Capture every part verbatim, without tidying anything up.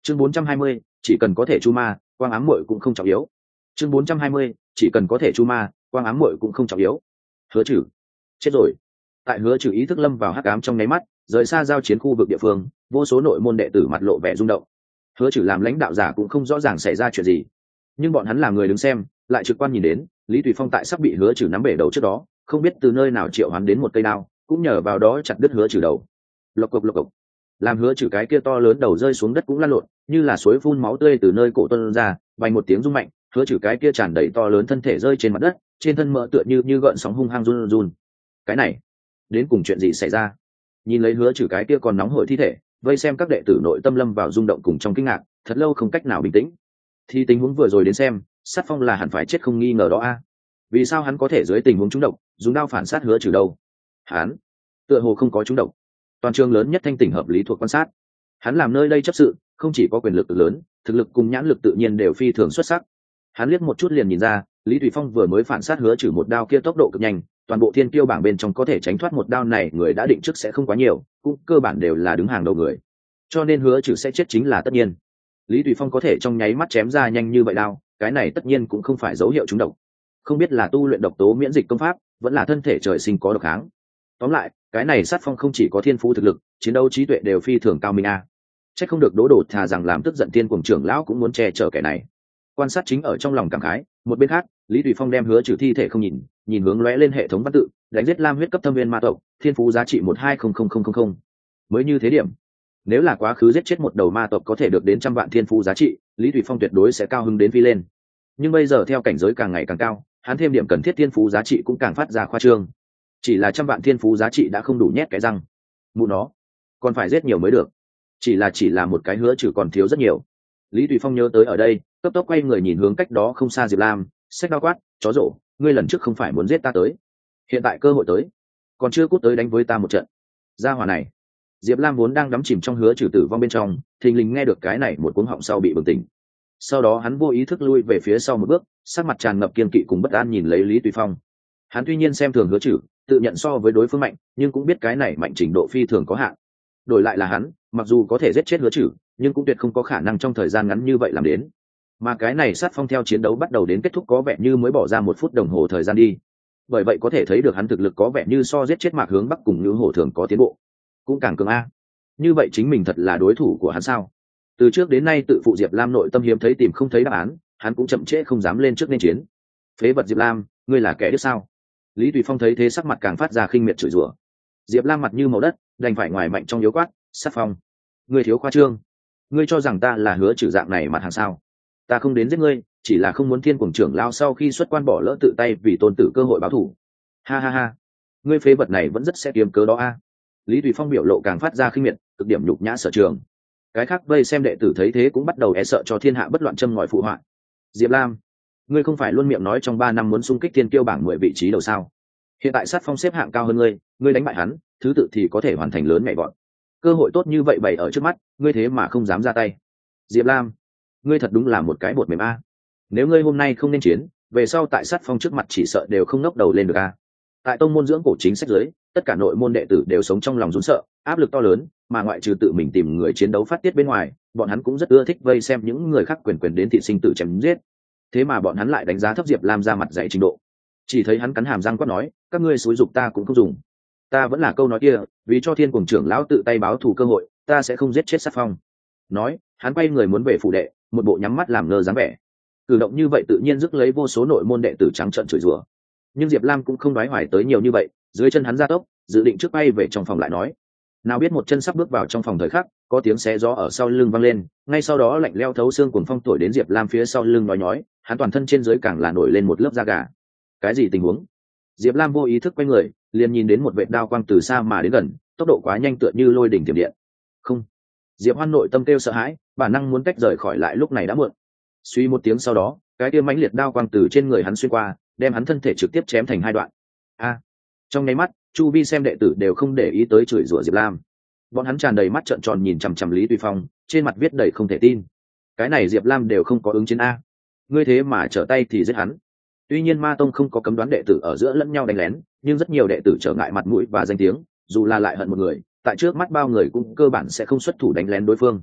chương bốn trăm hai mươi, chỉ cần có thể chu ma, quang ám muội cũng không trọng yếu. chương bốn trăm hai mươi, chỉ cần có thể chu ma, quang ám muội cũng không trọng yếu. Hứa Trừ chết rồi. Tại Hứa Trừ ý thức lâm vào hắc ám trong nháy mắt, rời xa giao chiến khu vực địa phương, vô số nội môn đệ tử mặt lộ vẻ rung động. Hứa Trừ làm lãnh đạo giả cũng không rõ ràng xảy ra chuyện gì, nhưng bọn hắn là người đứng xem, lại trực quan nhìn đến Lý Tùy Phong tại sắp bị Hứa Trừ nắm bể đầu trước đó, không biết từ nơi nào triệu hoán đến một cây đao, cũng nhờ vào đó chặt đứt Hứa Trừ đầu. Lộc cộc lộc cộc, làm Hứa Trừ cái kia to lớn đầu rơi xuống đất cũng lăn lộn, như là suối phun máu tươi từ nơi cổ tuôn ra, vang một tiếng rung mạnh, Hứa Trừ cái kia tràn đầy to lớn thân thể rơi trên mặt đất, trên thân mỡ tựa như như gợn sóng hung hăng run run. Cái này, đến cùng chuyện gì xảy ra? Nhìn lấy Hứa Trừ cái kia còn nóng hổi thi thể, vây xem các đệ tử nội tâm lâm vào rung động cùng trong kinh ngạc, thật lâu không cách nào bình tĩnh. Thì tình huống vừa rồi đến xem, Sát Phong là hẳn phải chết không nghi ngờ đó a. Vì sao hắn có thể dưới tình huống trúng độc, dùng đao phản sát Hứa Trừ đâu? Hắn tựa hồ không có trúng độc. Toàn trường lớn nhất thanh tỉnh hợp lý thuộc quan sát. Hắn làm nơi đây chấp sự, không chỉ có quyền lực lớn, thực lực cùng nhãn lực tự nhiên đều phi thường xuất sắc. Hắn liếc một chút liền nhìn ra, Lý Tùy Phong vừa mới phản sát Hứa Trừ một đao kia tốc độ cực nhanh, toàn bộ thiên kiêu bảng bên trong có thể tránh thoát một đao này người đã định trước sẽ không quá nhiều, cũng cơ bản đều là đứng hàng đầu người. Cho nên Hứa Trừ sẽ chết chính là tất nhiên. Lý Tùy Phong có thể trong nháy mắt chém ra nhanh như vậy đao, cái này tất nhiên cũng không phải dấu hiệu trúng độc. Không biết là tu luyện độc tố miễn dịch công pháp, vẫn là thân thể trời sinh có độc kháng. Tóm lại, cái này Sát Phong không chỉ có thiên phú thực lực, chiến đấu trí tuệ đều phi thường cao minh a. À. Chắc không được Đỗ Đổ thà rằng làm tức giận tiên cuồng trưởng lão cũng muốn che chở kẻ này. Quan sát chính ở trong lòng cảm khái, một bên khác, Lý Tùy Phong đem Hứa Trừ thi thể không nhìn, nhìn hướng lóe lên hệ thống văn tự, đánh giết lam huyết cấp thâm viên ma tộc, thiên phú giá trị một hai không không không không. Mới như thế điểm. Nếu là quá khứ giết chết một đầu ma tộc có thể được đến trăm vạn thiên phú giá trị, Lý Tùy Phong tuyệt đối sẽ cao hứng đến phi lên. Nhưng bây giờ theo cảnh giới càng ngày càng cao, hắn thêm điểm cần thiết thiên phú giá trị cũng càng phát ra khoa trương. Chỉ là trăm vạn thiên phú giá trị đã không đủ nhét cái răng. Mụ nó, còn phải giết nhiều mới được. Chỉ là chỉ là một cái Hứa Trừ còn thiếu rất nhiều. Lý Tùy Phong nhớ tới ở đây, cấp tốc quay người nhìn hướng cách đó không xa Diệp Lam, xách đao quát, chó rổ, ngươi lần trước không phải muốn giết ta tới, hiện tại cơ hội tới, còn chưa cút tới đánh với ta một trận. Gia hỏa này. Diệp Lam vốn đang đắm chìm trong Hứa Trừ tử vong bên trong, thình lình nghe được cái này một cuống họng sau bị bừng tỉnh. Sau đó hắn vô ý thức lui về phía sau một bước, sắc mặt tràn ngập kiên kỵ cùng bất an nhìn lấy Lý Tùy Phong. Hắn tuy nhiên xem thường Hứa Trừ, tự nhận so với đối phương mạnh, nhưng cũng biết cái này mạnh trình độ phi thường có hạn. Đổi lại là hắn, mặc dù có thể giết chết Hứa Trừ, nhưng cũng tuyệt không có khả năng trong thời gian ngắn như vậy làm đến. Mà cái này Sát Phong theo chiến đấu bắt đầu đến kết thúc có vẻ như mới bỏ ra một phút đồng hồ thời gian đi. Bởi vậy có thể thấy được hắn thực lực có vẻ như so giết chết Mạc Hướng Bắc cùng Nữ Hổ thường có tiến bộ, cũng càng cường a. Như vậy chính mình thật là đối thủ của hắn sao? Từ trước đến nay tự phụ Diệp Lam nội tâm hiếm thấy tìm không thấy đáp án, hắn cũng chậm trễ không dám lên trước nên chiến. Phế vật Diệp Lam, ngươi là kẻ điếc sao? Lý Tùy Phong thấy thế sắc mặt càng phát ra khinh miệt chửi rủa. Diệp Lam mặt như màu đất, đành phải ngoài mạnh trong yếu quát, Sát Phong, ngươi thiếu khoa trương, ngươi cho rằng ta là Hứa Trừ dạng này mặt hàng sao? Ta không đến giết ngươi, chỉ là không muốn thiên cuồng trưởng lao sau khi xuất quan bỏ lỡ tự tay vì tôn tử cơ hội báo thù. Ha ha ha, ngươi phế vật này vẫn rất sẽ kiếm cớ đó a. Lý Tùy Phong biểu lộ càng phát ra khinh miệt, cực điểm nhục nhã sở trường. Cái khác vây xem đệ tử thấy thế cũng bắt đầu e sợ cho thiên hạ bất loạn châm ngòi phụ họa. Diệp Lam, ngươi không phải luôn miệng nói trong ba năm muốn xung kích thiên kiêu bảng mười vị trí đầu sao? Hiện tại Sát Phong xếp hạng cao hơn ngươi, ngươi đánh bại hắn, thứ tự thì có thể hoàn thành lớn nhảy vọt. Cơ hội tốt như vậy bày ở trước mắt, ngươi thế mà không dám ra tay. Diệp Lam, ngươi thật đúng là một cái bột mềm a. Nếu ngươi hôm nay không nên chiến, về sau tại Sát Phong trước mặt chỉ sợ đều không ngóc đầu lên được a. Tại tông môn dưỡng cổ chính sách giới, tất cả nội môn đệ tử đều sống trong lòng run sợ, áp lực to lớn, mà ngoại trừ tự mình tìm người chiến đấu phát tiết bên ngoài, bọn hắn cũng rất ưa thích vây xem những người khác quyền quyền đến thị sinh tử chém giết. Thế mà bọn hắn lại đánh giá thấp Diệp Lam ra mặt dạy trình độ. Chỉ thấy hắn cắn hàm răng quát nói, các ngươi xúi giục ta cũng không dùng. Ta vẫn là câu nói kia, vì cho thiên cuồng trưởng lão tự tay báo thù cơ hội, ta sẽ không giết chết Sát Phong. Nói, hắn quay người muốn về phủ đệ, một bộ nhắm mắt làm ngơ dáng vẻ. Cử động như vậy tự nhiên rước lấy vô số nội môn đệ tử trắng trợn chửi rủa. Nhưng Diệp Lam cũng không đoái hoài tới nhiều như vậy, dưới chân hắn gia tốc, dự định trước bay về trong phòng lại nói. Nào biết một chân sắp bước vào trong phòng thời khắc, có tiếng xé gió ở sau lưng vang lên, ngay sau đó lạnh lẽo thấu xương cuồng phong thổi đến Diệp Lam phía sau lưng nói nhói, hắn toàn thân trên dưới càng là nổi lên một lớp da gà. Cái gì tình huống? Diệp Lam vô ý thức quay người, liền nhìn đến một vệt đao quang từ xa mà đến gần, tốc độ quá nhanh tựa như lôi đỉnh tiềm điện. Không. Diệp Hoan nội tâm kêu sợ hãi, bản năng muốn cách rời khỏi lại lúc này đã muộn. Suy một tiếng sau đó, cái kia mãnh liệt đao quang từ trên người hắn xuyên qua, đem hắn thân thể trực tiếp chém thành hai đoạn. A! Trong nháy mắt, chu vi xem đệ tử đều không để ý tới chửi rủa Diệp Lam. Bọn hắn tràn đầy mắt trợn tròn nhìn chằm chằm Lý Tùy Phong, trên mặt viết đầy không thể tin. Cái này Diệp Lam đều không có ứng chiến a. Ngươi thế mà trở tay thì giết hắn. Tuy nhiên Ma Tông không có cấm đoán đệ tử ở giữa lẫn nhau đánh lén, nhưng rất nhiều đệ tử trở ngại mặt mũi và danh tiếng, dù là lại hận một người, tại trước mắt bao người cũng cơ bản sẽ không xuất thủ đánh lén đối phương.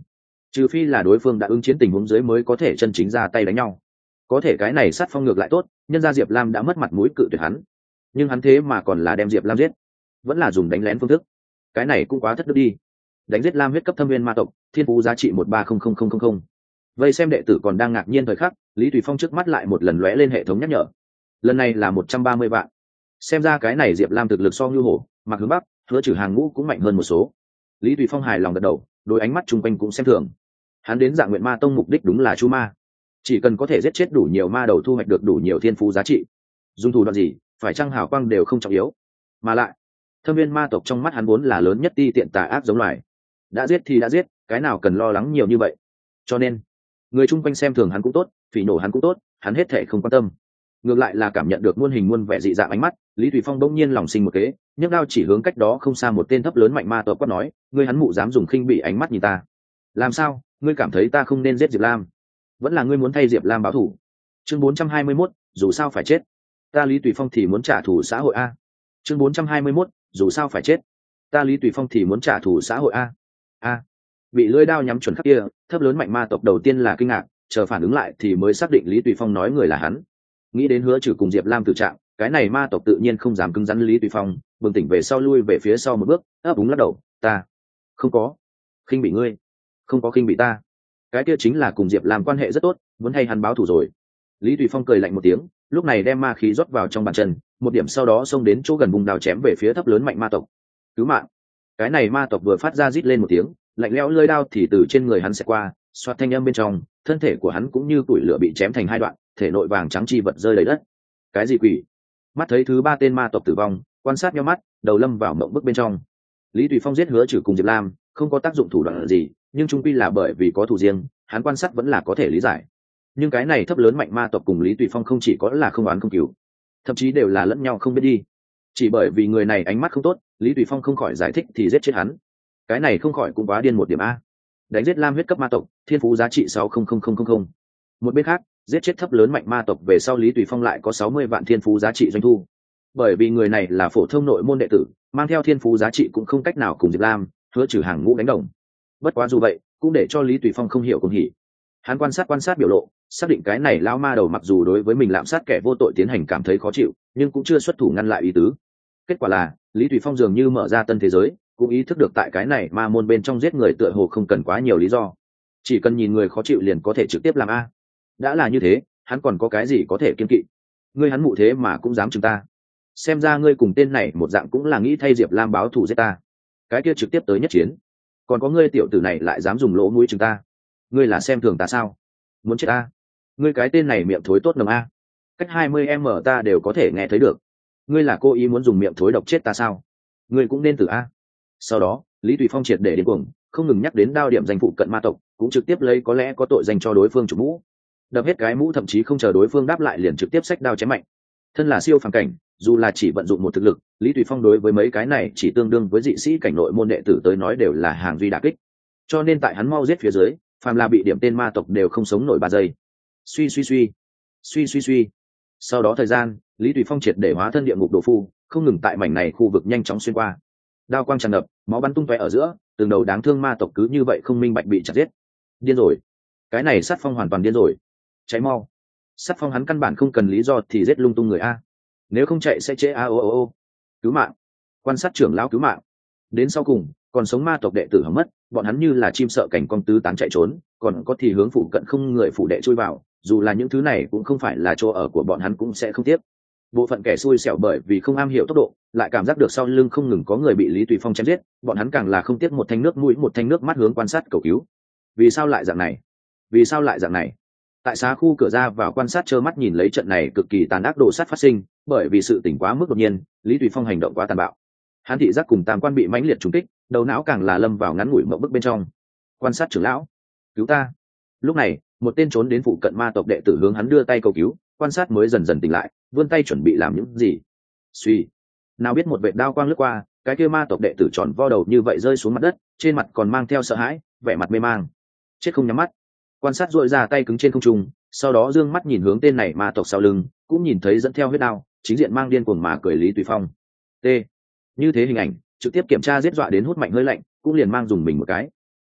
trừ phi là đối phương đã ứng chiến tình huống dưới mới có thể chân chính ra tay đánh nhau. Có thể cái này sát phong ngược lại tốt, nhân ra Diệp Lam đã mất mặt mũi cự tuyệt hắn, nhưng hắn thế mà còn là đem Diệp Lam giết, vẫn là dùng đánh lén phương thức, cái này cũng quá thất đức đi. Đánh giết Lam huyết cấp thâm viên ma tộc, thiên phú giá trị một ba không không không không không. Vây xem đệ tử còn đang ngạc nhiên thời khắc, Lý Tùy Phong trước mắt lại một lần lóe lên hệ thống nhắc nhở. Lần này là một trăm ba mươi vạn. Xem ra cái này Diệp Lam thực lực so như hổ, mặc hướng bắc, hứa trừ hàng ngũ cũng mạnh hơn một số. Lý Tùy Phong hài lòng gật đầu, đôi ánh mắt chung quanh cũng xem thường. Hắn đến Dạng Nguyện Ma Tông mục đích đúng là chu ma, chỉ cần có thể giết chết đủ nhiều ma đầu thu hoạch được đủ nhiều thiên phú giá trị. Dùng thủ đoạn gì, phải chăng hào quang đều không trọng yếu. Mà lại, thâm viên ma tộc trong mắt hắn vốn là lớn nhất ti tiện tà ác giống loài. Đã giết thì đã giết, cái nào cần lo lắng nhiều như vậy. Cho nên, người chung quanh xem thường hắn cũng tốt, phỉ nổ hắn cũng tốt, hắn hết thể không quan tâm. Ngược lại là cảm nhận được muôn hình muôn vẻ dị dạng ánh mắt, Lý Thủy Phong bỗng nhiên lòng sinh một kế, nhấc đao chỉ hướng cách đó không xa một tên thấp lớn mạnh ma tộc quát nói, ngươi hắn mụ dám dùng khinh bỉ ánh mắt nhìn ta. Làm sao, ngươi cảm thấy ta không nên giết Diệp Lam? Vẫn là ngươi muốn thay Diệp Lam báo thù? Chương bốn trăm hai mươi mốt, dù sao phải chết. Ta Lý Tùy Phong thì muốn trả thù xã hội a. Chương bốn trăm hai mươi mốt, dù sao phải chết. Ta Lý Tùy Phong thì muốn trả thù xã hội a. A. Bị lưỡi đao nhắm chuẩn khắc kia, thấp lớn mạnh ma tộc đầu tiên là kinh ngạc, chờ phản ứng lại thì mới xác định Lý Tùy Phong nói người là hắn. Nghĩ đến hứa trừ cùng Diệp Lam tự trạng, cái này ma tộc tự nhiên không dám cứng rắn Lý Tùy Phong, bừng tỉnh về sau lui về phía sau một bước, ấp úng lắc đầu, ta không có khinh bị ngươi, không có khinh bị ta, cái kia chính là cùng Diệp Lam quan hệ rất tốt, muốn hay hắn báo thù rồi. Lý Tùy Phong cười lạnh một tiếng, lúc này đem ma khí rót vào trong bàn chân, một điểm sau đó xông đến chỗ gần vùng đào chém về phía thấp lớn mạnh ma tộc. Cứu mạng! Cái này ma tộc vừa phát ra rít lên một tiếng, lạnh lẽo lưỡi đao thì từ trên người hắn sẽ qua, xoát thanh âm bên trong, thân thể của hắn cũng như củi lửa bị chém thành hai đoạn, thể nội vàng trắng chi vật rơi đầy đất. Cái gì quỷ? Mắt thấy thứ ba tên ma tộc tử vong, quan sát nhau mắt, đầu lâm vào mộng bức bên trong. Lý Tùy Phong giết hứa trừ cùng Diệp Lam, không có tác dụng thủ đoạn gì, nhưng chung quy là bởi vì có thù riêng, hắn quan sát vẫn là có thể lý giải. Nhưng cái này thấp lớn mạnh ma tộc cùng Lý Tùy Phong không chỉ có là không oán không cứu, thậm chí đều là lẫn nhau không biết đi. Chỉ bởi vì người này ánh mắt không tốt, Lý Tùy Phong không khỏi giải thích thì giết chết hắn. Cái này không khỏi cũng quá điên một điểm a. Đánh giết Lam huyết cấp ma tộc, thiên phú giá trị sáu không không không không không. Một bên khác, giết chết thấp lớn mạnh ma tộc về sau Lý Tùy Phong lại có sáu mươi vạn thiên phú giá trị doanh thu. Bởi vì người này là phổ thông nội môn đệ tử, mang theo thiên phú giá trị cũng không cách nào cùng Diệp Lam, hứa trừ hàng ngũ đánh đồng. Bất quá dù vậy, cũng để cho Lý Tùy Phong không hiểu cũng hỉ. Hắn quan sát quan sát biểu lộ, xác định cái này lão ma đầu mặc dù đối với mình lạm sát kẻ vô tội tiến hành cảm thấy khó chịu, nhưng cũng chưa xuất thủ ngăn lại ý tứ. Kết quả là, Lý Tùy Phong dường như mở ra tân thế giới, cũng ý thức được tại cái này ma môn bên trong giết người tựa hồ không cần quá nhiều lý do. Chỉ cần nhìn người khó chịu liền có thể trực tiếp làm a. Đã là như thế, hắn còn có cái gì có thể kiêng kỵ? Ngươi hắn mụ thế mà cũng dám chừng ta. Xem ra ngươi cùng tên này một dạng cũng là nghĩ thay Diệp Lam báo thù giết ta. Cái kia trực tiếp tới nhất chiến. Còn có ngươi tiểu tử này lại dám dùng lỗ mũi chừng ta. Ngươi là xem thường ta sao? Muốn chết ta? Ngươi cái tên này miệng thối tốt nồng a. Cách hai mươi m ta đều có thể nghe thấy được. Ngươi là cố ý muốn dùng miệng thối độc chết ta sao? Ngươi cũng nên tử a. Sau đó, Lý Tùy Phong triệt để điên cuồng, không ngừng nhắc đến đao điểm danh phụ cận ma tộc, cũng trực tiếp lấy có lẽ có tội danh cho đối phương chủ mũ. Đập hết cái mũ thậm chí không chờ đối phương đáp lại liền trực tiếp xách đao chém mạnh. Thân là siêu phàm cảnh, dù là chỉ vận dụng một thực lực, Lý Tùy Phong đối với mấy cái này chỉ tương đương với dị sĩ cảnh nội môn đệ tử tới nói đều là hàng duy đả kích. Cho nên tại hắn mau giết phía dưới, phàm là bị điểm tên ma tộc đều không sống nổi ba giây. Suy suy suy, suy suy suy. Sau đó thời gian, Lý Tùy Phong triệt để hóa thân địa ngục đồ phu, không ngừng tại mảnh này khu vực nhanh chóng xuyên qua. Đao quang tràn ngập, máu bắn tung tóe ở giữa, từng đầu đáng thương ma tộc cứ như vậy không minh bạch bị chặt giết. Điên rồi, cái này sát phong hoàn toàn điên rồi. Cháy mau. Sát phong hắn căn bản không cần lý do thì giết lung tung người a. Nếu không chạy sẽ chế a ô ô ô. Cứu mạng. Quan sát trưởng lão cứu mạng. Đến sau cùng, còn sống ma tộc đệ tử hỏng mất, bọn hắn như là chim sợ cảnh cong tứ tán chạy trốn, còn có thì hướng phụ cận không người phụ đệ chui vào, dù là những thứ này cũng không phải là chỗ ở của bọn hắn cũng sẽ không tiếp. Bộ phận kẻ xui xẻo bởi vì không am hiểu tốc độ, lại cảm giác được sau lưng không ngừng có người bị Lý Tùy Phong chém giết, bọn hắn càng là không tiếc một thanh nước mũi một thanh nước mắt hướng quan sát cầu cứu. Vì sao lại dạng này? Vì sao lại dạng này? Tại xá khu cửa ra vào quan sát trơ mắt nhìn lấy trận này cực kỳ tàn ác đồ sát phát sinh, bởi vì sự tỉnh quá mức đột nhiên, Lý Tùy Phong hành động quá tàn bạo. Hắn thị giác cùng tam quan bị mãnh liệt trúng kích, đầu não càng là lâm vào ngắn ngủi mộng bức bên trong. Quan sát trưởng lão, cứu ta! Lúc này, một tên trốn đến phụ cận ma tộc đệ tử hướng hắn đưa tay cầu cứu, quan sát mới dần dần tỉnh lại, vươn tay chuẩn bị làm những gì. Suy, nào biết một vệt đao quang lướt qua, cái kia ma tộc đệ tử tròn vo đầu như vậy rơi xuống mặt đất, trên mặt còn mang theo sợ hãi, vẻ mặt mê mang. Chết không nhắm mắt. Quan sát dội ra tay cứng trên không trung, sau đó dương mắt nhìn hướng tên này ma tộc sau lưng, cũng nhìn thấy dẫn theo huyết đao, chính diện mang điên cuồng mà cười Lý Tùy Phong. T. Như thế hình ảnh, trực tiếp kiểm tra giết dọa đến hút mạnh hơi lạnh, cũng liền mang dùng mình một cái.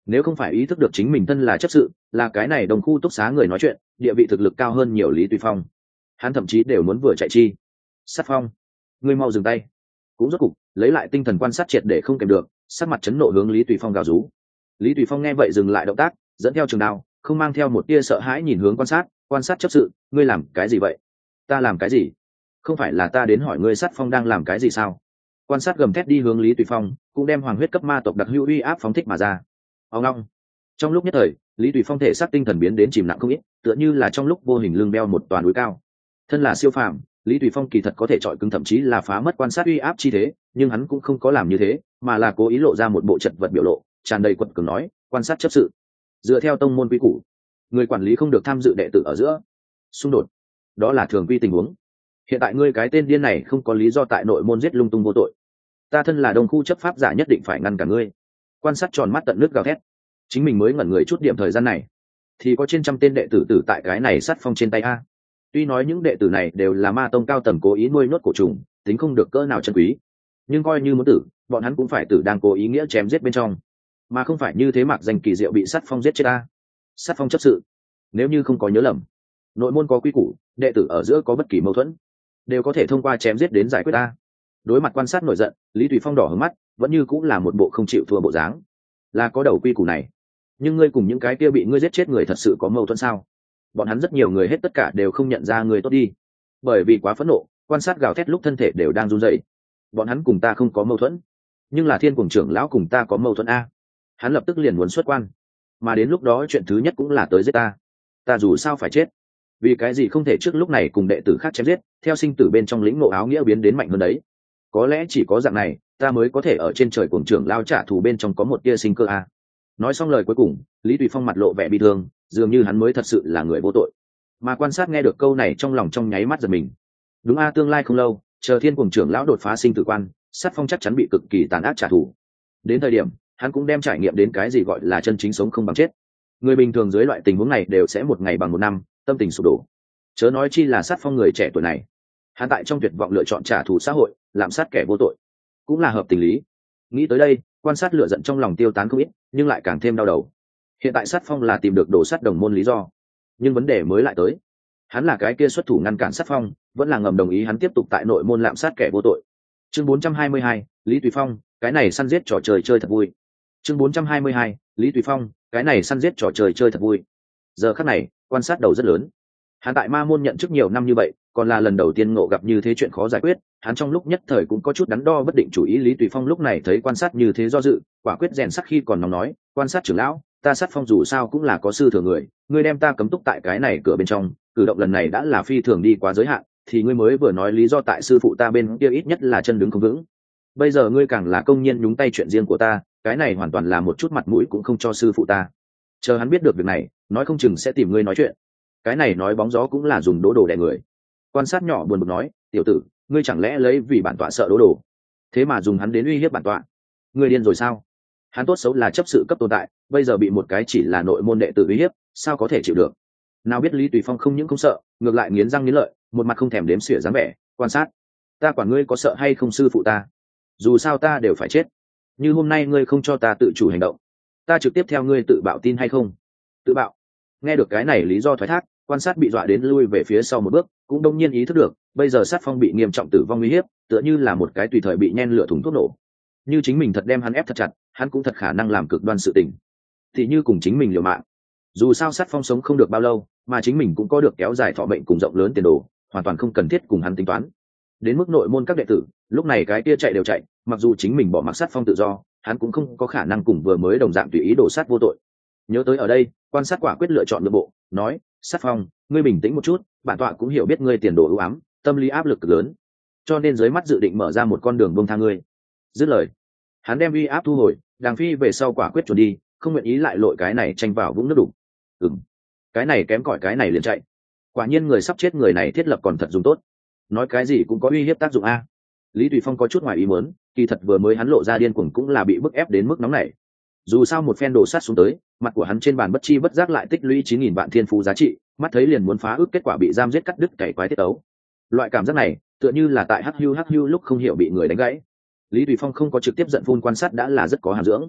Nếu không phải ý thức được chính mình thân là chấp sự, là cái này đồng khu túc xá người nói chuyện, địa vị thực lực cao hơn nhiều Lý Tùy Phong, hắn thậm chí đều muốn vừa chạy chi. Sát Phong, ngươi mau dừng tay. Cũng rốt cục lấy lại tinh thần quan sát triệt để không kèm được, sắc mặt chấn nộ hướng Lý Tùy Phong gào rú. Lý Tùy Phong nghe vậy dừng lại động tác, dẫn theo trường đao, không mang theo một tia sợ hãi nhìn hướng quan sát. Quan sát chấp sự, ngươi làm cái gì vậy? Ta làm cái gì? Không phải là ta đến hỏi ngươi Sát Phong đang làm cái gì sao? Quan sát gầm thét đi hướng Lý Tùy Phong, cũng đem hoàng huyết cấp ma tộc đặc hữu uy áp phóng thích mà ra. Ông long. Trong lúc nhất thời, Lý Tùy Phong thể xác tinh thần biến đến chìm nặng không ít, tựa như là trong lúc vô hình lưng đeo một toàn núi cao. Thân là siêu phàm, Lý Tùy Phong kỳ thật có thể chọi cứng, thậm chí là phá mất quan sát uy áp chi thế, nhưng hắn cũng không có làm như thế, mà là cố ý lộ ra một bộ chật vật biểu lộ, tràn đầy quật cường nói, quan sát chấp sự, dựa theo tông môn quy củ, người quản lý không được tham dự đệ tử ở giữa xung đột, đó là thường quy tình huống. Hiện tại ngươi cái tên điên này không có lý do tại nội môn giết lung tung vô tội, ta thân là đồng khu chấp pháp giả nhất định phải ngăn cả ngươi. Quan sát tròn mắt tận nước gào thét, chính mình mới ngẩn người chút điểm thời gian này thì có trên trăm tên đệ tử tử tại cái này Sát Phong trên tay a. Tuy nói những đệ tử này đều là ma tông cao tầng cố ý nuôi nhốt cổ trùng, tính không được cỡ nào chân quý, nhưng coi như muốn tử, bọn hắn cũng phải tử đang cố ý nghĩa chém giết bên trong, mà không phải như thế mặc danh kỳ diệu bị Sát Phong giết chết a. Sát Phong chấp sự, nếu như không có nhớ lầm, nội môn có quy củ, đệ tử ở giữa có bất kỳ mâu thuẫn đều có thể thông qua chém giết đến giải quyết ta. Đối mặt quan sát nổi giận, Lý Tùy Phong đỏ hướng mắt, vẫn như cũng là một bộ không chịu thua bộ dáng. Là có đầu quy củ này, nhưng ngươi cùng những cái kia bị ngươi giết chết người thật sự có mâu thuẫn sao? Bọn hắn rất nhiều người hết tất cả đều không nhận ra người tốt đi, bởi vì quá phẫn nộ, quan sát gào thét lúc thân thể đều đang run rẩy. Bọn hắn cùng ta không có mâu thuẫn, nhưng là Thiên Cuồng trưởng lão cùng ta có mâu thuẫn a. Hắn lập tức liền muốn xuất quan, mà đến lúc đó chuyện thứ nhất cũng là tới giết ta. Ta dù sao phải chết, vì cái gì không thể trước lúc này cùng đệ tử khác chém giết, theo sinh tử bên trong lĩnh ngộ áo nghĩa biến đến mạnh hơn đấy. Có lẽ chỉ có dạng này, ta mới có thể ở trên trời Cuồng trưởng lao trả thù bên trong có một tia sinh cơ a. Nói xong lời cuối cùng, Lý Tùy Phong mặt lộ vẻ bi thương, dường như hắn mới thật sự là người vô tội. Mà quan sát nghe được câu này trong lòng trong nháy mắt giật mình. Đúng a, tương lai không lâu, chờ Thiên Cuồng trưởng lão đột phá sinh tử quan, Sát Phong chắc chắn bị cực kỳ tàn ác trả thù. Đến thời điểm, hắn cũng đem trải nghiệm đến cái gì gọi là chân chính sống không bằng chết. Người bình thường dưới loại tình huống này đều sẽ một ngày bằng một năm, tâm tình sụp đổ. Chớ nói chi là Sát Phong người trẻ tuổi này, hắn tại trong tuyệt vọng lựa chọn trả thù xã hội, lạm sát kẻ vô tội, cũng là hợp tình lý. Nghĩ tới đây, quan sát lửa giận trong lòng tiêu tán không ít, nhưng lại càng thêm đau đầu. Hiện tại Sát Phong là tìm được đổ sát đồng môn lý do, nhưng vấn đề mới lại tới, hắn là cái kia xuất thủ ngăn cản Sát Phong, vẫn là ngầm đồng ý hắn tiếp tục tại nội môn lạm sát kẻ vô tội. Chương bốn trăm hai mươi hai, Lý Tùy Phong, cái này săn giết trò chơi chơi thật vui. Chương bốn trăm hai mươi hai, Lý Tùy Phong, cái này săn giết trò chơi chơi thật vui. Giờ khắc này, quan sát đầu rất lớn. Hắn tại ma môn nhận chức nhiều năm như vậy, còn là lần đầu tiên ngộ gặp như thế chuyện khó giải quyết, hắn trong lúc nhất thời cũng có chút đắn đo bất định chủ ý. Lý Tùy Phong lúc này thấy quan sát như thế do dự, quả quyết rèn sắc khi còn nóng nói, quan sát trưởng lão, ta Sát Phong dù sao cũng là có sư thừa người, ngươi đem ta cấm túc tại cái này cửa bên trong, cử động lần này đã là phi thường đi quá giới hạn, thì ngươi mới vừa nói lý do tại sư phụ ta bên kia ít nhất là chân đứng không vững, bây giờ ngươi càng là công nhiên nhúng tay chuyện riêng của ta, cái này hoàn toàn là một chút mặt mũi cũng không cho sư phụ ta. Chờ hắn biết được việc này, nói không chừng sẽ tìm ngươi nói chuyện. Cái này nói bóng gió cũng là dùng đố đồ đè người. Quan sát nhỏ buồn bực nói, tiểu tử, ngươi chẳng lẽ lấy vì bản tọa sợ đố đồ, thế mà dùng hắn đến uy hiếp bản tọa? Ngươi điên rồi sao? Hắn tốt xấu là chấp sự cấp tồn tại, bây giờ bị một cái chỉ là nội môn đệ tử uy hiếp, sao có thể chịu được? Nào biết Lý Tùy Phong không những không sợ, ngược lại nghiến răng nghiến lợi, một mặt không thèm đếm xỉa dáng vẻ. Quan sát, ta quản ngươi có sợ hay không sư phụ ta, dù sao ta đều phải chết. Như hôm nay ngươi không cho ta tự chủ hành động, ta trực tiếp theo ngươi tự bạo, tin hay không? Tự bạo? Nghe được cái này lý do thoái thác, quan sát bị dọa đến lui về phía sau một bước, cũng đông nhiên ý thức được bây giờ Sát Phong bị nghiêm trọng tử vong uy hiếp, tựa như là một cái tùy thời bị nhen lửa thùng thuốc nổ. Như chính mình thật đem hắn ép thật chặt, hắn cũng thật khả năng làm cực đoan sự tình, thì như cùng chính mình liều mạng. Dù sao Sát Phong sống không được bao lâu, mà chính mình cũng có được kéo dài thọ mệnh cùng rộng lớn tiền đồ, hoàn toàn không cần thiết cùng hắn tính toán. Đến mức nội môn các đệ tử, lúc này cái kia chạy đều chạy, mặc dù chính mình bỏ mặc Sát Phong tự do, hắn cũng không có khả năng cùng vừa mới đồng dạng tùy ý đổ sát vô tội. Nhớ tới ở đây, quan sát quả quyết lựa chọn nội bộ, nói, Sát Phong, ngươi bình tĩnh một chút, bản tọa cũng hiểu biết ngươi tiền đồ ưu ám, tâm lý áp lực cực lớn, cho nên dưới mắt dự định mở ra một con đường buông tha ngươi. Dứt lời, hắn đem uy áp thu hồi, đàng phi về sau quả quyết chuẩn đi, không nguyện ý lại lội cái này tranh vào vũng nước đục. Ừm, cái này kém cỏi cái này liền chạy. Quả nhiên người sắp chết người này thiết lập còn thật dùng tốt, nói cái gì cũng có uy hiếp tác dụng a. Lý Tùy Phong có chút ngoài ý muốn, kỳ thật vừa mới hắn lộ ra điên cuồng cũng là bị bức ép đến mức nóng này. Dù sao một phen đồ sát xuống tới, mặt của hắn trên bàn bất chi bất giác lại tích lũy chín nghìn vạn thiên phú giá trị, mắt thấy liền muốn phá ước, kết quả bị giam giết cắt đứt cày quái tiết ấu. Loại cảm giác này, tựa như là tại hắc hưu hắc hưu lúc không hiểu bị người đánh gãy. Lý Tùy Phong không có trực tiếp giận phun quan sát đã là rất có hàm dưỡng.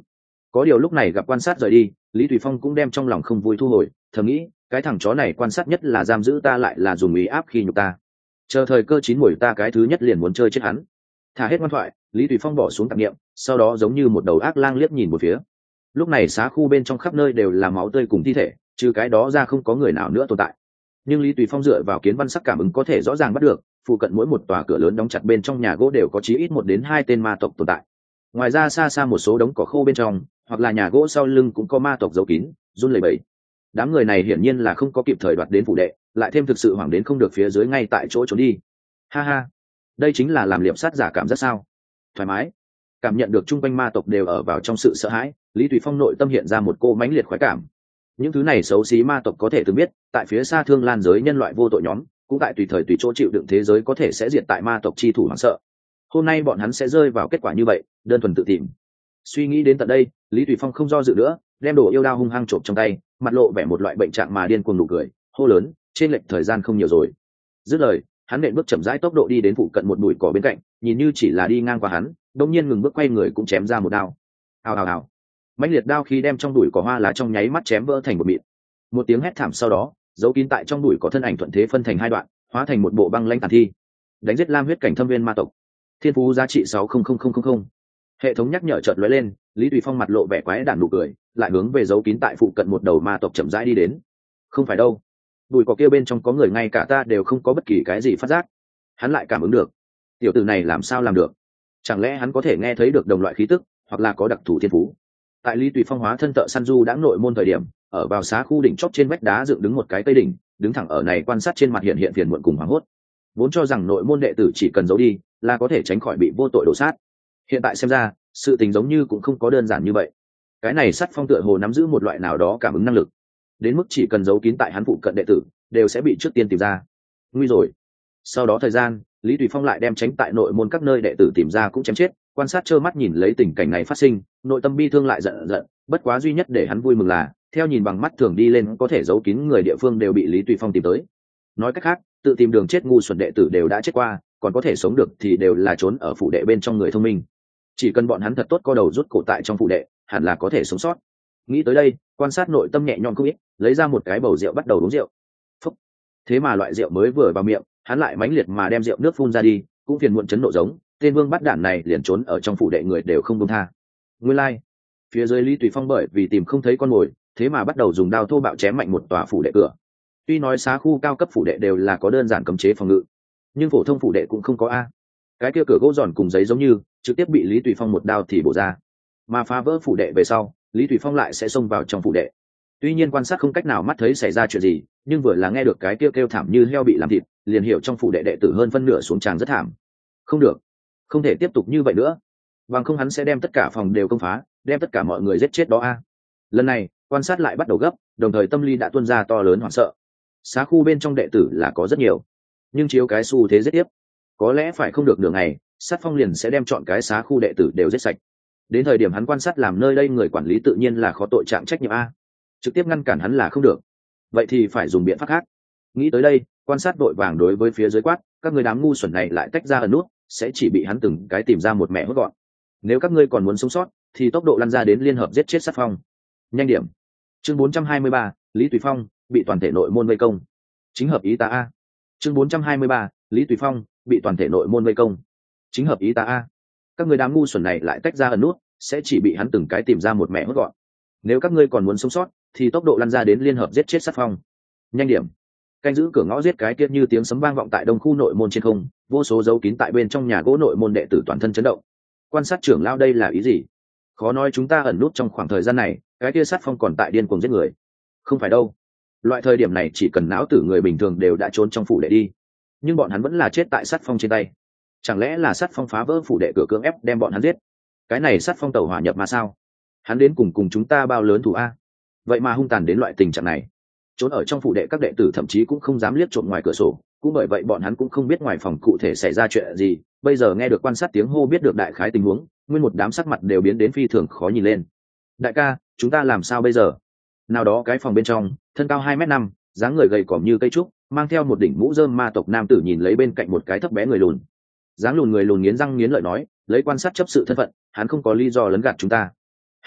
Có điều lúc này gặp quan sát rời đi, Lý Tùy Phong cũng đem trong lòng không vui thu hồi, thầm nghĩ cái thằng chó này quan sát nhất là giam giữ ta, lại là dùng ý áp khi nhục ta, chờ thời cơ chín muồi ta cái thứ nhất liền muốn chơi chết hắn. Thả hết ngoan thoại, Lý Tùy Phong bỏ xuống tạp niệm, sau đó giống như một đầu ác lang liếc nhìn một phía. Lúc này xá khu bên trong khắp nơi đều là máu tươi cùng thi thể, trừ cái đó ra không có người nào nữa tồn tại. Nhưng Lý Tùy Phong dựa vào kiến văn sắc cảm ứng có thể rõ ràng bắt được, phụ cận mỗi một tòa cửa lớn đóng chặt bên trong nhà gỗ đều có chí ít một đến hai tên ma tộc tồn tại. Ngoài ra xa xa một số đống cỏ khô bên trong, hoặc là nhà gỗ sau lưng cũng có ma tộc giấu kín, run lẩy bẩy. Đám người này hiển nhiên là không có kịp thời đoạt đến phủ đệ, lại thêm thực sự hoảng đến không được phía dưới ngay tại chỗ trốn đi. Ha ha, đây chính là làm liệp sát giả cảm giác sao? Thoải mái. Cảm nhận được chung quanh ma tộc đều ở vào trong sự sợ hãi, Lý Tùy Phong nội tâm hiện ra một cô mãnh liệt khoái cảm. Những thứ này xấu xí ma tộc có thể từng biết, tại phía xa Thương Lan giới nhân loại vô tội nhóm, cũng tại tùy thời tùy chỗ chịu đựng thế giới có thể sẽ diệt tại ma tộc chi thủ hoảng sợ. Hôm nay bọn hắn sẽ rơi vào kết quả như vậy, đơn thuần tự tìm. Suy nghĩ đến tận đây, Lý Tùy Phong không do dự nữa, đem đồ yêu đao hung hăng trộm trong tay, mặt lộ vẻ một loại bệnh trạng mà điên cuồng nụ cười, hô lớn, trên lệch thời gian không nhiều rồi. Dứt lời, hắn nện bước chậm rãi tốc độ đi đến phụ cận một bụi cỏ bên cạnh, nhìn như chỉ là đi ngang qua hắn, đột nhiên ngừng bước quay người cũng chém ra một đao. Hào hào hào. Mãnh liệt đao khi đem trong bụi cỏ hoa lá trong nháy mắt chém vỡ thành một mịn. Một tiếng hét thảm sau đó, dấu kín tại trong bụi cỏ thân ảnh thuận thế phân thành hai đoạn, hóa thành một bộ băng lãnh tàn thi. Đánh giết Lam huyết cảnh thâm viên ma tộc. Thiên phú giá trị sáu không không không không không. Hệ thống nhắc nhở chợt lóe lên, Lý Tùy Phong mặt lộ vẻ quái đản nụ cười, lại hướng về dấu kín tại phụ cận một đầu ma tộc chậm rãi đi đến. Không phải đâu, bụi cỏ kia bên trong có người, ngay cả ta đều không có bất kỳ cái gì phát giác. Hắn lại cảm ứng được. Tiểu tử này làm sao làm được? Chẳng lẽ hắn có thể nghe thấy được đồng loại khí tức, hoặc là có đặc thù thiên phú? Tại Lý Tùy Phong hóa thân thợ săn du đã nội môn thời điểm, ở vào xá khu đỉnh chóp trên vách đá dựng đứng một cái cây đỉnh, đứng thẳng ở này quan sát trên mặt hiện hiện phiền muộn cùng hoảng hốt. Vốn cho rằng nội môn đệ tử chỉ cần giấu đi là có thể tránh khỏi bị vô tội đổ sát, hiện tại xem ra sự tình giống như cũng không có đơn giản như vậy. Cái này Sắt Phong tựa hồ nắm giữ một loại nào đó cảm ứng năng lực, đến mức chỉ cần giấu kín tại hắn phụ cận đệ tử đều sẽ bị trước tiên tìm ra. Nguy rồi. Sau đó thời gian, Lý Tùy Phong lại đem tránh tại nội môn các nơi đệ tử tìm ra cũng chém chết. Quan sát trơ mắt nhìn lấy tình cảnh này phát sinh, nội tâm bi thương lại giận giận. Bất quá duy nhất để hắn vui mừng là, theo nhìn bằng mắt thường đi lên có thể giấu kín người địa phương đều bị Lý Tùy Phong tìm tới. Nói cách khác, tự tìm đường chết ngu xuẩn đệ tử đều đã chết qua, còn có thể sống được thì đều là trốn ở phủ đệ bên trong người thông minh. Chỉ cần bọn hắn thật tốt co đầu rút cổ tại trong phủ đệ, hẳn là có thể sống sót. Nghĩ tới đây, quan sát nội tâm nhẹ nhõm không ít, lấy ra một cái bầu rượu bắt đầu uống rượu. Phúc. Thế mà loại rượu mới vừa vào miệng, hắn lại mãnh liệt mà đem rượu nước phun ra đi, cũng phiền muộn chấn nộ giống, tên vương bắt đản này liền trốn ở trong phủ đệ người đều không buông tha. Nguyên lai, like. Phía dưới Lý Tùy Phong bởi vì tìm không thấy con mồi, thế mà bắt đầu dùng đao thô bạo chém mạnh một tòa phủ đệ cửa. Tuy nói xá khu cao cấp phủ đệ đều là có đơn giản cấm chế phòng ngự, nhưng phổ thông phủ đệ cũng không có a. Cái kia cửa gỗ giòn cùng giấy giống như, trực tiếp bị Lý Tùy Phong một đao thì bổ ra. Mà phá vỡ phủ đệ về sau, Lý Tùy Phong lại sẽ xông vào trong phủ đệ. Tuy nhiên quan sát không cách nào mắt thấy xảy ra chuyện gì, nhưng vừa là nghe được cái kêu kêu thảm như heo bị làm thịt, liền hiểu trong phủ đệ đệ tử hơn phân nửa xuống tràng rất thảm. Không được, không thể tiếp tục như vậy nữa, bằng không hắn sẽ đem tất cả phòng đều công phá, đem tất cả mọi người giết chết đó a. Lần này quan sát lại bắt đầu gấp, đồng thời tâm lý đã tuôn ra to lớn hoảng sợ. Xá khu bên trong đệ tử là có rất nhiều, nhưng chiếu cái xu thế giết tiếp, có lẽ phải không được nửa ngày, Sát Phong liền sẽ đem chọn cái xá khu đệ tử đều giết sạch. Đến thời điểm hắn quan sát làm nơi đây người quản lý tự nhiên là khó tội trạng trách nhiệm a, trực tiếp ngăn cản hắn là không được, vậy thì phải dùng biện pháp khác. Nghĩ tới đây, quan sát vội vàng đối với phía dưới quát, các người đám ngu xuẩn này lại tách ra ẩn nút, sẽ chỉ bị hắn từng cái tìm ra một mẹ hốt gọn. Nếu các ngươi còn muốn sống sót thì tốc độ lăn ra đến liên hợp giết chết Sát Phong. Nhanh điểm. Chương bốn trăm hai mươi ba, Lý Tùy Phong bị toàn thể nội môn vây công. Chính hợp ý ta a. Chương bốn trăm hai mươi ba, Lý Tùy Phong bị toàn thể nội môn vây công. Chính hợp ý ta a. Các người đám ngu xuẩn này lại tách ra ẩn nút, sẽ chỉ bị hắn từng cái tìm ra một mẹ hốt gọn. Nếu các ngươi còn muốn sống sót thì tốc độ lăn ra đến liên hợp giết chết Sát Phong. Nhanh điểm. Canh giữ cửa ngõ giết cái kia như tiếng sấm vang vọng tại đông khu nội môn trên không, vô số dấu kín tại bên trong nhà gỗ nội môn đệ tử toàn thân chấn động. Quan sát trưởng lao đây là ý gì? Khó nói chúng ta ẩn nút trong khoảng thời gian này, cái kia Sát Phong còn tại điên cuồng giết người. Không phải đâu. Loại thời điểm này chỉ cần não tử người bình thường đều đã trốn trong phủ đệ đi, nhưng bọn hắn vẫn là chết tại Sát Phong trên tay. Chẳng lẽ là Sát Phong phá vỡ phủ đệ cửa cưỡng ép đem bọn hắn giết? Cái này Sát Phong tẩu hỏa nhập mà sao? Hắn đến cùng cùng chúng ta bao lớn thù a? Vậy mà hung tàn đến loại tình trạng này. Trốn ở trong phủ đệ các đệ tử thậm chí cũng không dám liếc trộm ngoài cửa sổ, cũng bởi vậy bọn hắn cũng không biết ngoài phòng cụ thể xảy ra chuyện gì. Bây giờ nghe được quan sát tiếng hô biết được đại khái tình huống, nguyên một đám sắc mặt đều biến đến phi thường khó nhìn lên. Đại ca, chúng ta làm sao bây giờ? Nào đó cái phòng bên trong, thân cao hai mét năm, dáng người gầy còm như cây trúc, mang theo một đỉnh mũ rơm ma tộc nam tử nhìn lấy bên cạnh một cái thấp bé người lùn. Dáng lùn người lùn nghiến răng nghiến lợi nói, lấy quan sát chấp sự thân phận, hắn không có lý do lấn gạt chúng ta.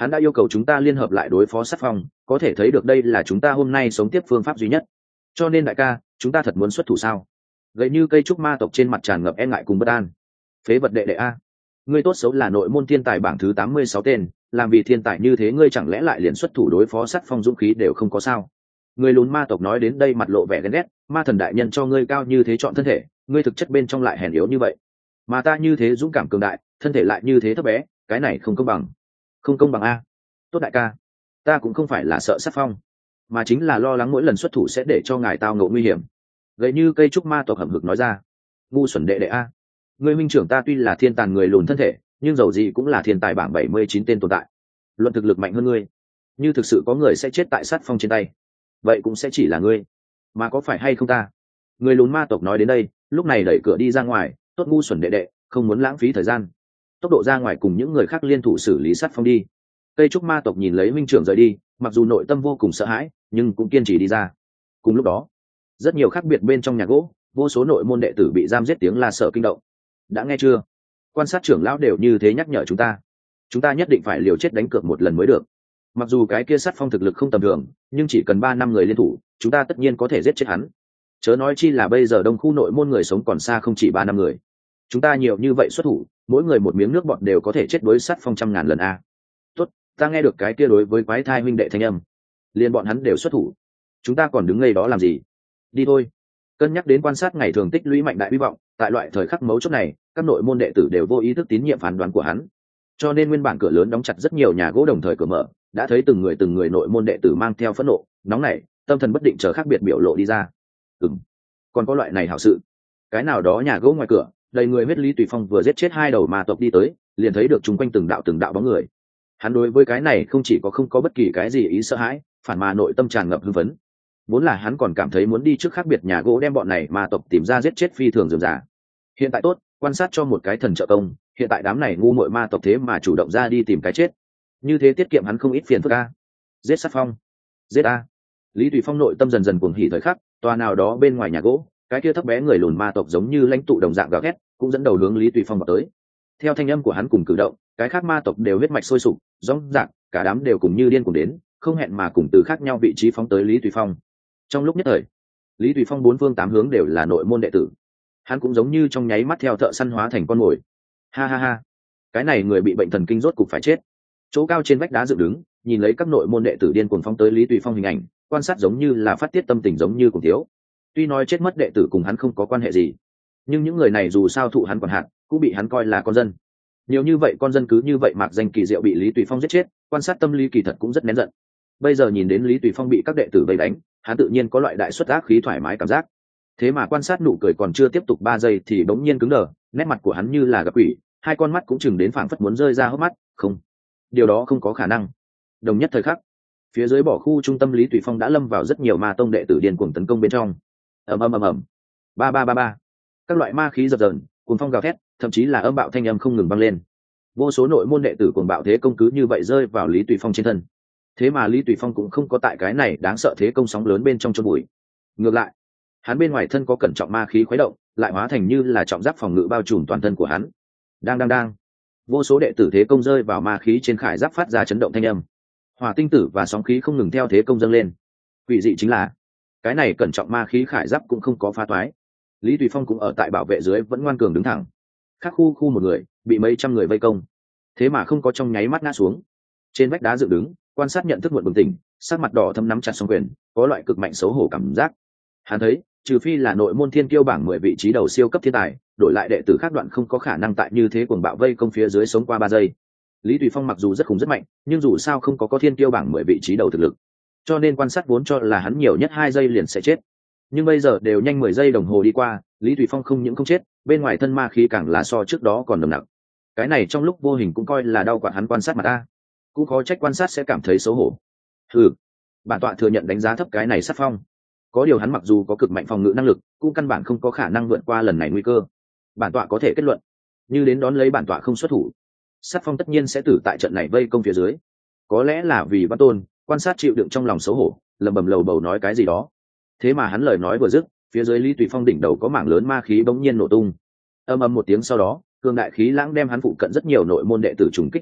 hắn đã yêu cầu chúng ta liên hợp lại đối phó sát phong, có thể thấy được đây là chúng ta hôm nay sống tiếp phương pháp duy nhất. Cho nên đại ca, chúng ta thật muốn xuất thủ sao? Gậy như cây trúc ma tộc trên mặt tràn ngập e ngại cùng bất an. Phế vật đệ đệ a, ngươi tốt xấu là nội môn thiên tài bảng thứ tám mươi sáu tên, làm vì thiên tài như thế ngươi chẳng lẽ lại liền xuất thủ đối phó sát phong dũng khí đều không có sao? Người lùn ma tộc nói đến đây mặt lộ vẻ ghen ghét, ma thần đại nhân cho ngươi cao như thế chọn thân thể, ngươi thực chất bên trong lại hèn yếu như vậy, mà ta như thế dũng cảm cường đại, thân thể lại như thế thấp bé, cái này không công bằng. Không công bằng a? Tốt đại ca, ta cũng không phải là sợ sát phong, mà chính là lo lắng mỗi lần xuất thủ sẽ để cho ngài tao ngộ nguy hiểm. Gậy như cây trúc ma tộc hậm hực nói ra. Ngu xuẩn đệ đệ a, ngươi minh trưởng ta tuy là thiên tàn người lùn thân thể, nhưng dầu gì cũng là thiên tài bảng bảy mươi chín tên tồn tại, luận thực lực mạnh hơn ngươi. Như thực sự có người sẽ chết tại sát phong trên tay, vậy cũng sẽ chỉ là ngươi, mà có phải hay không ta? Người lùn ma tộc nói đến đây, lúc này đẩy cửa đi ra ngoài. Tốt ngu xuẩn đệ đệ, không muốn lãng phí thời gian, tốc độ ra ngoài cùng những người khác liên thủ xử lý sát phong đi. Cây trúc ma tộc nhìn lấy minh trưởng rời đi, mặc dù nội tâm vô cùng sợ hãi, nhưng cũng kiên trì đi ra. Cùng lúc đó, rất nhiều khác biệt bên trong nhà gỗ, vô số nội môn đệ tử bị giam giết tiếng la sợ kinh động. Đã nghe chưa? Quan sát trưởng lão đều như thế nhắc nhở chúng ta, chúng ta nhất định phải liều chết đánh cược một lần mới được. Mặc dù cái kia sát phong thực lực không tầm thường, nhưng chỉ cần ba năm người liên thủ, chúng ta tất nhiên có thể giết chết hắn. Chớ nói chi là bây giờ đông khu nội môn người sống còn xa không chỉ ba năm người, chúng ta nhiều như vậy xuất thủ, mỗi người một miếng nước bọt đều có thể chết đối sát phong trăm ngàn lần a. Tốt, ta nghe được cái kia đối với quái thai huynh đệ thanh âm, liền bọn hắn đều xuất thủ, chúng ta còn đứng ngây đó làm gì? Đi thôi. Cân nhắc đến quan sát ngày thường tích lũy mạnh đại hy vọng, tại loại thời khắc mấu chốt này, các nội môn đệ tử đều vô ý thức tín nhiệm phán đoán của hắn, cho nên nguyên bản cửa lớn đóng chặt rất nhiều nhà gỗ đồng thời cửa mở, đã thấy từng người từng người nội môn đệ tử mang theo phẫn nộ, nóng nảy, tâm thần bất định chờ khác biệt biểu lộ đi ra. Ừm, còn có loại này hảo sự. Cái nào đó nhà gỗ ngoài cửa, đầy người huyết Lý Tùy Phong vừa giết chết hai đầu ma tộc đi tới, liền thấy được chúng quanh từng đạo từng đạo bóng người. Hắn đối với cái này không chỉ có không có bất kỳ cái gì ý sợ hãi, phản mà nội tâm tràn ngập hưng phấn. Vốn là hắn còn cảm thấy muốn đi trước khác biệt nhà gỗ đem bọn này ma tộc tìm ra giết chết phi thường dườm giả. Hiện tại tốt, quan sát cho một cái thần trợ công, hiện tại đám này ngu muội ma tộc thế mà chủ động ra đi tìm cái chết. Như thế tiết kiệm hắn không ít phiền phức a. Giết sát phong, giết a. Lý Tùy Phong nội tâm dần dần cuồng hỉ thời khắc, tòa nào đó bên ngoài nhà gỗ, cái kia thấp bé người lùn ma tộc giống như lãnh tụ đồng dạng gào ghét, cũng dẫn đầu hướng Lý Tùy Phong vào tới. Theo thanh âm của hắn cùng cử động, cái khác ma tộc đều huyết mạch sôi sục, rống rạc, cả đám đều cùng như điên cùng đến, không hẹn mà cùng từ khác nhau vị trí phóng tới Lý Tùy Phong. Trong lúc nhất thời, Lý Tùy Phong bốn phương tám hướng đều là nội môn đệ tử, hắn cũng giống như trong nháy mắt theo thợ săn hóa thành con mồi. Ha ha ha, cái này người bị bệnh thần kinh rốt cục phải chết. Chỗ cao trên vách đá dựng đứng, nhìn lấy các nội môn đệ tử điên cuồng phóng tới Lý Tùy Phong hình ảnh, quan sát giống như là phát tiết tâm tình giống như cùng thiếu. Tuy nói chết mất đệ tử cùng hắn không có quan hệ gì, nhưng những người này dù sao thụ hắn còn hạn, cũng bị hắn coi là con dân. Nhiều như vậy con dân cứ như vậy mạc danh kỳ diệu bị Lý Tùy Phong giết chết, quan sát tâm lý kỳ thật cũng rất nén giận. Bây giờ nhìn đến Lý Tùy Phong bị các đệ tử vây đánh, hắn tự nhiên có loại đại xuất ác khí thoải mái cảm giác. Thế mà quan sát nụ cười còn chưa tiếp tục ba giây thì bỗng nhiên cứng đờ, nét mặt của hắn như là gặp quỷ, hai con mắt cũng chừng đến phảng phất muốn rơi ra hốc mắt. Không, điều đó không có khả năng. Đồng nhất thời khắc, phía dưới bỏ khu trung tâm Lý Tùy Phong đã lâm vào rất nhiều ma tông đệ tử điên cuồng tấn công bên trong. ầm ầm ầm ầm, ba ba ba ba, các loại ma khí dập dờn, cuồng phong gào thét, thậm chí là âm bạo thanh âm không ngừng vang lên. Vô số nội môn đệ tử cuồng bạo thế công cứ như vậy rơi vào Lý Tùy Phong trên thân. Thế mà Lý Tùy Phong cũng không có tại cái này đáng sợ thế công sóng lớn bên trong chôn bụi. Ngược lại, hắn bên ngoài thân có cẩn trọng ma khí khuấy động, lại hóa thành như là trọng giáp phòng ngự bao trùm toàn thân của hắn. Đang đang đang, vô số đệ tử thế công rơi vào ma khí trên khải giáp phát ra chấn động thanh âm. Hỏa tinh tử và sóng khí không ngừng theo thế công dâng lên. Quỷ dị chính là, cái này cẩn trọng ma khí khải giáp cũng không có phá toái. Lý Tùy Phong cũng ở tại bảo vệ dưới vẫn ngoan cường đứng thẳng. Khác khu khu một người, bị mấy trăm người vây công, thế mà không có trong nháy mắt ngã xuống. Trên vách đá dựng đứng, quan sát nhận thức muộn bừng tỉnh, sắc mặt đỏ thâm nắm chặt song quyền, có loại cực mạnh xấu hổ cảm giác. Hắn thấy, trừ phi là nội môn thiên kiêu bảng mười vị trí đầu siêu cấp thiên tài, đổi lại đệ tử khác đoạn không có khả năng tại như thế cuồng bạo vây công phía dưới sống qua ba giây. Lý Tùy Phong mặc dù rất khủng rất mạnh, nhưng dù sao không có có thiên kiêu bảng mười vị trí đầu thực lực, cho nên quan sát vốn cho là hắn nhiều nhất hai giây liền sẽ chết. Nhưng bây giờ đều nhanh mười giây đồng hồ đi qua, Lý Tùy Phong không những không chết, bên ngoài thân ma khí càng là so trước đó còn nồng nặc. Cái này trong lúc vô hình cũng coi là đau quặn hắn quan sát mà ta, cũng khó trách quan sát sẽ cảm thấy xấu hổ. Ừ, bản tọa thừa nhận đánh giá thấp cái này sát phong. Có điều hắn mặc dù có cực mạnh phòng ngự năng lực, cũng căn bản không có khả năng vượt qua lần này nguy cơ. Bản tọa có thể kết luận, như đến đón lấy bản tọa không xuất thủ, sát phong tất nhiên sẽ tử tại trận này vây công phía dưới. Có lẽ là vì Văn Tôn, quan sát chịu đựng trong lòng xấu hổ, lầm bầm lầu bầu nói cái gì đó. Thế mà hắn lời nói vừa dứt, phía dưới Lý Tùy Phong đỉnh đầu có mảng lớn ma khí bỗng nhiên nổ tung. Âm ầm một tiếng sau đó, cường đại khí lãng đem hắn phụ cận rất nhiều nội môn đệ tử trùng kích lui lại,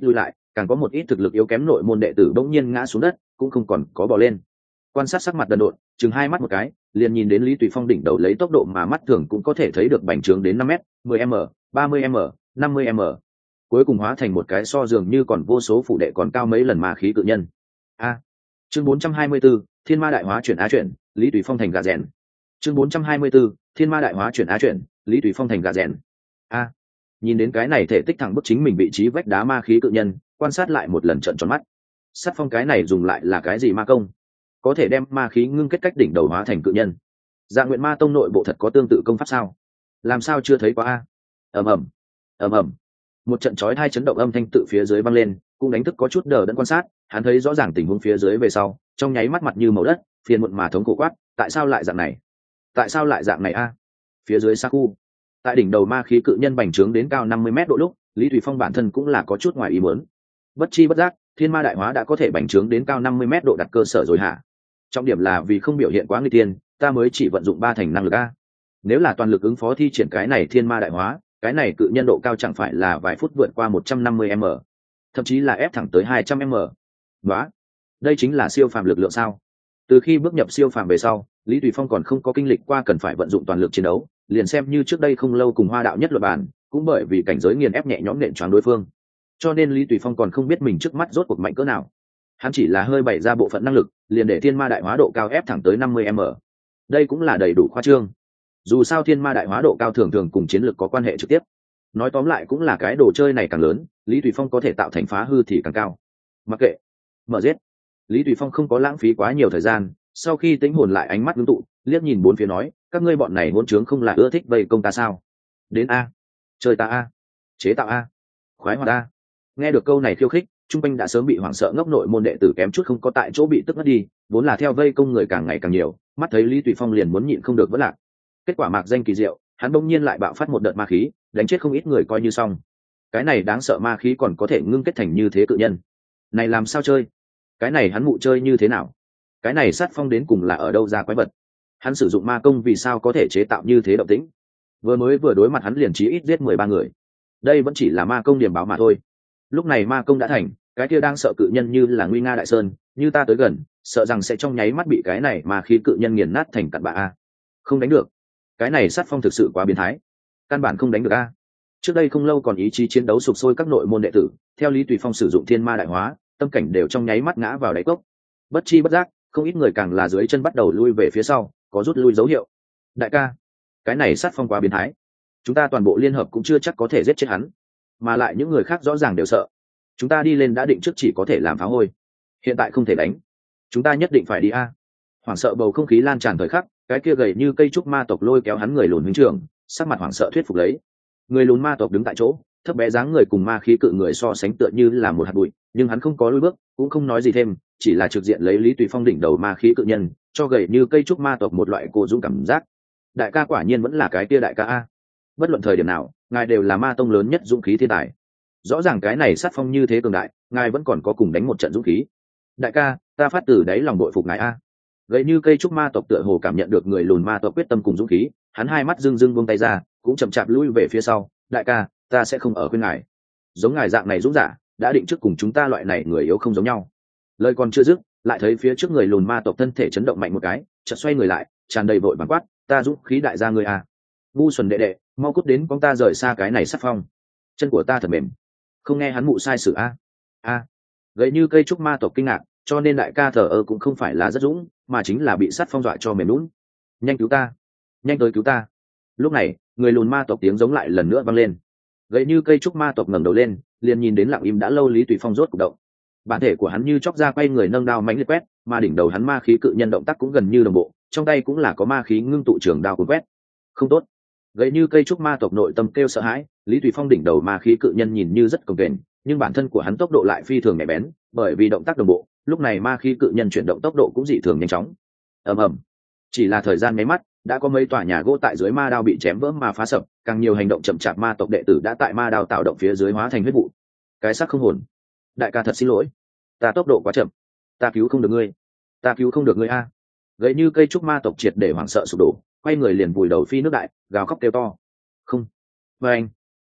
càng có một ít thực lực yếu kém nội môn đệ tử bỗng nhiên ngã xuống đất cũng không còn có bò lên. Quan sát sắc mặt đần độn, chừng hai mắt một cái liền nhìn đến Lý Tùy Phong đỉnh đầu lấy tốc độ mà mắt thường cũng có thể thấy được bành trướng đến năm mét, mười m, ba mươi m, năm mươi m, cuối cùng hóa thành một cái so dường như còn vô số phủ đệ còn cao mấy lần ma khí cự nhân. A. Chương bốn trăm hai mươi 4, Thiên Ma đại hóa chuyển á chuyển, Lý Tùy Phong thành gà rèn. Chương bốn trăm hai mươi 4, Thiên Ma đại hóa chuyển á chuyển, Lý Tùy Phong thành gà rèn. A. Nhìn đến cái này thể tích thẳng bức chính mình vị trí vách đá ma khí cự nhân, quan sát lại một lần trợn tròn mắt. Sắt phong cái này dùng lại là cái gì ma công? Có thể đem ma khí ngưng kết cách đỉnh đầu hóa thành cự nhân. Dạ Nguyện Ma tông nội bộ thật có tương tự công pháp sao? Làm sao chưa thấy qua a? Ầm ầm, ầm ầm. Một trận chói tai chấn động âm thanh tự phía dưới vang lên, cũng đánh thức có chút đờ đẫn quan sát, hắn thấy rõ ràng tình huống phía dưới về sau, trong nháy mắt mặt như màu đất, phiền muộn mà thống khổ quát, tại sao lại dạng này? Tại sao lại dạng này a? Phía dưới xa khu, tại đỉnh đầu ma khí cự nhân bành trướng đến cao năm mươi mét độ lúc, Lý Thủy Phong bản thân cũng là có chút ngoài ý muốn. Bất chi bất giác, Thiên Ma đại hóa đã có thể bành trướng đến cao năm mươi mét độ đặt cơ sở rồi hả? Trọng điểm là vì không biểu hiện quá nguy tiên, ta mới chỉ vận dụng ba thành năng lực a. Nếu là toàn lực ứng phó thi triển cái này Thiên Ma đại hóa, cái này cự nhân độ cao chẳng phải là vài phút vượt qua một trăm năm mươi mét, thậm chí là ép thẳng tới hai trăm mét. Đó, đây chính là siêu phàm lực lượng sao? Từ khi bước nhập siêu phàm về sau, Lý Tùy Phong còn không có kinh lịch qua cần phải vận dụng toàn lực chiến đấu, liền xem như trước đây không lâu cùng Hoa đạo nhất luật bản, cũng bởi vì cảnh giới nghiền ép nhẹ nhõm nện choáng đối phương. Cho nên Lý Tùy Phong còn không biết mình trước mắt rốt cuộc mạnh cỡ nào. Hắn chỉ là hơi bày ra bộ phận năng lực, liền để Thiên Ma đại hóa độ cao ép thẳng tới năm mươi mét. Đây cũng là đầy đủ khoa trương. Dù sao Thiên Ma đại hóa độ cao thường thường cùng chiến lược có quan hệ trực tiếp. Nói tóm lại cũng là cái đồ chơi này càng lớn, Lý Tùy Phong có thể tạo thành phá hư thì càng cao. Mặc kệ, mở giết. Lý Tùy Phong không có lãng phí quá nhiều thời gian, sau khi tĩnh hồn lại ánh mắt ngưng tụ, liếc nhìn bốn phía nói, các ngươi bọn này hỗn trướng không là ưa thích vây công ta sao? Đến a, chơi ta a, chế tạo a, khoái hoạt a. Nghe được câu này khiêu khích, trung quanh đã sớm bị hoảng sợ ngốc nội môn đệ tử kém chút không có tại chỗ bị tức ngất đi, vốn là theo vây công người càng ngày càng nhiều, mắt thấy Lý Tùy Phong liền muốn nhịn không được vẫn lạc. Kết quả mạc danh kỳ diệu, hắn bỗng nhiên lại bạo phát một đợt ma khí, đánh chết không ít người coi như xong. Cái này đáng sợ ma khí còn có thể ngưng kết thành như thế cự nhân. Này làm sao chơi? Cái này hắn mụ chơi như thế nào? Cái này sát phong đến cùng là ở đâu ra quái vật? Hắn sử dụng ma công vì sao có thể chế tạo như thế động tĩnh? Vừa mới vừa đối mặt hắn liền chí ít giết mười ba người. Đây vẫn chỉ là ma công điểm báo mà thôi. Lúc này ma công đã thành, cái kia đang sợ cự nhân như là nguy nga đại sơn, như ta tới gần, sợ rằng sẽ trong nháy mắt bị cái này ma khí cự nhân nghiền nát thành cặn bã a. Không đánh được. Cái này sát phong thực sự quá biến thái, căn bản không đánh được a. Trước đây không lâu còn ý chí chiến đấu sục sôi các nội môn đệ tử, theo Lý Tùy Phong sử dụng Thiên Ma đại hóa, tâm cảnh đều trong nháy mắt ngã vào đáy cốc. Bất chi bất giác, không ít người càng là dưới chân bắt đầu lui về phía sau, có rút lui dấu hiệu. Đại ca, cái này sát phong quá biến thái, chúng ta toàn bộ liên hợp cũng chưa chắc có thể giết chết hắn, mà lại những người khác rõ ràng đều sợ. Chúng ta đi lên đã định trước chỉ có thể làm phá hôi, hiện tại không thể đánh, chúng ta nhất định phải đi a. Hoảng sợ bầu không khí lan tràn thời khắc, cái kia gầy như cây trúc ma tộc lôi kéo hắn người lùn huynh trưởng, sắc mặt hoảng sợ thuyết phục lấy. Người lùn ma tộc đứng tại chỗ, thấp bé dáng người cùng ma khí cự người so sánh tựa như là một hạt bụi, nhưng hắn không có lùi bước, cũng không nói gì thêm, chỉ là trực diện lấy Lý Tùy Phong đỉnh đầu ma khí cự nhân, cho gầy như cây trúc ma tộc một loại cô dũng cảm giác. Đại ca quả nhiên vẫn là cái kia đại ca a. Bất luận thời điểm nào, ngài đều là ma tông lớn nhất dũng khí thiên tài. Rõ ràng cái này sát phong như thế cường đại, ngài vẫn còn có cùng đánh một trận dũng khí. Đại ca, ta phát từ đáy lòng bội phục ngài a. Gầy như cây trúc ma tộc tựa hồ cảm nhận được người lùn ma tộc quyết tâm cùng dũng khí, hắn hai mắt rưng rưng buông tay ra, cũng chậm chạp lui về phía sau. Đại ca, ta sẽ không ở khuyên ngài. Giống ngài dạng này dũng giả, đã định trước cùng chúng ta loại này người yếu không giống nhau. Lời còn chưa dứt, lại thấy phía trước người lùn ma tộc thân thể chấn động mạnh một cái, chợt xoay người lại, tràn đầy vội vàng quát, ta dũng khí đại gia người à. Ngu xuẩn đệ đệ, mau cút đến con ta rời xa cái này sát phong. Chân của ta thật mềm. Không nghe hắn mụ sai sử a. A. Gầy như cây trúc ma tộc kinh ngạc, cho nên đại ca thờ ơ cũng không phải là rất dũng, mà chính là bị sát phong dọa cho mềm lún. Nhanh cứu ta, nhanh tới cứu ta. Lúc này, người lùn ma tộc tiếng giống lại lần nữa vang lên. Gầy như cây trúc ma tộc ngẩng đầu lên, liền nhìn đến lặng im đã lâu Lý Tùy Phong rốt cục động. Bản thể của hắn như chóc ra quay người nâng đao mãnh liệt quét, mà đỉnh đầu hắn ma khí cự nhân động tác cũng gần như đồng bộ, trong tay cũng là có ma khí ngưng tụ trường đao cuốn quét. Không tốt. Gầy như cây trúc ma tộc nội tâm kêu sợ hãi, Lý Tùy Phong đỉnh đầu ma khí cự nhân nhìn như rất cồng kềnh, nhưng bản thân của hắn tốc độ lại phi thường nhạy bén, bởi vì động tác đồng bộ, lúc này ma khí cự nhân chuyển động tốc độ cũng dị thường nhanh chóng. Ầm ầm. Chỉ là thời gian mấy mắt, đã có mấy tòa nhà gỗ tại dưới ma đao bị chém vỡ mà phá sập, càng nhiều hành động chậm chạp ma tộc đệ tử đã tại ma đao tạo động phía dưới hóa thành huyết vụ. Cái xác không hồn. Đại ca thật xin lỗi, ta tốc độ quá chậm, ta cứu không được ngươi, ta cứu không được ngươi a. Gầy như cây trúc ma tộc triệt để hoảng sợ sụp đổ, quay người liền vùi đầu phi nước đại, gào khóc kêu to. Không. Và anh.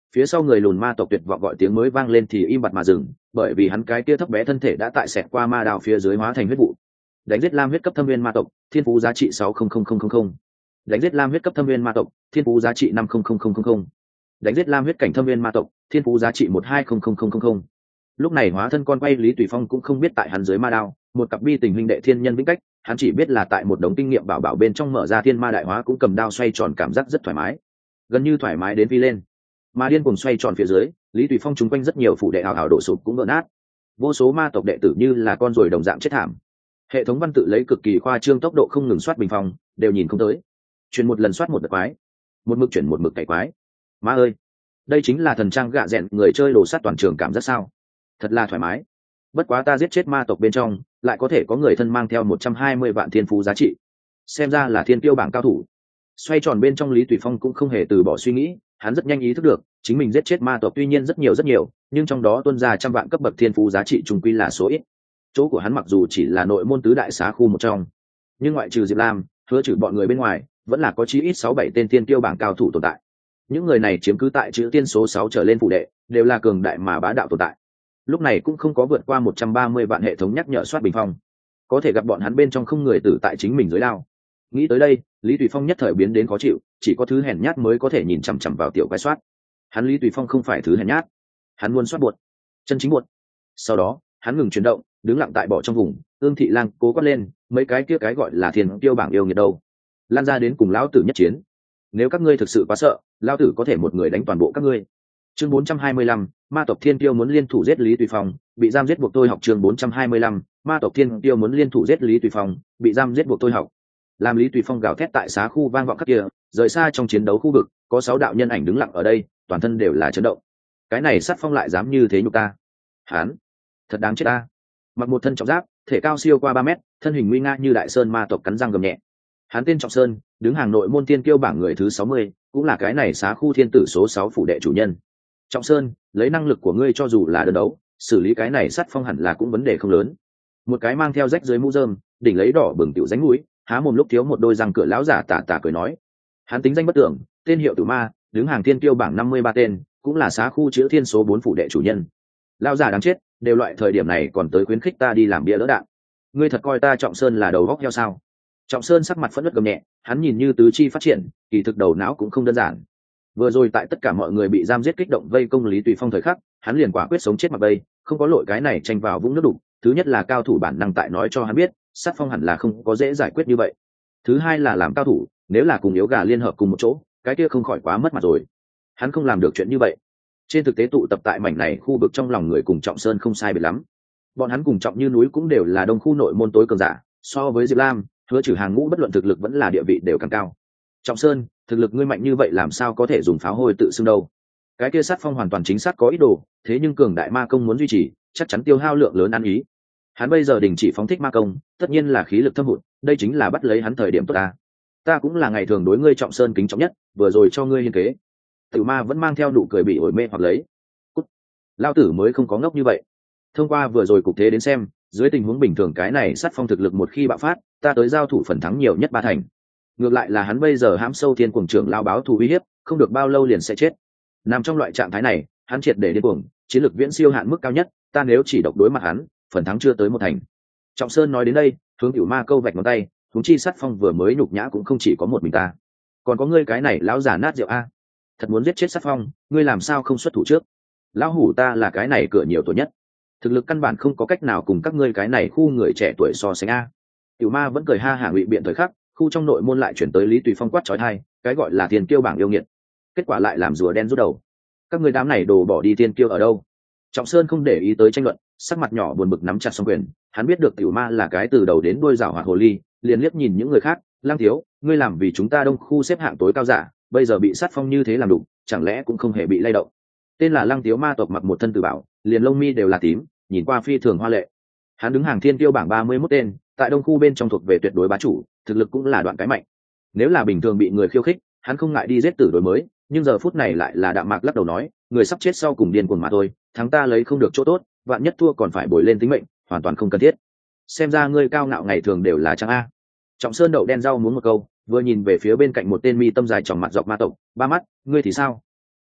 Phía sau người lùn ma tộc tuyệt vọng gọi tiếng mới vang lên thì im bặt mà dừng, bởi vì hắn cái kia thấp bé thân thể đã tại xẹt qua ma đao phía dưới hóa thành huyết vụ. Đánh giết lam huyết cấp thâm viên ma tộc, thiên phú giá trị sáu không không không không không. Đánh giết lam huyết cấp thâm viên ma tộc, thiên phú giá trị năm không không không không không. Đánh giết lam huyết cảnh thâm viên ma tộc, thiên phú giá trị một hai không không không không không. Lúc này hóa thân con quay Lý Tùy Phong cũng không biết tại hắn dưới ma đao, một cặp bi tình huynh đệ thiên nhân vĩnh cách, hắn chỉ biết là tại một đống kinh nghiệm bảo bảo bên trong mở ra thiên ma đại hóa cũng cầm đao xoay tròn, cảm giác rất thoải mái, gần như thoải mái đến phi lên. Mà điên cuồng xoay tròn phía dưới, Lý Tùy Phong chúng quanh rất nhiều phủ đệ hào hào đổ sụp cũng vỡ nát, vô số ma tộc đệ tử như là con ruồi đồng dạng chết thảm. Hệ thống văn tự lấy cực kỳ khoa trương tốc độ không ngừng soát bình phong, đều nhìn không tới, chuyển một lần soát một đợt quái, một mực chuyển một mực cày quái. Má ơi, đây chính là thần trang gạ rẽn người chơi đồ sát toàn trường cảm giác sao? Thật là thoải mái. Bất quá ta giết chết ma tộc bên trong lại có thể có người thân mang theo một trăm hai mươi vạn thiên phú giá trị, xem ra là thiên tiêu bảng cao thủ. Xoay tròn bên trong Lý Tùy Phong cũng không hề từ bỏ suy nghĩ, hắn rất nhanh ý thức được chính mình giết chết ma tộc tuy nhiên rất nhiều rất nhiều, nhưng trong đó tuôn ra trăm vạn cấp bậc thiên phú giá trị trùng quy là số ít. Chỗ của hắn mặc dù chỉ là nội môn tứ đại xá khu một trong, nhưng ngoại trừ Diệp Lam, Hứa Trừ bọn người bên ngoài vẫn là có chí ít sáu bảy tên thiên tiêu bảng cao thủ tồn tại. Những người này chiếm cứ tại chữ tiên số sáu trở lên phụ đệ, đều là cường đại mà bá đạo tồn tại. Lúc này cũng không có vượt qua một trăm ba mươi vạn hệ thống nhắc nhở soát bình phong, có thể gặp bọn hắn bên trong không người tử tại chính mình dưới đao. Nghĩ tới đây, Lý Tùy Phong nhất thời biến đến khó chịu, chỉ có thứ hèn nhát mới có thể nhìn chằm chằm vào tiểu quái soát. Hắn Lý Tùy Phong không phải thứ hèn nhát, hắn muốn soát buột, chân chính buột. Sau đó, hắn ngừng chuyển động, đứng lặng tại bỏ trong vùng. Ương Thị Lang cố quát lên, mấy cái kia cái gọi là thiên tiêu bảng yêu nghiệt đâu, lan ra đến cùng lão tử nhất chiến. Nếu các ngươi thực sự quá sợ, lão tử có thể một người đánh toàn bộ các ngươi. Chương bốn trăm hai mươi lăm, ma tộc thiên tiêu muốn liên thủ giết Lý Tùy Phong, bị giam giết buộc tôi học. Chương bốn trăm hai mươi lăm, ma tộc thiên tiêu muốn liên thủ giết Lý Tùy Phong, bị giam giết buộc tôi học. Làm Lý Tùy Phong gào thét tại xá khu vang vọng khắp kia, rời xa trong chiến đấu khu vực, có sáu đạo nhân ảnh đứng lặng ở đây, toàn thân đều là chấn động. Cái này sát phong lại dám như thế nhục ta, hắn thật đáng chết ta. Mặc một thân trọng giáp, thể cao siêu qua ba mét, thân hình nguy nga như đại sơn ma tộc cắn răng gầm nhẹ. Hắn tên Trọng Sơn, đứng hàng nội môn tiên kiêu bảng người thứ sáu mươi, cũng là cái này xá khu thiên tử số sáu phủ đệ chủ nhân. Trọng Sơn, lấy năng lực của ngươi cho dù là đơn đấu, xử lý cái này sát phong hẳn là cũng vấn đề không lớn. Một cái mang theo rách dưới mũ rơm, đỉnh lấy đỏ bừng tiểu ránh mũi, há mồm lúc thiếu một đôi răng cửa lão giả tà tà cười nói. Hắn tính danh bất tưởng, tên hiệu Tử Ma, đứng hàng thiên kiêu bảng năm mươi ba tên, cũng là xá khu chữ thiên số bốn phủ đệ chủ nhân. Lão giả đáng chết, đều loại thời điểm này còn tới khuyến khích ta đi làm bia đỡ đạn. Ngươi thật coi ta Trọng Sơn là đầu góc heo sao? Trọng Sơn sắc mặt phẫn nộ gầm nhẹ, hắn nhìn như tứ chi phát triển, kỳ thực đầu não cũng không đơn giản. Vừa rồi tại tất cả mọi người bị giam giết kích động vây công Lý Tùy Phong thời khắc, hắn liền quả quyết sống chết mặc bay, không có lội cái này tranh vào vũng nước đục. Thứ nhất là cao thủ bản năng tại nói cho hắn biết, sát phong hẳn là không có dễ giải quyết như vậy. Thứ hai là làm cao thủ, nếu là cùng yếu gà liên hợp cùng một chỗ, cái kia không khỏi quá mất mặt rồi. Hắn không làm được chuyện như vậy. Trên thực tế tụ tập tại mảnh này khu vực trong lòng người cùng Trọng Sơn không sai biệt lắm. Bọn hắn cùng Trọng Như núi cũng đều là đông khu nội môn tối cường giả, so với Diệp Lam, Hứa Trừ hàng ngũ bất luận thực lực vẫn là địa vị đều càng cao. Trọng Sơn, thực lực ngươi mạnh như vậy làm sao có thể dùng pháo hôi tự xưng đâu? Cái kia sát phong hoàn toàn chính xác có ý đồ, thế nhưng cường đại ma công muốn duy trì, chắc chắn tiêu hao lượng lớn ăn ý. Hắn bây giờ đình chỉ phóng thích ma công, tất nhiên là khí lực thâm hụt, đây chính là bắt lấy hắn thời điểm tốt ta. Ta cũng là ngày thường đối ngươi Trọng Sơn kính trọng nhất, vừa rồi cho ngươi hiên kế. Tử Ma vẫn mang theo nụ cười bị ổi mê hoặc lấy. Cút. Lao tử mới không có ngốc như vậy. Thông qua vừa rồi cục thế đến xem, dưới tình huống bình thường cái này sát phong thực lực một khi bạo phát, ta tới giao thủ phần thắng nhiều nhất ba thành. Ngược lại là hắn bây giờ hãm sâu thiên cuồng trưởng lao báo thù uy hiếp, không được bao lâu liền sẽ chết. Nằm trong loại trạng thái này, hắn triệt để điên cuồng, chiến lược viễn siêu hạn mức cao nhất, ta nếu chỉ độc đối mặt hắn, phần thắng chưa tới một thành. Trọng Sơn nói đến đây, hướng Cửu Ma câu vạch ngón tay, huống chi sát phong vừa mới nhục nhã cũng không chỉ có một mình ta, còn có ngươi cái này lão giả nát rượu a. Thật muốn giết chết sát phong, ngươi làm sao không xuất thủ trước? Lão hủ ta là cái này cửa nhiều tuổi nhất, thực lực căn bản không có cách nào cùng các ngươi cái này khu người trẻ tuổi so sánh a. Cửu Ma vẫn cười ha hả ngụy biện thời khắc, khu trong nội môn lại chuyển tới Lý Tùy Phong quát chói tai, cái gọi là tiền kiêu bảng yêu nghiệt, kết quả lại làm rùa đen rút đầu. Các ngươi đám này đồ bỏ đi tiên kiêu ở đâu? Trọng Sơn không để ý tới tranh luận, sắc mặt nhỏ buồn bực nắm chặt song quyền, hắn biết được Tiểu Ma là cái từ đầu đến đuôi rào hoạt hồ ly, liền liếc nhìn những người khác, Lang thiếu, ngươi làm vì chúng ta đông khu xếp hạng tối cao giả, bây giờ bị sát phong như thế làm đủ, chẳng lẽ cũng không hề bị lay động? Tên là Lăng Tiếu ma tộc mặc một thân tử bảo, liền lông mi đều là tím, nhìn qua phi thường hoa lệ. Hắn đứng hàng thiên tiêu bảng ba mươi mốt tên, tại đông khu bên trong thuộc về tuyệt đối bá chủ, thực lực cũng là đoạn cái mạnh. Nếu là bình thường bị người khiêu khích, hắn không ngại đi giết tử đối mới, nhưng giờ phút này lại là đạm mạc lắc đầu nói, người sắp chết sau cùng điên cuồng mà thôi, thắng ta lấy không được chỗ tốt, vạn nhất thua còn phải bồi lên tính mệnh, hoàn toàn không cần thiết. Xem ra ngươi cao ngạo ngày thường đều là trang a. Trọng Sơn đậu đen rau muốn một câu, vừa nhìn về phía bên cạnh một tên mi tâm dài tròng mặt dọc ma tộc, ba mắt, ngươi thì sao?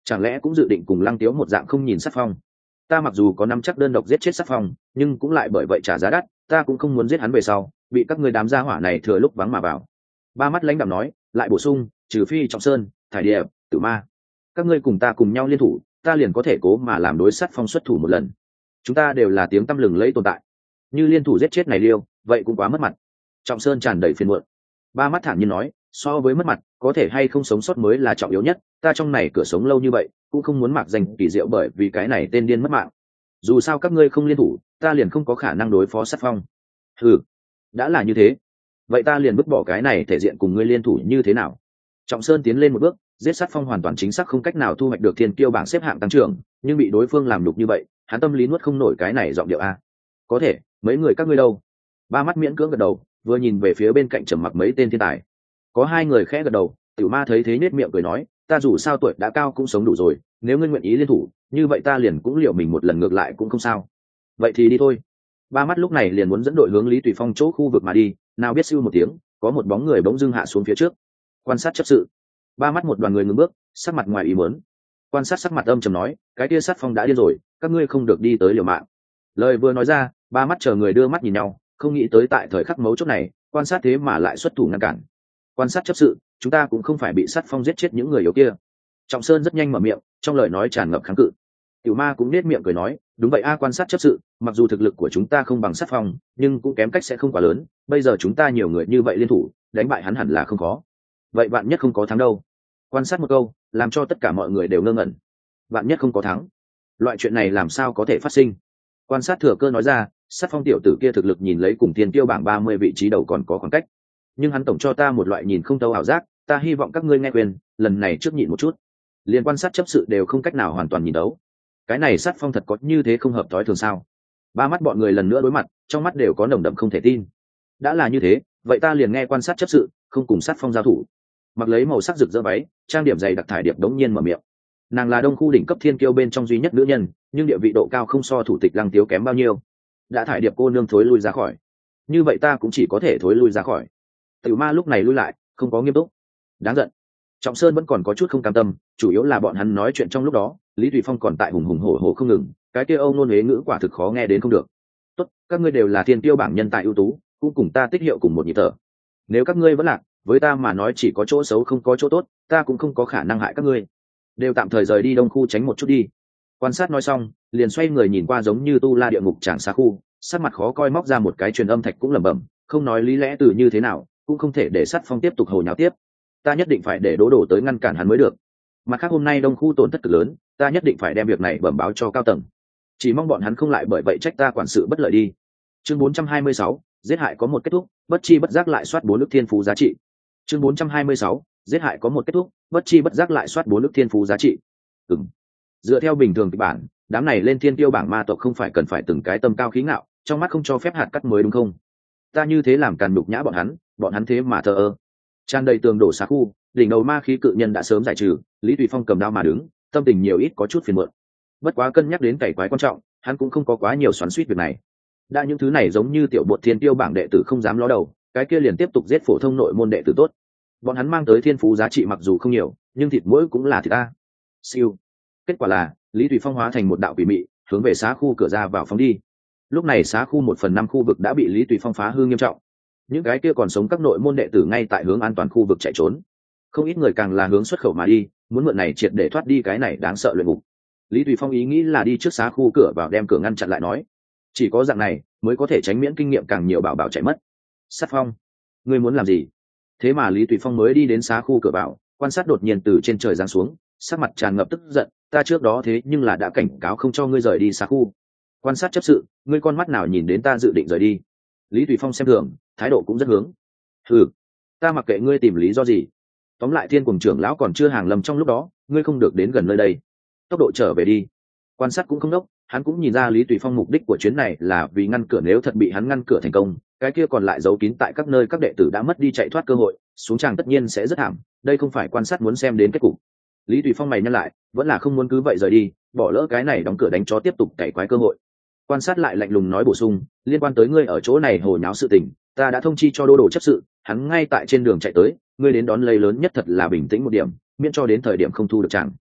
chẳng lẽ cũng dự định cùng Lăng Tiếu một dạng không nhìn sắc phong? Ta mặc dù có nắm chắc đơn độc giết chết sắc phong, nhưng cũng lại bởi vậy trả giá đắt, ta cũng không muốn giết hắn về sau bị các ngươi đám gia hỏa này thừa lúc vắng mà vào. Ba mắt lãnh đạm nói, lại bổ sung, trừ phi Trọng Sơn, Thải Điệp, Tử Ma, các ngươi cùng ta cùng nhau liên thủ, ta liền có thể cố mà làm đối sát phong xuất thủ một lần. Chúng ta đều là tiếng tăm lừng lẫy tồn tại, như liên thủ giết chết này liêu, vậy cũng quá mất mặt. Trọng Sơn tràn đầy phiền muộn. Ba mắt thản nhiên nói, so với mất mặt, có thể hay không sống sót mới là trọng yếu nhất, ta trong này cửa sống lâu như vậy cũng không muốn mặc danh kỳ diệu bởi vì cái này tên điên mất mạng. Dù sao các ngươi không liên thủ, ta liền không có khả năng đối phó sát phong. Ừ, đã là như thế, vậy ta liền vứt bỏ cái này thể diện cùng ngươi liên thủ như thế nào? Trọng Sơn tiến lên một bước, giết sát phong hoàn toàn chính xác không cách nào thu hoạch được thiên kiêu bảng xếp hạng tăng trưởng, nhưng bị đối phương làm đục như vậy, hắn tâm lý nuốt không nổi cái này giọng điệu a. Có thể, mấy người các ngươi đâu? Ba mắt miễn cưỡng gật đầu, vừa nhìn về phía bên cạnh trầm mặc mấy tên thiên tài. Có hai người khẽ gật đầu, Tiểu Ma thấy thế nết miệng cười nói, ta dù sao tuổi đã cao cũng sống đủ rồi, nếu ngươi nguyện ý liên thủ, như vậy ta liền cũng liệu mình một lần ngược lại cũng không sao. Vậy thì đi thôi. Ba mắt lúc này liền muốn dẫn đội hướng Lý Tùy Phong chỗ khu vực mà đi, nào biết siêu một tiếng, có một bóng người bỗng dưng hạ xuống phía trước. Quan sát chấp sự. Ba mắt một đoàn người ngừng bước, sắc mặt ngoài ý muốn. Quan sát sắc mặt âm trầm nói, cái kia sát phong đã điên rồi, các ngươi không được đi tới liều mạng. Lời vừa nói ra, ba mắt chờ người đưa mắt nhìn nhau, không nghĩ tới tại thời khắc mấu chốt này, quan sát thế mà lại xuất thủ ngăn cản. Quan sát chấp sự, chúng ta cũng không phải bị sát phong giết chết những người yếu kia. Trọng Sơn rất nhanh mở miệng, trong lời nói tràn ngập kháng cự. Tiểu Ma cũng nết miệng cười nói, đúng vậy a, quan sát chấp sự, mặc dù thực lực của chúng ta không bằng sát phong, nhưng cũng kém cách sẽ không quá lớn, bây giờ chúng ta nhiều người như vậy liên thủ, đánh bại hắn hẳn là không khó. Vậy bạn nhất không có thắng đâu? Quan sát một câu, làm cho tất cả mọi người đều ngơ ngẩn. Bạn nhất không có thắng, loại chuyện này làm sao có thể phát sinh? Quan sát thừa cơ nói ra, sát phong tiểu tử kia thực lực nhìn lấy cùng tiền tiêu bảng ba mươi vị trí đầu còn có khoảng cách, nhưng hắn tổng cho ta một loại nhìn không thấu ảo giác, ta hy vọng các ngươi nghe quyền, lần này trước nhịn một chút. Liên quan sát chấp sự đều không cách nào hoàn toàn nhìn đấu, cái này sát phong thật có như thế không hợp thói thường sao? Ba mắt bọn người lần nữa đối mặt, trong mắt đều có nồng đậm không thể tin. Đã là như thế, vậy ta liền nghe quan sát chấp sự, không cùng sát phong giao thủ. Mặc lấy màu sắc rực rỡ váy, trang điểm dày đặc Thải Điệp đống nhiên mở miệng. Nàng là đông khu đỉnh cấp thiên kiêu bên trong duy nhất nữ nhân, nhưng địa vị độ cao không so thủ tịch Lăng Tiếu kém bao nhiêu. Đã Thải Điệp cô nương thối lui ra khỏi, như vậy ta cũng chỉ có thể thối lui ra khỏi. Tiểu Ma lúc này lui lại, không có nghiêm túc. Đáng giận. Trọng Sơn vẫn còn có chút không cam tâm, chủ yếu là bọn hắn nói chuyện trong lúc đó, Lý Thủy Phong còn tại hùng hùng hổ hổ không ngừng, cái kia âu nôn huế ngữ quả thực khó nghe đến không được. Tốt, các ngươi đều là thiên tiêu bảng nhân tài ưu tú, cũng cùng ta tích hiệu cùng một nhịp thở. Nếu các ngươi vẫn lạc, với ta mà nói chỉ có chỗ xấu không có chỗ tốt, ta cũng không có khả năng hại các ngươi. Đều tạm thời rời đi đông khu tránh một chút đi. Quan sát nói xong, liền xoay người nhìn qua giống như tu la địa ngục tràng xa khu, sắc mặt khó coi móc ra một cái truyền âm thạch cũng lẩm bẩm, không nói lý lẽ từ như thế nào, cũng không thể để sát phong tiếp tục hồ nháo tiếp. Ta nhất định phải để đố đổ tới ngăn cản hắn mới được. Mặt khác hôm nay đông khu tổn thất cực lớn, ta nhất định phải đem việc này bẩm báo cho cao tầng, chỉ mong bọn hắn không lại bởi vậy trách ta quản sự bất lợi đi. Chương bốn trăm hai mươi sáu, giết hại có một kết thúc, bất chi bất giác lại soát bốn nước thiên phú giá trị. Chương bốn trăm hai mươi sáu, giết hại có một kết thúc, bất chi bất giác lại soát bốn nước thiên phú giá trị. Ừm. Dựa theo bình thường kịch bản, đám này lên thiên tiêu bảng ma tộc không phải cần phải từng cái tâm cao khí ngạo, trong mắt không cho phép hạt cắt mới đúng không? Ta như thế làm càn nhục nhã bọn hắn, bọn hắn thế mà thờ ơ. Tràn đầy tường đổ xá khu, đỉnh đầu ma khí cự nhân đã sớm giải trừ, Lý Tùy Phong cầm đao mà đứng, tâm tình nhiều ít có chút phiền muộn. Bất quá cân nhắc đến cày quái quan trọng, hắn cũng không có quá nhiều xoắn xuýt việc này. Đã những thứ này giống như tiểu bột thiên tiêu bảng đệ tử không dám ló đầu, cái kia liền tiếp tục giết phổ thông nội môn đệ tử tốt. Bọn hắn mang tới thiên phú giá trị mặc dù không nhiều, nhưng thịt mỗi cũng là thịt ta. Siêu. Kết quả là, Lý Tùy Phong hóa thành một đạo quỷ mị, hướng về xá khu cửa ra vào phóng đi. Lúc này xá khu một phần năm khu vực đã bị Lý Tùy Phong phá hư nghiêm trọng. Những cái kia còn sống các nội môn đệ tử ngay tại hướng an toàn khu vực chạy trốn. Không ít người càng là hướng xuất khẩu mà đi, muốn mượn này triệt để thoát đi cái này đáng sợ luyện ngục. Lý Tùy Phong ý nghĩ là đi trước xá khu cửa vào đem cửa ngăn chặn lại nói, chỉ có dạng này mới có thể tránh miễn kinh nghiệm càng nhiều bảo bảo chạy mất. Sát Phong, ngươi muốn làm gì? Thế mà Lý Tùy Phong mới đi đến xá khu cửa vào, quan sát đột nhiên từ trên trời giáng xuống, sắc mặt tràn ngập tức giận, ta trước đó thế nhưng là đã cảnh cáo không cho ngươi rời đi xá khu. Quan sát chấp sự, ngươi con mắt nào nhìn đến ta dự định rời đi? Lý Tùy Phong xem thường, thái độ cũng rất hướng. Ừ, ta mặc kệ ngươi tìm lý do gì. Tóm lại thiên cùng trưởng lão còn chưa hàng lầm trong lúc đó, ngươi không được đến gần nơi đây. Tốc độ trở về đi. Quan sát cũng không đốc, hắn cũng nhìn ra Lý Tùy Phong mục đích của chuyến này là vì ngăn cửa, nếu thật bị hắn ngăn cửa thành công, cái kia còn lại giấu kín tại các nơi các đệ tử đã mất đi chạy thoát cơ hội, xuống tràng tất nhiên sẽ rất thảm, đây không phải quan sát muốn xem đến kết cục. Lý Tùy Phong mày nhăn lại, vẫn là không muốn cứ vậy rời đi, bỏ lỡ cái này đóng cửa đánh chó tiếp tục cày quái cơ hội. Quan sát lại lạnh lùng nói bổ sung, liên quan tới ngươi ở chỗ này hồ nháo sự tình, ta đã thông chi cho đô đồ chấp sự, hắn ngay tại trên đường chạy tới, ngươi đến đón lấy lớn nhất thật là bình tĩnh một điểm, miễn cho đến thời điểm không thu được chàng.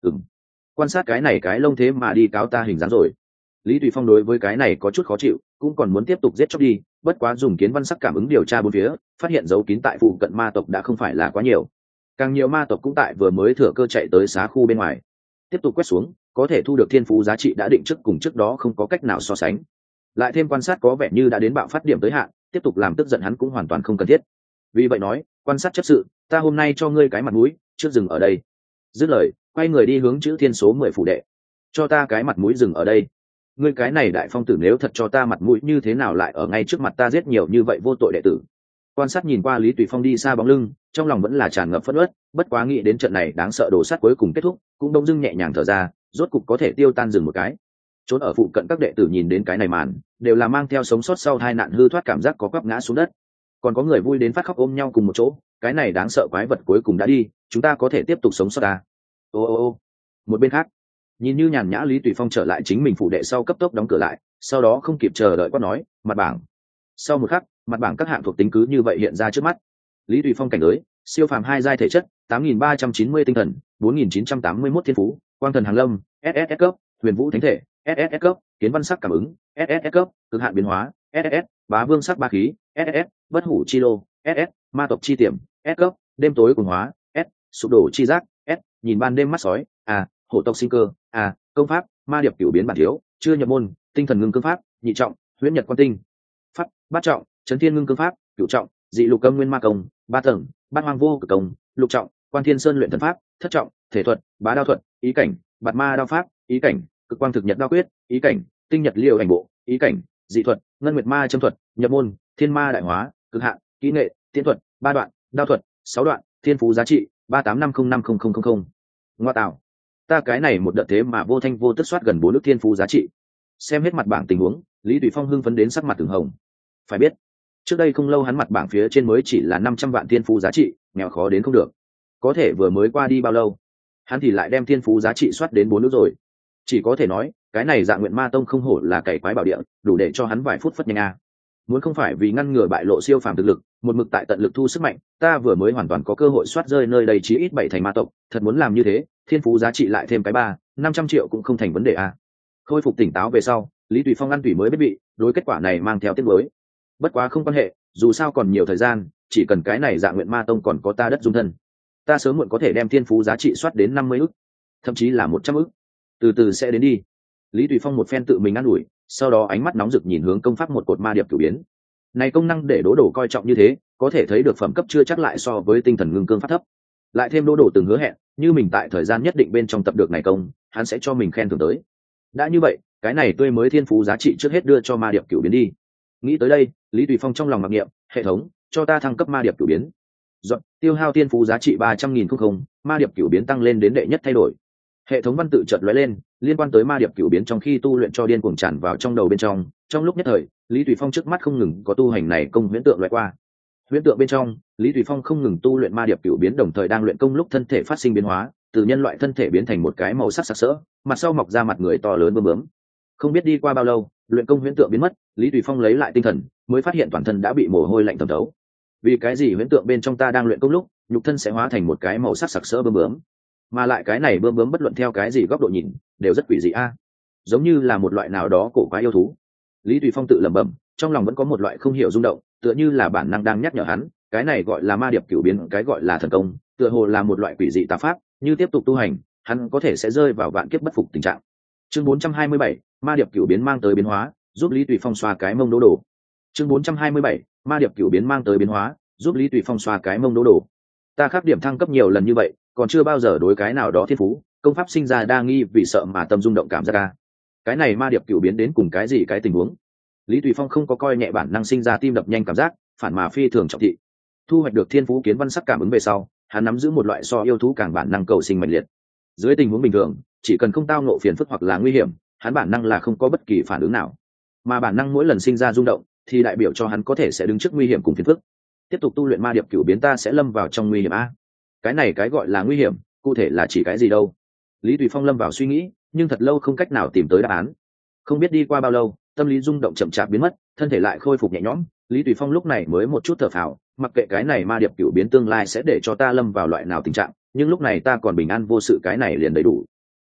ừng quan sát cái này cái lông thế mà đi cáo ta hình dáng rồi. Lý Tùy Phong đối với cái này có chút khó chịu, cũng còn muốn tiếp tục giết chóc đi, bất quá dùng kiến văn sắc cảm ứng điều tra bốn phía, phát hiện dấu kín tại phụ cận ma tộc đã không phải là quá nhiều, càng nhiều ma tộc cũng tại vừa mới thừa cơ chạy tới xá khu bên ngoài. Tiếp tục quét xuống, có thể thu được thiên phú giá trị đã định trước cùng trước đó không có cách nào so sánh. Lại thêm quan sát có vẻ như đã đến bạo phát điểm tới hạn, tiếp tục làm tức giận hắn cũng hoàn toàn không cần thiết. Vì vậy nói, quan sát chấp sự, ta hôm nay cho ngươi cái mặt mũi, trước dừng ở đây. Dứt lời, quay người đi hướng chữ thiên số mười phủ đệ. Cho ta cái mặt mũi dừng ở đây. Ngươi cái này đại phong tử nếu thật cho ta mặt mũi như thế nào lại ở ngay trước mặt ta giết nhiều như vậy vô tội đệ tử. Quan sát nhìn qua Lý Tùy Phong đi xa bóng lưng, trong lòng vẫn là tràn ngập phẫn uất, bất quá nghĩ đến trận này đáng sợ đổ sát cuối cùng kết thúc, cũng đông dưng nhẹ nhàng thở ra, rốt cục có thể tiêu tan dừng một cái. Trốn ở phụ cận các đệ tử nhìn đến cái này màn, đều là mang theo sống sót sau hai nạn hư thoát cảm giác có quắp ngã xuống đất. Còn có người vui đến phát khóc ôm nhau cùng một chỗ, cái này đáng sợ quái vật cuối cùng đã đi, chúng ta có thể tiếp tục sống sót ta. Ô ô ô. Một bên khác, nhìn như nhàn nhã Lý Tùy Phong trở lại chính mình phủ đệ sau cấp tốc đóng cửa lại, sau đó không kịp chờ đợi quát nói, mặt bảng. Sau một khắc, mặt bảng các hạng thuộc tính cứ như vậy hiện ra trước mắt. Lý Tùy Phong cảnh giới, siêu phàm hai giai thể chất, tám nghìn ba trăm chín mươi tinh thần, bốn nghìn chín trăm tám mươi mốt thiên phú, quang thần hàng lâm, ét ét ét cấp, huyền vũ thánh thể, ét ét ét cấp, kiến văn sắc cảm ứng, ét ét ét cấp, cực hạn biến hóa, ét ét ét, bá vương sắc ba khí, ét ét ét, bất hủ chi lô, ét ét ét, ma tộc chi tiềm, S cấp, đêm tối cuồng hóa, S, sụp đổ chi giác, S, nhìn ban đêm mắt sói, A, hổ tộc sinh cơ, A, công pháp, ma điệp cửu biến bản thiếu, chưa nhập môn, tinh thần ngưng cương pháp, nhị trọng, huyễn nhật quan tinh, pháp, bát trọng, chấn thiên ngưng cương pháp, cửu trọng, dị lục âm nguyên ma công, ba tầng, bát hoang vô cực công, lục trọng, quan thiên sơn luyện thần pháp, thất trọng, thể thuật, bá đao thuật, ý cảnh, bạt ma đao pháp, ý cảnh, cực quang thực nhật đao quyết, ý cảnh, tinh nhật liều ảnh bộ, ý cảnh, dị thuật, ngân nguyệt ma châm thuật, nhập môn, thiên ma đại hóa, cực hạn, kỹ nghệ, tiên thuật, ba đoạn, đao thuật, sáu đoạn, thiên phú giá trị, ba tám năm không năm không không không không. Ngoa tạo, ta cái này một đợt thế mà vô thanh vô tức soát gần bốn nước thiên phú giá trị. Xem hết mặt bảng tình huống, Lý Tùy Phong hưng phấn đến sắc mặt từng hồng. Phải biết, trước đây không lâu hắn mặt bảng phía trên mới chỉ là năm trăm vạn thiên phú giá trị, nghèo khó đến không được. Có thể vừa mới qua đi bao lâu, hắn thì lại đem thiên phú giá trị soát đến bốn nước rồi. Chỉ có thể nói, cái này Dạ Nguyện Ma Tông không hổ là cày quái bảo địa, đủ để cho hắn vài phút phất nhanh a. Muốn không phải vì ngăn ngừa bại lộ siêu phàm thực lực, một mực tại tận lực thu sức mạnh, ta vừa mới hoàn toàn có cơ hội soát rơi nơi đây chí ít bảy thành ma tộc, thật muốn làm như thế, thiên phú giá trị lại thêm cái ba, năm trăm triệu cũng không thành vấn đề a. Khôi phục tỉnh táo về sau, Lý Tùy Phong ăn tủy mới biết bị, đối kết quả này mang theo tiếc nuối. Bất quá không quan hệ, dù sao còn nhiều thời gian, chỉ cần cái này Dạ Nguyện Ma Tông còn có ta đất dung thân, ta sớm muộn có thể đem thiên phú giá trị soát đến năm mươi ức, thậm chí là một trăm ức. Từ từ sẽ đến đi. Lý Tùy Phong một phen tự mình ăn ủi, sau đó ánh mắt nóng rực nhìn hướng công pháp một cột ma điệp cửu biến. Này công năng để Đỗ Đổ coi trọng như thế, có thể thấy được phẩm cấp chưa chắc lại so với tinh thần ngưng cương pháp thấp. Lại thêm Đỗ Đổ từng hứa hẹn, như mình tại thời gian nhất định bên trong tập được này công, hắn sẽ cho mình khen thưởng tới. Đã như vậy, cái này tươi mới thiên phú giá trị trước hết đưa cho ma điệp cửu biến đi. Nghĩ tới đây, Lý Tùy Phong trong lòng mặc niệm, hệ thống, cho ta thăng cấp ma điệp cửu biến. Dọn, tiêu hao thiên phú giá trị ba trăm nghìn không không, ma điệp cửu biến tăng lên đến đệ nhất thay đổi. Hệ thống văn tự chợt lóe lên, liên quan tới ma điệp cửu biến trong khi tu luyện cho điên cuồng tràn vào trong đầu bên trong. Trong lúc nhất thời, Lý Tùy Phong trước mắt không ngừng có tu hành này công huyễn tượng loại qua. Huyễn tượng bên trong, Lý Tùy Phong không ngừng tu luyện ma điệp cửu biến, đồng thời đang luyện công lúc thân thể phát sinh biến hóa, từ nhân loại thân thể biến thành một cái màu sắc sặc sỡ, mặt sau mọc ra mặt người to lớn bướm bướm. Không biết đi qua bao lâu, luyện công huyễn tượng biến mất, Lý Tùy Phong lấy lại tinh thần, mới phát hiện toàn thân đã bị mồ hôi lạnh thấm thấu. Vì cái gì huyễn tượng bên trong ta đang luyện công lúc, nhục thân sẽ hóa thành một cái màu sắc sặc sỡ bướm bướm, mà lại cái này bướm bướm bất luận theo cái gì góc độ nhìn, đều rất quỷ dị a, giống như là một loại nào đó cổ quái yêu thú. Lý Tùy Phong tự lẩm bẩm, trong lòng vẫn có một loại không hiểu rung động, tựa như là bản năng đang nhắc nhở hắn, cái này gọi là ma điệp cửu biến, cái gọi là thần công, tựa hồ là một loại quỷ dị tà pháp, như tiếp tục tu hành, hắn có thể sẽ rơi vào vạn kiếp bất phục tình trạng. Chương bốn trăm hai mươi bảy, ma điệp cửu biến mang tới biến hóa, giúp Lý Tùy Phong xoa cái mông Đỗ Đổ. Chương bốn trăm hai mươi bảy, ma điệp cửu biến mang tới biến hóa, giúp Lý Tùy Phong xoa cái mông Đỗ Đổ. Ta khắc điểm thăng cấp nhiều lần như vậy, còn chưa bao giờ đối cái nào đó thiên phú, công pháp sinh ra đa nghi vì sợ mà tâm rung động cảm giác ca. Cái này ma điệp cửu biến đến cùng cái gì cái tình huống? Lý Tùy Phong không có coi nhẹ bản năng sinh ra tim đập nhanh cảm giác, phản mà phi thường trọng thị. Thu hoạch được thiên phú kiến văn sắc cảm ứng về sau, hắn nắm giữ một loại so yêu thú càng bản năng cầu sinh mạnh liệt. Dưới tình huống bình thường, chỉ cần không tao ngộ phiền phức hoặc là nguy hiểm, hắn bản năng là không có bất kỳ phản ứng nào. Mà bản năng mỗi lần sinh ra rung động, thì đại biểu cho hắn có thể sẽ đứng trước nguy hiểm cùng phiền phức. Tiếp tục tu luyện ma điệp cửu biến ta sẽ lâm vào trong nguy hiểm a. Cái này cái gọi là nguy hiểm, cụ thể là chỉ cái gì đâu? Lý Tùy Phong lâm vào suy nghĩ, nhưng thật lâu không cách nào tìm tới đáp án. Không biết đi qua bao lâu, tâm lý rung động chậm chạp biến mất, thân thể lại khôi phục nhẹ nhõm. Lý Tùy Phong lúc này mới một chút thở phào, mặc kệ cái này ma điệp cửu biến tương lai sẽ để cho ta lâm vào loại nào tình trạng, nhưng lúc này ta còn bình an vô sự, cái này liền đầy đủ.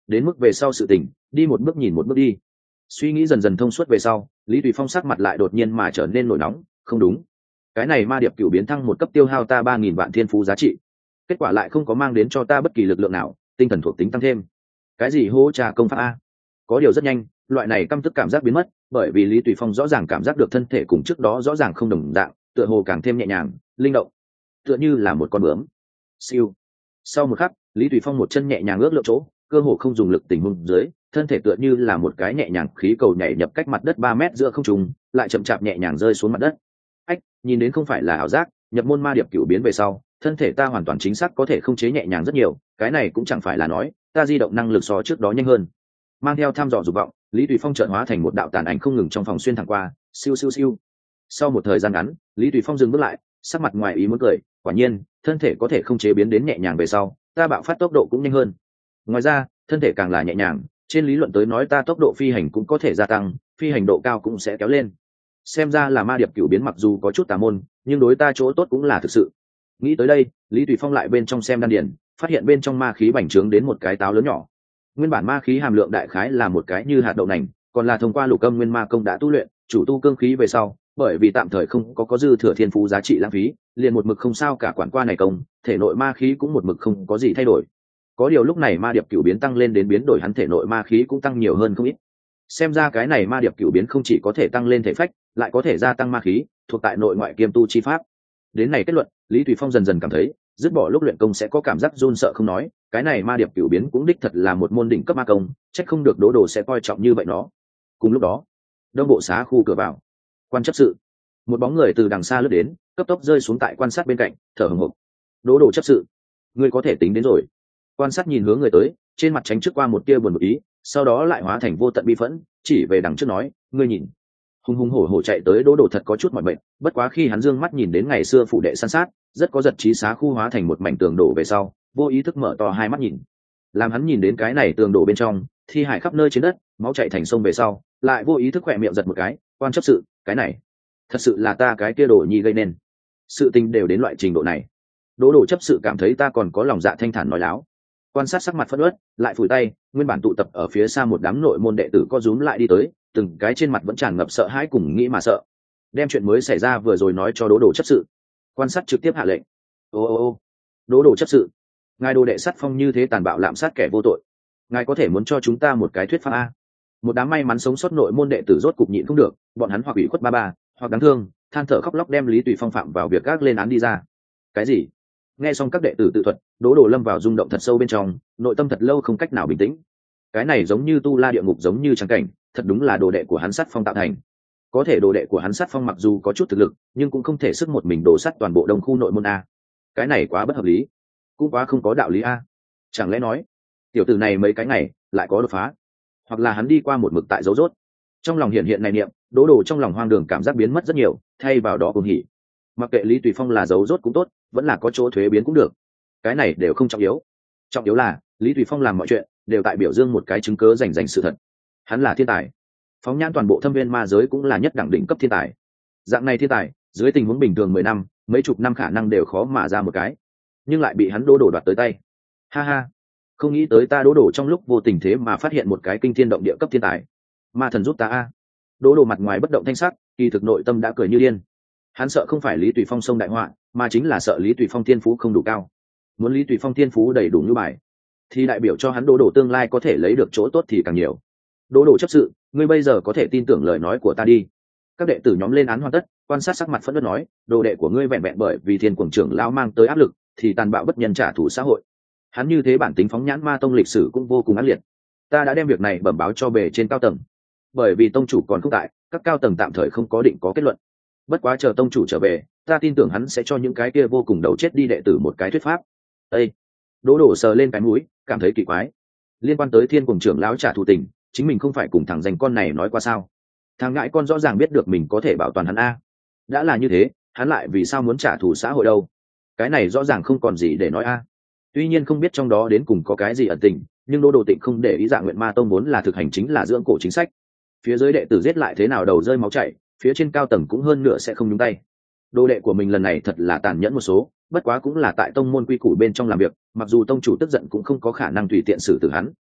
đến mức về sau sự tình đi một bước nhìn một bước đi. Suy nghĩ dần dần thông suốt về sau, Lý Tùy Phong sắc mặt lại đột nhiên mà trở nên nổi nóng. Không đúng, cái này ma điệp cựu biến thăng một cấp tiêu hao ta ba nghìn vạn thiên phú giá trị, kết quả lại không có mang đến cho ta bất kỳ lực lượng nào, tinh thần thuộc tính tăng thêm. Cái gì hô trà công pháp a? Có điều rất nhanh, loại này căm tức cảm giác biến mất, bởi vì Lý Tùy Phong rõ ràng cảm giác được thân thể cùng trước đó rõ ràng không đồng dạng, tựa hồ càng thêm nhẹ nhàng, linh động, tựa như là một con bướm. Siêu. Sau một khắc, Lý Tùy Phong một chân nhẹ nhàng ước lượng chỗ, cơ hồ không dùng lực tình huống dưới, thân thể tựa như là một cái nhẹ nhàng khí cầu nhảy nhập cách mặt đất ba mét giữa không trung, lại chậm chạp nhẹ nhàng rơi xuống mặt đất. Ách, nhìn đến không phải là ảo giác, nhập môn ma điệp cửu biến về sau, thân thể ta hoàn toàn chính xác có thể không chế nhẹ nhàng rất nhiều, cái này cũng chẳng phải là nói, ta di động năng lực so trước đó nhanh hơn. Mang theo tham dò dục vọng, Lý Tùy Phong chợt hóa thành một đạo tàn ảnh không ngừng trong phòng xuyên thẳng qua, siêu siêu siêu. Sau một thời gian ngắn, Lý Tùy Phong dừng bước lại, sắc mặt ngoài ý muốn cười, quả nhiên, thân thể có thể không chế biến đến nhẹ nhàng về sau, ta bạo phát tốc độ cũng nhanh hơn. Ngoài ra, thân thể càng là nhẹ nhàng, trên lý luận tới nói ta tốc độ phi hành cũng có thể gia tăng, phi hành độ cao cũng sẽ kéo lên. Xem ra là ma điệp cửu biến mặc dù có chút tà môn, nhưng đối ta chỗ tốt cũng là thực sự. Nghĩ tới đây, Lý Tùy Phong lại bên trong xem đan điển, phát hiện bên trong ma khí bành trướng đến một cái táo lớn nhỏ. Nguyên bản ma khí hàm lượng đại khái là một cái như hạt đậu nành, còn là thông qua lục âm nguyên ma công đã tu luyện, chủ tu cương khí về sau, bởi vì tạm thời không có có dư thừa thiên phú giá trị lãng phí, liền một mực không sao cả quản qua này công, thể nội ma khí cũng một mực không có gì thay đổi. Có điều lúc này ma điệp cửu biến tăng lên đến biến đổi hắn thể nội ma khí cũng tăng nhiều hơn không ít. Xem ra cái này ma điệp cửu biến không chỉ có thể tăng lên thể phách, lại có thể gia tăng ma khí, thuộc tại nội ngoại kiêm tu chi pháp. Đến này kết luận, Lý Tùy Phong dần dần cảm thấy, dứt bỏ lúc luyện công sẽ có cảm giác run sợ không nói, cái này ma điệp cửu biến cũng đích thật là một môn đỉnh cấp ma công, chắc không được Đỗ Đồ sẽ coi trọng như vậy nó. Cùng lúc đó, đông bộ xá khu cửa vào, quan chấp sự, một bóng người từ đằng xa lướt đến, cấp tốc rơi xuống tại quan sát bên cạnh, thở hổn hộc. Đỗ Đồ chấp sự, ngươi có thể tính đến rồi. Quan sát nhìn hướng người tới, trên mặt tránh trước qua một tia buồn một ý, sau đó lại hóa thành vô tận bi phẫn, chỉ về đằng trước nói, ngươi nhìn. Hùng hùng hổ hổ chạy tới Đỗ Đồ thật có chút mỏi mệt, bất quá khi hắn dương mắt nhìn đến ngày xưa phụ đệ san sát, rất có giật trí xá khu hóa thành một mảnh tường đổ về sau, vô ý thức mở to hai mắt nhìn. Làm hắn nhìn đến cái này tường đổ bên trong, thi hải khắp nơi trên đất, máu chảy thành sông về sau, lại vô ý thức khỏe miệng giật một cái, quan chấp sự, cái này, thật sự là ta cái kia đồ nhi gây nên. Sự tình đều đến loại trình độ này. Đỗ Đồ chấp sự cảm thấy ta còn có lòng dạ thanh thản nói láo. Quan sát sắc mặt phẫn uất, lại phủi tay, nguyên bản tụ tập ở phía xa một đám nội môn đệ tử co rúm lại đi tới, từng cái trên mặt vẫn tràn ngập sợ hãi cùng nghĩ mà sợ. Đem chuyện mới xảy ra vừa rồi nói cho Đỗ Đồ chấp sự. Quan sát trực tiếp hạ lệnh. Ô ô ô, Đỗ Đồ chấp sự, ngài Đồ đệ sát phong như thế tàn bạo lạm sát kẻ vô tội, ngài có thể muốn cho chúng ta một cái thuyết pháp a? Một đám may mắn sống sót nội môn đệ tử rốt cục nhịn không được, bọn hắn hoặc ủy khuất ba ba, hoặc đáng thương, than thở khóc lóc đem Lý Tùy Phong phạm vào việc gác lên án đi ra. Cái gì? Nghe xong các đệ tử tự thuật, Đỗ Đồ lâm vào rung động thật sâu bên trong, nội tâm thật lâu không cách nào bình tĩnh. Cái này giống như tu la địa ngục giống như trắng cảnh, thật đúng là đồ đệ của hắn sát phong tạo thành. Có thể đồ đệ của hắn sát phong mặc dù có chút thực lực, nhưng cũng không thể sức một mình đổ sát toàn bộ đông khu nội môn a. Cái này quá bất hợp lý, cũng quá không có đạo lý a. Chẳng lẽ nói, tiểu tử này mấy cái ngày lại có đột phá, hoặc là hắn đi qua một mực tại dấu rốt. Trong lòng hiện hiện này niệm, Đỗ Đồ trong lòng hoang đường cảm giác biến mất rất nhiều, thay vào đó cùng hỉ. Mặc kệ Lý Tùy Phong là dấu rốt cũng tốt, vẫn là có chỗ thuế biến cũng được, cái này đều không trọng yếu. Trọng yếu là Lý Tùy Phong làm mọi chuyện đều tại biểu dương một cái chứng cớ rành rành sự thật. Hắn là thiên tài, phóng nhãn toàn bộ thâm viên ma giới cũng là nhất đẳng đỉnh cấp thiên tài. Dạng này thiên tài, dưới tình huống bình thường mười năm, mấy chục năm khả năng đều khó mà ra một cái, nhưng lại bị hắn Đỗ Đồ đoạt tới tay. Ha ha, không nghĩ tới ta Đỗ Đồ trong lúc vô tình thế mà phát hiện một cái kinh thiên động địa cấp thiên tài. Ma thần giúp ta a. Đỗ Đồ mặt ngoài bất động thanh sắc, kỳ thực nội tâm đã cười như điên. Hắn sợ không phải Lý Tùy Phong xông đại họa, mà chính là sợ Lý Tùy Phong thiên phú không đủ cao. Muốn Lý Tùy Phong thiên phú đầy đủ như bài, thì đại biểu cho hắn Đỗ Đồ tương lai có thể lấy được chỗ tốt thì càng nhiều. Đỗ Đồ chấp sự, ngươi bây giờ có thể tin tưởng lời nói của ta đi. Các đệ tử nhóm lên án hoàn tất, quan sát sắc mặt phẫn nộ nói, đồ đệ của ngươi vẹn vẹn bởi vì thiên quảng trưởng lão mang tới áp lực, thì tàn bạo bất nhân trả thù xã hội. Hắn như thế bản tính phóng nhãn ma tông lịch sử cũng vô cùng ác liệt. Ta đã đem việc này bẩm báo cho bề trên cao tầng, bởi vì tông chủ còn không tại, các cao tầng tạm thời không có định có kết luận. Bất quá chờ tông chủ trở về, ta tin tưởng hắn sẽ cho những cái kia vô cùng đầu chết đi đệ tử một cái thuyết pháp. Ê! Đỗ Đồ sờ lên cái mũi, cảm thấy kỳ quái. Liên quan tới thiên quảng trưởng lão trả thù tình, chính mình không phải cùng thằng danh con này nói qua sao? Thằng ngãi con rõ ràng biết được mình có thể bảo toàn hắn a. Đã là như thế, hắn lại vì sao muốn trả thù xã hội đâu? Cái này rõ ràng không còn gì để nói a. Tuy nhiên không biết trong đó đến cùng có cái gì ẩn tình, nhưng Đỗ Đồ Tịnh không để ý Dạ Nguyện Ma Tông vốn là thực hành chính là dưỡng cổ chính sách. Phía dưới đệ tử giết lại thế nào đầu rơi máu chảy, phía trên cao tầng cũng hơn nửa sẽ không nhúng tay. Đồ đệ của mình lần này thật là tàn nhẫn một số, bất quá cũng là tại tông môn quy củ bên trong làm việc, mặc dù tông chủ tức giận cũng không có khả năng tùy tiện xử tử hắn.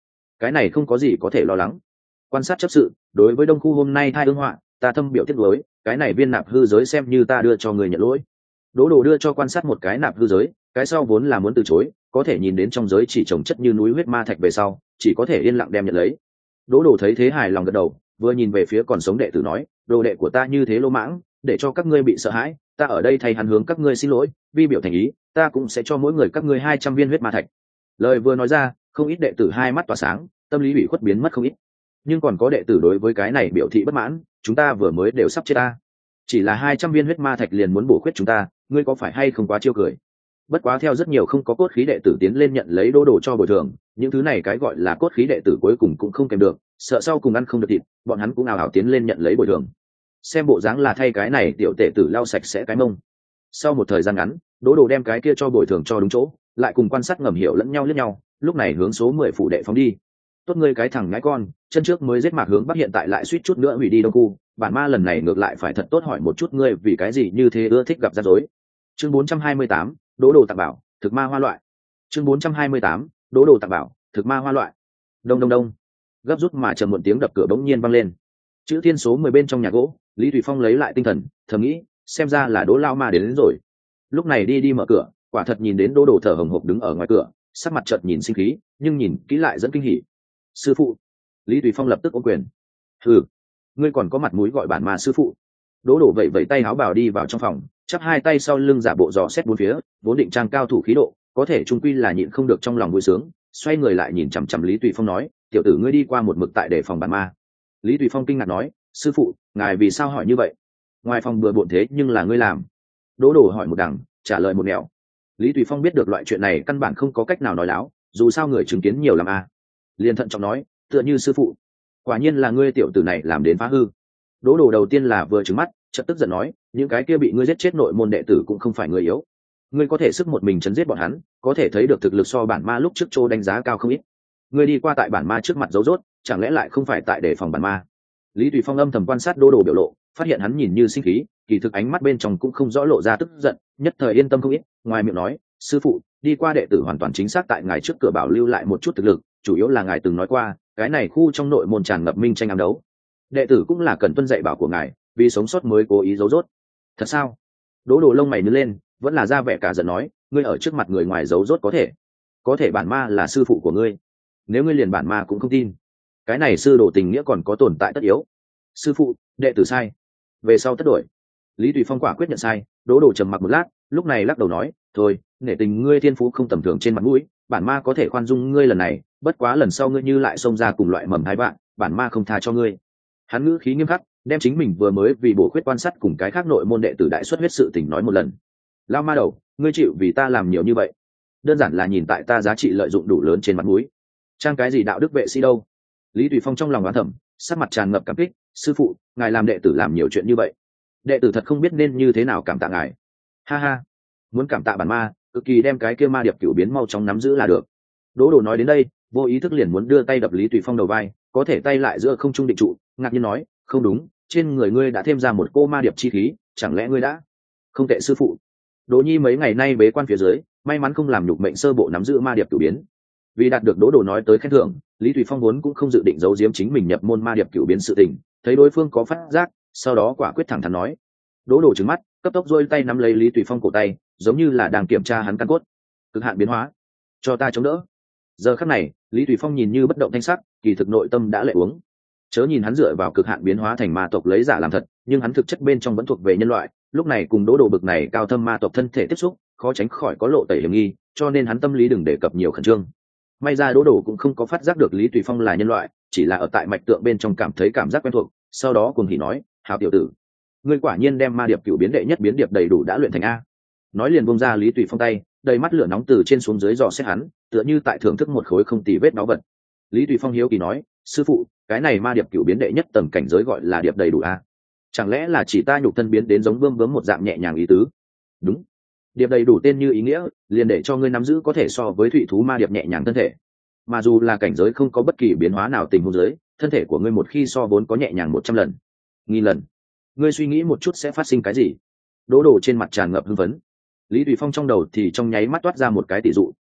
cái này không có gì có thể lo lắng. Quan sát chấp sự, đối với đông khu hôm nay thai ương họa, ta thâm biểu tiếc lối, cái này viên nạp hư giới xem như ta đưa cho người nhận lỗi. Đỗ Đồ đưa cho quan sát một cái nạp hư giới, cái sau vốn là muốn từ chối, có thể nhìn đến trong giới chỉ trồng chất như núi huyết ma thạch về sau, chỉ có thể yên lặng đem nhận lấy. Đỗ Đồ thấy thế hài lòng gật đầu, vừa nhìn về phía còn sống đệ tử nói, đồ đệ của ta như thế lô mãng, để cho các ngươi bị sợ hãi, ta ở đây thay hắn hướng các ngươi xin lỗi, vi biểu thành ý, ta cũng sẽ cho mỗi người các ngươi hai trăm viên huyết ma thạch. Lời vừa nói ra, không ít đệ tử hai mắt tỏa sáng, tâm lý bị khuất biến mất không ít. Nhưng còn có đệ tử đối với cái này biểu thị bất mãn, chúng ta vừa mới đều sắp chết ta, chỉ là hai trăm viên huyết ma thạch liền muốn bổ khuyết chúng ta, ngươi có phải hay không quá chiêu cười? Bất quá theo rất nhiều không có cốt khí đệ tử tiến lên nhận lấy Đỗ Đồ cho bồi thường, những thứ này cái gọi là cốt khí đệ tử cuối cùng cũng không kèm được, sợ sau cùng ăn không được thịt, bọn hắn cũng ào ào tiến lên nhận lấy bồi thường. Xem bộ dáng là thay cái này tiểu tệ tử lau sạch sẽ cái mông. Sau một thời gian ngắn, Đỗ Đồ đem cái kia cho bồi thường cho đúng chỗ, lại cùng quan sát ngầm hiểu lẫn nhau liếc nhau, lúc này hướng số mười phủ đệ phóng đi. Tốt ngươi cái thằng nhãi con, chân trước mới giết Mạc Hướng Bắc, hiện tại lại suýt chút nữa hủy đi Đông Khu, bản ma lần này ngược lại phải thật tốt hỏi một chút ngươi vì cái gì như thế ưa thích gặp rắc rối. Chương bốn trăm hai mươi tám, Đỗ Đồ tặng bảo, thực ma hoa loại. Chương bốn trăm hai mươi tám, Đỗ Đồ tặng bảo, thực ma hoa loại. Đông đông đông. Gấp rút mà trầm muộn tiếng đập cửa bỗng nhiên vang lên. Chữ thiên số mười bên trong nhà gỗ, Lý Thủy Phong lấy lại tinh thần, thầm nghĩ, xem ra là Đỗ lao ma đến, đến rồi. Lúc này đi đi mở cửa, quả thật nhìn đến Đỗ Đồ thở hổn hộc đứng ở ngoài cửa, sắc mặt chợt nhìn sinh khí, nhưng nhìn kỹ lại dẫn kinh hỉ. Sư phụ. Lý Thủy Phong lập tức ôm quyền. Ừ, ngươi còn có mặt mũi gọi bản ma sư phụ? Đỗ Đồ vẫy vẫy tay áo bảo đi vào trong phòng, chắp hai tay sau lưng giả bộ dò xét bốn phía, vốn định trang cao thủ khí độ, có thể trung quy là nhịn không được trong lòng vui sướng, xoay người lại nhìn chằm chằm Lý Tùy Phong nói, tiểu tử ngươi đi qua một mực tại để phòng bản ma. Lý Tùy Phong kinh ngạc nói, sư phụ, ngài vì sao hỏi như vậy? Ngoài phòng bừa bộn thế nhưng là ngươi làm. Đỗ Đồ hỏi một đằng, trả lời một nẻo. Lý Tùy Phong biết được loại chuyện này căn bản không có cách nào nói láo, dù sao người chứng kiến nhiều lắm à. Liền thận trọng nói, tựa như sư phụ, quả nhiên là ngươi tiểu tử này làm đến phá hư. Đỗ Đồ đầu tiên là vừa trừng mắt, chợt tức giận nói, những cái kia bị ngươi giết chết nội môn đệ tử cũng không phải người yếu, ngươi có thể sức một mình chấn giết bọn hắn, có thể thấy được thực lực so bản ma lúc trước Trô đánh giá cao không ít. Ngươi đi qua tại bản ma trước mặt giấu rốt, chẳng lẽ lại không phải tại đề phòng bản ma? Lý Tùy Phong âm thầm quan sát Đỗ Đồ biểu lộ, phát hiện hắn nhìn như sinh khí, kỳ thực ánh mắt bên trong cũng không rõ lộ ra tức giận, nhất thời yên tâm không ít, ngoài miệng nói, sư phụ, đi qua đệ tử hoàn toàn chính xác tại ngài trước cửa bảo lưu lại một chút thực lực, chủ yếu là ngài từng nói qua, cái này khu trong nội môn tràn ngập minh tranh ám đấu, đệ tử cũng là cần tuân dạy bảo của ngài, vì sống sót mới cố ý giấu rốt. Thật sao? Đỗ Đồ lông mày nhướng lên, vẫn là ra vẻ cả giận nói, ngươi ở trước mặt người ngoài giấu rốt có thể, có thể bản ma là sư phụ của ngươi, nếu ngươi liền bản ma cũng không tin, cái này sư đồ tình nghĩa còn có tồn tại tất yếu. Sư phụ, đệ tử sai, về sau tất đổi. Lý Tùy Phong quả quyết nhận sai. Đỗ Đồ trầm mặc một lát, lúc này lắc đầu nói, thôi, nể tình ngươi thiên phú không tầm thường trên mặt mũi, bản ma có thể khoan dung ngươi lần này, bất quá lần sau ngươi như lại xông ra cùng loại mầm hai bạn, bản ma không tha cho ngươi. Hắn ngữ khí nghiêm khắc, đem chính mình vừa mới vì bổ khuyết quan sát cùng cái khác nội môn đệ tử đại xuất huyết sự tình nói một lần. Lao ma đầu, ngươi chịu vì ta làm nhiều như vậy, đơn giản là nhìn tại ta giá trị lợi dụng đủ lớn trên mặt mũi, trang cái gì đạo đức vệ sĩ đâu. Lý Tùy Phong trong lòng đoán thầm, sắc mặt tràn ngập cảm kích, sư phụ, ngài làm đệ tử làm nhiều chuyện như vậy, đệ tử thật không biết nên như thế nào cảm tạ ngài. Ha ha, muốn cảm tạ bản ma, cực kỳ đem cái kia ma điệp cửu biến mau chóng nắm giữ là được. Đỗ Đồ nói đến đây, vô ý thức liền muốn đưa tay đập Lý Tùy Phong đầu vai, có thể tay lại giữa không trung định trụ, ngạc nhiên nói, không đúng, trên người ngươi đã thêm ra một cô ma điệp chi khí, chẳng lẽ ngươi đã không tệ sư phụ. Đỗ Nhi mấy ngày nay bế quan phía dưới, may mắn không làm nhục mệnh sơ bộ nắm giữ ma điệp cửu biến. Vì đạt được Đỗ Đồ nói tới khen thưởng, Lý Tùy Phong vốn cũng không dự định giấu giếm chính mình nhập môn ma điệp cửu biến sự tình, thấy đối phương có phát giác, sau đó quả quyết thẳng thắn nói. Đỗ Đồ trừng mắt, cấp tốc giơ tay nắm lấy Lý Tùy Phong cổ tay, giống như là đang kiểm tra hắn căn cốt. Cực hạn biến hóa, cho ta chống đỡ. Giờ khắc này, Lý Tùy Phong nhìn như bất động thanh sắc, kỳ thực nội tâm đã lệ uống. Chớ nhìn hắn dựa vào cực hạn biến hóa thành ma tộc lấy giả làm thật, nhưng hắn thực chất bên trong vẫn thuộc về nhân loại, lúc này cùng Đỗ Đồ bực này cao thâm ma tộc thân thể tiếp xúc, khó tránh khỏi có lộ tẩy hiểm nghi, cho nên hắn tâm lý đừng đề cập nhiều khẩn trương. May ra Đỗ Đồ cũng không có phát giác được Lý Tùy Phong là nhân loại, chỉ là ở tại mạch tượng bên trong cảm thấy cảm giác quen thuộc, sau đó cuồng hỉ nói, hảo tiểu tử, ngươi quả nhiên đem ma điệp cửu biến đệ nhất biến điệp đầy đủ đã luyện thành a. Nói liền buông ra Lý Tùy Phong tay, đầy mắt lửa nóng từ trên xuống dưới dò xét hắn, tựa như tại thưởng thức một khối không tì vết báu vật. Lý Tùy Phong hiếu kỳ nói, sư phụ, cái này ma điệp cửu biến đệ nhất tầng cảnh giới gọi là điệp đầy đủ a? Chẳng lẽ là chỉ ta nhục thân biến đến giống bươm bướm một dạng nhẹ nhàng ý tứ? Đúng, điệp đầy đủ tên như ý nghĩa, liền để cho ngươi nắm giữ có thể so với thủy thú ma điệp nhẹ nhàng thân thể. Mà dù là cảnh giới không có bất kỳ biến hóa nào tình huống dưới, thân thể của ngươi một khi so vốn có nhẹ nhàng một trăm lần, nghìn lần, ngươi suy nghĩ một chút sẽ phát sinh cái gì? Đỗ Đồ trên mặt tràn ngập hưng phấn. Lý Tùy Phong trong đầu thì trong nháy mắt toát ra một cái tỷ dụ,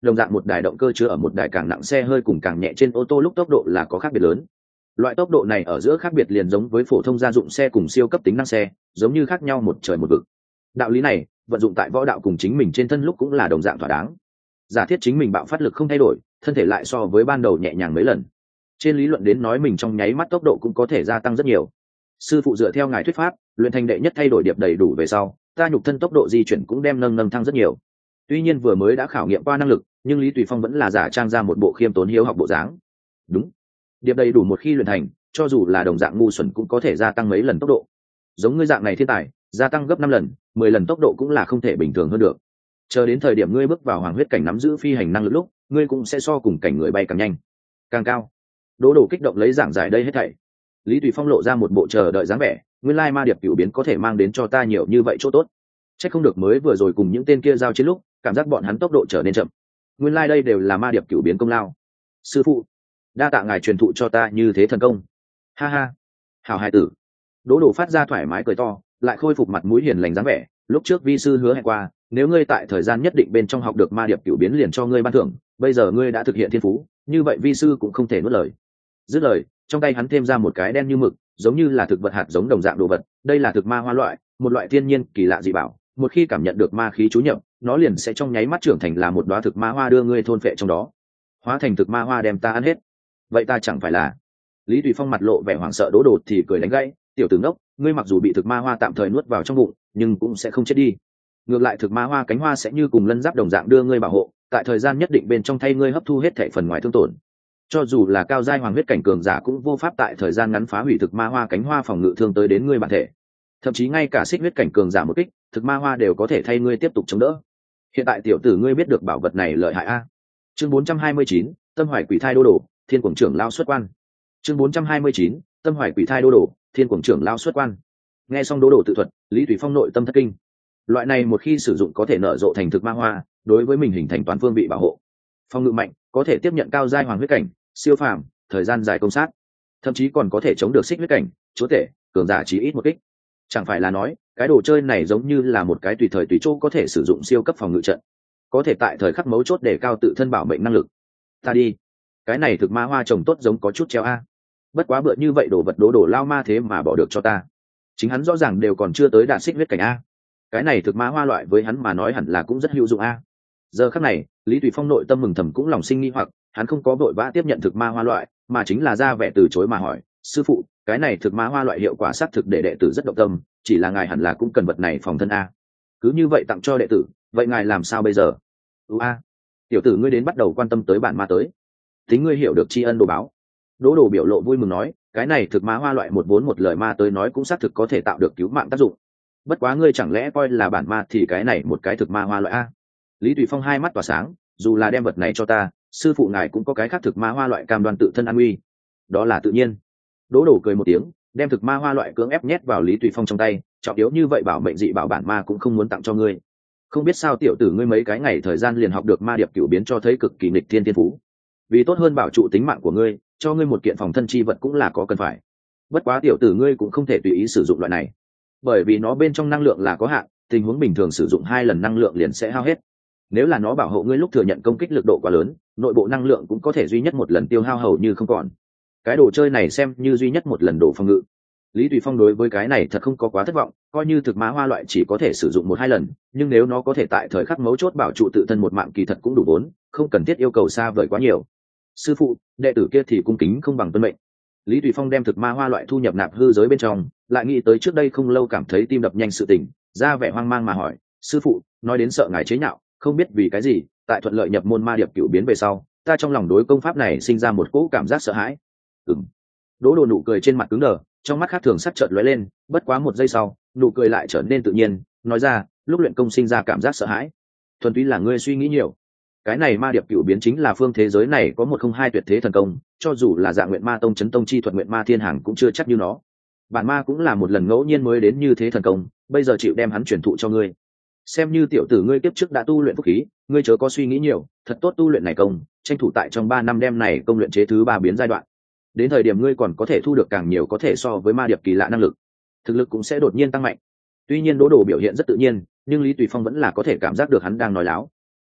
đồng dạng một đài động cơ chứa ở một đài càng nặng xe hơi cùng càng nhẹ trên ô tô lúc tốc độ là có khác biệt lớn. Loại tốc độ này ở giữa khác biệt liền giống với phổ thông gia dụng xe cùng siêu cấp tính năng xe, giống như khác nhau một trời một vực. Đạo lý này vận dụng tại võ đạo cùng chính mình trên thân lúc cũng là đồng dạng thỏa đáng. Giả thiết chính mình bạo phát lực không thay đổi, thân thể lại so với ban đầu nhẹ nhàng mấy lần, trên lý luận đến nói mình trong nháy mắt tốc độ cũng có thể gia tăng rất nhiều. Sư phụ dựa theo ngài thuyết pháp, luyện thành đệ nhất thay đổi điệp đầy đủ về sau, ta nhục thân tốc độ di chuyển cũng đem nâng nâng thăng rất nhiều. Tuy nhiên vừa mới đã khảo nghiệm qua năng lực, nhưng Lý Tùy Phong vẫn là giả trang ra một bộ khiêm tốn hiếu học bộ dáng. Đúng, điệp đầy đủ một khi luyện thành, cho dù là đồng dạng ngu xuẩn cũng có thể gia tăng mấy lần tốc độ. Giống ngươi dạng này thiên tài, gia tăng gấp năm lần, mười lần tốc độ cũng là không thể bình thường hơn được. Chờ đến thời điểm ngươi bước vào hoàng huyết cảnh nắm giữ phi hành năng lực lúc, ngươi cũng sẽ so cùng cảnh người bay càng nhanh, càng cao. Đỗ Đồ kích động lấy giảng giải đây hết thảy. Lý Tùy Phong lộ ra một bộ chờ đợi dáng vẻ, nguyên lai ma điệp cửu biến có thể mang đến cho ta nhiều như vậy chỗ tốt. Chắc không được mới vừa rồi cùng những tên kia giao chiến lúc, cảm giác bọn hắn tốc độ trở nên chậm. Nguyên lai đây đều là ma điệp cửu biến công lao. Sư phụ, đa tạ ngài truyền thụ cho ta như thế thần công. Ha ha, hảo hài tử. Đỗ Đồ phát ra thoải mái cười to, lại khôi phục mặt mũi hiền lành dáng vẻ. Lúc trước vi sư hứa hẹn qua, nếu ngươi tại thời gian nhất định bên trong học được ma điệp cửu biến liền cho ngươi ban thưởng, bây giờ ngươi đã thực hiện thiên phú, như vậy vi sư cũng không thể nuốt lời. Dứt lời, trong tay hắn thêm ra một cái đen như mực, giống như là thực vật hạt giống đồng dạng đồ vật. Đây là thực ma hoa loại, một loại thiên nhiên kỳ lạ dị bảo. Một khi cảm nhận được ma khí trú nhập, nó liền sẽ trong nháy mắt trưởng thành là một đóa thực ma hoa đưa ngươi thôn phệ trong đó, hóa thành thực ma hoa đem ta ăn hết. Vậy ta chẳng phải là? Lý Tùy Phong mặt lộ vẻ hoảng sợ. Đỗ Đồ thì cười đánh gãy, tiểu tử ngốc, ngươi mặc dù bị thực ma hoa tạm thời nuốt vào trong bụng, nhưng cũng sẽ không chết đi. Ngược lại thực ma hoa cánh hoa sẽ như cùng lân giáp đồng dạng đưa ngươi bảo hộ, tại thời gian nhất định bên trong thay ngươi hấp thu hết thể phần ngoài thương tổn. Cho dù là cao giai hoàng huyết cảnh cường giả cũng vô pháp tại thời gian ngắn phá hủy thực ma hoa cánh hoa phòng ngự thương tới đến ngươi bản thể. Thậm chí ngay cả xích huyết cảnh cường giả một kích, thực ma hoa đều có thể thay ngươi tiếp tục chống đỡ. Hiện tại tiểu tử ngươi biết được bảo vật này lợi hại a. Chương bốn trăm hai mươi chín, Tâm Hoài Quỷ Thai Đô Đồ, Thiên Cuồng trưởng lao xuất quan. Chương bốn trăm hai mươi chín, Tâm Hoài Quỷ Thai Đô Đồ, Thiên Cuồng trưởng lao xuất quan. Nghe xong Đô Đồ tự thuật, Lý Tùy Phong nội tâm thất kinh. Loại này một khi sử dụng có thể nở rộ thành thực ma hoa, đối với mình hình thành toàn phương vị bảo hộ. Phong ngự mạnh, có thể tiếp nhận cao giai hoàng huyết cảnh, siêu phàm, thời gian dài công sát, thậm chí còn có thể chống được xích huyết cảnh, chúa tể, cường giả chí ít một kích. Chẳng phải là nói, cái đồ chơi này giống như là một cái tùy thời tùy chỗ có thể sử dụng siêu cấp phòng ngự trận, có thể tại thời khắc mấu chốt để cao tự thân bảo mệnh năng lực. Ta đi, cái này thực ma hoa trồng tốt giống có chút treo a. Bất quá bựa như vậy đồ vật đố đổ lao ma thế mà bỏ được cho ta. Chính hắn rõ ràng đều còn chưa tới đạt xích huyết cảnh a. Cái này thực ma hoa loại với hắn mà nói hẳn là cũng rất hữu dụng a. Giờ khắc này, Lý Tùy Phong nội tâm mừng thầm cũng lòng sinh nghi hoặc, hắn không có vội vã tiếp nhận thực ma hoa loại, mà chính là ra vẻ từ chối mà hỏi, sư phụ, cái này thực ma hoa loại hiệu quả xác thực để đệ tử rất động tâm, chỉ là ngài hẳn là cũng cần vật này phòng thân a. Cứ như vậy tặng cho đệ tử, vậy ngài làm sao bây giờ? ưu a, tiểu tử ngươi đến bắt đầu quan tâm tới bản ma tới, tính ngươi hiểu được tri ân đồ báo. Đỗ Đồ biểu lộ vui mừng nói, cái này thực ma hoa loại một vốn một lời ma tới nói cũng xác thực có thể tạo được cứu mạng tác dụng. Bất quá ngươi chẳng lẽ coi là bản ma thì cái này một cái thực ma hoa loại a? Lý Tùy Phong hai mắt tỏa sáng, dù là đem vật này cho ta, sư phụ ngài cũng có cái khác thực ma hoa loại cam đoan tự thân an nguy. Đó là tự nhiên. Đỗ Đồ cười một tiếng, đem thực ma hoa loại cưỡng ép nhét vào Lý Tùy Phong trong tay, trọng yếu như vậy bảo mệnh dị bảo bản ma cũng không muốn tặng cho ngươi. Không biết sao tiểu tử ngươi mấy cái ngày thời gian liền học được ma điệp cửu biến cho thấy cực kỳ nghịch thiên thiên phú. Vì tốt hơn bảo trụ tính mạng của ngươi, cho ngươi một kiện phòng thân chi vật cũng là có cần phải. Bất quá tiểu tử ngươi cũng không thể tùy ý sử dụng loại này, bởi vì nó bên trong năng lượng là có hạn, tình huống bình thường sử dụng hai lần năng lượng liền sẽ hao hết. Nếu là nó bảo hộ ngươi lúc thừa nhận công kích lực độ quá lớn, nội bộ năng lượng cũng có thể duy nhất một lần tiêu hao hầu như không còn. Cái đồ chơi này xem như duy nhất một lần đổ phòng ngự. Lý Tùy Phong đối với cái này thật không có quá thất vọng, coi như thực ma hoa loại chỉ có thể sử dụng một hai lần, nhưng nếu nó có thể tại thời khắc mấu chốt bảo trụ tự thân một mạng kỳ thật cũng đủ vốn, không cần thiết yêu cầu xa vời quá nhiều. Sư phụ, đệ tử kia thì cung kính không bằng tuân mệnh. Lý Tùy Phong đem thực ma hoa loại thu nhập nạp hư giới bên trong, lại nghĩ tới trước đây không lâu cảm thấy tim đập nhanh sự tình, ra vẻ hoang mang mà hỏi, sư phụ, nói đến sợ ngài chế nhạo, không biết vì cái gì, tại thuận lợi nhập môn ma điệp cửu biến về sau, ta trong lòng đối công pháp này sinh ra một cỗ cảm giác sợ hãi. Ừm. Đỗ Đồ nụ cười trên mặt cứng đờ, trong mắt khác thường sắc chợt lóe lên, bất quá một giây sau, nụ cười lại trở nên tự nhiên, nói ra, lúc luyện công sinh ra cảm giác sợ hãi, thuần túy là ngươi suy nghĩ nhiều. Cái này ma điệp cửu biến chính là phương thế giới này có một không hai tuyệt thế thần công, cho dù là Dạ Nguyện Ma Tông chấn tông chi thuật Nguyện Ma Thiên Hàng cũng chưa chắc như nó. Bản ma cũng là một lần ngẫu nhiên mới đến như thế thần công, bây giờ chịu đem hắn truyền thụ cho ngươi. Xem như tiểu tử ngươi kiếp trước đã tu luyện phúc khí, ngươi chớ có suy nghĩ nhiều, thật tốt tu luyện này công, tranh thủ tại trong ba năm đem này công luyện chế thứ ba biến giai đoạn. Đến thời điểm ngươi còn có thể thu được càng nhiều có thể so với ma điệp kỳ lạ năng lực, thực lực cũng sẽ đột nhiên tăng mạnh. Tuy nhiên Đỗ Đồ biểu hiện rất tự nhiên, nhưng Lý Tùy Phong vẫn là có thể cảm giác được hắn đang nói láo.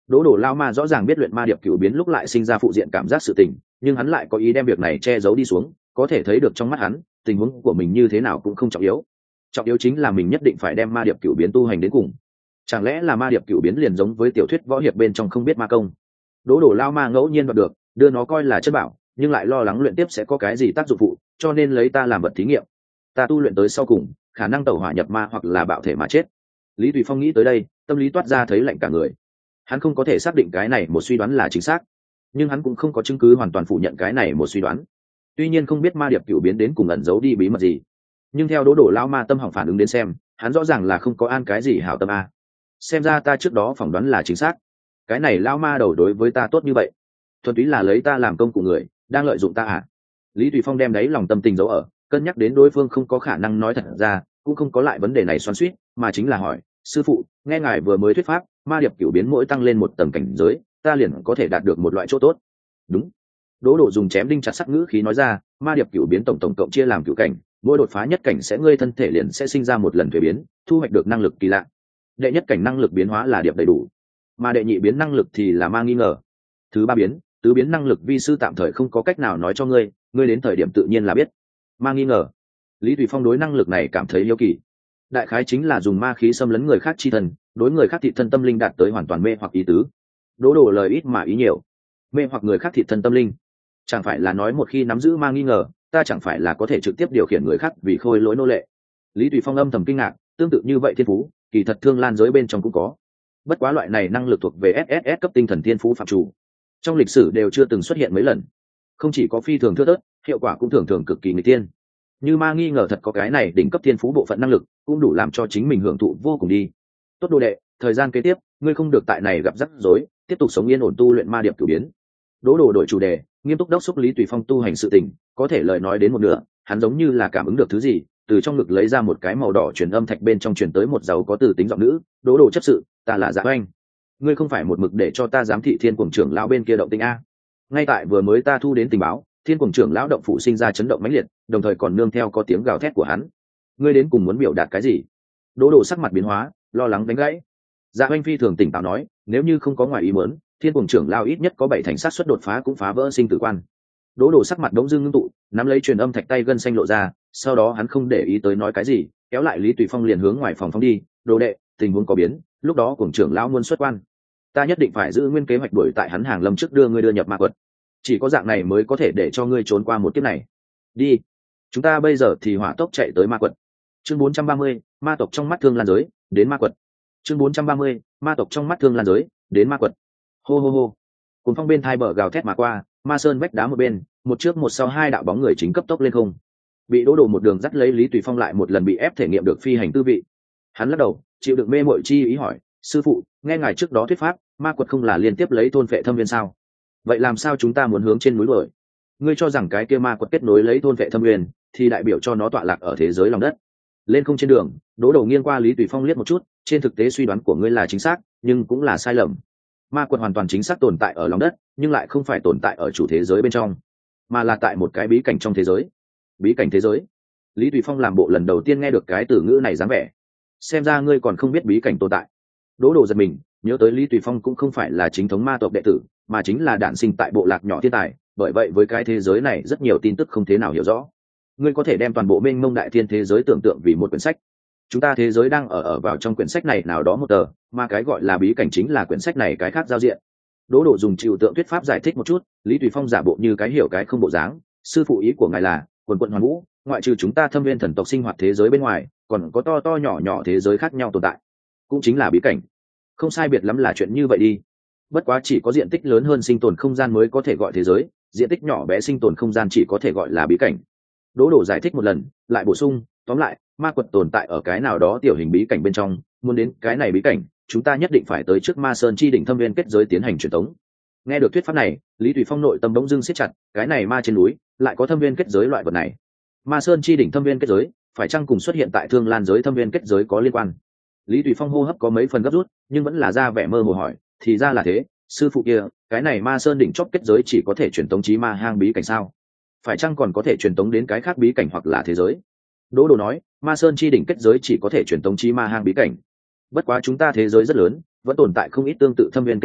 Đỗ Đồ Lao Ma rõ ràng biết luyện ma điệp cửu biến lúc lại sinh ra phụ diện cảm giác sự tình, nhưng hắn lại có ý đem việc này che giấu đi xuống, có thể thấy được trong mắt hắn, tình huống của mình như thế nào cũng không trọng yếu. Trọng yếu chính là mình nhất định phải đem ma điệp cửu biến tu hành đến cùng. Chẳng lẽ là ma điệp cửu biến liền giống với tiểu thuyết võ hiệp bên trong không biết ma công? Đỗ Đồ Lao Ma ngẫu nhiên đoạt được, đưa nó coi là chất bảo, nhưng lại lo lắng luyện tiếp sẽ có cái gì tác dụng phụ, cho nên lấy ta làm vật thí nghiệm. Ta tu luyện tới sau cùng, khả năng tẩu hỏa nhập ma hoặc là bạo thể mà chết. Lý Tùy Phong nghĩ tới đây, tâm lý toát ra thấy lạnh cả người. Hắn không có thể xác định cái này một suy đoán là chính xác, nhưng hắn cũng không có chứng cứ hoàn toàn phủ nhận cái này một suy đoán. Tuy nhiên không biết ma điệp cửu biến đến cùng ẩn giấu đi bí mật gì, nhưng theo Đỗ Đồ Lao Ma tâm hỏng phản ứng đến xem, hắn rõ ràng là không có an cái gì hảo tâm a. Xem ra ta trước đó phỏng đoán là chính xác. Cái này Lao Ma đầu đối với ta tốt như vậy, thuần túy là lấy ta làm công cụ người, đang lợi dụng ta à? Lý Tùy Phong đem đấy lòng tâm tình giấu ở, cân nhắc đến đối phương không có khả năng nói thật ra, cũng không có lại vấn đề này xoắn xuýt, mà chính là hỏi, sư phụ, nghe ngài vừa mới thuyết pháp, ma điệp cửu biến mỗi tăng lên một tầng cảnh giới, ta liền có thể đạt được một loại chỗ tốt. Đúng. Đỗ Đồ dùng chém đinh chặt sắt ngữ khí nói ra, ma điệp cửu biến tổng tổng cộng chia làm cửu cảnh, mỗi đột phá nhất cảnh sẽ ngươi thân thể liền sẽ sinh ra một lần thuế biến, thu hoạch được năng lực kỳ lạ. Đệ nhất cảnh năng lực biến hóa là điệp đầy đủ, mà đệ nhị biến năng lực thì là ma nghi ngờ. Thứ ba biến, tứ biến năng lực vi sư tạm thời không có cách nào nói cho ngươi, ngươi đến thời điểm tự nhiên là biết. Ma nghi ngờ. Lý Tùy Phong đối năng lực này cảm thấy hiếu kỳ. Đại khái chính là dùng ma khí xâm lấn người khác chi thần, đối người khác thị thân tâm linh đạt tới hoàn toàn mê hoặc ý tứ. Đỗ Đồ lời ít mà ý nhiều. Mê hoặc người khác thị thân tâm linh, chẳng phải là nói một khi nắm giữ ma nghi ngờ, ta chẳng phải là có thể trực tiếp điều khiển người khác vì khôi lỗi nô lệ? Lý Tùy Phong âm thầm kinh ngạc, tương tự như vậy thiên phú, kỳ thật thương lan giới bên trong cũng có. Bất quá loại này năng lực thuộc về ét ét ét cấp tinh thần thiên phú phạm chủ, trong lịch sử đều chưa từng xuất hiện mấy lần. Không chỉ có phi thường thưa thớt, hiệu quả cũng thường thường cực kỳ người tiên. Như ma nghi ngờ thật có cái này đỉnh cấp thiên phú bộ phận năng lực, cũng đủ làm cho chính mình hưởng thụ vô cùng đi. Tốt đồ đệ, thời gian kế tiếp, ngươi không được tại này gặp rắc rối, tiếp tục sống yên ổn tu luyện ma điệp cửu biến. Đỗ Đồ đổi chủ đề, nghiêm túc đốc xúc Lý Tùy Phong tu hành sự tình, có thể lời nói đến một nửa, hắn giống như là cảm ứng được thứ gì, từ trong ngực lấy ra một cái màu đỏ truyền âm thạch, bên trong truyền tới một dấu có từ tính giọng nữ, Đỗ Đồ chấp sự, ta là Dạ Oanh. Ngươi không phải một mực để cho ta giám thị Thiên Cuồng trưởng lão bên kia động tĩnh a? Ngay tại vừa mới ta thu đến tình báo, Thiên Cuồng trưởng lão động phủ sinh ra chấn động mãnh liệt, đồng thời còn nương theo có tiếng gào thét của hắn. Ngươi đến cùng muốn biểu đạt cái gì? Đỗ Đồ sắc mặt biến hóa, lo lắng đánh gãy. Dạ Oanh phi thường tỉnh táo nói, nếu như không có ngoài ý muốn, Thiên Cuồng trưởng lão ít nhất có bảy thành sát suất đột phá cũng phá vỡ sinh tử quan. Đỗ Đồ sắc mặt đống dưng ngưng tụ, nắm lấy truyền âm thạch tay gân xanh lộ ra, sau đó hắn không để ý tới nói cái gì, kéo lại Lý Tùy Phong liền hướng ngoài phòng phóng đi. Đồ đệ, tình huống có biến, lúc đó Cuồng trưởng lão muốn xuất quan, ta nhất định phải giữ nguyên kế hoạch đuổi tại hắn hàng lâm trước đưa ngươi đưa nhập ma quật, chỉ có dạng này mới có thể để cho ngươi trốn qua một kiếp này. Đi, chúng ta bây giờ thì hỏa tốc chạy tới ma quật. Chương bốn trăm ba mươi, ma tộc trong mắt thương lan giới, đến ma quật. Chương bốn trăm ba mươi, ma tộc trong mắt thương lan giới, đến ma quật. Hô hô hô. Cùng phong bên thai bờ gào thét mà qua, ma sơn vách đá một bên, một trước một sau hai đạo bóng người chính cấp tốc lên không. Bị Đỗ Đồ một đường dắt lấy Lý Tùy Phong lại một lần bị ép thể nghiệm được phi hành tư vị. Hắn lắc đầu, chịu đựng mê mội chi ý hỏi, sư phụ, nghe ngài trước đó thuyết pháp, ma quật không là liên tiếp lấy thôn phệ thâm viên sao? Vậy làm sao chúng ta muốn hướng trên núi đuổi? Ngươi cho rằng cái kia ma quật kết nối lấy thôn phệ thâm viên, thì đại biểu cho nó tọa lạc ở thế giới lòng đất? Lên không trên đường, Đỗ Đầu nghiêng qua Lý Tùy Phong liếc một chút, trên thực tế suy đoán của ngươi là chính xác, nhưng cũng là sai lầm. Ma quật hoàn toàn chính xác tồn tại ở lòng đất, nhưng lại không phải tồn tại ở chủ thế giới bên trong, mà là tại một cái bí cảnh trong thế giới. Bí cảnh thế giới? Lý Tùy Phong làm bộ lần đầu tiên nghe được cái từ ngữ này dáng vẻ. Xem ra ngươi còn không biết bí cảnh tồn tại. Đỗ Đồ giật mình, nhớ tới Lý Tùy Phong cũng không phải là chính thống ma tộc đệ tử, mà chính là đản sinh tại bộ lạc nhỏ thiên tài, bởi vậy với cái thế giới này rất nhiều tin tức không thế nào hiểu rõ. Ngươi có thể đem toàn bộ mênh mông đại thiên thế giới tưởng tượng vì một quyển sách. Chúng ta thế giới đang ở ở vào trong quyển sách này nào đó một tờ, mà cái gọi là bí cảnh chính là quyển sách này cái khác giao diện. Đỗ Đồ dùng trừu tượng thuyết pháp giải thích một chút, Lý Tùy Phong giả bộ như cái hiểu cái không bộ dáng. Sư phụ ý của ngài là quần quận hoàn vũ, ngoại trừ chúng ta thâm viên thần tộc sinh hoạt thế giới bên ngoài, còn có to to nhỏ nhỏ thế giới khác nhau tồn tại, cũng chính là bí cảnh. Không sai biệt lắm là chuyện như vậy đi. Bất quá chỉ có diện tích lớn hơn sinh tồn không gian mới có thể gọi thế giới, diện tích nhỏ bé sinh tồn không gian chỉ có thể gọi là bí cảnh. Đỗ Đồ giải thích một lần, lại bổ sung, tóm lại, ma quật tồn tại ở cái nào đó tiểu hình bí cảnh bên trong, muốn đến cái này bí cảnh, chúng ta nhất định phải tới trước Ma Sơn chi đỉnh thâm viên kết giới tiến hành truyền tống. Nghe được thuyết pháp này, Lý Tùy Phong nội tâm bỗng dưng siết chặt, cái này ma trên núi lại có thâm viên kết giới loại vật này. Ma Sơn chi đỉnh thâm viên kết giới, phải chăng cùng xuất hiện tại Thương Lan giới thâm viên kết giới có liên quan? Lý Tùy Phong hô hấp có mấy phần gấp rút, nhưng vẫn là ra vẻ mơ hồ hỏi, thì ra là thế, sư phụ kia, cái này Ma Sơn đỉnh chóp kết giới chỉ có thể truyền tống chí ma hang bí cảnh sao? Phải chăng còn có thể truyền tống đến cái khác bí cảnh hoặc là thế giới? Đỗ Đồ nói, Ma Sơn chi đỉnh kết giới chỉ có thể truyền tống chí ma hang bí cảnh. Bất quá chúng ta thế giới rất lớn, vẫn tồn tại không ít tương tự thâm viên kết giới,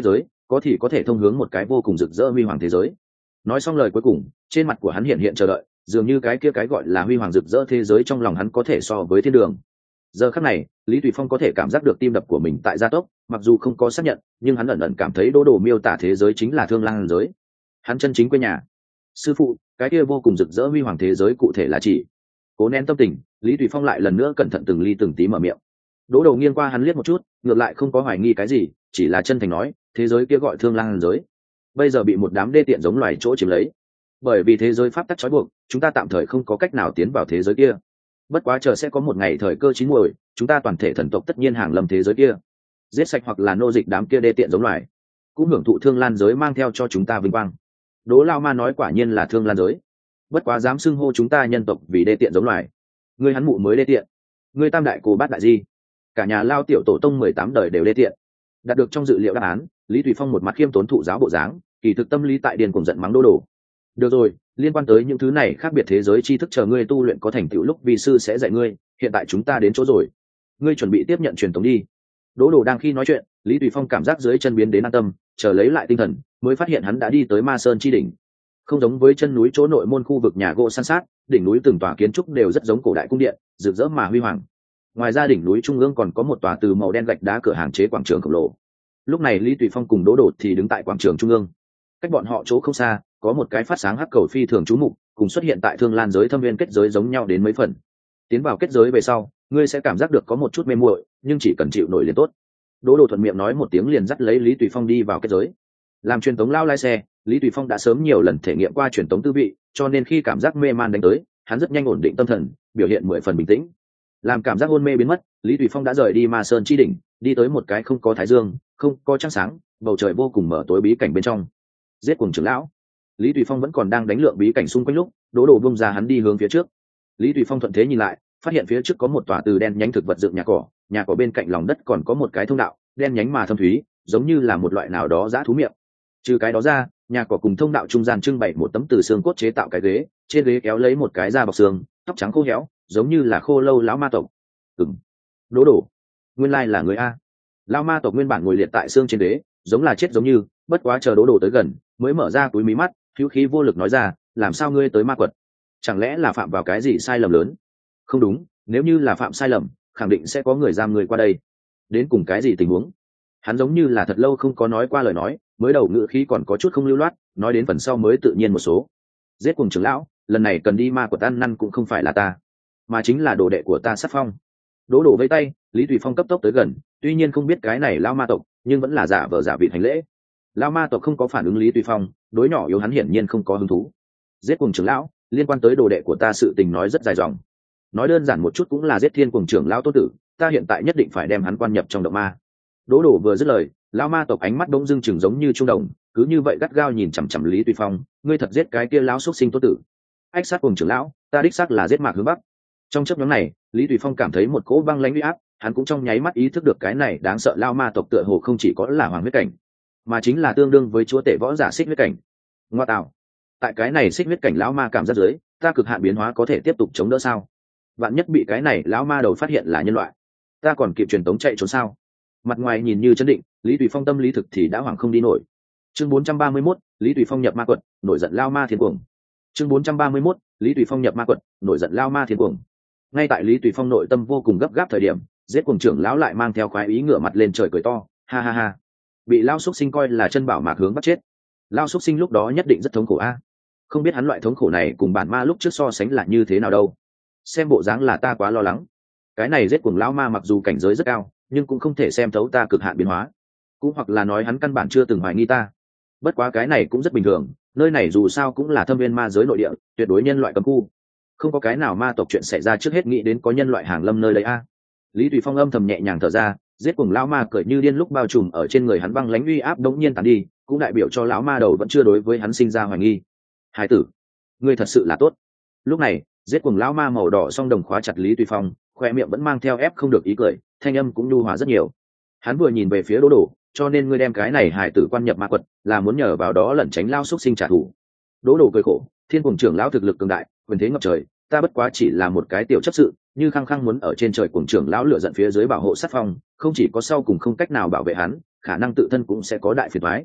có thì có thể thông hướng một cái vô cùng rực rỡ huy hoàng thế giới. Nói xong lời cuối cùng, trên mặt của hắn hiện hiện chờ đợi, dường như cái kia cái gọi là huy hoàng rực rỡ thế giới trong lòng hắn có thể so với thiên đường. Giờ khắc này, Lý Tùy Phong có thể cảm giác được tim đập của mình tại gia tốc, mặc dù không có xác nhận, nhưng hắn ẩn ẩn cảm thấy Đỗ Đồ miêu tả thế giới chính là Thương Lang giới. Hắn chân chính quê nhà. Sư phụ, cái kia vô cùng rực rỡ huy hoàng thế giới cụ thể là chỉ? Cố nén tâm tình, Lý Tùy Phong lại lần nữa cẩn thận từng ly từng tí mở miệng. Đỗ Đầu nghiêng qua hắn liếc một chút, ngược lại không có hoài nghi cái gì, chỉ là chân thành nói, thế giới kia gọi Thương Lang giới, bây giờ bị một đám đê tiện giống loài chỗ chiếm lấy. Bởi vì thế giới pháp tắc trói buộc, chúng ta tạm thời không có cách nào tiến vào thế giới kia. Bất quá chờ sẽ có một ngày thời cơ chín muồi, chúng ta toàn thể thần tộc tất nhiên hàng lâm thế giới kia, giết sạch hoặc là nô dịch đám kia đê tiện giống loài, cũng hưởng thụ Thương Lan giới mang theo cho chúng ta vinh quang. Đỗ Lao Ma nói quả nhiên là Thương Lan giới, bất quá dám xưng hô chúng ta nhân tộc vì đê tiện giống loài. Ngươi hắn mụ mới đê tiện, ngươi tam đại cô bát đại di, cả nhà Lao tiểu tổ tông mười tám đời đều đê tiện. Đạt được trong dự liệu đáp án, Lý Tùy Phong một mặt khiêm tốn thụ giáo bộ dáng, kỳ thực tâm lý tại điên cuồng giận mắng Đỗ Đồ. Được rồi, liên quan tới những thứ này khác biệt thế giới tri thức chờ ngươi tu luyện có thành tựu lúc vi sư sẽ dạy ngươi, hiện tại chúng ta đến chỗ rồi, ngươi chuẩn bị tiếp nhận truyền thống đi. Đỗ Đồ đang khi nói chuyện, Lý Tùy Phong cảm giác dưới chân biến đến an tâm, chờ lấy lại tinh thần, mới phát hiện hắn đã đi tới Ma Sơn chi đỉnh. Không giống với chân núi chỗ nội môn khu vực nhà gỗ san sát, đỉnh núi từng tòa kiến trúc đều rất giống cổ đại cung điện, rực rỡ mà huy hoàng. Ngoài ra đỉnh núi trung ương còn có một tòa từ màu đen gạch đá cửa hàng chế quảng trường khổng lồ. Lúc này Lý Tùy Phong cùng Đỗ Đồ thì đứng tại quảng trường trung ương. Cách bọn họ chỗ không xa, có một cái phát sáng hắc cầu phi thường chú mục, cùng xuất hiện tại Thương Lan giới thâm viên kết giới giống nhau đến mấy phần. Tiến vào kết giới về sau, ngươi sẽ cảm giác được có một chút mê muội, nhưng chỉ cần chịu nổi liền tốt. Đỗ Đồ thuận miệng nói một tiếng liền dắt lấy Lý Tùy Phong đi vào kết giới. Làm truyền tống lao lái xe, Lý Tùy Phong đã sớm nhiều lần thể nghiệm qua truyền tống tư vị, cho nên khi cảm giác mê man đánh tới, hắn rất nhanh ổn định tâm thần, biểu hiện mười phần bình tĩnh. Làm cảm giác hôn mê biến mất, Lý Tùy Phong đã rời đi Ma Sơn chi đỉnh, đi tới một cái không có thái dương, không có trăng sáng, bầu trời vô cùng mở tối bí cảnh bên trong. Giết Cuồng trưởng lão. Lý Tùy Phong vẫn còn đang đánh lượng bí cảnh xung quanh lúc, Đỗ Đồ bung ra hắn đi hướng phía trước. Lý Tùy Phong thuận thế nhìn lại, phát hiện phía trước có một tòa từ đen nhánh thực vật dựng nhà cỏ, nhà cỏ bên cạnh lòng đất còn có một cái thông đạo, đen nhánh mà thâm thúy, giống như là một loại nào đó dã thú miệng. Trừ cái đó ra, nhà cỏ cùng thông đạo trung gian trưng bày một tấm từ xương cốt chế tạo cái ghế, trên ghế kéo lấy một cái da bọc xương, tóc trắng khô héo, giống như là khô lâu lão ma tộc. Ừm. Đỗ Đồ, nguyên lai là người a. Lão ma tộc nguyên bản ngồi liệt tại xương trên ghế, giống là chết giống như, bất quá chờ Đỗ Đồ tới gần, mới mở ra túi mí mắt, hữu khí vô lực nói ra, làm sao ngươi tới ma quật? Chẳng lẽ là phạm vào cái gì sai lầm lớn? Không đúng, nếu như là phạm sai lầm, khẳng định sẽ có người giam người qua đây. Đến cùng cái gì tình huống? Hắn giống như là thật lâu không có nói qua lời nói, mới đầu ngữ khí còn có chút không lưu loát, nói đến phần sau mới tự nhiên một số. Giết Cuồng trưởng lão, lần này cần đi ma quật ăn năn cũng không phải là ta, mà chính là đồ đệ của ta Sát Phong. Đỗ Đồ vẫy tay, Lý Tùy Phong cấp tốc tới gần, tuy nhiên không biết cái này lao ma tộc, nhưng vẫn là giả vờ giả vị hành lễ. Lao ma tộc không có phản ứng Lý Tùy Phong, đối nhỏ yếu hắn hiển nhiên không có hứng thú. Giết Cuồng trưởng lão, liên quan tới đồ đệ của ta sự tình nói rất dài dòng. Nói đơn giản một chút cũng là giết Thiên Cuồng trưởng lão tốt tử, ta hiện tại nhất định phải đem hắn quan nhập trong động ma. Đỗ Đồ vừa dứt lời, lao ma tộc ánh mắt bỗng dưng chừng giống như trung đồng, cứ như vậy gắt gao nhìn chằm chằm Lý Tùy Phong, ngươi thật giết cái kia lão xuất sinh tốt tử? Ách Sát Cuồng trưởng lão, ta đích xác là giết Mạc Hướng Bắc. Trong chớp nhoáng này, Lý Tùy Phong cảm thấy một cỗ băng lãnh uy áp, hắn cũng trong nháy mắt ý thức được cái này đáng sợ lao ma tộc tựa hồ không chỉ có là hoàng huyết cảnh, mà chính là tương đương với chúa tể võ giả xích huyết cảnh. Ngoa tạo, tại cái này xích huyết cảnh lão ma cảm giác dưới, ta cực hạn biến hóa có thể tiếp tục chống đỡ sao? Vạn nhất bị cái này lão ma đầu phát hiện là nhân loại, ta còn kịp truyền tống chạy trốn sao? Mặt ngoài nhìn như chấn định, Lý Tùy Phong tâm lý thực thì đã hoảng không đi nổi. Chương bốn trăm ba mươi mốt, Lý Tùy Phong nhập ma quật, nổi giận lao ma thiên cuồng. Chương bốn trăm ba mươi mốt, Lý Tùy Phong nhập ma quật, nổi giận lao ma thiên cuồng. Ngay tại Lý Tùy Phong nội tâm vô cùng gấp gáp thời điểm, Giết Cuồng trưởng lão lại mang theo khoái ý ngửa mặt lên trời cười to, ha ha ha. Bị lao xúc sinh coi là chân bảo Mạc Hướng bắt chết. Lao xúc sinh lúc đó nhất định rất thống khổ a. Không biết hắn loại thống khổ này cùng bản ma lúc trước so sánh là như thế nào đâu. Xem bộ dáng là ta quá lo lắng. Cái này Giết Cuồng lão ma mặc dù cảnh giới rất cao, nhưng cũng không thể xem thấu ta cực hạn biến hóa, cũng hoặc là nói hắn căn bản chưa từng hoài nghi ta. Bất quá cái này cũng rất bình thường, nơi này dù sao cũng là thâm viên ma giới nội địa, tuyệt đối nhân loại cấm khu, không có cái nào ma tộc chuyện xảy ra trước hết nghĩ đến có nhân loại hàng lâm nơi đấy a. Lý Tùy Phong âm thầm nhẹ nhàng thở ra, Giết Cuồng lão ma cười như điên lúc bao trùm ở trên người hắn băng lãnh uy áp đống nhiên tàn đi, cũng đại biểu cho lão ma đầu vẫn chưa đối với hắn sinh ra hoài nghi. Hải tử, ngươi thật sự là tốt. Lúc này, Giết Cuồng lão ma màu đỏ song đồng khóa chặt Lý Tùy Phong, khoe miệng vẫn mang theo ép không được ý cười, thanh âm cũng nhu hòa rất nhiều. Hắn vừa nhìn về phía Đỗ Đồ, cho nên ngươi đem cái này hải tử quan nhập ma quật, là muốn nhờ vào đó lẩn tránh lao xúc sinh trả thù. Đỗ Đồ cười khổ, Thiên Cuồng trưởng lão thực lực cường đại, quyền thế ngập trời, ta bất quá chỉ là một cái tiểu chấp sự, như khăng khăng muốn ở trên trời Cuồng trưởng lão lựa giận phía dưới bảo hộ Sát Phong, không chỉ có sau cùng không cách nào bảo vệ hắn, khả năng tự thân cũng sẽ có đại phiền toái.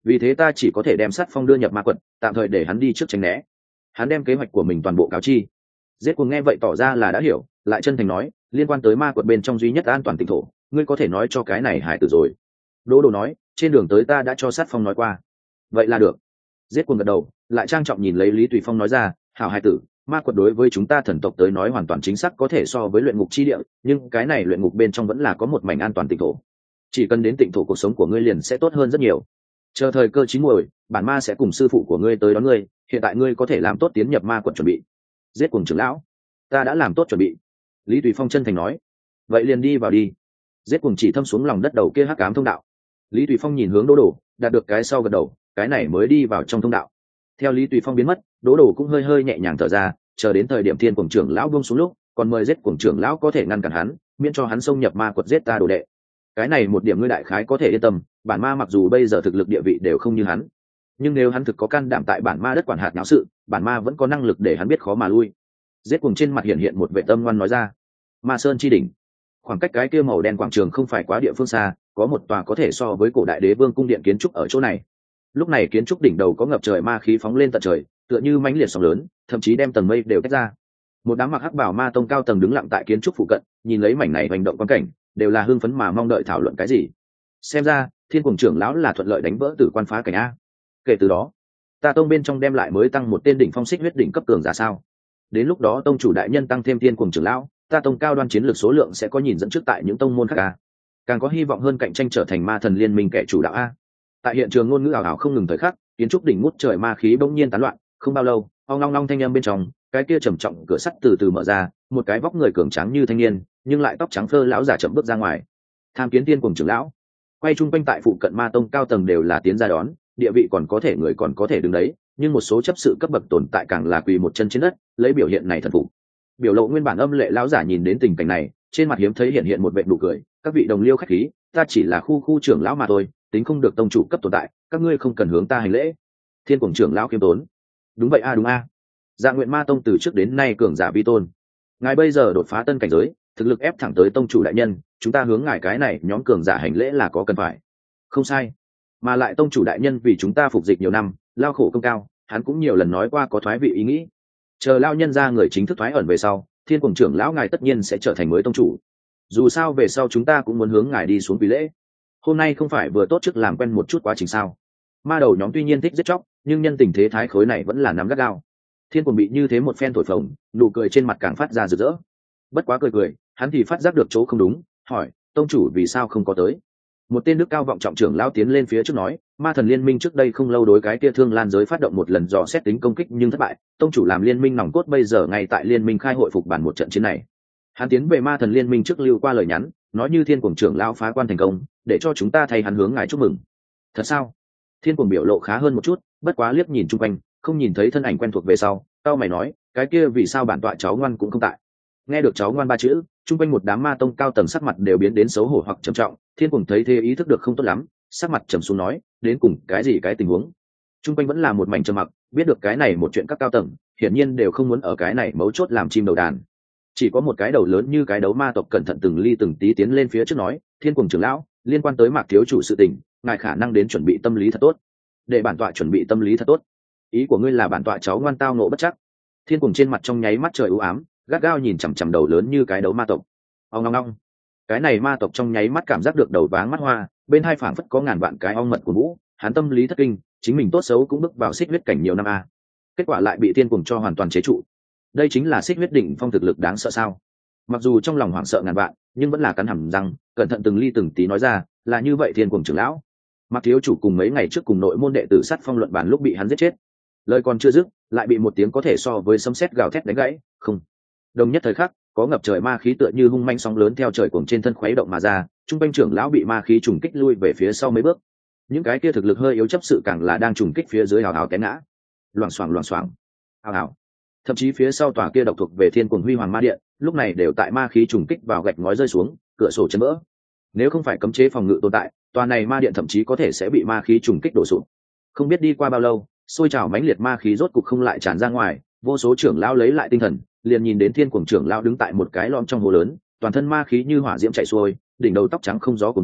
vì thế ta chỉ có thể đem sát phong đưa nhập ma quật, tạm thời để hắn đi trước tránh né. Hắn đem kế hoạch của mình toàn bộ cáo chi. Giết Cuồng nghe vậy tỏ ra là đã hiểu, lại chân thành nói, liên quan tới ma quật bên trong duy nhất an toàn tỉnh thổ, ngươi có thể nói cho cái này hải tử rồi. Đỗ Đồ nói, trên đường tới ta đã cho sát phong nói qua. Vậy là được. Giết Cuồng gật đầu, lại trang trọng nhìn lấy Lý Tùy Phong nói ra, hảo hải tử, ma quật đối với chúng ta thần tộc tới nói hoàn toàn chính xác có thể so với luyện ngục chi địa, nhưng cái này luyện ngục bên trong vẫn là có một mảnh an toàn tỉnh thổ. Chỉ cần đến tỉnh thổ, cuộc sống của ngươi liền sẽ tốt hơn rất nhiều. Chờ thời cơ chín muồi, bản ma sẽ cùng sư phụ của ngươi tới đón ngươi, hiện tại ngươi có thể làm tốt tiến nhập ma quật chuẩn bị. Giết Cuồng trưởng lão, ta đã làm tốt chuẩn bị. Lý Tùy Phong chân thành nói. Vậy liền đi vào đi. Giết Cuồng chỉ thâm xuống lòng đất đầu kia hắc ám thông đạo. Lý Tùy Phong nhìn hướng Đỗ Đồ, đạt được cái sau gật đầu, cái này mới đi vào trong thông đạo. Theo Lý Tùy Phong biến mất, Đỗ Đồ cũng hơi hơi nhẹ nhàng thở ra, chờ đến thời điểm Thiên Cuồng trưởng lão buông xuống lúc, còn mời Giết Cuồng trưởng lão có thể ngăn cản hắn, miễn cho hắn xông nhập ma quật giết ta đồ đệ. Cái này một điểm ngươi đại khái có thể yên tâm, bản ma mặc dù bây giờ thực lực địa vị đều không như hắn, nhưng nếu hắn thực có can đảm tại bản ma đất quản hạt náo sự, bản ma vẫn có năng lực để hắn biết khó mà lui. Giết Cuồng trên mặt hiện hiện một vẻ tâm ngoan nói ra. Ma Sơn chi đỉnh, khoảng cách cái kia màu đen quảng trường không phải quá địa phương xa, có một tòa có thể so với cổ đại đế vương cung điện kiến trúc ở chỗ này. Lúc này kiến trúc đỉnh đầu có ngập trời ma khí phóng lên tận trời, tựa như mãnh liệt sóng lớn, thậm chí đem tầng mây đều tách ra. Một đám mặc hắc bào ma tông cao tầng đứng lặng tại kiến trúc phụ cận, nhìn lấy mảnh này hành động quan cảnh, đều là hưng phấn mà mong đợi thảo luận cái gì. Xem ra Thiên Cuồng trưởng lão là thuận lợi đánh vỡ tử quan phá cảnh a. Kể từ đó, ta tông bên trong đem lại mới tăng một tên đỉnh phong xích huyết đỉnh cấp cường giả sao? Đến lúc đó tông chủ đại nhân tăng thêm Thiên Cuồng trưởng lão, ta tông cao đoan chiến lược số lượng sẽ có nhìn dẫn trước tại những tông môn khác a. Càng có hy vọng hơn cạnh tranh trở thành ma thần liên minh kẻ chủ đạo a. Tại hiện trường ngôn ngữ ảo ảo không ngừng thời khắc, kiến trúc đỉnh ngút trời ma khí bỗng nhiên tán loạn, không bao lâu, ong long long thanh âm bên trong, cái kia trầm trọng cửa sắt từ từ mở ra, một cái vóc người cường tráng như thanh niên, nhưng lại tóc trắng phơ lão giả chậm bước ra ngoài. Tham kiến Thiên Cuồng trưởng lão. Quay chung quanh tại phụ cận ma tông cao tầng đều là tiến ra đón, địa vị còn có thể người còn có thể đứng đấy, nhưng một số chấp sự cấp bậc tồn tại càng là quỳ một chân trên đất, lấy biểu hiện này thần phục. Biểu lộ nguyên bản âm lệ lão giả nhìn đến tình cảnh này, trên mặt hiếm thấy hiện hiện một vệt nụ cười, các vị đồng liêu khách khí, ta chỉ là khu khu trưởng lão mà thôi, tính không được tông chủ cấp tồn tại, các ngươi không cần hướng ta hành lễ. Thiên Cuồng trưởng lão kiêm tốn. Đúng vậy a à, đúng a. À. Dạ Nguyện Ma tông từ trước đến nay cường giả vi tôn, ngài bây giờ đột phá tân cảnh giới, thực lực ép thẳng tới tông chủ đại nhân, chúng ta hướng ngài cái này nhóm cường giả hành lễ là có cần phải. Không sai, mà lại tông chủ đại nhân vì chúng ta phục dịch nhiều năm, lao khổ công cao, hắn cũng nhiều lần nói qua có thoái vị ý nghĩ. Chờ lao nhân ra người chính thức thoái ẩn về sau, Thiên Cuồng trưởng lão ngài tất nhiên sẽ trở thành mới tông chủ. Dù sao về sau chúng ta cũng muốn hướng ngài đi xuống vì lễ. Hôm nay không phải vừa tốt trước làm quen một chút quá trình sao? Ma đầu nhóm tuy nhiên thích giết chóc, nhưng nhân tình thế thái khối này vẫn là nắm gắt gao. Thiên Cuồng bị như thế một phen thổi phồng, nụ cười trên mặt càng phát ra rực rỡ. Bất quá cười cười, hắn thì phát giác được chỗ không đúng, hỏi, tông chủ vì sao không có tới? Một tên đức cao vọng trọng trưởng lão tiến lên phía trước nói, ma thần liên minh trước đây không lâu đối cái kia Thương Lan giới phát động một lần dò xét tính công kích nhưng thất bại, tông chủ làm liên minh nòng cốt bây giờ ngay tại liên minh khai hội phục bản một trận chiến này. Hắn tiến về ma thần liên minh trước lưu qua lời nhắn, nói như Thiên Cuồng trưởng lão phá quan thành công, để cho chúng ta thay hắn hướng ngài chúc mừng. Thật sao? Thiên Cuồng biểu lộ khá hơn một chút, bất quá liếc nhìn chung quanh, không nhìn thấy thân ảnh quen thuộc về sau, cao mày nói, cái kia vì sao bản tọa cháu ngoan cũng không tại? Nghe được cháu ngoan ba chữ, chung quanh một đám ma tông cao tầng sắc mặt đều biến đến xấu hổ hoặc trầm trọng. Thiên Cuồng thấy thế ý thức được không tốt lắm, sắc mặt trầm xuống nói, đến cùng cái gì cái tình huống? Chung quanh vẫn là một mảnh trầm mặc, biết được cái này một chuyện các cao tầng hiển nhiên đều không muốn ở cái này mấu chốt làm chim đầu đàn. Chỉ có một cái đầu lớn như cái đấu ma tộc cẩn thận từng ly từng tí tiến lên phía trước nói, Thiên Cuồng trưởng lão, liên quan tới Mạc thiếu chủ sự tình, ngài khả năng đến chuẩn bị tâm lý thật tốt. Để bản tọa chuẩn bị tâm lý thật tốt. Ý của ngươi là bản tọa cháu ngoan tao ngộ bất chắc? Thiên Cuồng trên mặt trong nháy mắt trời u ám, gắt gao nhìn chằm chằm đầu lớn như cái đấu ma tộc. Ong ong ong. Cái này ma tộc trong nháy mắt cảm giác được đầu váng mắt hoa, bên hai phảng phất có ngàn vạn cái ong mật của vũ, hắn tâm lý thất kinh, chính mình tốt xấu cũng bước vào xích huyết cảnh nhiều năm a, kết quả lại bị Thiên Cuồng cho hoàn toàn chế trụ. Đây chính là xích huyết đỉnh phong thực lực đáng sợ sao? Mặc dù trong lòng hoảng sợ ngàn vạn, nhưng vẫn là cắn hàm răng, cẩn thận từng ly từng tí nói ra, là như vậy Thiên Cuồng trưởng lão. Mặc thiếu chủ cùng mấy ngày trước cùng nội môn đệ tử sát phong luận bàn lúc bị hắn giết chết. Lời còn chưa dứt, lại bị một tiếng có thể so với sấm sét gào thét đánh gãy. Không. Đồng nhất thời khắc, có ngập trời ma khí tựa như hung manh sóng lớn theo trời cuồng trên thân khuấy động mà ra, trung quanh trưởng lão bị ma khí trùng kích lui về phía sau mấy bước. Những cái kia thực lực hơi yếu chấp sự càng là đang trùng kích phía dưới hào hào té ngã. Loảng xoảng loảng xoảng. Hào hào. Thậm chí phía sau tòa kia độc thuộc về Thiên Cuồng Huy Hoàng Ma Điện, lúc này đều tại ma khí trùng kích vào gạch ngói rơi xuống, cửa sổ chấn vỡ. Nếu không phải cấm chế phòng ngự tồn tại, tòa này ma điện thậm chí có thể sẽ bị ma khí trùng kích đổ sụp. Không biết đi qua bao lâu, xôi trào mãnh liệt ma khí rốt cục không lại tràn ra ngoài, vô số trưởng lão lấy lại tinh thần, liền nhìn đến Thiên Cuồng trưởng lão đứng tại một cái lõm trong hồ lớn, toàn thân ma khí như hỏa diễm chảy xuôi, đỉnh đầu tóc trắng không gió của vũ,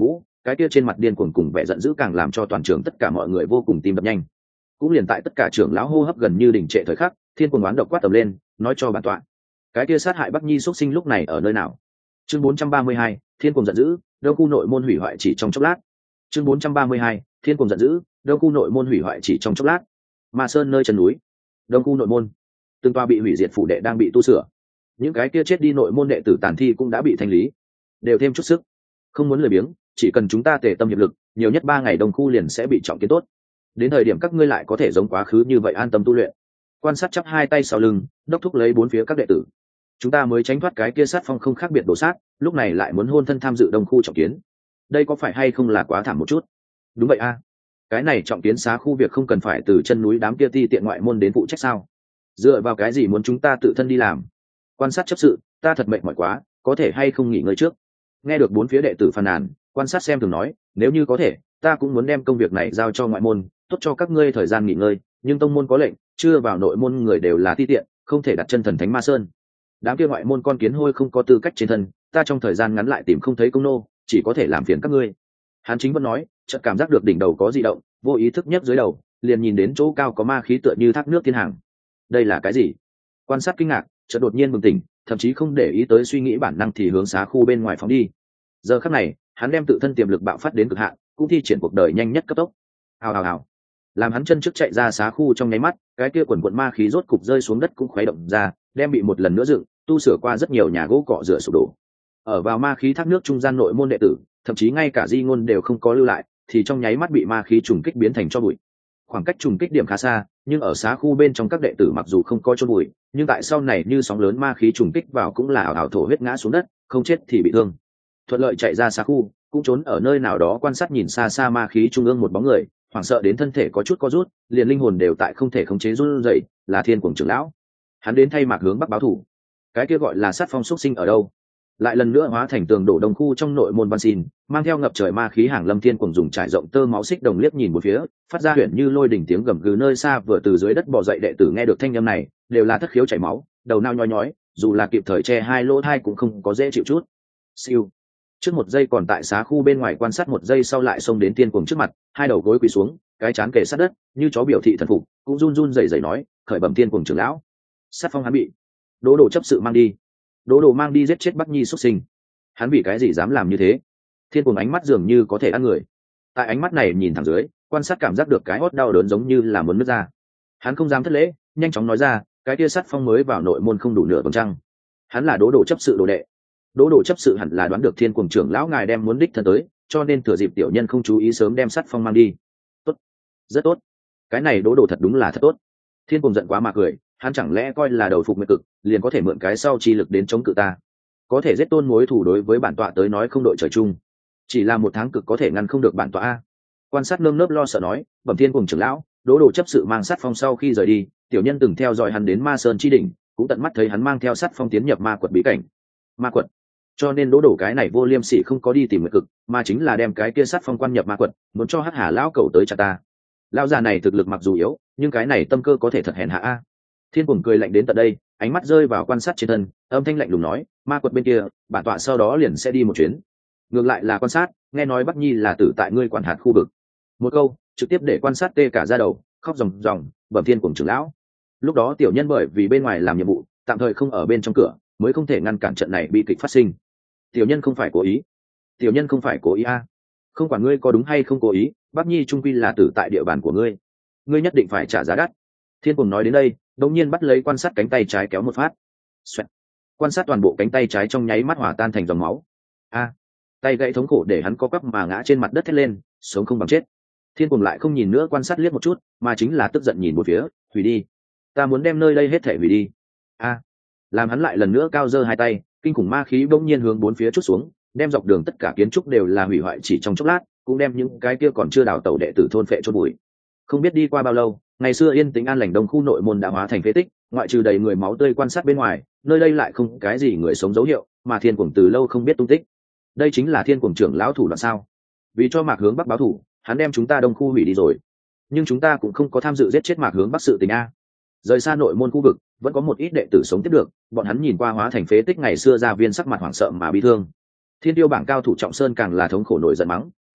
cái kia trên mặt điên cuồng cùng vẻ giận dữ càng làm cho toàn trường tất cả mọi người vô cùng tim đập nhanh. Cũng liền tại tất cả trưởng lão hô hấp gần như đình trệ thời khắc, thiên cuồng oán độc quát tầm lên, nói cho bản tọa, cái kia sát hại Bắc Nhi xuất sinh lúc này ở nơi nào? Chương bốn trăm ba mươi hai, thiên cuồng giận dữ, đông khu nội môn hủy hoại chỉ trong chốc lát. Chương bốn trăm ba mươi hai, thiên cuồng giận dữ, đông khu nội môn hủy hoại chỉ trong chốc lát. Ma Sơn nơi chân núi, đông khu nội môn, từng tòa bị hủy diệt phủ đệ đang bị tu sửa. Những cái kia chết đi nội môn đệ tử tàn thi cũng đã bị thanh lý, đều thêm chút sức. Không muốn lười biếng, chỉ cần chúng ta tề tâm hiệp lực, nhiều nhất ba ngày đông khu liền sẽ bị trọng kiến tốt. Đến thời điểm các ngươi lại có thể giống quá khứ như vậy an tâm tu luyện. Quan sát chắp hai tay sau lưng, đốc thúc lấy bốn phía các đệ tử. Chúng ta mới tránh thoát cái kia sát phong không khác biệt đổ sát, lúc này lại muốn hôn thân tham dự đông khu trọng kiến. Đây có phải hay không là quá thảm một chút? Đúng vậy a. Cái này trọng kiến xá khu việc không cần phải từ chân núi đám kia ti tiện ngoại môn đến phụ trách sao? Dựa vào cái gì muốn chúng ta tự thân đi làm? Quan sát chấp sự, ta thật mệt mỏi quá, có thể hay không nghỉ ngơi trước? Nghe được bốn phía đệ tử phàn nàn, quan sát xem thường nói, nếu như có thể, ta cũng muốn đem công việc này giao cho ngoại môn, tốt cho các ngươi thời gian nghỉ ngơi, nhưng tông môn có lệnh, chưa vào nội môn người đều là ti tiện, không thể đặt chân thần thánh ma sơn. Đám kia ngoại môn con kiến hôi không có tư cách trên thân, ta trong thời gian ngắn lại tìm không thấy công nô, chỉ có thể làm phiền các ngươi. Hán Chính vẫn nói, chợt cảm giác được đỉnh đầu có dị động, vô ý thức nhấc dưới đầu, liền nhìn đến chỗ cao có ma khí tựa như thác nước thiên hàng. Đây là cái gì? Quan sát kinh ngạc, chợt đột nhiên bừng tỉnh, thậm chí không để ý tới suy nghĩ bản năng thì hướng xá khu bên ngoài phóng đi. Giờ khắc này, hắn đem tự thân tiềm lực bạo phát đến cực hạn, cũng thi triển cuộc đời nhanh nhất cấp tốc. Hào hào hào. Làm hắn chân trước chạy ra xá khu trong nháy mắt, cái kia quần quần ma khí rốt cục rơi xuống đất cũng khuấy động ra, đem bị một lần nữa dựng, tu sửa qua rất nhiều nhà gỗ cọ rửa sụp đổ. Ở vào ma khí thác nước trung gian nội môn đệ tử, thậm chí ngay cả di ngôn đều không có lưu lại, thì trong nháy mắt bị ma khí trùng kích biến thành tro bụi. Khoảng cách trùng kích điểm khá xa, nhưng ở xá khu bên trong các đệ tử mặc dù không có chôn bụi, nhưng tại sau này như sóng lớn ma khí trùng kích vào cũng là ảo ảo thổ huyết ngã xuống đất, không chết thì bị thương. Thuận lợi chạy ra xá khu, cũng trốn ở nơi nào đó quan sát nhìn xa xa ma khí trung ương một bóng người, hoảng sợ đến thân thể có chút co rút, liền linh hồn đều tại không thể khống chế run rẩy, là Thiên Cuồng trưởng lão. Hắn đến thay Mạc Hướng Bắc báo thù. Cái kia gọi là sát phong xuất sinh ở đâu? Lại lần nữa hóa thành tường đổ đông khu trong nội môn văn xin, mang theo ngập trời ma khí hàng lâm. Thiên Cuồng dùng trải rộng tơ máu xích đồng liếc nhìn một phía, phát ra huyền như lôi đỉnh tiếng gầm gừ nơi xa. Vừa từ dưới đất bò dậy đệ tử nghe được thanh âm này, đều là thất khiếu chảy máu, đầu nao nhói nhói, dù là kịp thời che hai lỗ thai cũng không có dễ chịu chút. Siêu. Trước một giây còn tại xá khu bên ngoài quan sát, một giây sau lại xông đến Thiên Cuồng trước mặt, hai đầu gối quỳ xuống, cái chán kề sát đất, như chó biểu thị thần phục, cũng run run rẩy rẩy nói, khởi bẩm Thiên Cuồng trưởng lão, sát phong hắn bị Đỗ Đồ chấp sự mang đi. Đỗ Đồ mang đi giết chết Bắc Nhi xuất sinh. Hắn vì cái gì dám làm như thế? Thiên Cuồng ánh mắt dường như có thể ăn người. Tại ánh mắt này nhìn thẳng dưới, quan sát cảm giác được cái hót đau đớn giống như là muốn nứt ra. Hắn không dám thất lễ, nhanh chóng nói ra, cái kia sát phong mới vào nội môn không đủ nửa tuần trăng. Hắn là Đỗ Đồ chấp sự đồ đệ. Đỗ Đồ chấp sự hẳn là đoán được Thiên Cuồng trưởng lão ngài đem muốn đích thân tới, cho nên thừa dịp tiểu nhân không chú ý sớm đem sát phong mang đi. Tốt, rất tốt. Cái này Đỗ Đồ thật đúng là thật tốt. Thiên Cuồng giận quá mà cười, hắn chẳng lẽ coi là đầu phục nguyệt cực, liền có thể mượn cái sau chi lực đến chống cự ta? Có thể giết tôn mối thủ đối với bản tọa tới nói không đội trời chung, chỉ là một tháng cực có thể ngăn không được bản tọa a. Quan sát nơm nớp lo sợ nói, bẩm Thiên Cuồng trưởng lão, Đỗ Đồ chấp sự mang sát phong sau khi rời đi, tiểu nhân từng theo dõi hắn đến Ma Sơn chi đỉnh, cũng tận mắt thấy hắn mang theo sát phong tiến nhập ma quật bí cảnh. Ma quật. Cho nên Đỗ Đồ cái này vô liêm sỉ không có đi tìm nguyệt cực, mà chính là đem cái kia sát phong quan nhập ma quật, muốn cho Hắc Hà lão cẩu tới chặt ta. Lão già này thực lực mặc dù yếu, nhưng cái này tâm cơ có thể thật hèn hạ a. Thiên Cuồng cười lạnh đến tận đây, ánh mắt rơi vào quan sát trên thân, âm thanh lạnh lùng nói, ma quật bên kia, bản tọa sau đó liền sẽ đi một chuyến. Ngược lại là quan sát, nghe nói Bắc Nhi là tử tại ngươi quản hạt khu vực. Một câu, trực tiếp để quan sát tê cả da đầu, khóc ròng ròng, bẩm Thiên Cuồng trưởng lão. Lúc đó tiểu nhân bởi vì bên ngoài làm nhiệm vụ, tạm thời không ở bên trong cửa, mới không thể ngăn cản trận này bi kịch phát sinh. Tiểu nhân không phải cố ý. Tiểu nhân không phải cố ý a. Không quản ngươi có đúng hay không cố ý, Bắc Nhi trung quy là tử tại địa bàn của ngươi. Ngươi nhất định phải trả giá đắt. Thiên Cuồng nói đến đây, đột nhiên bắt lấy quan sát cánh tay trái kéo một phát. Xoẹt. Quan sát toàn bộ cánh tay trái trong nháy mắt hòa tan thành dòng máu. A, tay gãy thống khổ để hắn co quắp mà ngã trên mặt đất thét lên, sống không bằng chết. Thiên Cuồng lại không nhìn nữa quan sát liếc một chút, mà chính là tức giận nhìn một phía, hủy đi. Ta muốn đem nơi đây hết thể hủy đi. A, làm hắn lại lần nữa cao giơ hai tay, kinh khủng ma khí bỗng nhiên hướng bốn phía chút xuống, đem dọc đường tất cả kiến trúc đều là hủy hoại chỉ trong chốc lát, cũng đem những cái kia còn chưa đào tẩu đệ tử thôn phệ chôn bụi. Không biết đi qua bao lâu, ngày xưa yên tĩnh an lành đông khu nội môn đã hóa thành phế tích, ngoại trừ đầy người máu tươi quan sát bên ngoài, nơi đây lại không cái gì người sống dấu hiệu, mà Thiên Cuồng từ lâu không biết tung tích. Đây chính là Thiên Cuồng trưởng lão thủ đoạn sao? Vì cho Mạc Hướng Bắc báo thủ, hắn đem chúng ta đông khu hủy đi rồi, nhưng chúng ta cũng không có tham dự giết chết Mạc Hướng Bắc sự tình a. Rời xa nội môn khu vực, vẫn có một ít đệ tử sống tiếp được, bọn hắn nhìn qua hóa thành phế tích ngày xưa gia viên sắc mặt hoảng sợ mà bi thương. Thiên Tiêu bảng cao thủ Trọng Sơn càng là thống khổ nổi giận mắng,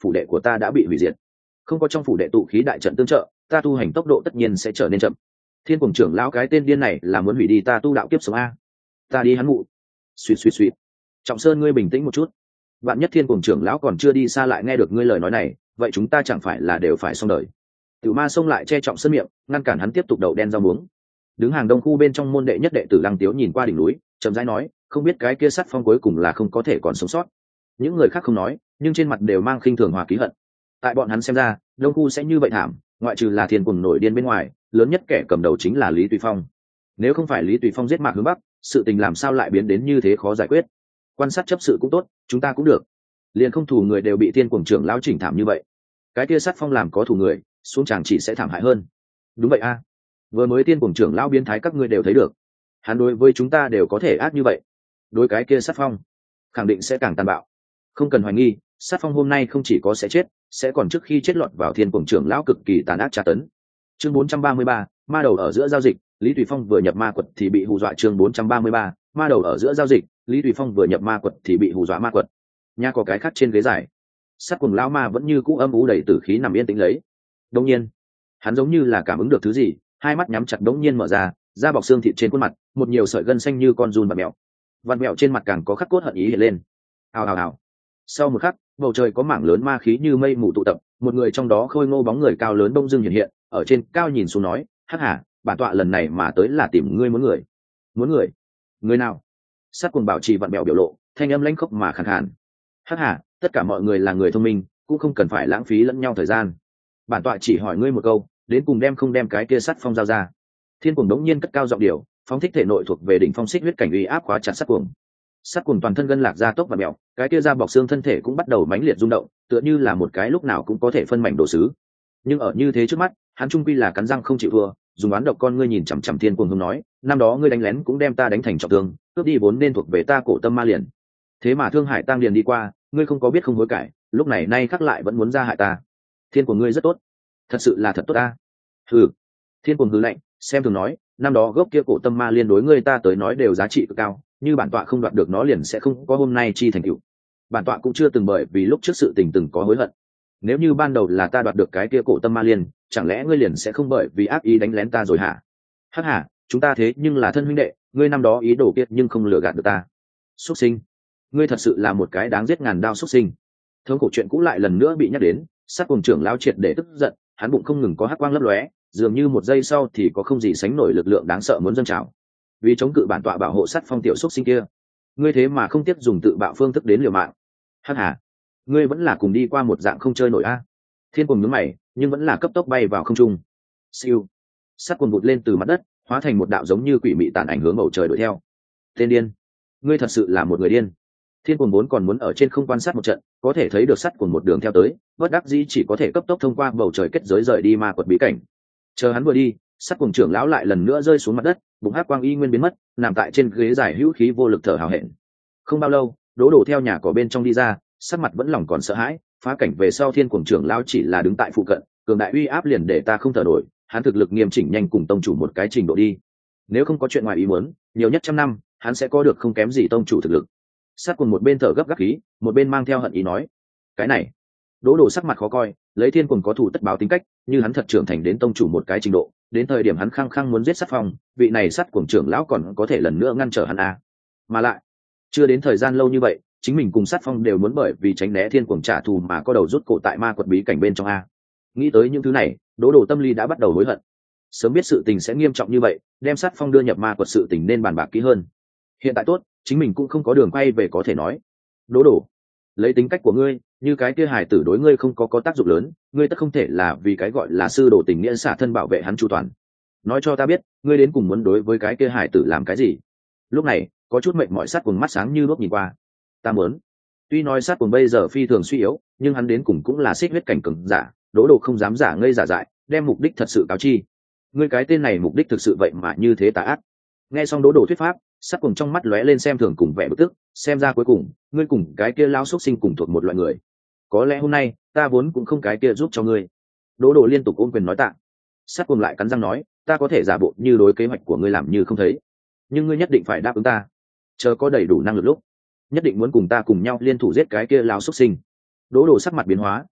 phủ đệ của ta đã bị hủy diệt, không có trong phủ đệ tụ khí đại trận tương trợ, ta tu hành tốc độ tất nhiên sẽ trở nên chậm. Thiên Cuồng trưởng lão cái tên điên này là muốn hủy đi ta tu đạo kiếp sống a. Ta đi hắn mụ. Suýt suýt suýt. Trọng Sơn, ngươi bình tĩnh một chút. Bạn nhất Thiên Cuồng trưởng lão còn chưa đi xa lại nghe được ngươi lời nói này, vậy chúng ta chẳng phải là đều phải xong đời. Tiểu Ma xông lại che Trọng Sơn miệng, ngăn cản hắn tiếp tục đậu đen rau muống. Đứng hàng đông khu bên trong môn đệ nhất đệ tử Lăng Tiếu nhìn qua đỉnh núi, chậm rãi nói, không biết cái kia sắt phong cuối cùng là không có thể còn sống sót. Những người khác không nói, nhưng trên mặt đều mang khinh thường hòa ký hận. Tại bọn hắn xem ra, đông khu sẽ như vậy thảm, ngoại trừ là Thiên Cuồng nổi điên bên ngoài, lớn nhất kẻ cầm đầu chính là Lý Tùy Phong. Nếu không phải Lý Tùy Phong giết Mạc Hướng Bắc, sự tình làm sao lại biến đến như thế khó giải quyết. Quan sát chấp sự cũng tốt, chúng ta cũng được. Liền không thủ người đều bị Thiên Cuồng trưởng lão chỉnh thảm như vậy, cái kia sát phong làm có thủ người, xuống chàng chỉ sẽ thảm hại hơn. Đúng vậy a, vừa mới Thiên Cuồng trưởng lão biến thái các ngươi đều thấy được, hắn đối với chúng ta đều có thể ác như vậy, đối cái kia sát phong khẳng định sẽ càng tàn bạo. Không cần hoài nghi, sát phong hôm nay không chỉ có sẽ chết, sẽ còn trước khi chết lọt vào Thiên Cuồng trưởng lão cực kỳ tàn ác tra tấn. Chương bốn trăm ba mươi ba, ma đầu ở giữa giao dịch. Lý Tùy Phong vừa nhập ma quật thì bị hù dọa. Chương bốn trăm ba mươi ba, ma đầu ở giữa giao dịch. Lý Tùy Phong vừa nhập ma quật thì bị hù dọa ma quật. Nhà có cái khác trên ghế dài, sát cuồng lão ma vẫn như cũ âm u đầy tử khí nằm yên tĩnh lấy. Đống nhiên, hắn giống như là cảm ứng được thứ gì, hai mắt nhắm chặt đống nhiên mở ra, da bọc xương thịt trên khuôn mặt, một nhiều sợi gân xanh như con giun vặn mèo. Vặn mèo trên mặt càng có khắc cốt hận ý hiện lên. Ào ào ào. Sau một khắc, bầu trời có mảng lớn ma khí như mây mù tụ tập, một người trong đó khôi ngô bóng người cao lớn bông dưng hiện hiện, ở trên cao nhìn xuống nói, hắc hà, bản tọa lần này mà tới là tìm ngươi muốn người. Muốn người? Người nào? Sát cuồng bảo trì vặn bèo biểu lộ, thanh âm lãnh khốc mà khàn khàn. Hắc hà, tất cả mọi người là người thông minh, cũng không cần phải lãng phí lẫn nhau thời gian. Bản tọa chỉ hỏi ngươi một câu, đến cùng đem không đem cái kia sắt phong giao ra. Thiên cuồng đống nhiên cất cao giọng điệu, phóng thích thể nội thuộc về đỉnh phong xích huyết cảnh uy áp khóa chặt sát cuồng. Sát cuồng toàn thân gân lạc ra tốc và mèo, cái kia da bọc xương thân thể cũng bắt đầu mãnh liệt rung động, tựa như là một cái lúc nào cũng có thể phân mảnh đồ sứ. Nhưng ở như thế trước mắt, hắn trung quy là cắn răng không chịu thua, dùng oán độc con ngươi nhìn chằm chằm Thiên Cuồng hung nói, năm đó ngươi đánh lén cũng đem ta đánh thành trọng thương, cướp đi vốn nên thuộc về ta cổ tâm ma liền. Thế mà Thương Hải Tăng Điền đi qua, ngươi không có biết không hối cải, lúc này nay khắc lại vẫn muốn ra hại ta. Thiên của ngươi rất tốt, thật sự là thật tốt ta. Hừ. Thiên Cuồng hừ lạnh, xem thường nói, năm đó gốc kia cổ tâm ma liên đối ngươi ta tới nói đều giá trị cực cao, như bản tọa không đoạt được nó liền sẽ không có hôm nay chi thành tựu. Bản tọa cũng chưa từng bởi vì lúc trước sự tình từng có hối hận. Nếu như ban đầu là ta đoạt được cái kia cổ tâm ma liên, chẳng lẽ ngươi liền sẽ không bởi vì ác ý đánh lén ta rồi hả? Hắc hả, chúng ta thế nhưng là thân huynh đệ, ngươi năm đó ý đồ kiệt nhưng không lừa gạt được ta. Xuất sinh, ngươi thật sự là một cái đáng giết ngàn đao xuất sinh. Thống cổ chuyện cũ lại lần nữa bị nhắc đến, sát cuồng trưởng lao triệt để tức giận, hắn bụng không ngừng có hắc quang lấp lóe, dường như một giây sau thì có không gì sánh nổi lực lượng đáng sợ muốn dâng trào. Vì chống cự bản tọa bảo hộ sát phong tiểu xuất sinh kia, ngươi thế mà không tiếc dùng tự bạo phương thức đến liều mạng. Hắc hả, ngươi vẫn là cùng đi qua một dạng không chơi nổi a. Thiên Cuồng nhướng mày, nhưng vẫn là cấp tốc bay vào không trung. Siêu, sát cuồng vụt lên từ mặt đất, hóa thành một đạo giống như quỷ mị tàn ảnh hướng bầu trời đuổi theo. Tên điên, ngươi thật sự là một người điên. Thiên Cuồng vốn còn muốn ở trên không quan sát một trận, có thể thấy được sát cuồng một đường theo tới, bất đắc dĩ chỉ có thể cấp tốc thông qua bầu trời kết giới rời đi ma quật bí cảnh. Chờ hắn vừa đi, sát cuồng trưởng lão lại lần nữa rơi xuống mặt đất, bụng hắc quang y nguyên biến mất, nằm tại trên ghế dài hữu khí vô lực thở hào hẹn. Không bao lâu, Đỗ Đổ theo nhà cỏ bên trong đi ra, sắc mặt vẫn lòng còn sợ hãi. Phá cảnh về sau Thiên Cuồng trưởng lão chỉ là đứng tại phụ cận, cường đại uy áp liền để ta không thở nổi, hắn thực lực nghiêm chỉnh nhanh cùng tông chủ một cái trình độ đi. Nếu không có chuyện ngoài ý muốn, nhiều nhất trăm năm, hắn sẽ có được không kém gì tông chủ thực lực. Sát Cuồng một bên thở gấp gáp khí, một bên mang theo hận ý nói, cái này. Đỗ Đổ sắc mặt khó coi, lấy Thiên Cuồng có thủ tất báo tính cách, như hắn thật trưởng thành đến tông chủ một cái trình độ, đến thời điểm hắn khăng khăng muốn giết sát phong, vị này Sát Cuồng trưởng lão còn có thể lần nữa ngăn trở hắn à. Mà lại, chưa đến thời gian lâu như vậy, chính mình cùng sát phong đều muốn bởi vì tránh né Thiên Cuồng trả thù mà có đầu rút cổ tại ma quật bí cảnh bên trong a. Nghĩ tới những thứ này, Đỗ Đồ tâm lý đã bắt đầu hối hận. Sớm biết sự tình sẽ nghiêm trọng như vậy, đem sát phong đưa nhập ma quật sự tình nên bàn bạc kỹ hơn. Hiện tại tốt, chính mình cũng không có đường quay về có thể nói. Đỗ Đồ, lấy tính cách của ngươi, như cái kia hài tử đối ngươi không có có tác dụng lớn, ngươi tất không thể là vì cái gọi là sư đồ tình nghĩa xả thân bảo vệ hắn chu toàn. Nói cho ta biết, ngươi đến cùng muốn đối với cái kia hài tử làm cái gì? Lúc này, có chút mệt mỏi sát cuồng mắt sáng như đuốc nhìn qua. Ta muốn. Tuy nói sát cuồng bây giờ phi thường suy yếu, nhưng hắn đến cùng cũng là xích huyết cảnh cường giả, Đỗ Đồ không dám giả ngây giả dại, đem mục đích thật sự cáo chi. Ngươi cái tên này mục đích thực sự vậy mà như thế tà ác. Nghe xong Đỗ Đồ thuyết pháp, sát cuồng trong mắt lóe lên xem thường cùng vẻ bực tức, xem ra cuối cùng, ngươi cùng cái kia lão xuất sinh cùng thuộc một loại người. Có lẽ hôm nay, ta vốn cũng không cái kia giúp cho ngươi. Đỗ Đồ liên tục ôm quyền nói tạ. Sát cuồng lại cắn răng nói, ta có thể giả bộ như đối kế hoạch của ngươi làm như không thấy, nhưng ngươi nhất định phải đáp ứng ta. Chờ có đầy đủ năng lực lúc, nhất định muốn cùng ta cùng nhau liên thủ giết cái kia lão xuất sinh. Đỗ Đồ sắc mặt biến hóa,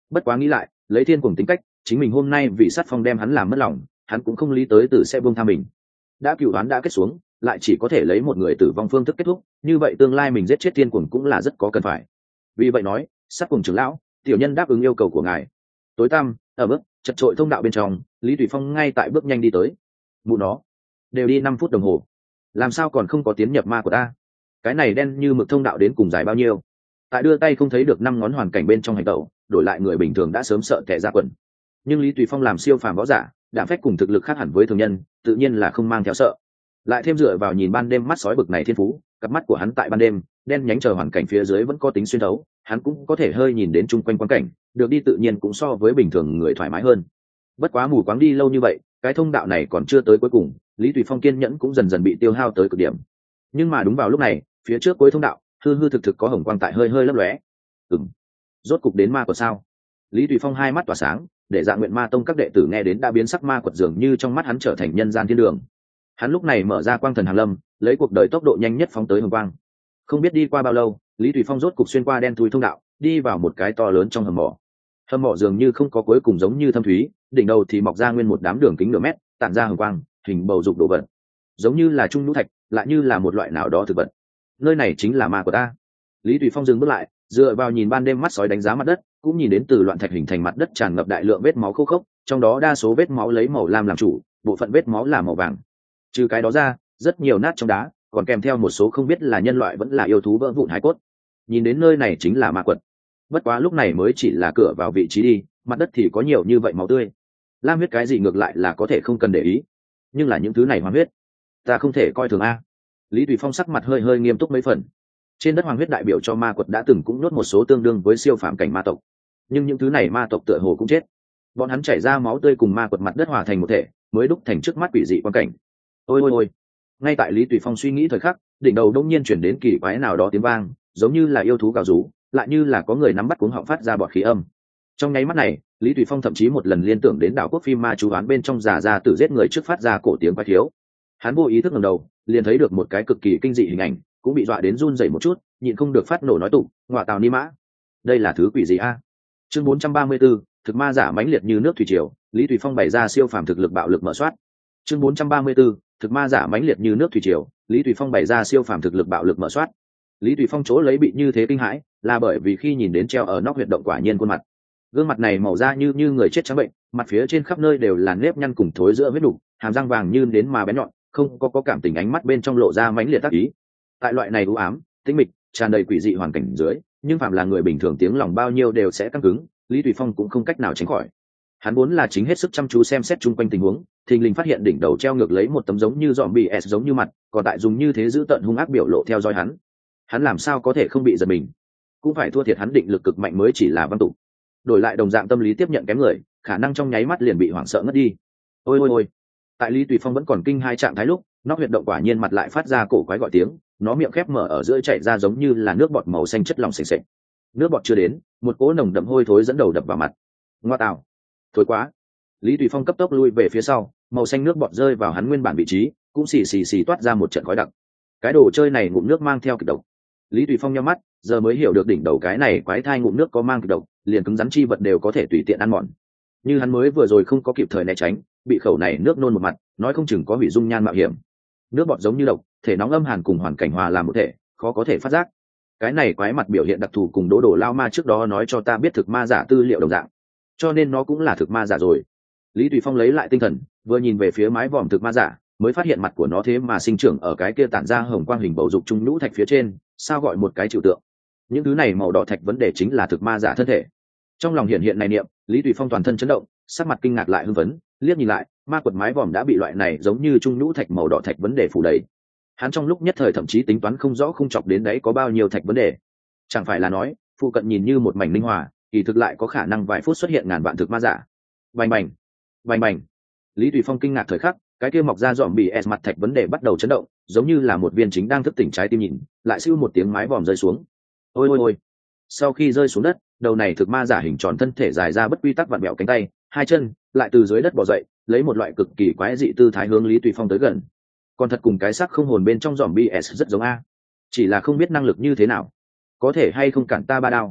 bất quá nghĩ lại lấy thiên cùng tính cách chính mình hôm nay vì sát phong đem hắn làm mất lòng, hắn cũng không lý tới từ sẽ buông tha mình. Đã cựu đoán đã kết xuống, lại chỉ có thể lấy một người tử vong phương thức kết thúc, như vậy tương lai mình giết chết thiên cuồng cũng là rất có cần phải. Vì vậy nói, sát cùng trưởng lão, tiểu nhân đáp ứng yêu cầu của ngài. Tối tăm ở bước chật trội thông đạo bên trong, Lý Thủy Phong ngay tại bước nhanh đi tới. Mụ nó, đều đi năm phút đồng hồ, làm sao còn không có tiến nhập ma của ta? Cái này đen như mực thông đạo đến cùng dài bao nhiêu? Tại đưa tay không thấy được năm ngón hoàn cảnh bên trong hành tẩu, đổi lại người bình thường đã sớm sợ tè ra quần. Nhưng Lý Thủy Phong làm siêu phàm võ giả, đạm phách cùng thực lực khác hẳn với thường nhân, tự nhiên là không mang theo sợ. Lại thêm dựa vào nhìn ban đêm mắt sói bực này thiên phú, cặp mắt của hắn tại ban đêm đen nhánh chờ hoàn cảnh phía dưới vẫn có tính xuyên thấu, hắn cũng có thể hơi nhìn đến chung quanh quang cảnh, được đi tự nhiên cũng so với bình thường người thoải mái hơn. Bất quá mù quáng đi lâu như vậy, cái thông đạo này còn chưa tới cuối cùng, Lý Thủy Phong kiên nhẫn cũng dần dần bị tiêu hao tới cực điểm. Nhưng mà đúng vào lúc này, phía trước cuối thông đạo, hư hư thực thực có hồng quang tại hơi hơi lấp lóe. Ừm, rốt cục đến ma của sao? Lý Thủy Phong hai mắt tỏa sáng, để Dạ Nguyện Ma Tông các đệ tử nghe đến đã biến sắc ma quật dường như trong mắt hắn trở thành nhân gian thiên đường. Hắn lúc này mở ra quang thần hàng lâm, lấy cuộc đời tốc độ nhanh nhất phóng tới hồng quang. Không biết đi qua bao lâu, Lý Thủy Phong rốt cục xuyên qua đen thui thông đạo, đi vào một cái to lớn trong hầm mỏ. Hầm mỏ dường như không có cuối cùng giống như thâm thúy, đỉnh đầu thì mọc ra nguyên một đám đường kính nửa mét, tản ra hồng quang, hình bầu dục đồ vật, giống như là trung nhũ thạch, lại như là một loại nào đó thực vật. Nơi này chính là ma của ta. Lý Thủy Phong dừng bước lại, dựa vào nhìn ban đêm mắt sói đánh giá mặt đất, cũng nhìn đến từ loạn thạch hình thành mặt đất tràn ngập đại lượng vết máu khô khốc, trong đó đa số vết máu lấy màu lam làm chủ, bộ phận vết máu là màu vàng. Trừ cái đó ra, rất nhiều nát trong đá, còn kèm theo một số không biết là nhân loại vẫn là yêu thú vỡ vụn hải cốt. Nhìn đến nơi này chính là ma quật. Bất quá lúc này mới chỉ là cửa vào vị trí đi, mặt đất thì có nhiều như vậy máu tươi. Lam huyết cái gì ngược lại là có thể không cần để ý, nhưng là những thứ này hoàng huyết, ta không thể coi thường a. Lý Thủy Phong sắc mặt hơi hơi nghiêm túc mấy phần. Trên đất hoàng huyết đại biểu cho ma quật đã từng cũng nhốt một số tương đương với siêu phàm cảnh ma tộc, nhưng những thứ này ma tộc tựa hồ cũng chết, bọn hắn chảy ra máu tươi cùng ma quật mặt đất hòa thành một thể, mới đúc thành trước mắt quỷ dị quan cảnh. Ôi ôi ôi! Ngay tại Lý Thủy Phong suy nghĩ thời khắc, đỉnh đầu đông nhiên chuyển đến kỳ quái nào đó tiếng vang, giống như là yêu thú gào rú, lại như là có người nắm bắt cuống họng phát ra bọt khí âm. Trong nháy mắt này, Lý Thủy Phong thậm chí một lần liên tưởng đến đảo quốc phim ma chú án bên trong giả ra tử giết người trước phát ra cổ tiếng quái thiếu. Hắn vô ý thức ngẩng đầu, liền thấy được một cái cực kỳ kinh dị hình ảnh, cũng bị dọa đến run rẩy một chút, nhịn không được phát nổ nói tụng, ngọa tào ni mã, đây là thứ quỷ gì a? Chương bốn trăm ba mươi bốn, thực ma giả mãnh liệt như nước thủy triều, Lý Thủy Phong bày ra siêu phàm thực lực bạo lực mở soát. Chương bốn trăm ba mươi 4, thực ma giả mãnh liệt như nước thủy triều, Lý Thủy Phong bày ra siêu phàm thực lực bạo lực mở soát. Lý Thủy Phong chỗ lấy bị như thế kinh hãi, là bởi vì khi nhìn đến treo ở nóc huyệt động quả nhiên khuôn mặt. Gương mặt này màu da như như người chết trắng bệnh, mặt phía trên khắp nơi đều là nếp nhăn cùng thối rữa vết đục, hàm răng vàng như đến mà bén nhọn, không có có cảm tình, ánh mắt bên trong lộ ra mãnh liệt tác ý. Tại loại này u ám, tĩnh mịch, tràn đầy quỷ dị hoàn cảnh dưới, nhưng phạm là người bình thường tiếng lòng bao nhiêu đều sẽ căng cứng, Lý Thủy Phong cũng không cách nào tránh khỏi. Hắn vốn là chính hết sức chăm chú xem xét chung quanh tình huống, thình lình phát hiện đỉnh đầu treo ngược lấy một tấm giống như zombie s giống như mặt, còn tại dùng như thế giữ tận hung ác biểu lộ theo dõi hắn. Hắn làm sao có thể không bị giật mình? Cũng phải thua thiệt hắn định lực cực mạnh mới chỉ là văn tục. Đổi lại đồng dạng tâm lý tiếp nhận kém người, khả năng trong nháy mắt liền bị hoảng sợ ngất đi. Ôi ôi ôi! Tại Lý Thủy Phong vẫn còn kinh hai trạng thái lúc, nóc huyệt động quả nhiên mặt lại phát ra cổ quái gọi tiếng, nó miệng khép mở ở giữa chảy ra giống như là nước bọt màu xanh chất lỏng sền sệt. Nước bọt chưa đến, một cỗ nồng đậm hôi thối dẫn đầu đập vào mặt. Ngoa tạo, thối quá! Lý Thủy Phong cấp tốc lui về phía sau, màu xanh nước bọt rơi vào hắn nguyên bản vị trí, cũng xì xì xì toát ra một trận khói đặc. Cái đồ chơi này ngụm nước mang theo kịch độc. Lý Thủy Phong nhắm mắt, giờ mới hiểu được đỉnh đầu cái này quái thai ngụm nước có mang kịch độc, liền cứng rắn chi vật đều có thể tùy tiện ăn mòn. Như hắn mới vừa rồi không có kịp thời né tránh, bị khẩu này nước nôn một mặt, nói không chừng có hủy dung nhan mạo hiểm. Nước bọt giống như độc, thể nóng âm hàn cùng hoàn cảnh hòa làm một thể, khó có thể phát giác. Cái này quái mặt biểu hiện đặc thù cùng đố đổ lao ma trước đó nói cho ta biết thực ma giả tư liệu đồng dạng, cho nên nó cũng là thực ma giả rồi. Lý Thủy Phong lấy lại tinh thần, vừa nhìn về phía mái vòm thực ma giả, mới phát hiện mặt của nó thế mà sinh trưởng ở cái kia tản ra hồng quang hình bầu dục trung nhũ thạch phía trên, sao gọi một cái trừu tượng. Những thứ này màu đỏ thạch vấn đề chính là thực ma giả thân thể. Trong lòng hiện hiện này niệm, Lý Thủy Phong toàn thân chấn động, sắc mặt kinh ngạc lại hưng phấn, liếc nhìn lại, ma quật mái vòm đã bị loại này giống như trung nhũ thạch màu đỏ thạch vấn đề phủ đầy. Hắn trong lúc nhất thời thậm chí tính toán không rõ không chọc đến đấy có bao nhiêu thạch vấn đề. Chẳng phải là nói, phụ cận nhìn như một mảnh linh hòa, kỳ thực lại có khả năng vài phút xuất hiện ngàn vạn thực ma giả. Bành bành, bành bành. Lý Thủy Phong kinh ngạc thời khắc, cái kia mọc ra dòm bị s mặt thạch vấn đề bắt đầu chấn động, giống như là một viên chính đang thức tỉnh trái tim nhìn, lại siêu một tiếng mái vòm rơi xuống. Ôi ôi ôi. Sau khi rơi xuống đất, đầu này thực ma giả hình tròn thân thể dài ra bất quy tắc vặn bẹo cánh tay, hai chân, lại từ dưới đất bò dậy, lấy một loại cực kỳ quái dị tư thái hướng Lý Thủy Phong tới gần. Còn thật cùng cái xác không hồn bên trong dòm bê ét rất giống a, chỉ là không biết năng lực như thế nào, có thể hay không cản ta ba đao.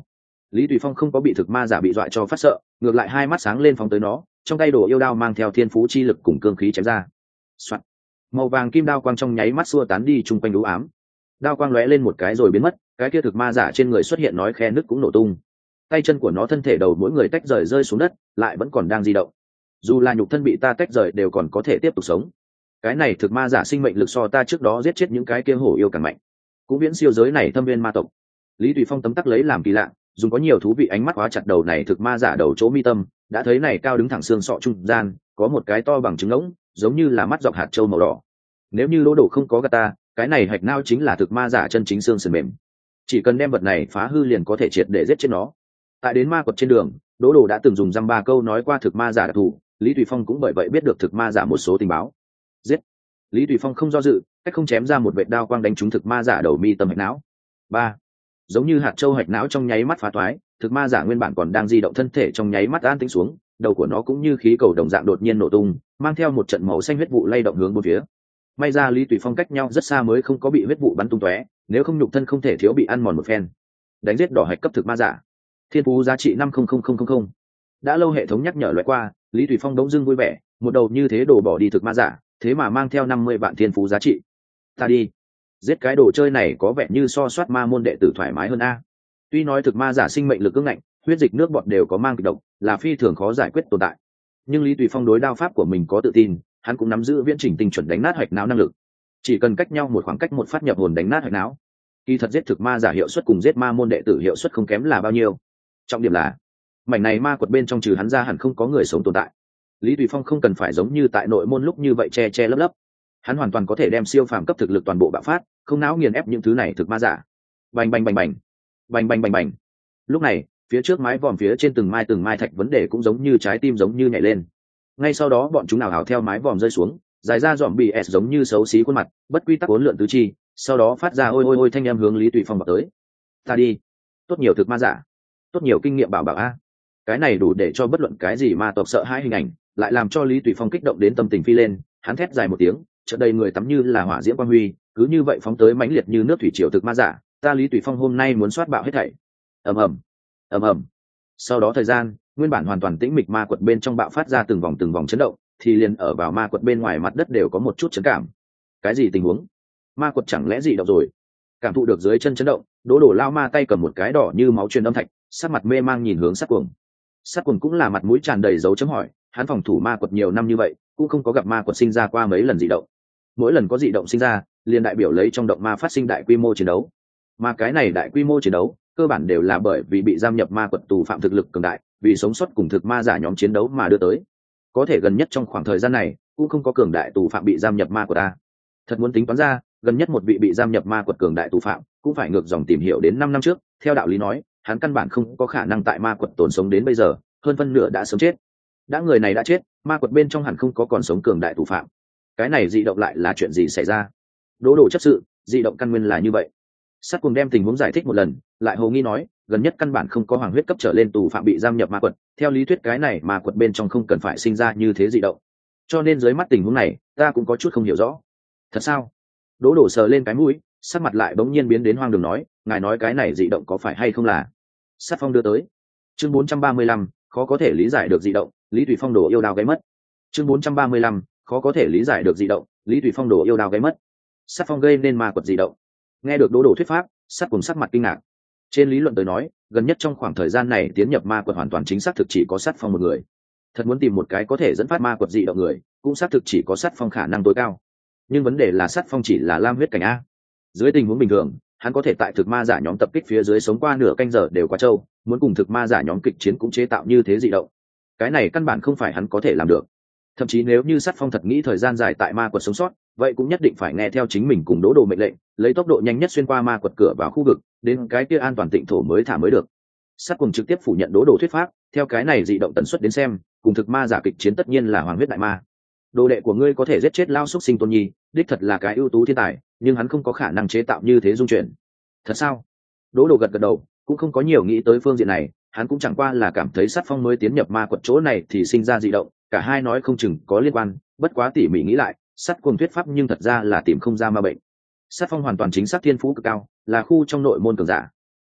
Lý Tùy Phong không có bị thực ma giả bị dọa cho phát sợ, ngược lại hai mắt sáng lên phóng tới nó, trong tay đồ yêu đao mang theo thiên phú chi lực cùng cương khí chém ra. Soạn. Màu vàng kim đao quang trong nháy mắt xua tán đi chung quanh đú ám. Đao quang lóe lên một cái rồi biến mất, cái kia thực ma giả trên người xuất hiện nói khe nứt cũng nổ tung. Tay chân của nó thân thể đầu mỗi người tách rời rơi xuống đất, lại vẫn còn đang di động. Dù là nhục thân bị ta tách rời đều còn có thể tiếp tục sống. Cái này thực ma giả sinh mệnh lực so ta trước đó giết chết những cái kia hổ yêu càng mạnh, cũng viễn siêu giới này thâm viên ma tộc. Lý Tùy Phong tấm tắc lấy làm kỳ lạ, dùng có nhiều thú vị ánh mắt khóa chặt đầu này thực ma giả đầu chỗ mi tâm, đã thấy này cao đứng thẳng xương sọ trung gian có một cái to bằng trứng ngỗng, giống như là mắt dọc hạt châu màu đỏ. Nếu như Đỗ Đồ không có gạt ta, cái này hạch não chính là thực ma giả chân chính xương sườn mềm, chỉ cần đem vật này phá hư liền có thể triệt để giết chết nó. Tại đến ma quật trên đường, Đỗ Đồ đã từng dùng dăm ba câu nói qua thực ma giả đặc thù, Lý Tùy Phong cũng bởi vậy biết được thực ma giả một số tình báo. Giết! Lý Tùy Phong không do dự, cách không chém ra một vệt đao quang đánh trúng thực ma giả đầu mi tâm hạch não. Ba! Giống như hạt châu hạch não trong nháy mắt phá toái, thực ma giả nguyên bản còn đang di động thân thể trong nháy mắt an tĩnh xuống, đầu của nó cũng như khí cầu đồng dạng đột nhiên nổ tung, mang theo một trận màu xanh huyết vụ lay động hướng bốn phía. May ra Lý Tùy Phong cách nhau rất xa mới không có bị huyết vụ bắn tung tóe, nếu không nhục thân không thể thiếu bị ăn mòn một phen. Đánh giết đỏ hạch cấp thực ma giả, thiên phú giá trị năm không không không không không. Đã lâu hệ thống nhắc nhở loại qua, Lý Tùy Phong đống dưng vui vẻ, một đầu như thế đổ bỏ đi thực ma giả, thế mà mang theo năm mươi vạn thiên phú giá trị. Ta đi, giết cái đồ chơi này có vẻ như so soát ma môn đệ tử thoải mái hơn a. Tuy nói thực ma giả sinh mệnh lực cứng ngạnh, huyết dịch nước bọt đều có mang kịch độc, là phi thường khó giải quyết tồn tại. Nhưng Lý Tùy Phong đối đao pháp của mình có tự tin, hắn cũng nắm giữ viễn trình tinh chuẩn đánh nát hạch não năng lực. Chỉ cần cách nhau một khoảng cách một phát nhập hồn đánh nát hạch não. Kỳ thật giết thực ma giả hiệu suất cùng giết ma môn đệ tử hiệu suất không kém là bao nhiêu. Trọng điểm là, mảnh này ma quật bên trong trừ hắn ra hẳn không có người sống tồn tại. Lý Tùy Phong không cần phải giống như tại nội môn lúc như vậy che che lấp lấp. Hắn hoàn toàn có thể đem siêu phàm cấp thực lực toàn bộ bạo phát, không não nghiền ép những thứ này thực ma giả. Bành bành bành bành, bành bành bành bành. Lúc này, phía trước mái vòm phía trên từng mai từng mai thạch vấn đề cũng giống như trái tim giống như nhảy lên. Ngay sau đó bọn chúng nào hào theo mái vòm rơi xuống, dài ra dòm bị s giống như xấu xí khuôn mặt, bất quy tắc uốn lượn tứ chi, sau đó phát ra ôi ôi ôi thanh em hướng Lý Tùy Phong vào tới. Ta đi, tốt nhiều thực ma giả, tốt nhiều kinh nghiệm bảo bảo a. Cái này đủ để cho bất luận cái gì ma tộc sợ hãi hình ảnh, lại làm cho Lý Tùy Phong kích động đến tâm tình phi lên, hắn thét dài một tiếng, chợt đầy người tắm như là hỏa diễm quang huy, cứ như vậy phóng tới mãnh liệt như nước thủy triều thực ma giả, ta Lý Tùy Phong hôm nay muốn soát bạo hết thảy. Ầm ầm, ầm ầm. Sau đó thời gian, nguyên bản hoàn toàn tĩnh mịch ma quật bên trong bạo phát ra từng vòng từng vòng chấn động, thì liền ở vào ma quật bên ngoài mặt đất đều có một chút chấn cảm. Cái gì tình huống? Ma quật chẳng lẽ dị động rồi? Cảm thụ được dưới chân chấn động, Đỗ Đổ lao ma tay cầm một cái đỏ như máu truyền âm thạch, sắc mặt mê mang nhìn hướng Sát Cuồng. Sát Cuồng cũng là mặt mũi tràn đầy dấu chấm hỏi, hắn phòng thủ ma quật nhiều năm như vậy, cũng không có gặp ma quật sinh ra qua mấy lần dị động. Mỗi lần có dị động sinh ra, liền đại biểu lấy trong động ma phát sinh đại quy mô chiến đấu. Mà cái này đại quy mô chiến đấu, cơ bản đều là bởi vì bị giam nhập ma quật tù phạm thực lực cường đại, vì sống sót cùng thực ma giả nhóm chiến đấu mà đưa tới. Có thể gần nhất trong khoảng thời gian này, cũng không có cường đại tù phạm bị giam nhập ma quật ta. Thật muốn tính toán ra, gần nhất một vị bị giam nhập ma quật cường đại tù phạm, cũng phải ngược dòng tìm hiểu đến năm năm trước, theo đạo lý nói, hắn căn bản không có khả năng tại ma quật tồn sống đến bây giờ, hơn phân nửa đã sớm chết. Đã người này đã chết, ma quật bên trong hẳn không có còn sống cường đại tù phạm. Cái này dị động lại là chuyện gì xảy ra? Đỗ Đồ chấp sự, dị động căn nguyên là như vậy. Sát Cuồng đem tình huống giải thích một lần, lại hồ nghi nói, gần nhất căn bản không có hoàng huyết cấp trở lên tù phạm bị giam nhập ma quật, theo lý thuyết cái này ma quật bên trong không cần phải sinh ra như thế dị động. Cho nên dưới mắt tình huống này, ta cũng có chút không hiểu rõ. Thật sao? Đỗ Đồ sờ lên cái mũi, sắc mặt lại bỗng nhiên biến đến hoang đường nói, ngài nói cái này dị động có phải hay không là? Sát Phong đưa tới. Chương bốn trăm ba mươi lăm, khó có thể lý giải được dị động, Lý Tùy Phong đổ yêu đao gáy mất. Chương bốn trăm ba mươi lăm, khó có thể lý giải được dị động, Lý Tùy Phong đổ yêu đao gáy mất. Sát Phong gây nên ma quật dị động. Nghe được Đỗ Đồ thuyết pháp, Sát Cuồng sắc mặt kinh ngạc. Trên lý luận tới nói, gần nhất trong khoảng thời gian này tiến nhập ma quật hoàn toàn chính xác thực chỉ có Sát Phong một người. Thật muốn tìm một cái có thể dẫn phát ma quật dị động người, cũng xác thực chỉ có Sát Phong khả năng tối cao. Nhưng vấn đề là Sát Phong chỉ là lam huyết cảnh a. Dưới tình huống bình thường, hắn có thể tại thực ma giả nhóm tập kích phía dưới sống qua nửa canh giờ đều quá trâu, muốn cùng thực ma giả nhóm kịch chiến cũng chế tạo như thế dị động. Cái này căn bản không phải hắn có thể làm được. Thậm chí nếu như Sát Phong thật nghĩ thời gian dài tại ma quật sống sót, vậy cũng nhất định phải nghe theo chính mình cùng Đỗ Đồ mệnh lệnh, lấy tốc độ nhanh nhất xuyên qua ma quật cửa vào khu vực, đến cái kia an toàn tịnh thổ mới thả mới được. Sát Cuồng trực tiếp phủ nhận Đỗ Đồ thuyết pháp, theo cái này dị động tần suất đến xem, cùng thực ma giả kịch chiến tất nhiên là hoàng huyết đại ma. Đồ đệ của ngươi có thể giết chết lao xúc sinh Tôn Nhi, đích thật là cái ưu tú thiên tài, nhưng hắn không có khả năng chế tạo như thế dung chuyển. Thật sao? Đỗ Đồ gật gật đầu, cũng không có nhiều nghĩ tới phương diện này, hắn cũng chẳng qua là cảm thấy Sát Phong mới tiến nhập ma quật chỗ này thì sinh ra dị động, cả hai nói không chừng có liên quan, bất quá tỉ mỉ nghĩ lại, Sát Cuồng thuyết pháp nhưng thật ra là tìm không ra ma bệnh. Sát Phong hoàn toàn chính xác thiên phú cực cao, là khu trong nội môn cường giả.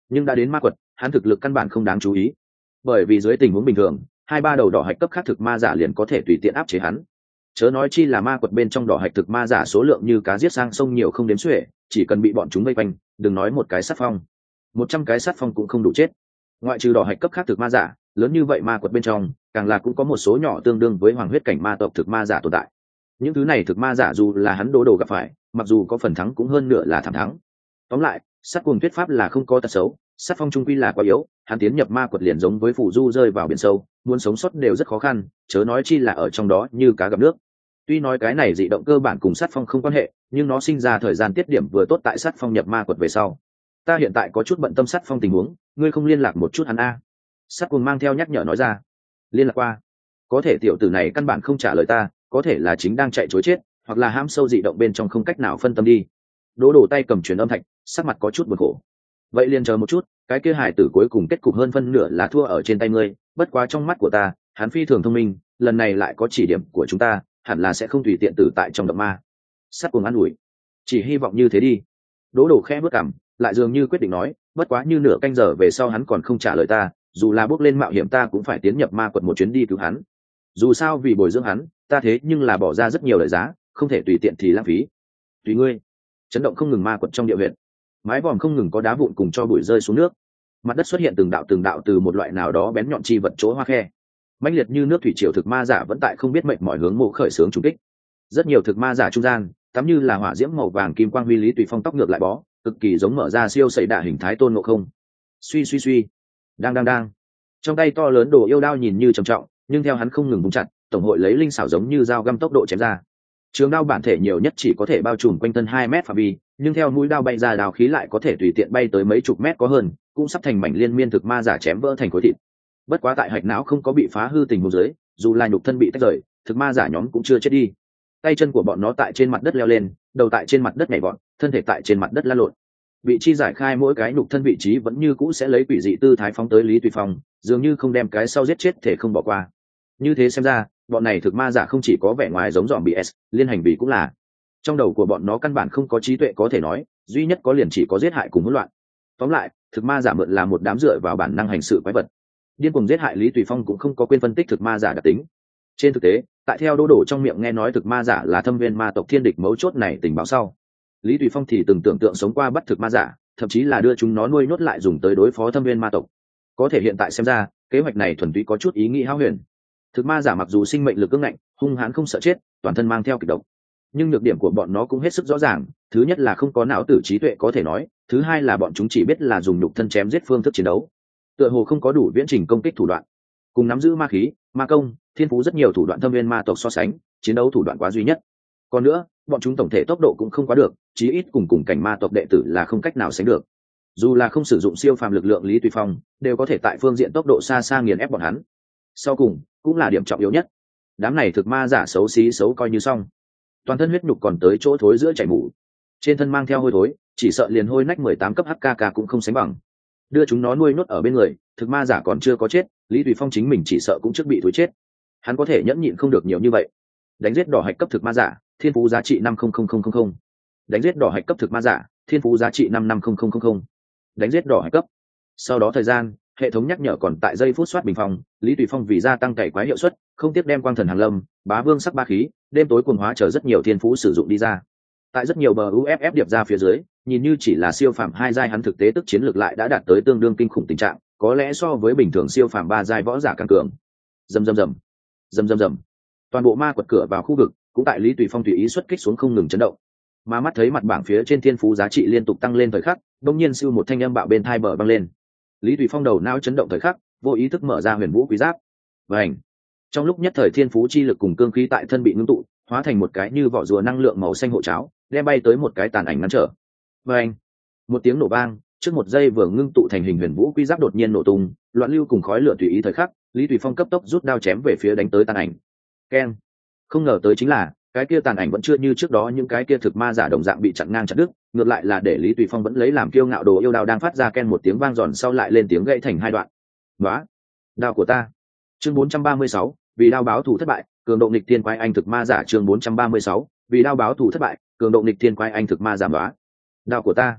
nhưng đã đến ma quật hắn thực lực căn bản không đáng chú ý, bởi vì dưới tình huống bình thường hai ba đầu đỏ hạch cấp khác thực ma giả liền có thể tùy tiện áp chế hắn, chớ nói chi là ma quật bên trong đỏ hạch thực ma giả số lượng như cá giết sang sông nhiều không đếm xuể, chỉ cần bị bọn chúng vây quanh, đừng nói một cái sát phong, một trăm cái sát phong cũng không đủ chết. Ngoại trừ đỏ hạch cấp khác thực ma giả, lớn như vậy ma quật bên trong càng là cũng có một số nhỏ tương đương với hoàng huyết cảnh ma tộc thực ma giả tồn tại. Những thứ này thực ma giả dù là hắn đố đồ gặp phải, mặc dù có phần thắng cũng hơn nửa là thảm thắng. Tóm lại, sát cuồng thuyết pháp là không có tật xấu, sát phong trung quy là quá yếu, hắn tiến nhập ma quật liền giống với phù du rơi vào biển sâu, muốn sống sót đều rất khó khăn, chớ nói chi là ở trong đó như cá gặp nước. Tuy nói cái này dị động cơ bản cùng sát phong không quan hệ, nhưng nó sinh ra thời gian tiết điểm vừa tốt tại sát phong nhập ma quật về sau. Ta hiện tại có chút bận tâm sát phong tình huống, ngươi không liên lạc một chút hắn a? Sát cuồng mang theo nhắc nhở nói ra. Liên lạc qua, có thể tiểu tử này căn bản không trả lời ta, có thể là chính đang chạy trối chết, hoặc là ham sâu dị động bên trong không cách nào phân tâm đi. Đỗ đổ tay cầm truyền âm thạch, sắc mặt có chút buồn khổ. Vậy liền chờ một chút, cái kia hải tử cuối cùng kết cục hơn phân nửa là thua ở trên tay ngươi, bất quá trong mắt của ta, hắn phi thường thông minh, lần này lại có chỉ điểm của chúng ta, hẳn là sẽ không tùy tiện tử tại trong động ma. Sát cuồng an ủi, chỉ hy vọng như thế đi. Đỗ đổ khẽ bước cằm, lại dường như quyết định nói, bất quá như nửa canh giờ về sau hắn còn không trả lời ta, dù là bước lên mạo hiểm ta cũng phải tiến nhập ma quật một chuyến đi cứu hắn. Dù sao vì bồi dưỡng hắn, ta thế nhưng là bỏ ra rất nhiều lợi giá, không thể tùy tiện thì lãng phí. Tùy ngươi. Chấn động không ngừng ma quật trong địa huyện, mái vòm không ngừng có đá vụn cùng cho bụi rơi xuống nước, mặt đất xuất hiện từng đạo từng đạo từ một loại nào đó bén nhọn chi vật chỗ hoa khe, mãnh liệt như nước thủy triều thực ma giả vẫn tại không biết mệnh mọi hướng mộ khởi xướng trùng kích. Rất nhiều thực ma giả trung gian tắm như là hỏa diễm màu vàng kim quang huy lý tùy phong tóc ngược lại bó, cực kỳ giống mở ra siêu sẩy đả hình thái tôn ngộ không. Suy suy suy, đang đang đang, trong tay to lớn đồ yêu đao nhìn như trầm trọng, nhưng theo hắn không ngừng búng chặt, tổng hội lấy linh xảo giống như dao găm tốc độ chém ra. Trường đao bản thể nhiều nhất chỉ có thể bao trùm quanh thân hai mét phạm vi, nhưng theo mũi đao bay ra đao khí lại có thể tùy tiện bay tới mấy chục mét có hơn, cũng sắp thành mảnh liên miên thực ma giả chém vỡ thành khối thịt. Bất quá tại hạch não không có bị phá hư tình huống dưới, dù là nhục thân bị tách rời, thực ma giả nhóm cũng chưa chết đi. Tay chân của bọn nó tại trên mặt đất leo lên, đầu tại trên mặt đất nhảy vọt, thân thể tại trên mặt đất lăn lộn. Vị trí giải khai mỗi cái nhục thân vị trí vẫn như cũ sẽ lấy quỷ dị tư thái phóng tới Lý Tùy Phong, dường như không đem cái sau giết chết thể không bỏ qua. Như thế xem ra, bọn này thực ma giả không chỉ có vẻ ngoài giống zombie S, liên hành vi cũng là. Trong đầu của bọn nó căn bản không có trí tuệ có thể nói, duy nhất có liền chỉ có giết hại cùng hỗn loạn. Tóm lại, thực ma giả mượn là một đám dựa vào bản năng hành sự quái vật. Điên cuồng giết hại Lý Tùy Phong cũng không có quên phân tích thực ma giả đặc tính. Trên thực tế, tại theo Đỗ Đổ trong miệng nghe nói thực ma giả là thâm viên ma tộc thiên địch mấu chốt này tình báo sau, Lý Tùy Phong thì từng tưởng tượng sống qua bắt thực ma giả, thậm chí là đưa chúng nó nuôi nhốt lại dùng tới đối phó thâm viên ma tộc. Có thể hiện tại xem ra, kế hoạch này thuần túy có chút ý nghĩ hão huyền. Thực ma giả mặc dù sinh mệnh lực cứng ngạnh, hung hãn không sợ chết, toàn thân mang theo kịch độc, nhưng nhược điểm của bọn nó cũng hết sức rõ ràng. Thứ nhất là không có não tử trí tuệ có thể nói, thứ hai là bọn chúng chỉ biết là dùng nhục thân chém giết phương thức chiến đấu, tựa hồ không có đủ viễn trình công kích thủ đoạn. Cùng nắm giữ ma khí, ma công, thiên phú rất nhiều thủ đoạn thâm viên ma tộc so sánh, chiến đấu thủ đoạn quá duy nhất. Còn nữa, bọn chúng tổng thể tốc độ cũng không quá được, chí ít cùng cùng cảnh ma tộc đệ tử là không cách nào sánh được. Dù là không sử dụng siêu phàm lực lượng Lý Tùy Phong, đều có thể tại phương diện tốc độ xa xa nghiền ép bọn hắn. Sau cùng, cũng là điểm trọng yếu nhất, đám này thực ma giả xấu xí xấu coi như xong, toàn thân huyết nhục còn tới chỗ thối giữa chảy mủ, trên thân mang theo hôi thối, chỉ sợ liền hôi nách mười tám cấp H K K cũng không sánh bằng. Đưa chúng nó nuôi nhốt ở bên người, thực ma giả còn chưa có chết, Lý Tùy Phong chính mình chỉ sợ cũng trước bị thối chết. Hắn có thể nhẫn nhịn không được nhiều như vậy. Đánh giết đỏ hạch cấp thực ma giả, thiên phú giá trị năm không không không không không. Đánh giết đỏ hạch cấp thực ma giả, thiên phú giá trị năm năm không không không không. Đánh giết đỏ hạch cấp. Sau đó thời gian, hệ thống nhắc nhở còn tại giây phút soát bình phong, Lý Tùy Phong vì gia tăng cày quái hiệu suất, không tiếc đem quang thần hàn lâm, bá vương sắc ba khí, đêm tối cuồng hóa chờ rất nhiều thiên phú sử dụng đi ra. Tại rất nhiều bờ u ép ép điệp ra phía dưới, nhìn như chỉ là siêu phàm hai giai, hắn thực tế tức chiến lược lại đã đạt tới tương đương kinh khủng tình trạng, có lẽ so với bình thường siêu phàm ba giai võ giả càng cường. Rầm rầm rầm, rầm rầm rầm. Toàn bộ ma quật cửa vào khu vực cũng tại Lý Tùy Phong tùy ý xuất kích xuống không ngừng chấn động. Mà mắt thấy mặt bảng phía trên thiên phú giá trị liên tục tăng lên thời khắc, đột nhiên siêu một thanh âm bạo bên thai bờ băng lên. Lý Tùy Phong đầu não chấn động thời khắc, vô ý thức mở ra huyền vũ quý giáp. Vành. Trong lúc nhất thời thiên phú chi lực cùng cương khí tại thân bị ngưng tụ, hóa thành một cái như vỏ rùa năng lượng màu xanh hộ cháo, đem bay tới một cái tàn ảnh ngăn trở. Vành. Một tiếng nổ vang, trước một giây vừa ngưng tụ thành hình huyền vũ quý giáp đột nhiên nổ tung, loạn lưu cùng khói lửa tùy ý thời khắc, Lý Tùy Phong cấp tốc rút đao chém về phía đánh tới tàn ảnh. Keng. Không ngờ tới chính là, cái kia tàn ảnh vẫn chưa như trước đó những cái kia thực ma giả đồng dạng bị chặn ngang chặt đứt, ngược lại là để Lý Tùy Phong vẫn lấy làm kiêu ngạo đồ yêu đao đang phát ra ken một tiếng vang giòn sau lại lên tiếng gãy thành hai đoạn. Đó, đao của ta. Chương bốn trăm ba mươi sáu, vì đao báo thù thất bại, cường độ nghịch thiên quái anh thực ma giả. Chương bốn trăm ba mươi sáu, vì đao báo thù thất bại, cường độ nghịch thiên quái anh thực ma giảm đó. Đao của ta.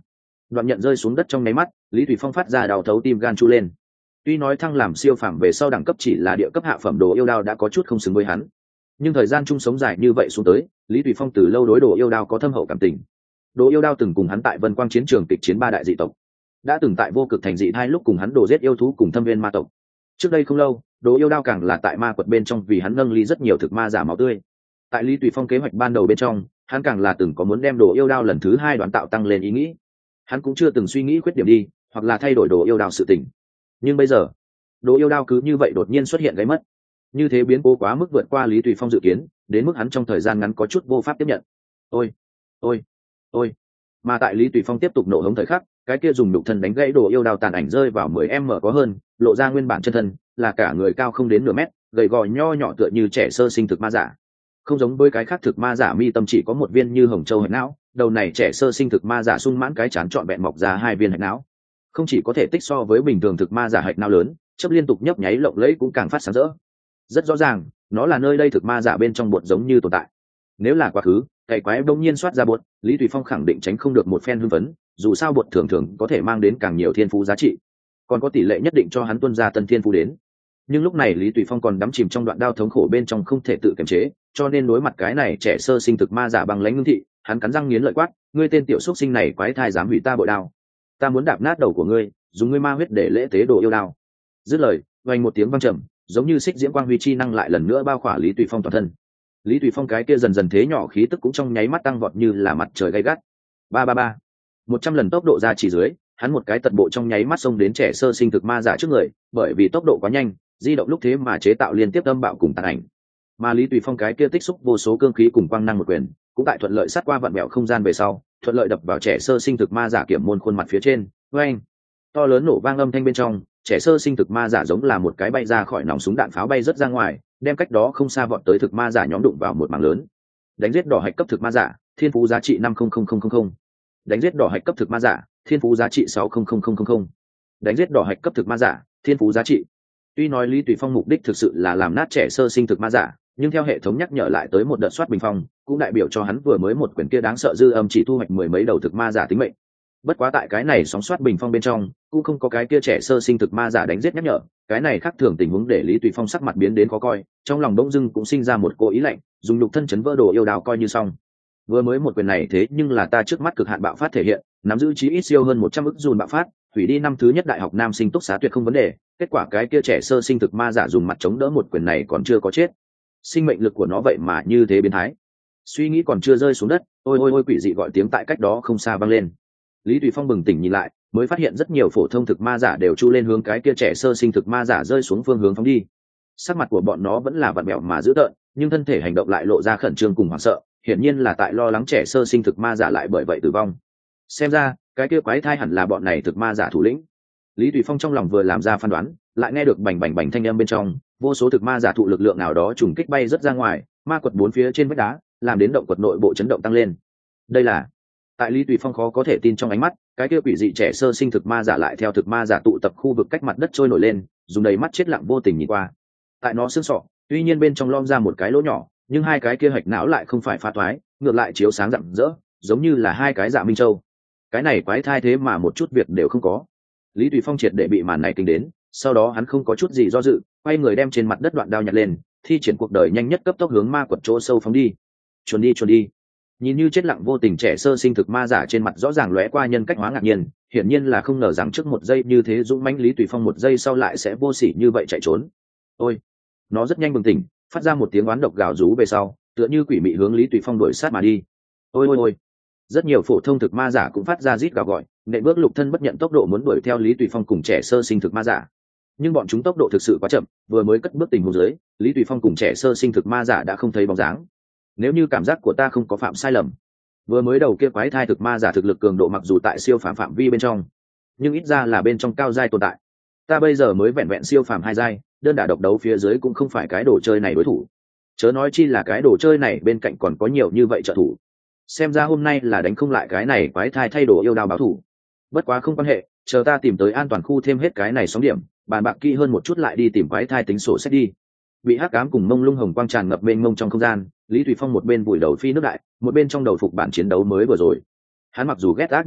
Đoạn nhận rơi xuống đất trong nháy mắt, Lý Thủy Phong phát ra đau thấu tim gan chu lên. Tuy nói thăng làm siêu phàm về sau đẳng cấp chỉ là địa cấp hạ phẩm đồ yêu đao đã có chút không xứng với hắn, nhưng thời gian chung sống dài như vậy xuống tới, Lý Thủy Phong từ lâu đối đồ yêu đao có thâm hậu cảm tình. Đồ yêu đao từng cùng hắn tại Vân Quang chiến trường kịch chiến ba đại dị tộc, đã từng tại vô cực thành dị hai lúc cùng hắn đồ giết yêu thú cùng thâm viên ma tộc. Trước đây không lâu, đồ yêu đao càng là tại ma quật bên trong vì hắn nâng ly rất nhiều thực ma giả máu tươi. Tại Lý Thủy Phong kế hoạch ban đầu bên trong, hắn càng là từng có muốn đem đồ yêu đao lần thứ hai đoán tạo tăng lên ý nghĩ. Hắn cũng chưa từng suy nghĩ khuyết điểm đi, hoặc là thay đổi đồ yêu đao sự tình. Nhưng bây giờ, đồ yêu đao cứ như vậy đột nhiên xuất hiện gây mất. Như thế biến cố quá mức vượt qua Lý Thủy Phong dự kiến, đến mức hắn trong thời gian ngắn có chút vô pháp tiếp nhận. Ôi, ôi, ôi. Mà tại Lý Thủy Phong tiếp tục nộ hống thời khắc, cái kia dùng nhục thân đánh gãy đồ yêu đao tàn ảnh rơi vào mười em có hơn, lộ ra nguyên bản chân thân, là cả người cao không đến nửa mét, gầy gò nho nhỏ tựa như trẻ sơ sinh thực ma giả. Không giống với cái khác thực ma giả mi tâm chỉ có một viên như hồng châu hạch não, đầu này trẻ sơ sinh thực ma giả sung mãn cái chán trọn vẹn mọc ra hai viên hạch não. Không chỉ có thể tích so với bình thường thực ma giả hạch não lớn, chấp liên tục nhấp nháy lộng lẫy cũng càng phát sáng rỡ. Rất rõ ràng, nó là nơi đây thực ma giả bên trong bột giống như tồn tại. Nếu là quá khứ, cày quái đông nhiên soát ra bột, Lý Thủy Phong khẳng định tránh không được một phen hưng phấn, dù sao bột thường thường có thể mang đến càng nhiều thiên phú giá trị, còn có tỷ lệ nhất định cho hắn tuân ra tân thiên phú đến. Nhưng lúc này Lý Thủy Phong còn đắm chìm trong đoạn đau thống khổ bên trong không thể tự kiềm chế, cho nên đối mặt cái này trẻ sơ sinh thực ma giả bằng lãnh ngưng thị, hắn cắn răng nghiến lợi quát, ngươi tên tiểu xuất sinh này quái thai dám hủy ta bội đao, ta muốn đạp nát đầu của ngươi, dùng ngươi ma huyết để lễ tế đồ yêu đao. Dứt lời, vang một tiếng vang trầm, giống như xích diễm quang huy chi năng lại lần nữa bao khỏa Lý Thủy Phong toàn thân. Lý Thủy Phong cái kia dần dần thế nhỏ khí tức cũng trong nháy mắt tăng vọt như là mặt trời gay gắt. Ba ba ba, một trăm lần tốc độ ra chỉ dưới, hắn một cái tật bộ trong nháy mắt xông đến trẻ sơ sinh thực ma giả trước người, bởi vì tốc độ quá nhanh, di động lúc thế mà chế tạo liên tiếp âm bạo cùng tàn ảnh. Mà Lý Tùy Phong cái kia tích xúc vô số cương khí cùng quang năng một quyền, cũng tại thuận lợi sát qua vặn bẹo không gian về sau, thuận lợi đập vào trẻ sơ sinh thực ma giả kiểm môn khuôn mặt phía trên. Oeng! To lớn nổ vang âm thanh bên trong, trẻ sơ sinh thực ma giả giống là một cái bay ra khỏi nòng súng đạn pháo bay rất ra ngoài, đem cách đó không xa vọt tới thực ma giả nhóm đụng vào một mảng lớn. Đánh giết đỏ hạch cấp thực ma giả, thiên phú giá trị năm không không không không không. Đánh giết đỏ hạch cấp thực ma giả, thiên phú giá trị sáu không không không không không. Đánh giết đỏ hạch cấp thực ma giả, thiên phú giá trị. Tuy nói Lý Tùy Phong mục đích thực sự là làm nát trẻ sơ sinh thực ma giả, nhưng theo hệ thống nhắc nhở lại tới một đợt soát bình phong, cũng đại biểu cho hắn vừa mới một quyển kia đáng sợ dư âm chỉ thu hoạch mười mấy đầu thực ma giả tính mệnh. Bất quá tại cái này sóng soát bình phong bên trong, cũng không có cái kia trẻ sơ sinh thực ma giả đánh giết nhắc nhở, cái này khác thường tình huống để Lý Tùy Phong sắc mặt biến đến khó coi, trong lòng bỗng dưng cũng sinh ra một cô ý lạnh, dùng nhục thân chấn vỡ đồ yêu đào coi như xong. Vừa mới một quyền này thế nhưng là ta trước mắt cực hạn bạo phát thể hiện, nắm giữ chí ít siêu hơn một trăm ức dùn bạo phát, hủy đi năm thứ nhất đại học nam sinh túc xá tuyệt không vấn đề. Kết quả cái kia trẻ sơ sinh thực ma giả dùng mặt chống đỡ một quyền này còn chưa có chết, sinh mệnh lực của nó vậy mà như thế biến thái. Suy nghĩ còn chưa rơi xuống đất, ôi ôi ôi quỷ dị gọi tiếng tại cách đó không xa vang lên. Lý Tùy Phong bừng tỉnh nhìn lại, mới phát hiện rất nhiều phổ thông thực ma giả đều chu lên hướng cái kia trẻ sơ sinh thực ma giả rơi xuống phương hướng phóng đi. Sắc mặt của bọn nó vẫn là vặn vẹo mà dữ tợn, nhưng thân thể hành động lại lộ ra khẩn trương cùng hoảng sợ, hiển nhiên là tại lo lắng trẻ sơ sinh thực ma giả lại bởi vậy tử vong. Xem ra, cái kia quái thai hẳn là bọn này thực ma giả thủ lĩnh. Lý Tùy Phong trong lòng vừa làm ra phán đoán, lại nghe được bành bành bành thanh âm bên trong, vô số thực ma giả thụ lực lượng nào đó trùng kích bay rất ra ngoài, ma quật bốn phía trên vách đá, làm đến động quật nội bộ chấn động tăng lên. Đây là tại Lý Tùy Phong khó có thể tin trong ánh mắt, cái kia quỷ dị trẻ sơ sinh thực ma giả lại theo thực ma giả tụ tập khu vực cách mặt đất trôi nổi lên, dùng đầy mắt chết lặng vô tình nhìn qua. Tại nó xương sọ, tuy nhiên bên trong lom ra một cái lỗ nhỏ, nhưng hai cái kia hạch não lại không phải phá toái, ngược lại chiếu sáng rạng rỡ, giống như là hai cái dạ minh châu. Cái này quái thai thế mà một chút việc đều không có. Lý Tùy Phong triệt để bị màn này kinh đến, sau đó hắn không có chút gì do dự, quay người đem trên mặt đất đoạn đao nhặt lên, thi triển cuộc đời nhanh nhất cấp tốc hướng ma quật chỗ sâu phóng đi. Chuồn đi chuồn đi. Nhìn như chết lặng vô tình trẻ sơ sinh thực ma giả trên mặt rõ ràng lóe qua nhân cách hóa ngạc nhiên, hiển nhiên là không ngờ rằng trước một giây như thế dũng mãnh Lý Tùy Phong một giây sau lại sẽ vô sỉ như vậy chạy trốn. Ôi, nó rất nhanh bừng tỉnh, phát ra một tiếng oán độc gào rú về sau, tựa như quỷ mị hướng Lý Tùy Phong đuổi sát mà đi. Ôi ôi ôi. Rất nhiều phổ thông thực ma giả cũng phát ra rít gào gọi, nện bước lục thân bất nhận tốc độ muốn đuổi theo Lý Tùy Phong cùng trẻ sơ sinh thực ma giả. Nhưng bọn chúng tốc độ thực sự quá chậm, vừa mới cất bước tình huống dưới, Lý Tùy Phong cùng trẻ sơ sinh thực ma giả đã không thấy bóng dáng. Nếu như cảm giác của ta không có phạm sai lầm, vừa mới đầu kia quái thai thực ma giả thực lực cường độ mặc dù tại siêu phàm phạm vi bên trong, nhưng ít ra là bên trong cao giai tồn tại. Ta bây giờ mới vẹn vẹn siêu phàm hai giai, đơn đả độc đấu phía dưới cũng không phải cái đồ chơi này đối thủ. Chớ nói chi là cái đồ chơi này bên cạnh còn có nhiều như vậy trợ thủ. Xem ra hôm nay là đánh không lại cái này quái thai thay đồ yêu đao báo thủ. Bất quá không quan hệ, chờ ta tìm tới an toàn khu thêm hết cái này sóng điểm, bàn bạc kỹ hơn một chút lại đi tìm quái thai tính sổ sách đi. Bị hắc ám cùng mông lung hồng quang tràn ngập bên mông trong không gian, Lý Thủy Phong một bên vùi đầu phi nước đại, một bên trong đầu phục bản chiến đấu mới vừa rồi. Hắn mặc dù ghét ác như cừu,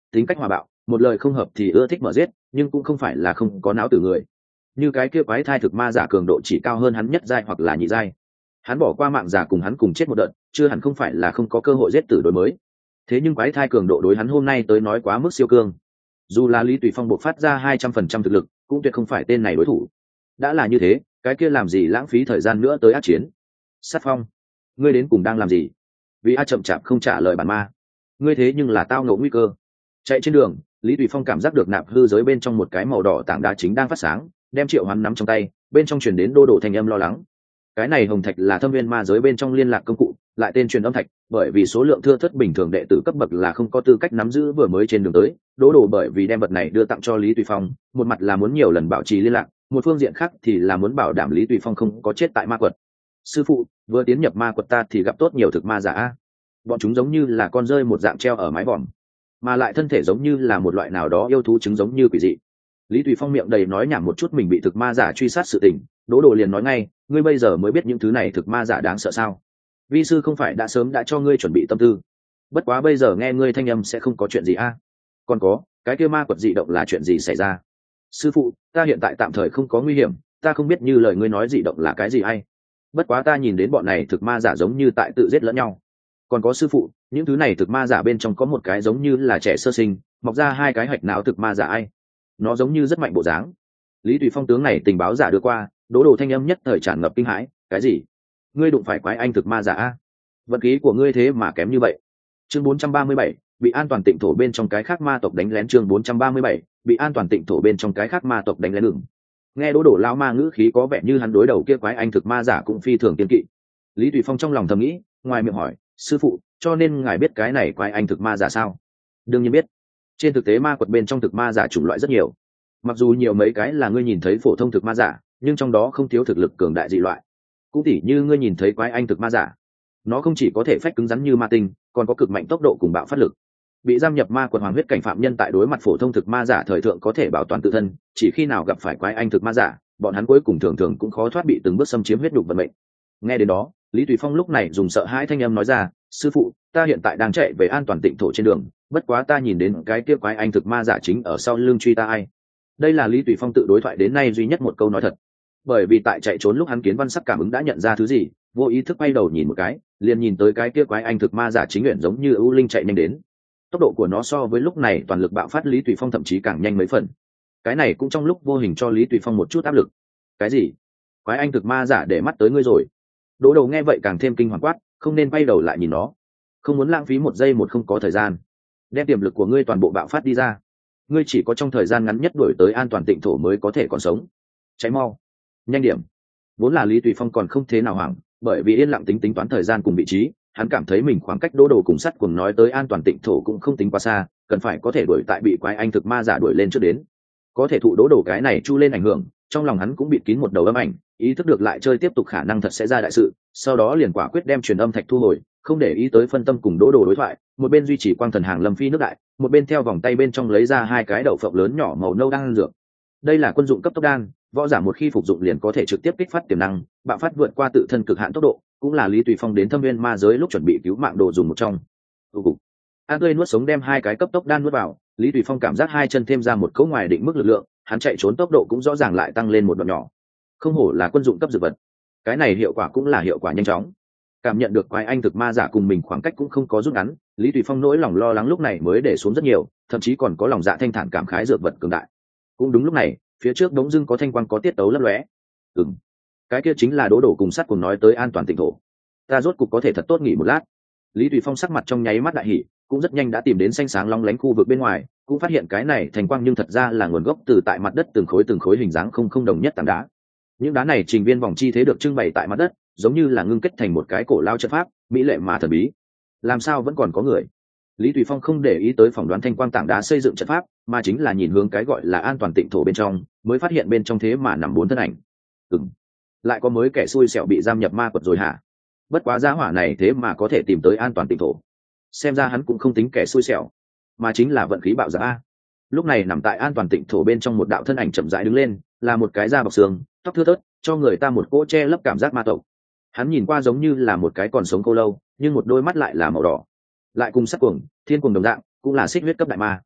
tính cách hòa bạo, một lời không hợp thì ưa thích mở giết, nhưng cũng không phải là không có não tử người. Như cái kia quái thai thực ma giả cường độ chỉ cao hơn hắn nhất giai hoặc là nhị giai, hắn bỏ qua mạng giả cùng hắn cùng chết một đợt, chưa hẳn không phải là không có cơ hội giết tử đối mới. Thế nhưng quái thai cường độ đối hắn hôm nay tới nói quá mức siêu cương, dù là Lý Tùy Phong buộc phát ra hai trăm phần trăm thực lực cũng tuyệt không phải tên này đối thủ. Đã là như thế, cái kia làm gì lãng phí thời gian nữa tới ác chiến. Sát Phong, ngươi đến cùng đang làm gì? Vì a chậm chạp không trả lời bản ma, ngươi thế nhưng là tao ngộ nguy cơ. Chạy trên đường, Lý Tùy Phong cảm giác được nạp hư giới bên trong một cái màu đỏ tảng đá chính đang phát sáng, đem Triệu Hoán nắm trong tay, bên trong truyền đến đô đổ thành âm lo lắng. Cái này hồng thạch là thâm viên ma giới bên trong liên lạc công cụ, lại tên truyền âm thạch, bởi vì số lượng thưa thớt bình thường đệ tử cấp bậc là không có tư cách nắm giữ vừa mới trên đường tới. Đỗ đồ bởi vì đem vật này đưa tặng cho Lý Tùy Phong, một mặt là muốn nhiều lần bảo trì liên lạc, một phương diện khác thì là muốn bảo đảm Lý Tùy Phong không có chết tại ma quật. Sư phụ, vừa tiến nhập ma quật ta thì gặp tốt nhiều thực ma giả, bọn chúng giống như là con rơi một dạng treo ở mái vòm, mà lại thân thể giống như là một loại nào đó yêu thú trứng giống như quỷ dị. Lý Tùy Phong miệng đầy nói nhảm một chút mình bị thực ma giả truy sát sự tình, Đỗ đồ liền nói ngay, ngươi bây giờ mới biết những thứ này thực ma giả đáng sợ sao? Vi sư không phải đã sớm đã cho ngươi chuẩn bị tâm tư, bất quá bây giờ nghe ngươi thanh âm sẽ không có chuyện gì a. Còn có, cái kia ma quật dị động là chuyện gì xảy ra? Sư phụ, ta hiện tại tạm thời không có nguy hiểm, ta không biết như lời ngươi nói dị động là cái gì hay. Bất quá ta nhìn đến bọn này thực ma giả giống như tại tự giết lẫn nhau. Còn có sư phụ, những thứ này thực ma giả bên trong có một cái giống như là trẻ sơ sinh, mọc ra hai cái hạch não thực ma giả ai. Nó giống như rất mạnh bộ dáng. Lý Tùy Phong tướng này tình báo giả đưa qua, Đỗ đồ thanh âm nhất thời tràn ngập kinh hãi, cái gì? Ngươi đụng phải quái anh thực ma giả a? Vận khí của ngươi thế mà kém như vậy. Chương bốn trăm ba mươi bảy, bị an toàn tịnh thổ bên trong cái khác ma tộc đánh lén. Chương bốn trăm ba mươi bảy, bị an toàn tịnh thổ bên trong cái khác ma tộc đánh lén đường. Nghe Đỗ đồ lão ma ngữ khí có vẻ như hắn đối đầu kia quái anh thực ma giả cũng phi thường kiên kỵ. Lý Tùy Phong trong lòng thầm nghĩ, ngoài miệng hỏi, sư phụ, cho nên ngài biết cái này quái anh thực ma giả sao? Đương nhiên biết. Trên thực tế ma quật bên trong thực ma giả chủng loại rất nhiều, mặc dù nhiều mấy cái là ngươi nhìn thấy phổ thông thực ma giả, nhưng trong đó không thiếu thực lực cường đại dị loại. Cũng tỉ như ngươi nhìn thấy quái anh thực ma giả, nó không chỉ có thể phách cứng rắn như ma tinh, còn có cực mạnh tốc độ cùng bạo phát lực. Bị giam nhập ma quật hoàng huyết cảnh phạm nhân tại đối mặt phổ thông thực ma giả thời thượng có thể bảo toàn tự thân, chỉ khi nào gặp phải quái anh thực ma giả, bọn hắn cuối cùng thường thường cũng khó thoát bị từng bước xâm chiếm huyết nhục vận mệnh. Nghe đến đó, Lý Tùy Phong lúc này dùng sợ hãi thanh âm nói ra, sư phụ, ta hiện tại đang chạy về an toàn tịnh thổ trên đường, bất quá ta nhìn đến cái kia quái anh thực ma giả chính ở sau lưng truy ta ai. Đây là Lý Tùy Phong tự đối thoại đến nay duy nhất một câu nói thật, bởi vì tại chạy trốn lúc hắn kiến văn sắc cảm ứng đã nhận ra thứ gì, vô ý thức quay đầu nhìn một cái, liền nhìn tới cái kia quái anh thực ma giả chính nguyện giống như ưu linh chạy nhanh đến. Tốc độ của nó so với lúc này toàn lực bạo phát Lý Tùy Phong thậm chí càng nhanh mấy phần. Cái này cũng trong lúc vô hình cho Lý Tùy Phong một chút áp lực. Cái gì? Quái anh thực ma giả để mắt tới ngươi rồi? Đỗ đầu nghe vậy càng thêm kinh hoàng quát, không nên quay đầu lại nhìn nó, không muốn lãng phí một giây một không có thời gian, đem tiềm lực của ngươi toàn bộ bạo phát đi ra. Ngươi chỉ có trong thời gian ngắn nhất đuổi tới an toàn tịnh thổ mới có thể còn sống. Cháy mau, nhanh điểm. Vốn là Lý Tùy Phong còn không thế nào hoảng, bởi vì yên lặng tính tính toán thời gian cùng vị trí, hắn cảm thấy mình khoảng cách Đỗ đồ cùng sắt cùng nói tới an toàn tịnh thổ cũng không tính quá xa, cần phải có thể đuổi tại bị quái anh thực ma giả đuổi lên trước đến. Có thể thụ Đỗ đồ cái này chu lên ảnh hưởng, trong lòng hắn cũng bịt kín một đầu âm ảnh, ý thức được lại chơi tiếp tục khả năng thật sẽ ra đại sự, sau đó liền quả quyết đem truyền âm thạch thu hồi, không để ý tới phân tâm cùng Đỗ đồ đối thoại, một bên duy trì quang thần hàng lâm phi nước đại, một bên theo vòng tay bên trong lấy ra hai cái đậu phộng lớn nhỏ màu nâu đang dược. Đây là quân dụng cấp tốc đan, võ giả một khi phục dụng liền có thể trực tiếp kích phát tiềm năng, bạo phát vượt qua tự thân cực hạn tốc độ, cũng là Lý Tùy Phong đến thâm viên ma giới lúc chuẩn bị cứu mạng đồ dùng một trong. An tươi nuốt sống đem hai cái cấp tốc đan nuốt vào, Lý Tùy Phong cảm giác hai chân thêm ra một cỗ ngoài định mức lực lượng, hắn chạy trốn tốc độ cũng rõ ràng lại tăng lên một đoạn nhỏ. Không hổ là quân dụng cấp dược vật, cái này hiệu quả cũng là hiệu quả nhanh chóng. Cảm nhận được quái anh thực ma giả cùng mình khoảng cách cũng không có rút ngắn, Lý Tùy Phong nỗi lòng lo lắng lúc này mới để xuống rất nhiều, thậm chí còn có lòng dạ thanh thản cảm khái dược vật cường đại. Cũng đúng lúc này, phía trước đống dưng có thanh quang có tiết tấu lấp lóe. Ừm, cái kia chính là Đỗ đổ cùng sắt cùng nói tới an toàn tịnh thổ. Ta rốt cục có thể thật tốt nghỉ một lát. Lý Tùy Phong sắc mặt trong nháy mắt đại hỉ, cũng rất nhanh đã tìm đến xanh sáng long lánh khu vực bên ngoài, cũng phát hiện cái này thành quang nhưng thật ra là nguồn gốc từ tại mặt đất từng khối từng khối hình dáng không không đồng nhất tảng đá. Những đá này trình viên vòng chi thế được trưng bày tại mặt đất, giống như là ngưng kết thành một cái cổ lao trận pháp, mỹ lệ mà thần bí. Làm sao vẫn còn có người? Lý Tùy Phong không để ý tới phỏng đoán thanh quang tảng đá xây dựng trận pháp, mà chính là nhìn hướng cái gọi là an toàn tịnh thổ bên trong, mới phát hiện bên trong thế mà nằm bốn thân ảnh. Ừm, lại có mới kẻ xui xẻo bị giam nhập ma quật rồi hả? Bất quá giá hỏa này thế mà có thể tìm tới an toàn tịnh thổ, xem ra hắn cũng không tính kẻ xui xẻo, mà chính là vận khí bạo dạn a. Lúc này nằm tại an toàn tịnh thổ bên trong một đạo thân ảnh chậm rãi đứng lên, là một cái da bọc xương, tóc thưa thớt, cho người ta một cỗ che lấp cảm giác ma tộc. Hắn nhìn qua giống như là một cái còn sống khô lâu, nhưng một đôi mắt lại là màu đỏ, lại cùng sắc cuồng thiên cuồng đồng dạng, cũng là xích huyết cấp đại ma.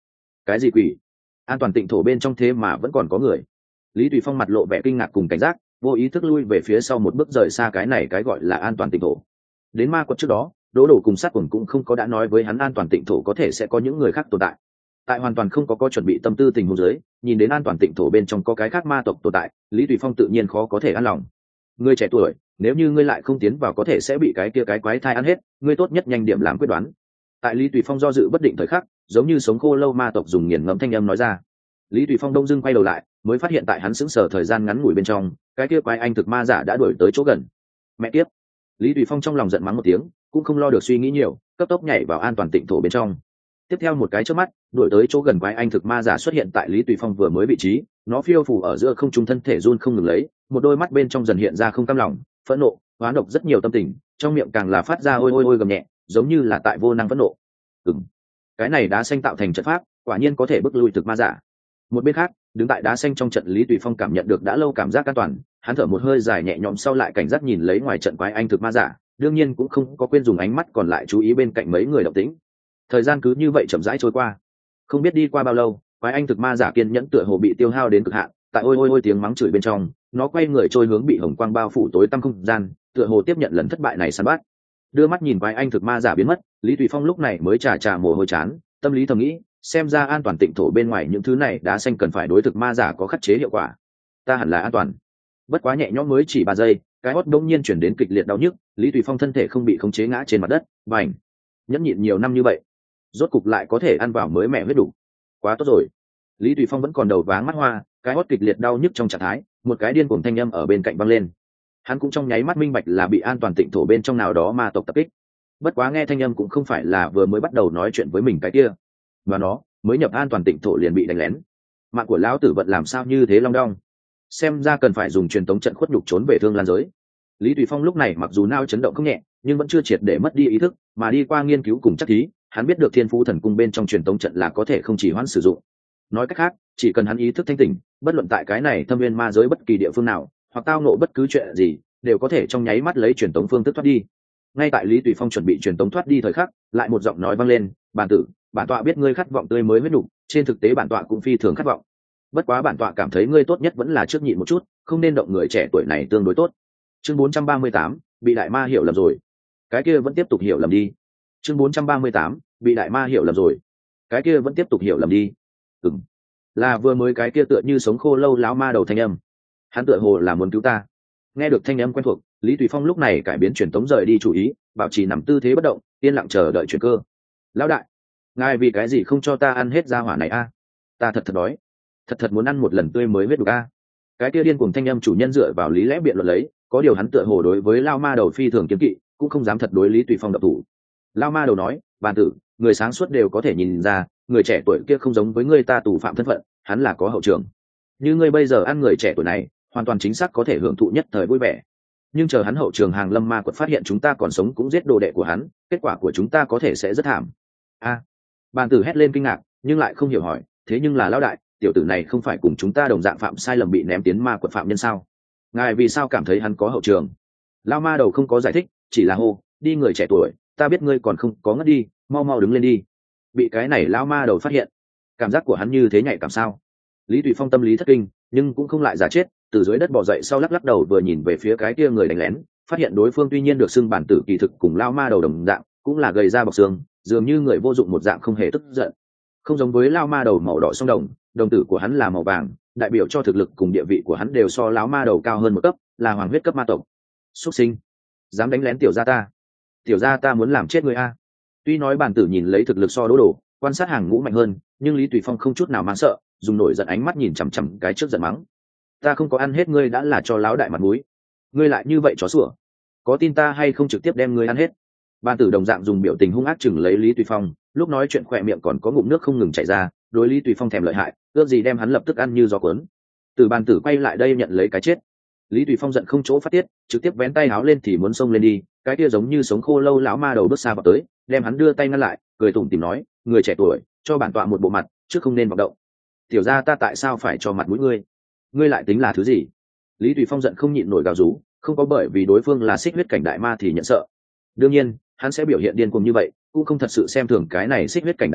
Cái gì quỷ? An toàn tịnh thổ bên trong thế mà vẫn còn có người. Lý Tùy Phong mặt lộ vẻ kinh ngạc cùng cảnh giác, vô ý thức lui về phía sau một bước rời xa cái này cái gọi là an toàn tịnh thổ. Đến ma quật trước đó, Đỗ Đồ cùng sát quần cũng không có đã nói với hắn an toàn tịnh thổ có thể sẽ có những người khác tồn tại. Tại hoàn toàn không có có chuẩn bị tâm tư tình huống dưới, nhìn đến an toàn tịnh thổ bên trong có cái khác ma tộc tồn tại, Lý Tùy Phong tự nhiên khó có thể an lòng. Ngươi trẻ tuổi, nếu như ngươi lại không tiến vào có thể sẽ bị cái kia cái quái thai ăn hết, ngươi tốt nhất nhanh điểm làm quyết đoán. Tại Lý Tùy Phong do dự bất định thời khắc, giống như sống khô lâu ma tộc dùng nghiền ngẫm thanh âm nói ra. Lý Tùy Phong đông dưng quay đầu lại, mới phát hiện tại hắn sững sờ thời gian ngắn ngủi bên trong, cái kia quái anh thực ma giả đã đuổi tới chỗ gần. Mẹ kiếp! Lý Tùy Phong trong lòng giận mắng một tiếng, cũng không lo được suy nghĩ nhiều, cấp tốc nhảy vào an toàn tịnh thổ bên trong. Tiếp theo một cái chớp mắt, đuổi tới chỗ gần quái anh thực ma giả xuất hiện tại Lý Tùy Phong vừa mới vị trí, nó phiêu phù ở giữa không trung thân thể run không ngừng lấy, một đôi mắt bên trong dần hiện ra không cam lòng, phẫn nộ, hoán độc rất nhiều tâm tình, trong miệng càng là phát ra ôi ôi ôi gầm nhẹ, giống như là tại vô năng phẫn nộ. Ừm, cái này đá xanh tạo thành trận pháp, quả nhiên có thể bức lui thực ma giả. Một bên khác, đứng tại đá xanh trong trận Lý Tùy Phong cảm nhận được đã lâu cảm giác an toàn, hắn thở một hơi dài nhẹ nhõm sau lại cảnh giác nhìn lấy ngoài trận quái anh thực ma giả, đương nhiên cũng không có quên dùng ánh mắt còn lại chú ý bên cạnh mấy người động tĩnh. Thời gian cứ như vậy chậm rãi trôi qua, không biết đi qua bao lâu, quái anh thực ma giả kiên nhẫn tựa hồ bị tiêu hao đến cực hạn, tại ôi ôi ôi tiếng mắng chửi bên trong, nó quay người trôi hướng bị hồng quang bao phủ tối tăm không gian, tựa hồ tiếp nhận lần thất bại này săn bắt. Đưa mắt nhìn quái anh thực ma giả biến mất, Lý Tùy Phong lúc này mới trà trà mồ hôi chán, tâm lý thầm nghĩ, xem ra an toàn tịnh thổ bên ngoài những thứ này đá xanh cần phải đối thực ma giả có khắc chế hiệu quả. Ta hẳn là an toàn. Bất quá nhẹ nhõm mới chỉ ba giây, cái hót đông nhiên chuyển đến kịch liệt đau nhức, Lý Tùy Phong thân thể không bị khống chế ngã trên mặt đất, bành. Nhẫn nhịn nhiều năm như vậy, rốt cục lại có thể ăn vào mới mẹ huyết đủ. Quá tốt rồi. Lý Tùy Phong vẫn còn đầu váng mắt hoa, cái hót kịch liệt đau nhức trong trạng thái, một cái điên cuồng thanh âm ở bên cạnh vang lên. Hắn cũng trong nháy mắt minh bạch là bị an toàn tịnh thổ bên trong nào đó ma tộc tập kích. Bất quá nghe thanh âm cũng không phải là vừa mới bắt đầu nói chuyện với mình cái kia, mà nó mới nhập an toàn tịnh thổ liền bị đánh lén. Mạng của lão tử vận làm sao như thế long đong, xem ra cần phải dùng truyền tống trận khuất nhục trốn về thương lan giới. Lý Tùy Phong lúc này mặc dù nao chấn động không nhẹ, nhưng vẫn chưa triệt để mất đi ý thức, mà đi qua nghiên cứu cùng chắc thí, hắn biết được thiên phú thần cung bên trong truyền tống trận là có thể không chỉ hoãn sử dụng. Nói cách khác, chỉ cần hắn ý thức thanh tỉnh, bất luận tại cái này thâm viên ma giới bất kỳ địa phương nào, hoặc tao nộ bất cứ chuyện gì, đều có thể trong nháy mắt lấy truyền tống phương thức thoát đi. Ngay tại Lý Tùy Phong chuẩn bị truyền tống thoát đi thời khắc, lại một giọng nói vang lên, "Bản tử, bản tọa biết ngươi khát vọng tươi mới huyết nục, trên thực tế bản tọa cũng phi thường khát vọng. Bất quá bản tọa cảm thấy ngươi tốt nhất vẫn là trước nhịn một chút, không nên động người trẻ tuổi này tương đối tốt." Chương bốn trăm ba mươi tám, bị đại ma hiểu lầm rồi. Cái kia vẫn tiếp tục hiểu lầm đi. Chương bốn trăm ba mươi tám, bị đại ma hiểu lầm rồi. Cái kia vẫn tiếp tục hiểu lầm đi. Ừm, là vừa mới cái kia tựa như sống khô lâu láo ma đầu thanh âm. Hắn tựa hồ là muốn cứu ta. Nghe được thanh âm quen thuộc, Lý Tùy Phong lúc này cải biến truyền tống rời đi chủ ý, bảo trì nằm tư thế bất động, yên lặng chờ đợi chuyển cơ. Lão đại, ngài vì cái gì không cho ta ăn hết gia hỏa này a? Ta thật thật đói, thật thật muốn ăn một lần tươi mới huyết đục a. Cái kia điên cuồng thanh âm chủ nhân dựa vào lý lẽ biện luận lấy, có điều hắn tựa hồ đối với lao ma đầu phi thường kiêng kỵ, cũng không dám thật đối Lý Tùy Phong độc thủ. Lao ma đầu nói, "Bản tử, người sáng suốt đều có thể nhìn ra, người trẻ tuổi kia không giống với người ta tù phạm thân phận, hắn là có hậu trường. Như ngươi bây giờ ăn người trẻ tuổi này, hoàn toàn chính xác có thể hưởng thụ nhất thời vui vẻ. Nhưng chờ hắn hậu trường hàng lâm ma quật phát hiện chúng ta còn sống cũng giết đồ đệ của hắn, kết quả của chúng ta có thể sẽ rất thảm." A, Bàn tử hét lên kinh ngạc, nhưng lại không hiểu hỏi, "Thế nhưng là lão đại, tiểu tử này không phải cùng chúng ta đồng dạng phạm sai lầm bị ném tiến ma quật phạm nhân sao? Ngài vì sao cảm thấy hắn có hậu trường?" Lao ma đầu không có giải thích, chỉ là hô, "Đi người trẻ tuổi, ta biết ngươi còn không có ngất đi, mau mau đứng lên đi." Bị cái này lao ma đầu phát hiện, cảm giác của hắn như thế nhạy cảm sao? Lý Tùy Phong tâm lý thất kinh, nhưng cũng không lại giả chết, từ dưới đất bò dậy sau lắc lắc đầu vừa nhìn về phía cái kia người đánh lén, phát hiện đối phương tuy nhiên được xưng bản tử kỳ thực cùng lao ma đầu đồng dạng, cũng là gầy da bọc xương, dường như người vô dụng một dạng không hề tức giận. Không giống với lao ma đầu màu đỏ song đồng, đồng tử của hắn là màu vàng, đại biểu cho thực lực cùng địa vị của hắn đều so lão ma đầu cao hơn một cấp, là hoàng huyết cấp ma tộc. Xuất sinh, dám đánh lén tiểu gia ta, tiểu gia ta muốn làm chết người a. Tuy nói bản tử nhìn lấy thực lực so đố đồ, quan sát hàng ngũ mạnh hơn, nhưng Lý Tùy Phong không chút nào mang sợ, dùng nổi giận ánh mắt nhìn chằm chằm cái trước giận mắng, "Ta không có ăn hết ngươi đã là cho lão đại mặt mũi, ngươi lại như vậy chó sủa, có tin ta hay không trực tiếp đem ngươi ăn hết?" Ban tử đồng dạng dùng biểu tình hung ác chừng lấy Lý Tùy Phong, lúc nói chuyện khỏe miệng còn có ngụm nước không ngừng chảy ra, đối Lý Tùy Phong thèm lợi hại, ước gì đem hắn lập tức ăn như gió cuốn. Từ ban tử quay lại đây nhận lấy cái chết. Lý Tùy Phong giận không chỗ phát tiết, trực tiếp vén tay áo lên thì muốn xông lên đi, cái kia giống như sống khô lâu lão ma đầu bước xa vào tới, đem hắn đưa tay ngăn lại, cười tủm tỉm nói, "Người trẻ tuổi, cho bản tọa một bộ mặt, chứ không nên vọng động. Tiểu gia ta tại sao phải cho mặt mũi ngươi? Ngươi lại tính là thứ gì?" Lý Tùy Phong giận không nhịn nổi gào rú, không có bởi vì đối phương là xích huyết cảnh đại ma thì nhận sợ. Đương nhiên, hắn sẽ biểu hiện điên cuồng như vậy, cũng không thật sự xem thường cái này xích huyết cảnh đại ma,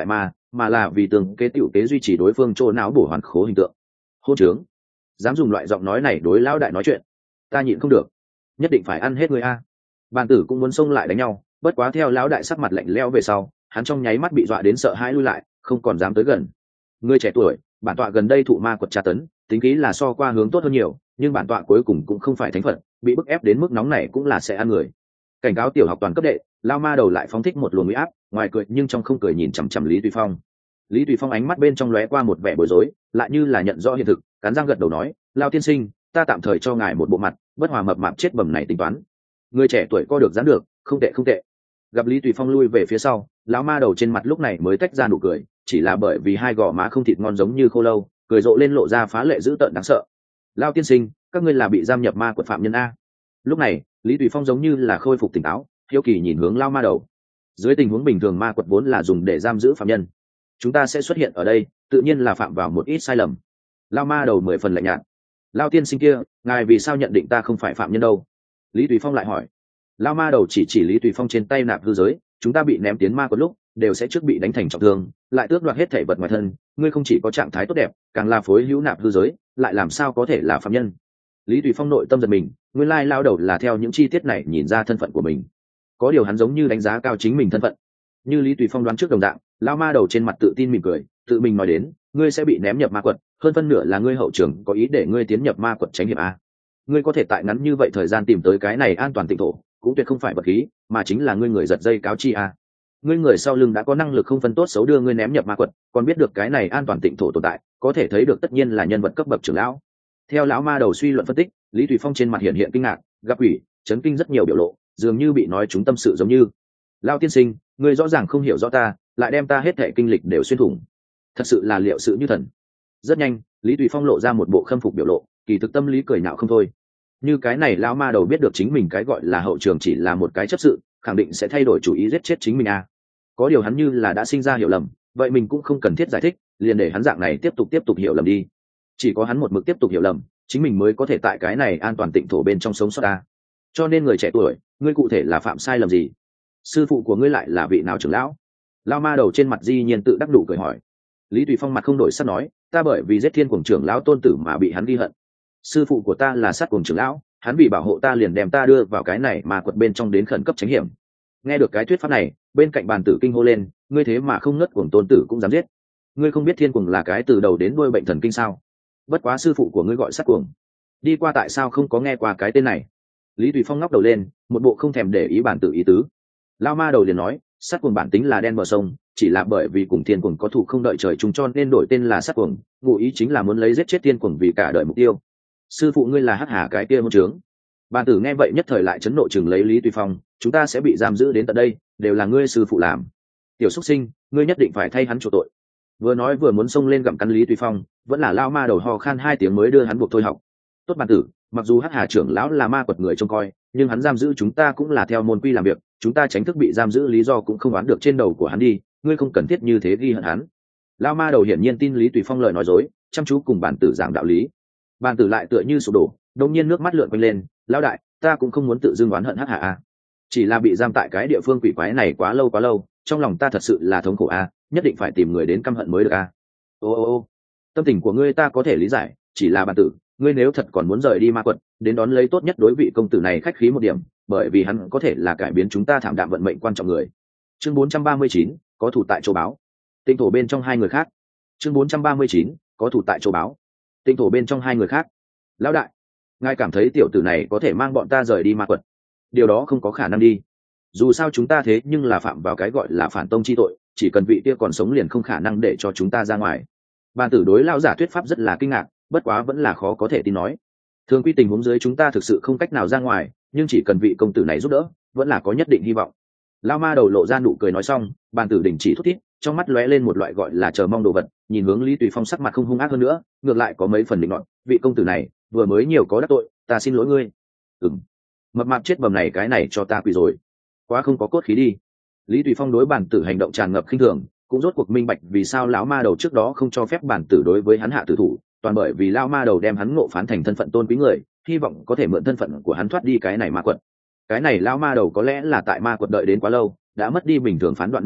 mà là vì tường kế tiểu kế duy trì đối phương chỗ não bổ hoàn khố hình tượng. Hôn trướng, dám dùng loại giọng nói này đối lão đại nói chuyện, ta nhịn không được, nhất định phải ăn hết người a. Bàn tử cũng muốn xông lại đánh nhau, bất quá theo lão đại sắc mặt lạnh lẽo về sau, hắn trong nháy mắt bị dọa đến sợ hãi lui lại, không còn dám tới gần. Người trẻ tuổi, bản tọa gần đây thụ ma quật tra tấn, tính khí là so qua hướng tốt hơn nhiều, nhưng bản tọa cuối cùng cũng không phải thánh phật, bị bức ép đến mức nóng này cũng là sẽ ăn người. Cảnh cáo tiểu học toàn cấp đệ, lao ma đầu lại phóng thích một luồng uy áp, ngoài cười nhưng trong không cười nhìn chằm chằm Lý Tùy Phong. Lý Tùy Phong ánh mắt bên trong lóe qua một vẻ bối rối, lại như là nhận rõ hiện thực, cắn răng gật đầu nói, lao tiên sinh, ta tạm thời cho ngài một bộ mặt, bất hòa mập mạp chết bầm này tính toán. Người trẻ tuổi co được dán được, không tệ không tệ. Gặp Lý Tùy Phong lui về phía sau, lão ma đầu trên mặt lúc này mới tách ra nụ cười, chỉ là bởi vì hai gò má không thịt ngon giống như khô lâu, cười rộ lên lộ ra phá lệ dữ tợn đáng sợ. Lao tiên sinh, các ngươi là bị giam nhập ma quật phạm nhân a. Lúc này Lý Tùy Phong giống như là khôi phục tỉnh táo, hiếu kỳ nhìn hướng lao ma đầu. Dưới tình huống bình thường ma quật vốn là dùng để giam giữ phạm nhân, chúng ta sẽ xuất hiện ở đây tự nhiên là phạm vào một ít sai lầm. Lao ma đầu mười phần lạnh nhạt. Lao tiên sinh kia, ngài vì sao nhận định ta không phải phạm nhân đâu? Lý Tùy Phong lại hỏi. Lao ma đầu chỉ chỉ Lý Tùy Phong trên tay nạp hư giới, chúng ta bị ném tiến ma quật lúc đều sẽ trước bị đánh thành trọng thương, lại tước đoạt hết thể vật ngoài thân, ngươi không chỉ có trạng thái tốt đẹp, càng là phối hữu nạp hư giới, lại làm sao có thể là phạm nhân? Lý Tùy Phong nội tâm giật mình, nguyên lai lao đầu là theo những chi tiết này nhìn ra thân phận của mình. Có điều hắn giống như đánh giá cao chính mình thân phận. Như Lý Tùy Phong đoán trước đồng dạng, lao ma đầu trên mặt tự tin mỉm cười, tự mình nói đến, ngươi sẽ bị ném nhập ma quật, hơn phân nửa là ngươi hậu trường có ý để ngươi tiến nhập ma quật tránh hiểm a. Ngươi có thể tại ngắn như vậy thời gian tìm tới cái này an toàn tịnh thổ, cũng tuyệt không phải vật khí, mà chính là ngươi người giật dây cáo chi a. Ngươi người sau lưng đã có năng lực không phân tốt xấu đưa ngươi ném nhập ma quật, còn biết được cái này an toàn tịnh thổ tồn tại, có thể thấy được tất nhiên là nhân vật cấp bậc trưởng lão. Theo lão ma đầu suy luận phân tích, Lý Tùy Phong trên mặt hiện hiện kinh ngạc, gặp quỷ, chấn kinh rất nhiều biểu lộ, dường như bị nói trúng tâm sự giống như. Lao tiên sinh, ngươi rõ ràng không hiểu rõ ta, lại đem ta hết thảy kinh lịch đều xuyên thủng, thật sự là liệu sự như thần. Rất nhanh, Lý Tùy Phong lộ ra một bộ khâm phục biểu lộ, kỳ thực tâm lý cười nhạo không thôi. Như cái này lão ma đầu biết được chính mình cái gọi là hậu trường chỉ là một cái chấp sự, khẳng định sẽ thay đổi chủ ý giết chết chính mình a. Có điều hắn như là đã sinh ra hiểu lầm, vậy mình cũng không cần thiết giải thích, liền để hắn dạng này tiếp tục tiếp tục hiểu lầm đi. Chỉ có hắn một mực tiếp tục hiểu lầm, chính mình mới có thể tại cái này an toàn tịnh thổ bên trong sống sót ta. Cho nên người trẻ tuổi, ngươi cụ thể là phạm sai lầm gì? Sư phụ của ngươi lại là vị nào trưởng lão? Lão ma đầu trên mặt di nhiên tự đắc đủ cười hỏi. Lý Tùy Phong mặt không đổi sắc nói, ta bởi vì giết thiên cuồng trưởng lão tôn tử mà bị hắn ghi hận. Sư phụ của ta là sát cuồng trưởng lão, hắn vì bảo hộ ta liền đem ta đưa vào cái này mà quật bên trong đến khẩn cấp tránh hiểm. Nghe được cái thuyết pháp này, bên cạnh bàn tử kinh hô lên, ngươi thế mà không ngất cuồng tôn tử cũng dám giết? Ngươi không biết thiên cuồng là cái từ đầu đến đuôi bệnh thần kinh sao? Bất quá sư phụ của ngươi gọi sát cuồng, đi qua tại sao không có nghe qua cái tên này? Lý Tùy Phong ngóc đầu lên, một bộ không thèm để ý bản tử ý tứ. Lao ma đầu liền nói, sát cuồng bản tính là đen bờ sông, chỉ là bởi vì cùng thiên cuồng có thù không đợi trời chung cho nên đổi tên là sát cuồng, ngụ ý chính là muốn lấy giết chết thiên cuồng vì cả đời mục tiêu. Sư phụ ngươi là hắc hà cái kia hôn trướng. Bản tử nghe vậy nhất thời lại chấn nộ chừng lấy Lý Tùy Phong, chúng ta sẽ bị giam giữ đến tận đây, đều là ngươi sư phụ làm. Tiểu xuất sinh, ngươi nhất định phải thay hắn chuộc tội. Vừa nói vừa muốn xông lên gặm cắn Lý Tùy Phong, vẫn là lao ma đầu ho khan hai tiếng mới đưa hắn buộc thôi học. Tốt bản tử, mặc dù hắc hà trưởng lão là ma quật người trông coi, nhưng hắn giam giữ chúng ta cũng là theo môn quy làm việc, chúng ta tránh thức bị giam giữ lý do cũng không đoán được trên đầu của hắn đi, ngươi không cần thiết như thế ghi hận hắn. Lao ma đầu hiển nhiên tin Lý Tùy Phong lời nói dối, chăm chú cùng bản tử giảng đạo lý. Bản tử lại tựa như sụp đổ, đột nhiên nước mắt lượn quanh lên, lão đại, ta cũng không muốn tự dưng oán hận hắc hà a, chỉ là bị giam tại cái địa phương quỷ quái này quá lâu quá lâu, trong lòng ta thật sự là thống khổ a, nhất định phải tìm người đến căm hận mới được a. Ô ô ô, tâm tình của ngươi ta có thể lý giải, chỉ là bản tử, ngươi nếu thật còn muốn rời đi ma quật, đến đón lấy tốt nhất đối vị công tử này khách khí một điểm, bởi vì hắn có thể là cải biến chúng ta thảm đạm vận mệnh quan trọng người. Chương bốn trăm ba mươi chín, có thủ tại châu báo. Tinh thổ bên trong hai người khác. Chương bốn trăm ba mươi chín, có thủ tại châu báo. Tinh thổ bên trong hai người khác. Lão đại, ngài cảm thấy tiểu tử này có thể mang bọn ta rời đi ma quật? Điều đó không có khả năng đi. Dù sao chúng ta thế nhưng là phạm vào cái gọi là phản tông chi tội, chỉ cần vị kia còn sống liền không khả năng để cho chúng ta ra ngoài. Bàn tử đối lão giả thuyết pháp rất là kinh ngạc, bất quá vẫn là khó có thể tin nói. Thường quy tình huống dưới chúng ta thực sự không cách nào ra ngoài, nhưng chỉ cần vị công tử này giúp đỡ, vẫn là có nhất định hy vọng. Lao ma đầu lộ ra nụ cười nói xong, bàn tử đình chỉ thút thít, trong mắt lóe lên một loại gọi là chờ mong đồ vật, nhìn hướng Lý Tùy Phong sắc mặt không hung ác hơn nữa, ngược lại có mấy phần định nọt, vị công tử này vừa mới nhiều có đắc tội, ta xin lỗi ngươi. Ừm, mập mạp chết bầm này cái này cho ta quỳ rồi, quá không có cốt khí đi. Lý Tùy Phong đối bàn tử hành động tràn ngập khinh thường, cũng rốt cuộc minh bạch vì sao lão ma đầu trước đó không cho phép bàn tử đối với hắn hạ tử thủ, toàn bởi vì lao ma đầu đem hắn ngộ phán thành thân phận tôn quý người, hy vọng có thể mượn thân phận của hắn thoát đi cái này ma quật. Cái này lao ma đầu có lẽ là tại ma quật đợi đến quá lâu, đã mất đi bình thường phán đoạn năng lực,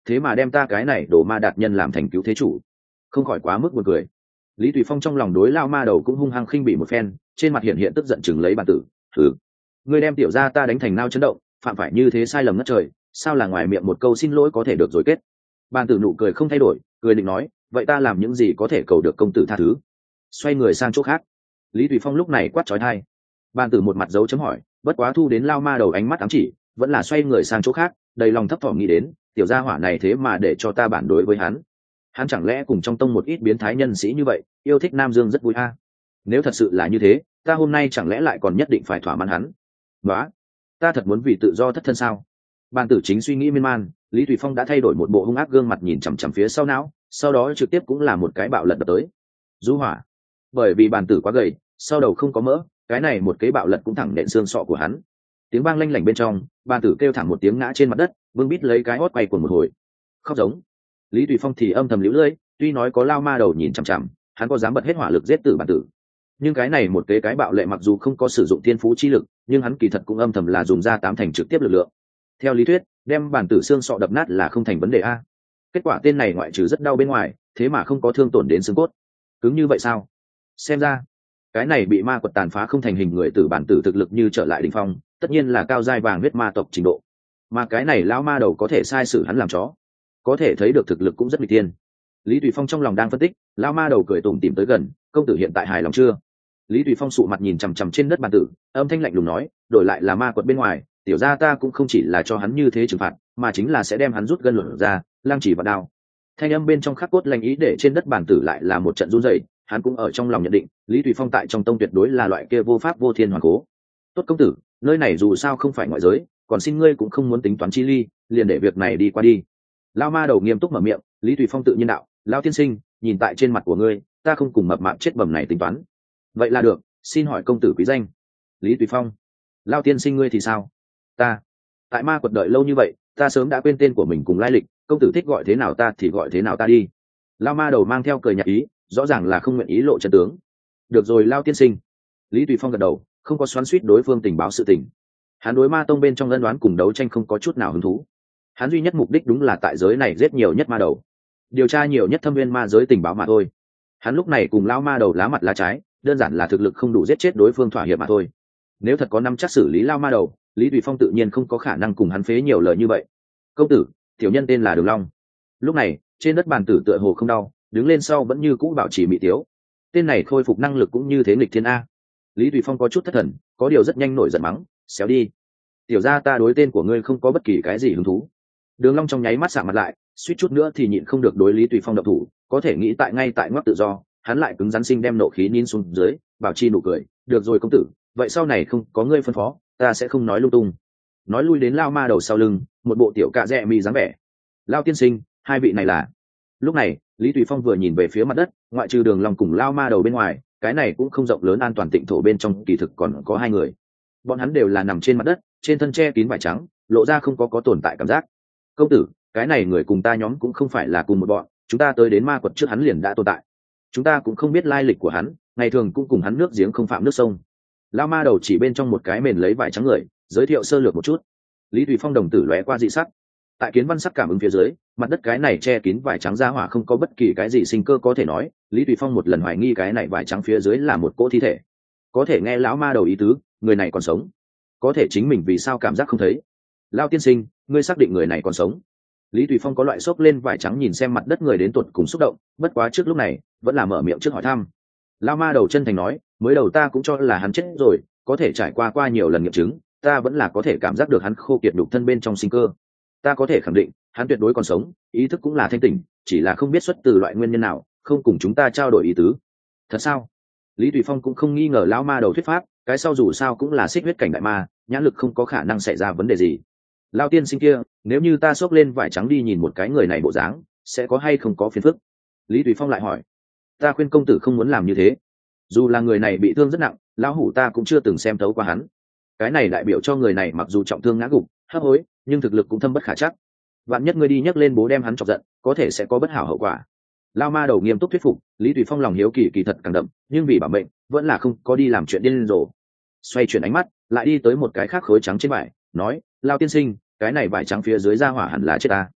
thế mà đem ta cái này đồ ma đạt nhân làm thành cứu thế chủ, không khỏi quá mức buồn cười. Lý Tùy Phong trong lòng đối lao ma đầu cũng hung hăng khinh bỉ một phen, trên mặt hiện hiện tức giận chừng lấy bản tử. Thử, ngươi đem tiểu gia ta đánh thành nao chấn động, phạm phải như thế sai lầm ngất trời, sao là ngoài miệng một câu xin lỗi có thể được rồi kết. Bản tử nụ cười không thay đổi, cười định nói, vậy ta làm những gì có thể cầu được công tử tha thứ? Xoay người sang chỗ khác. Lý Tùy Phong lúc này quát chói tai. Bản tử một mặt dấu chấm hỏi, bất quá thu đến lao ma đầu ánh mắt ám chỉ, vẫn là xoay người sang chỗ khác, đầy lòng thấp thỏm nghĩ đến, tiểu gia hỏa này thế mà để cho ta bản đối với hắn. Hắn chẳng lẽ cùng trong tông một ít biến thái nhân sĩ như vậy, yêu thích nam dương rất vui a? Nếu thật sự là như thế, ta hôm nay chẳng lẽ lại còn nhất định phải thỏa mãn hắn? Đó, ta thật muốn vì tự do thất thân sao? Bàn tử chính suy nghĩ miên man, Lý Tùy Phong đã thay đổi một bộ hung ác gương mặt nhìn chằm chằm phía sau não, sau đó trực tiếp cũng là một cái bạo lật đập tới. Du hỏa, bởi vì bàn tử quá gầy, sau đầu không có mỡ, cái này một cái bạo lật cũng thẳng nện xương sọ của hắn. Tiếng vang lanh lảnh bên trong, bàn tử kêu thẳng một tiếng ngã trên mặt đất, vương bít lấy cái hót quay cuồng một hồi, khóc giống. Lý Tùy Phong thì âm thầm liễu lưỡi, tuy nói có lao ma đầu nhìn chằm chằm, hắn có dám bật hết hỏa lực giết tử bản tử. Nhưng cái này một kế cái bạo lệ mặc dù không có sử dụng thiên phú chi lực, nhưng hắn kỳ thật cũng âm thầm là dùng ra tám thành trực tiếp lực lượng. Theo lý thuyết, đem bản tử xương sọ đập nát là không thành vấn đề a. Kết quả tên này ngoại trừ rất đau bên ngoài, thế mà không có thương tổn đến xương cốt. Cứng như vậy sao? Xem ra, cái này bị ma quật tàn phá không thành hình người tử bản tử thực lực như trở lại đỉnh phong, tất nhiên là cao giai vàng huyết ma tộc trình độ. Mà cái này lão ma đầu có thể sai sử hắn làm chó, có thể thấy được thực lực cũng rất nguy tiên. Lý Tùy Phong trong lòng đang phân tích, lão ma đầu cười tủm tỉm tới gần, công tử hiện tại hài lòng chưa? Lý Tùy Phong sụ mặt nhìn chằm chằm trên đất bản tử, âm thanh lạnh lùng nói, đổi lại là ma quật bên ngoài, tiểu gia ta cũng không chỉ là cho hắn như thế trừng phạt, mà chính là sẽ đem hắn rút gân luận ra, lang chỉ vào đao. Thanh âm bên trong khắc cốt lành ý để trên đất bản tử lại là một trận run rẩy, hắn cũng ở trong lòng nhận định, Lý Tùy Phong tại trong tông tuyệt đối là loại kia vô pháp vô thiên hoàn cố. Tốt công tử, nơi này dù sao không phải ngoại giới, còn xin ngươi cũng không muốn tính toán chi ly, liền để việc này đi qua đi. Lao ma đầu nghiêm túc mở miệng, Lý Tùy Phong tự nhiên đạo, Lao tiên sinh, nhìn tại trên mặt của ngươi, ta không cùng mập mạp chết bầm này tính toán. Vậy là được, xin hỏi công tử quý danh? Lý Tùy Phong. Lao tiên sinh ngươi thì sao? Ta tại ma quật đợi lâu như vậy, ta sớm đã quên tên của mình cùng lai lịch, công tử thích gọi thế nào ta thì gọi thế nào ta đi. Lao ma đầu mang theo cười nhạt ý, rõ ràng là không nguyện ý lộ chân tướng. Được rồi Lao tiên sinh. Lý Tùy Phong gật đầu, không có xoắn xuýt đối phương tình báo sự tình. Hắn đối ma tông bên trong ân đoán cùng đấu tranh không có chút nào hứng thú. Hắn duy nhất mục đích đúng là tại giới này giết nhiều nhất ma đầu, điều tra nhiều nhất thâm viên ma giới tình báo mà thôi. Hắn lúc này cùng lao ma đầu lá mặt lá trái, đơn giản là thực lực không đủ giết chết đối phương thỏa hiệp mà thôi. Nếu thật có năm chắc xử lý lao ma đầu, Lý Tùy Phong tự nhiên không có khả năng cùng hắn phế nhiều lời như vậy. Công tử, tiểu nhân tên là Đường Long. Lúc này trên đất bàn tử tựa hồ không đau, đứng lên sau vẫn như cũ bảo trì mị tiếu. Tên này khôi phục năng lực cũng như thế nghịch thiên a. Lý Tùy Phong có chút thất thần, có điều rất nhanh nổi giận mắng, xéo đi, tiểu gia ta đối tên của ngươi không có bất kỳ cái gì hứng thú. Đường Long trong nháy mắt sạm mặt lại, suýt chút nữa thì nhịn không được đối Lý Tùy Phong động thủ, có thể nghĩ tại ngay tại ngoắc tự do, hắn lại cứng rắn sinh đem nộ khí nín xuống dưới, bảo chi nụ cười, được rồi công tử, vậy sau này không có ngươi phân phó, ta sẽ không nói lung tung. Nói lui đến lao ma đầu sau lưng, một bộ tiểu cạ rẻ mì dáng vẻ. Lao tiên sinh, hai vị này là? Lúc này Lý Tùy Phong vừa nhìn về phía mặt đất, ngoại trừ Đường Long cùng lao ma đầu bên ngoài, cái này cũng không rộng lớn an toàn tịnh thổ bên trong kỳ thực còn có hai người. Bọn hắn đều là nằm trên mặt đất, trên thân che kín vải trắng, lộ ra không có có tồn tại cảm giác. Công tử, cái này người cùng ta nhóm cũng không phải là cùng một bọn, chúng ta tới đến ma quật trước hắn liền đã tồn tại, chúng ta cũng không biết lai lịch của hắn, ngày thường cũng cùng hắn nước giếng không phạm nước sông. Lao ma đầu chỉ bên trong một cái mền lấy vải trắng người, giới thiệu sơ lược một chút. Lý Tùy Phong đồng tử lóe qua dị sắc, tại kiến văn sắc cảm ứng phía dưới, mặt đất cái này che kín vải trắng ra hỏa không có bất kỳ cái gì sinh cơ có thể nói. Lý Tùy Phong một lần hoài nghi cái này vải trắng phía dưới là một cỗ thi thể. Có thể nghe lão ma đầu ý tứ, người này còn sống, có thể chính mình vì sao cảm giác không thấy. Lao tiên sinh, ngươi xác định người này còn sống? Lý Tùy Phong có loại xốc lên vải trắng nhìn xem mặt đất người đến tuột cùng xúc động, bất quá trước lúc này vẫn là mở miệng trước hỏi thăm. Lao ma đầu chân thành nói, mới đầu ta cũng cho là hắn chết rồi, có thể trải qua qua nhiều lần nghiệm chứng, ta vẫn là có thể cảm giác được hắn khô kiệt đục thân bên trong sinh cơ. Ta có thể khẳng định hắn tuyệt đối còn sống, ý thức cũng là thanh tỉnh, chỉ là không biết xuất từ loại nguyên nhân nào, không cùng chúng ta trao đổi ý tứ. Thật sao? Lý Tùy Phong cũng không nghi ngờ lão ma đầu thuyết pháp, cái sau dù sao cũng là xích huyết cảnh đại ma, nhãn lực không có khả năng xảy ra vấn đề gì. Lao tiên sinh kia, nếu như ta xốc lên vải trắng đi nhìn một cái người này bộ dáng, sẽ có hay không có phiền phức? Lý Tùy Phong lại hỏi. Ta khuyên công tử không muốn làm như thế, dù là người này bị thương rất nặng, lão hủ ta cũng chưa từng xem thấu qua hắn. Cái này đại biểu cho người này mặc dù trọng thương ngã gục hấp hối, nhưng thực lực cũng thâm bất khả chắc, vạn nhất ngươi đi nhấc lên bố đem hắn chọc giận, có thể sẽ có bất hảo hậu quả. Lao ma đầu nghiêm túc thuyết phục. Lý Tùy Phong lòng hiếu kỳ kỳ thật càng đậm, nhưng vì bảo mệnh vẫn là không có đi làm chuyện điên rồ. Xoay chuyển ánh mắt lại đi tới một cái khác khối trắng trên vải, nói, Lao tiên sinh, cái này vải trắng phía dưới ra hỏa hẳn là chết ta.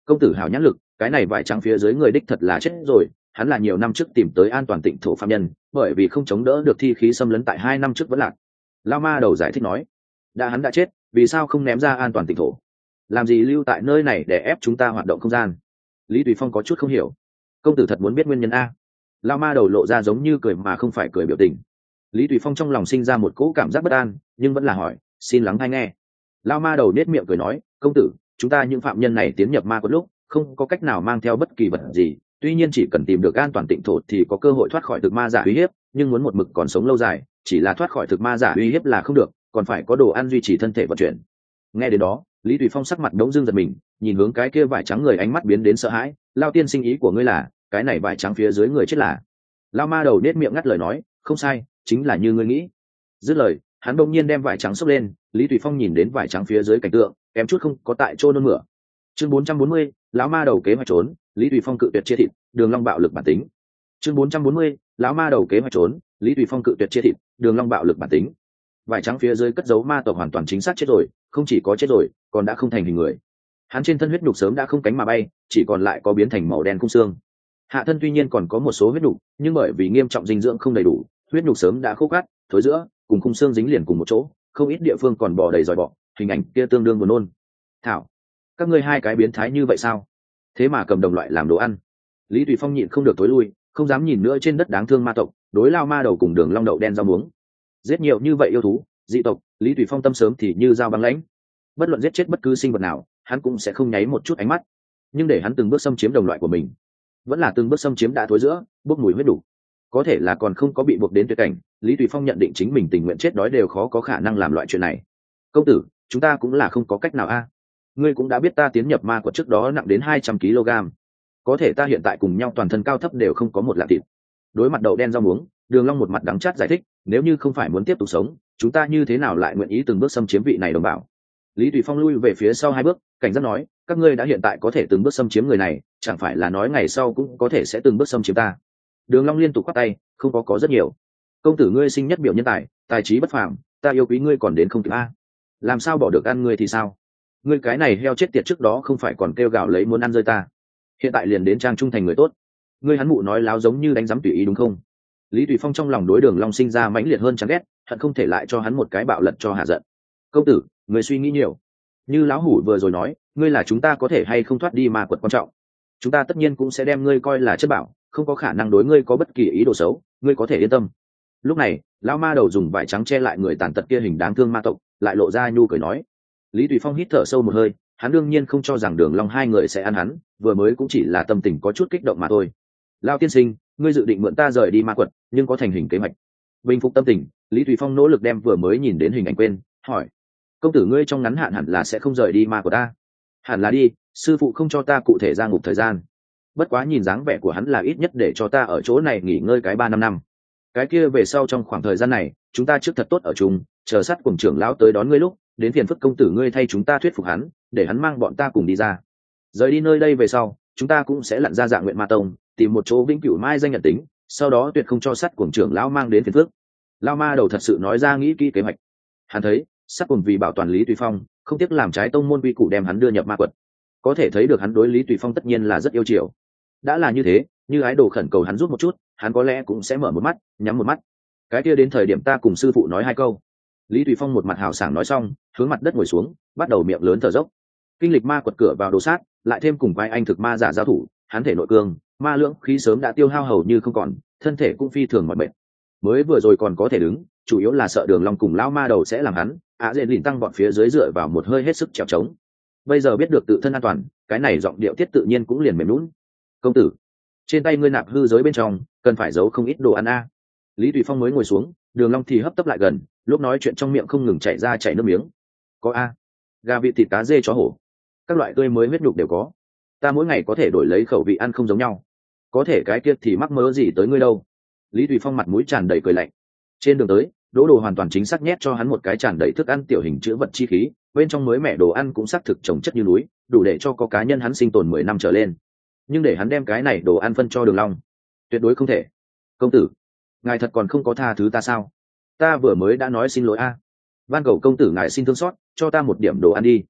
công tử hảo nhãn lực, cái này vải trắng phía dưới người đích thật là chết rồi, hắn là nhiều năm trước tìm tới an toàn tịnh thổ phạm nhân, bởi vì không chống đỡ được thi khí xâm lấn tại hai năm trước vẫn lạc. Lao ma đầu giải thích nói, đã hắn đã chết, vì sao không ném ra an toàn tịnh thổ, làm gì lưu tại nơi này để ép chúng ta hoạt động không gian? Lý Tùy Phong có chút không hiểu. Công tử thật muốn biết nguyên nhân a? Lao ma đầu lộ ra giống như cười mà không phải cười biểu tình. Lý Tùy Phong trong lòng sinh ra một cỗ cảm giác bất an, nhưng vẫn là hỏi, xin lắng hay nghe. Lao ma đầu nết miệng cười nói, công tử, chúng ta những phạm nhân này tiến nhập ma quật lúc không có cách nào mang theo bất kỳ vật gì, tuy nhiên chỉ cần tìm được an toàn tịnh thổ thì có cơ hội thoát khỏi thực ma giả uy hiếp, nhưng muốn một mực còn sống lâu dài, chỉ là thoát khỏi thực ma giả uy hiếp là không được, còn phải có đồ ăn duy trì thân thể vận chuyển. Nghe đến đó, Lý Tùy Phong sắc mặt đống dưng giật mình, nhìn hướng cái kia vải trắng người, ánh mắt biến đến sợ hãi. Lao tiên sinh, ý của ngươi là cái này vải trắng phía dưới người chết là? Lao ma đầu nết miệng ngắt lời nói, không sai, chính là như ngươi nghĩ. Dứt lời, hắn đông nhiên đem vải trắng xốc lên. Lý Tùy Phong nhìn đến vải trắng phía dưới cảnh tượng, kém chút không có tại chỗ nôn mửa. Chương bốn trăm bốn mươi, lão ma đầu kế hoạch trốn. Lý Tùy Phong cự tuyệt chia thịt, Đường Long bạo lực bản tính. Chương bốn trăm bốn mươi, lão ma đầu kế hoạch trốn. Lý Tùy Phong cự tuyệt chia thịt, Đường Long bạo lực bản tính. Vải trắng phía dưới cất giấu ma tộc hoàn toàn chính xác chết rồi, không chỉ có chết rồi, còn đã không thành hình người. Hắn trên thân huyết nhục sớm đã không cánh mà bay, chỉ còn lại có biến thành màu đen khung xương. Hạ thân tuy nhiên còn có một số huyết nhục, nhưng bởi vì nghiêm trọng dinh dưỡng không đầy đủ, huyết nhục sớm đã khô cát, thối giữa, cùng khung xương dính liền cùng một chỗ, không ít địa phương còn bò đầy giòi bọ, hình ảnh kia tương đương buồn nôn. Thảo, các ngươi hai cái biến thái như vậy sao? Thế mà cầm đồng loại làm đồ ăn. Lý Tùy Phong nhịn không được tối lui, không dám nhìn nữa trên đất đáng thương ma tộc, đối Lao ma đầu cùng Đường Long đậu đen rau muống. Giết nhiều như vậy yêu thú, dị tộc, Lý Tùy Phong tâm sớm thì như dao băng lãnh. Bất luận giết chết bất cứ sinh vật nào, hắn cũng sẽ không nháy một chút ánh mắt. Nhưng để hắn từng bước xâm chiếm đồng loại của mình, vẫn là từng bước xâm chiếm đã thối giữa, bốc mùi huyết đủ. Có thể là còn không có bị buộc đến tuyệt cảnh, Lý Tùy Phong nhận định chính mình tình nguyện chết đói đều khó có khả năng làm loại chuyện này. Công tử, chúng ta cũng là không có cách nào a. Ngươi cũng đã biết ta tiến nhập ma quật trước đó nặng đến hai trăm ki lô gam, có thể ta hiện tại cùng nhau toàn thân cao thấp đều không có một lạng thịt. Đối mặt đậu đen rau muống, Đường Long một mặt đắng chát giải thích, nếu như không phải muốn tiếp tục sống, chúng ta như thế nào lại nguyện ý từng bước xâm chiếm vị này đồng bào? Lý Tùy Phong lui về phía sau hai bước, cảnh giác nói, các ngươi đã hiện tại có thể từng bước xâm chiếm người này, chẳng phải là nói ngày sau cũng có thể sẽ từng bước xâm chiếm ta? Đường Long liên tục quát tay, không có có rất nhiều. Công tử ngươi sinh nhất biểu nhân tài, tài trí bất phàm, ta yêu quý ngươi còn đến không kịp a. Làm sao bỏ được ăn ngươi thì sao? Ngươi cái này heo chết tiệt, trước đó không phải còn kêu gào lấy muốn ăn rơi ta, hiện tại liền đến trang trung thành người tốt. Ngươi hắn mụ nói láo giống như đánh giám tùy ý đúng không? Lý Tùy Phong trong lòng đối Đường Long sinh ra mãnh liệt hơn chán ghét, hận không thể lại cho hắn một cái bạo lật cho hạ giận. Công tử, người suy nghĩ nhiều. Như lão hủ vừa rồi nói, ngươi là chúng ta có thể hay không thoát đi ma quật quan trọng. Chúng ta tất nhiên cũng sẽ đem ngươi coi là chất bảo, không có khả năng đối ngươi có bất kỳ ý đồ xấu, ngươi có thể yên tâm. Lúc này, lão ma đầu dùng vải trắng che lại người tàn tật kia hình đáng thương ma tộc, lại lộ ra nhu cười nói. Lý Tùy Phong hít thở sâu một hơi, hắn đương nhiên không cho rằng Đường Long hai người sẽ ăn hắn, vừa mới cũng chỉ là tâm tình có chút kích động mà thôi. Lão tiên sinh, ngươi dự định mượn ta rời đi ma quật, nhưng có thành hình kế hoạch? Bình phục tâm tình, Lý Tùy Phong nỗ lực đem vừa mới nhìn đến hình ảnh quên, hỏi, công tử ngươi trong ngắn hạn hẳn là sẽ không rời đi ma của ta? Hẳn là đi, sư phụ không cho ta cụ thể ra ngục thời gian, bất quá nhìn dáng vẻ của hắn là ít nhất để cho ta ở chỗ này nghỉ ngơi cái ba năm năm. Cái kia về sau trong khoảng thời gian này, chúng ta trước thật tốt ở chung, chờ sát cùng trưởng lão tới đón ngươi lúc đến phiền phức công tử ngươi thay chúng ta thuyết phục hắn, để hắn mang bọn ta cùng đi ra. Rời đi nơi đây về sau, chúng ta cũng sẽ lặn ra dạng nguyện ma tông, tìm một chỗ vĩnh cửu mai danh nhận tính, sau đó tuyệt không cho sát cùng trưởng lão mang đến phiền phức. Lao ma đầu thật sự nói ra nghĩ kỹ kế hoạch. Hắn thấy sát cùng vì bảo toàn Lý Tùy Phong, không tiếc làm trái tông môn quy củ đem hắn đưa nhập ma quật, có thể thấy được hắn đối Lý Tùy Phong tất nhiên là rất yêu chiều. Đã là như thế, như ái đồ khẩn cầu hắn rút một chút, hắn có lẽ cũng sẽ mở một mắt nhắm một mắt. Cái kia đến thời điểm ta cùng sư phụ nói hai câu. Lý Tùy Phong một mặt hào sảng nói xong, hướng mặt đất ngồi xuống, bắt đầu miệng lớn thở dốc. Kinh lịch ma quật cửa vào đồ sát, lại thêm cùng vai anh thực ma giả giao thủ, hắn thể nội cương ma lượng khí sớm đã tiêu hao hầu như không còn, thân thể cũng phi thường mỏi mệt. Mới vừa rồi còn có thể đứng, chủ yếu là sợ Đường Long cùng lão ma đầu sẽ làm hắn ạ dễ lìn tăng bọn phía dưới dựa vào một hơi hết sức trèo trống. Bây giờ biết được tự thân an toàn, cái này giọng điệu tiết tự nhiên cũng liền mềm nhũn. Công tử, trên tay ngươi nạp hư giới bên trong cần phải giấu không ít đồ ăn a. Lý Tùy Phong mới ngồi xuống, Đường Long thì hấp tấp lại gần, lúc nói chuyện trong miệng không ngừng chảy ra chảy nước miếng. Có a, gà vịt thịt cá dê chó hổ, các loại tươi mới huyết nhục đều có. Ta mỗi ngày có thể đổi lấy khẩu vị ăn không giống nhau. Có thể cái kia thì mắc mớ gì tới ngươi đâu? Lý Tùy Phong mặt mũi tràn đầy cười lạnh. Trên đường tới, Đỗ Đồ hoàn toàn chính xác nhét cho hắn một cái tràn đầy thức ăn tiểu hình chứa vật chi khí, bên trong mới mẻ đồ ăn cũng xác thực trồng chất như núi, đủ để cho có cá nhân hắn sinh tồn mười năm trở lên. Nhưng để hắn đem cái này đồ ăn phân cho Đường Long, tuyệt đối không thể. Công tử, ngài thật còn không có tha thứ ta sao? Ta vừa mới đã nói xin lỗi a. Van cầu công tử ngài xin thương xót, cho ta một điểm đồ ăn đi.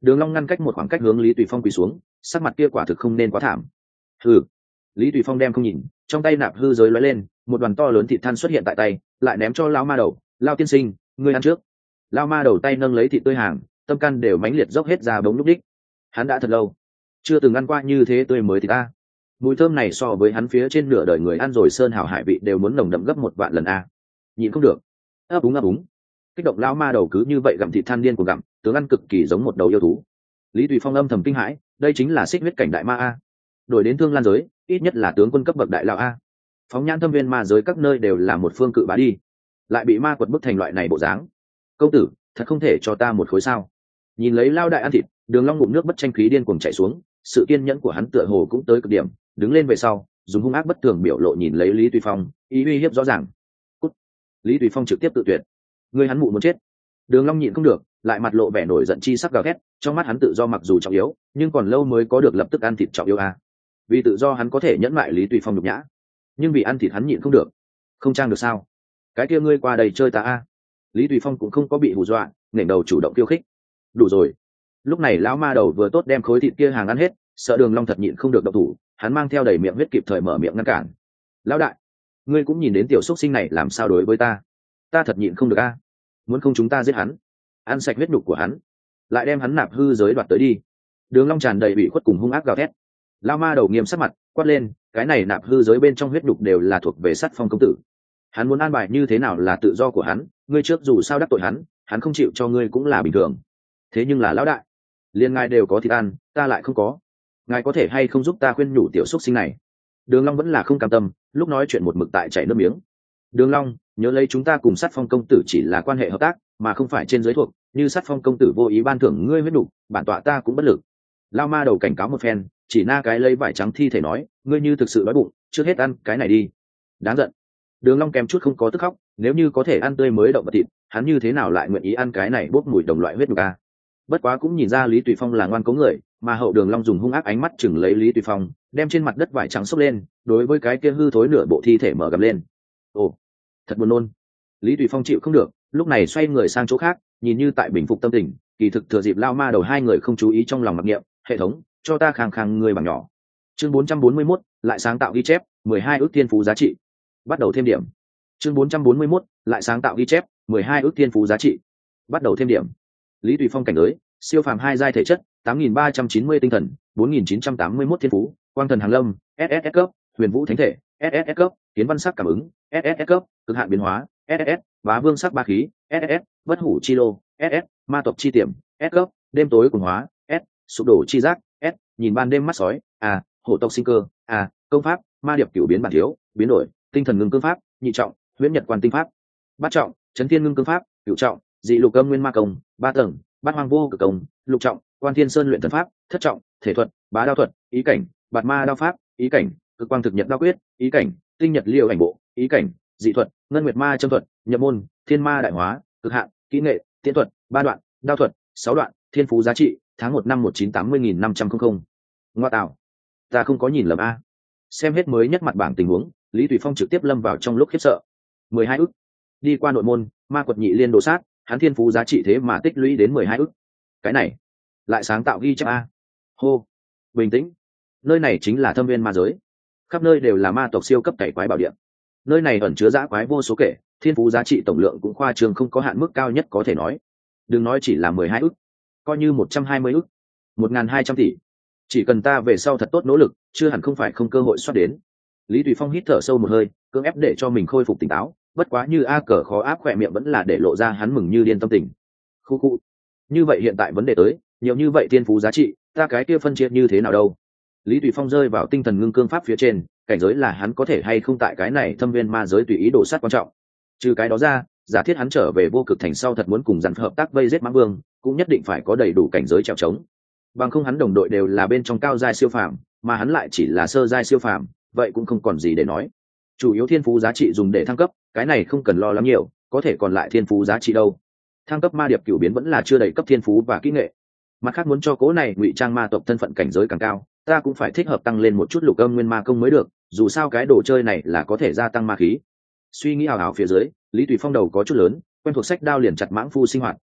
Đường Long ngăn cách một khoảng cách hướng Lý Tùy Phong quỳ xuống, sắc mặt kia quả thực không nên quá thảm. Hừ. Lý Tùy Phong đem không nhìn, trong tay nạp hư giới lóe lên, một đoàn to lớn thịt than xuất hiện tại tay, lại ném cho lão ma đầu. Lão tiên sinh, ngươi ăn trước. Lão ma đầu tay nâng lấy thịt tươi hàng, tâm can đều mãnh liệt dốc hết ra bóng lúc đích. Hắn đã thật lâu chưa từng ăn qua như thế tươi mới thì ta. Mùi thơm này so với hắn phía trên nửa đời người ăn rồi sơn hào hải vị đều muốn nồng đậm gấp một vạn lần a. Nhìn không được. Ấp úng ấp úng. Kích động lão ma đầu cứ như vậy gặm thịt than điên của gặm, tướng ăn cực kỳ giống một đầu yêu thú. Lý Tùy Phong âm thầm kinh hãi, đây chính là xích huyết cảnh đại ma a. Đổi đến thương lan giới, ít nhất là tướng quân cấp bậc đại lão a. Phóng nhãn thâm viên ma giới các nơi đều là một phương cự bá đi, lại bị ma quật bức thành loại này bộ dáng. Công tử, thật không thể cho ta một khối sao? Nhìn lấy lao đại ăn thịt, Đường Long ngụm nước bất tranh khí điên cuồng chảy xuống, sự kiên nhẫn của hắn tựa hồ cũng tới cực điểm, đứng lên về sau, dùng hung ác bất thường biểu lộ nhìn lấy Lý Tùy Phong, ý uy hiếp rõ ràng. Cút. Lý Tùy Phong trực tiếp tự tuyệt. Ngươi hắn mụ muốn chết. Đường Long nhịn không được, lại mặt lộ vẻ nổi giận chi sắc gào thét, trong mắt hắn tự do mặc dù trọng yếu, nhưng còn lâu mới có được lập tức ăn thịt trọng yếu a. Vì tự do hắn có thể nhẫn lại Lý Tùy Phong nhục nhã, nhưng vì ăn thịt hắn nhịn không được. Không trang được sao? Cái kia ngươi qua đây chơi ta a. Lý Tùy Phong cũng không có bị hù dọa, ngẩng đầu chủ động khiêu khích. Đủ rồi. Lúc này lão ma đầu vừa tốt đem khối thịt kia hàng ăn hết, sợ Đường Long thật nhịn không được động thủ, hắn mang theo đầy miệng huyết kịp thời mở miệng ngăn cản. Lão đại, ngươi cũng nhìn đến tiểu xuất sinh này làm sao đối với ta, ta thật nhịn không được a. Muốn không chúng ta giết hắn, ăn sạch huyết nhục của hắn, lại đem hắn nạp hư giới đoạt tới đi. Đường Long tràn đầy bị khuất cùng hung ác gào thét. Lão ma đầu nghiêm sắc mặt, quát lên, cái này nạp hư giới bên trong huyết nhục đều là thuộc về Sắt Phong công tử, hắn muốn an bài như thế nào là tự do của hắn, ngươi trước dù sao đắc tội hắn, hắn không chịu cho ngươi cũng là bình thường. Thế nhưng là lão đại, liên ngài đều có thịt ăn, ta lại không có, ngài có thể hay không giúp ta khuyên nhủ tiểu xuất sinh này? Đường Long vẫn là không cam tâm, lúc nói chuyện một mực tại chảy nước miếng. Đường Long, nhớ lấy chúng ta cùng Sắt Phong công tử chỉ là quan hệ hợp tác, mà không phải trên dưới thuộc, như Sắt Phong công tử vô ý ban thưởng ngươi huyết nục, bản tọa ta cũng bất lực. Lão ma đầu cảnh cáo một phen, chỉ na cái lấy vải trắng thi thể nói, ngươi như thực sự đói bụng, trước hết ăn cái này đi. Đáng giận. Đường Long kèm chút không có tức khóc, nếu như có thể ăn tươi mới động vật thịt, hắn như thế nào lại nguyện ý ăn cái này bốc mùi đồng loại huyết nhục a? Bất quá cũng nhìn ra Lý Tùy Phong là ngoan cố người, mà hậu Đường Long dùng hung ác ánh mắt chừng lấy Lý Tùy Phong, đem trên mặt đất vải trắng xốc lên, đối với cái kia hư thối nửa bộ thi thể mở gầm lên. Ồ, thật buồn nôn. Lý Tùy Phong chịu không được, lúc này xoay người sang chỗ khác, nhìn như tại bình phục tâm tình, kỳ thực thừa dịp lao ma đầu hai người không chú ý trong lòng mặc niệm, hệ thống, cho ta khang khang người bằng nhỏ. Chương bốn trăm bốn mươi mốt, lại sáng tạo ghi chép, mười hai ước thiên phú giá trị. Bắt đầu thêm điểm. Chương bốn trăm bốn mươi mốt, lại sáng tạo ghi chép, mười hai ước thiên phú giá trị. Bắt đầu thêm điểm. Lý Tùy Phong cảnh giới, siêu phàm hai giai thể chất, tám nghìn ba trăm chín mươi tinh thần, bốn nghìn chín trăm tám mươi mốt thiên phú, quang thần hàng lâm, ét ét ét cấp, huyền vũ thánh thể, ét ét ét cấp, kiến văn sắc cảm ứng, ét ét ét cấp, cực hạn biến hóa, ét ét ét, bá vương sắc ba khí, ét ét ét, bất hủ chi lô, ét ét, ma tộc chi tiềm, S cấp, đêm tối cuồng hóa, S, sụp đổ chi giác, S, nhìn ban đêm mắt sói, A, hổ tộc sinh cơ, A, công pháp, ma điệp cửu biến bản thiếu, biến đổi, tinh thần ngưng cương pháp, nhị trọng, huyễn nhật quan tinh pháp, bát trọng, chấn thiên ngưng cương pháp, cửu trọng, dị lục âm nguyên ma công, ba tầng, bát hoang vô cực công, lục trọng, quan thiên sơn luyện thần pháp, thất trọng, thể thuật, bá đao thuật, ý cảnh, bạt ma đao pháp, ý cảnh, cực quang thực nhật đao quyết, ý cảnh, tinh nhật liêu ảnh bộ, ý cảnh, dị thuật, ngân nguyệt ma châm thuật, nhập môn, thiên ma đại hóa, cực hạn, kỹ nghệ, tiễn thuật, ba đoạn, đao thuật, sáu đoạn, thiên phú giá trị, tháng một năm một chín tám mươi nghìn năm trăm không không. Ngoa tạo, ta không có nhìn lầm a. Xem hết mới nhất mặt bảng tình huống, Lý Tùy Phong trực tiếp lâm vào trong lúc khiếp sợ. mười hai ức. Đi qua nội môn, ma quật nhị liên đồ sát, hắn thiên phú giá trị thế mà tích lũy đến mười hai ức. Cái này, lại sáng tạo ghi chép a. Hô, bình tĩnh. Nơi này chính là thâm viên ma giới. Khắp nơi đều là ma tộc siêu cấp cày quái bảo địa. Nơi này ẩn chứa dã quái vô số kể, thiên phú giá trị tổng lượng cũng khoa trương không có hạn mức cao nhất có thể nói. Đừng nói chỉ là mười hai ức, coi như một trăm hai mươi ức, một nghìn hai trăm tỷ, chỉ cần ta về sau thật tốt nỗ lực, chưa hẳn không phải không cơ hội xoát đến. Lý Tùy Phong hít thở sâu một hơi, cưỡng ép để cho mình khôi phục tỉnh táo, bất quá như a cờ khó áp khỏe miệng vẫn là để lộ ra hắn mừng như điên tâm tình. Khu khu, như vậy hiện tại vấn đề tới, nhiều như vậy thiên phú giá trị, ta cái kia phân chia như thế nào đâu? Lý Tùy Phong rơi vào tinh thần ngưng cương pháp phía trên, cảnh giới là hắn có thể hay không tại cái này thâm viên ma giới tùy ý đổ sát quan trọng. Trừ cái đó ra, giả thiết hắn trở về vô cực thành sau thật muốn cùng dàn hợp tác vây giết mãng vương, cũng nhất định phải có đầy đủ cảnh giới trèo trống. Bằng không hắn đồng đội đều là bên trong cao giai siêu phàm, mà hắn lại chỉ là sơ giai siêu phàm, vậy cũng không còn gì để nói. Chủ yếu thiên phú giá trị dùng để thăng cấp, cái này không cần lo lắng nhiều, có thể còn lại thiên phú giá trị đâu? Thăng cấp ma điệp cửu biến vẫn là chưa đầy cấp thiên phú và kỹ nghệ. Mặt khác muốn cho cố này ngụy trang ma tộc thân phận cảnh giới càng cao, ta cũng phải thích hợp tăng lên một chút lục âm nguyên ma công mới được, dù sao cái đồ chơi này là có thể gia tăng ma khí. Suy nghĩ ảo ảo phía dưới, Lý Tùy Phong đầu có chút lớn, quen thuộc sách đao liền chặt mãng phu sinh hoạt,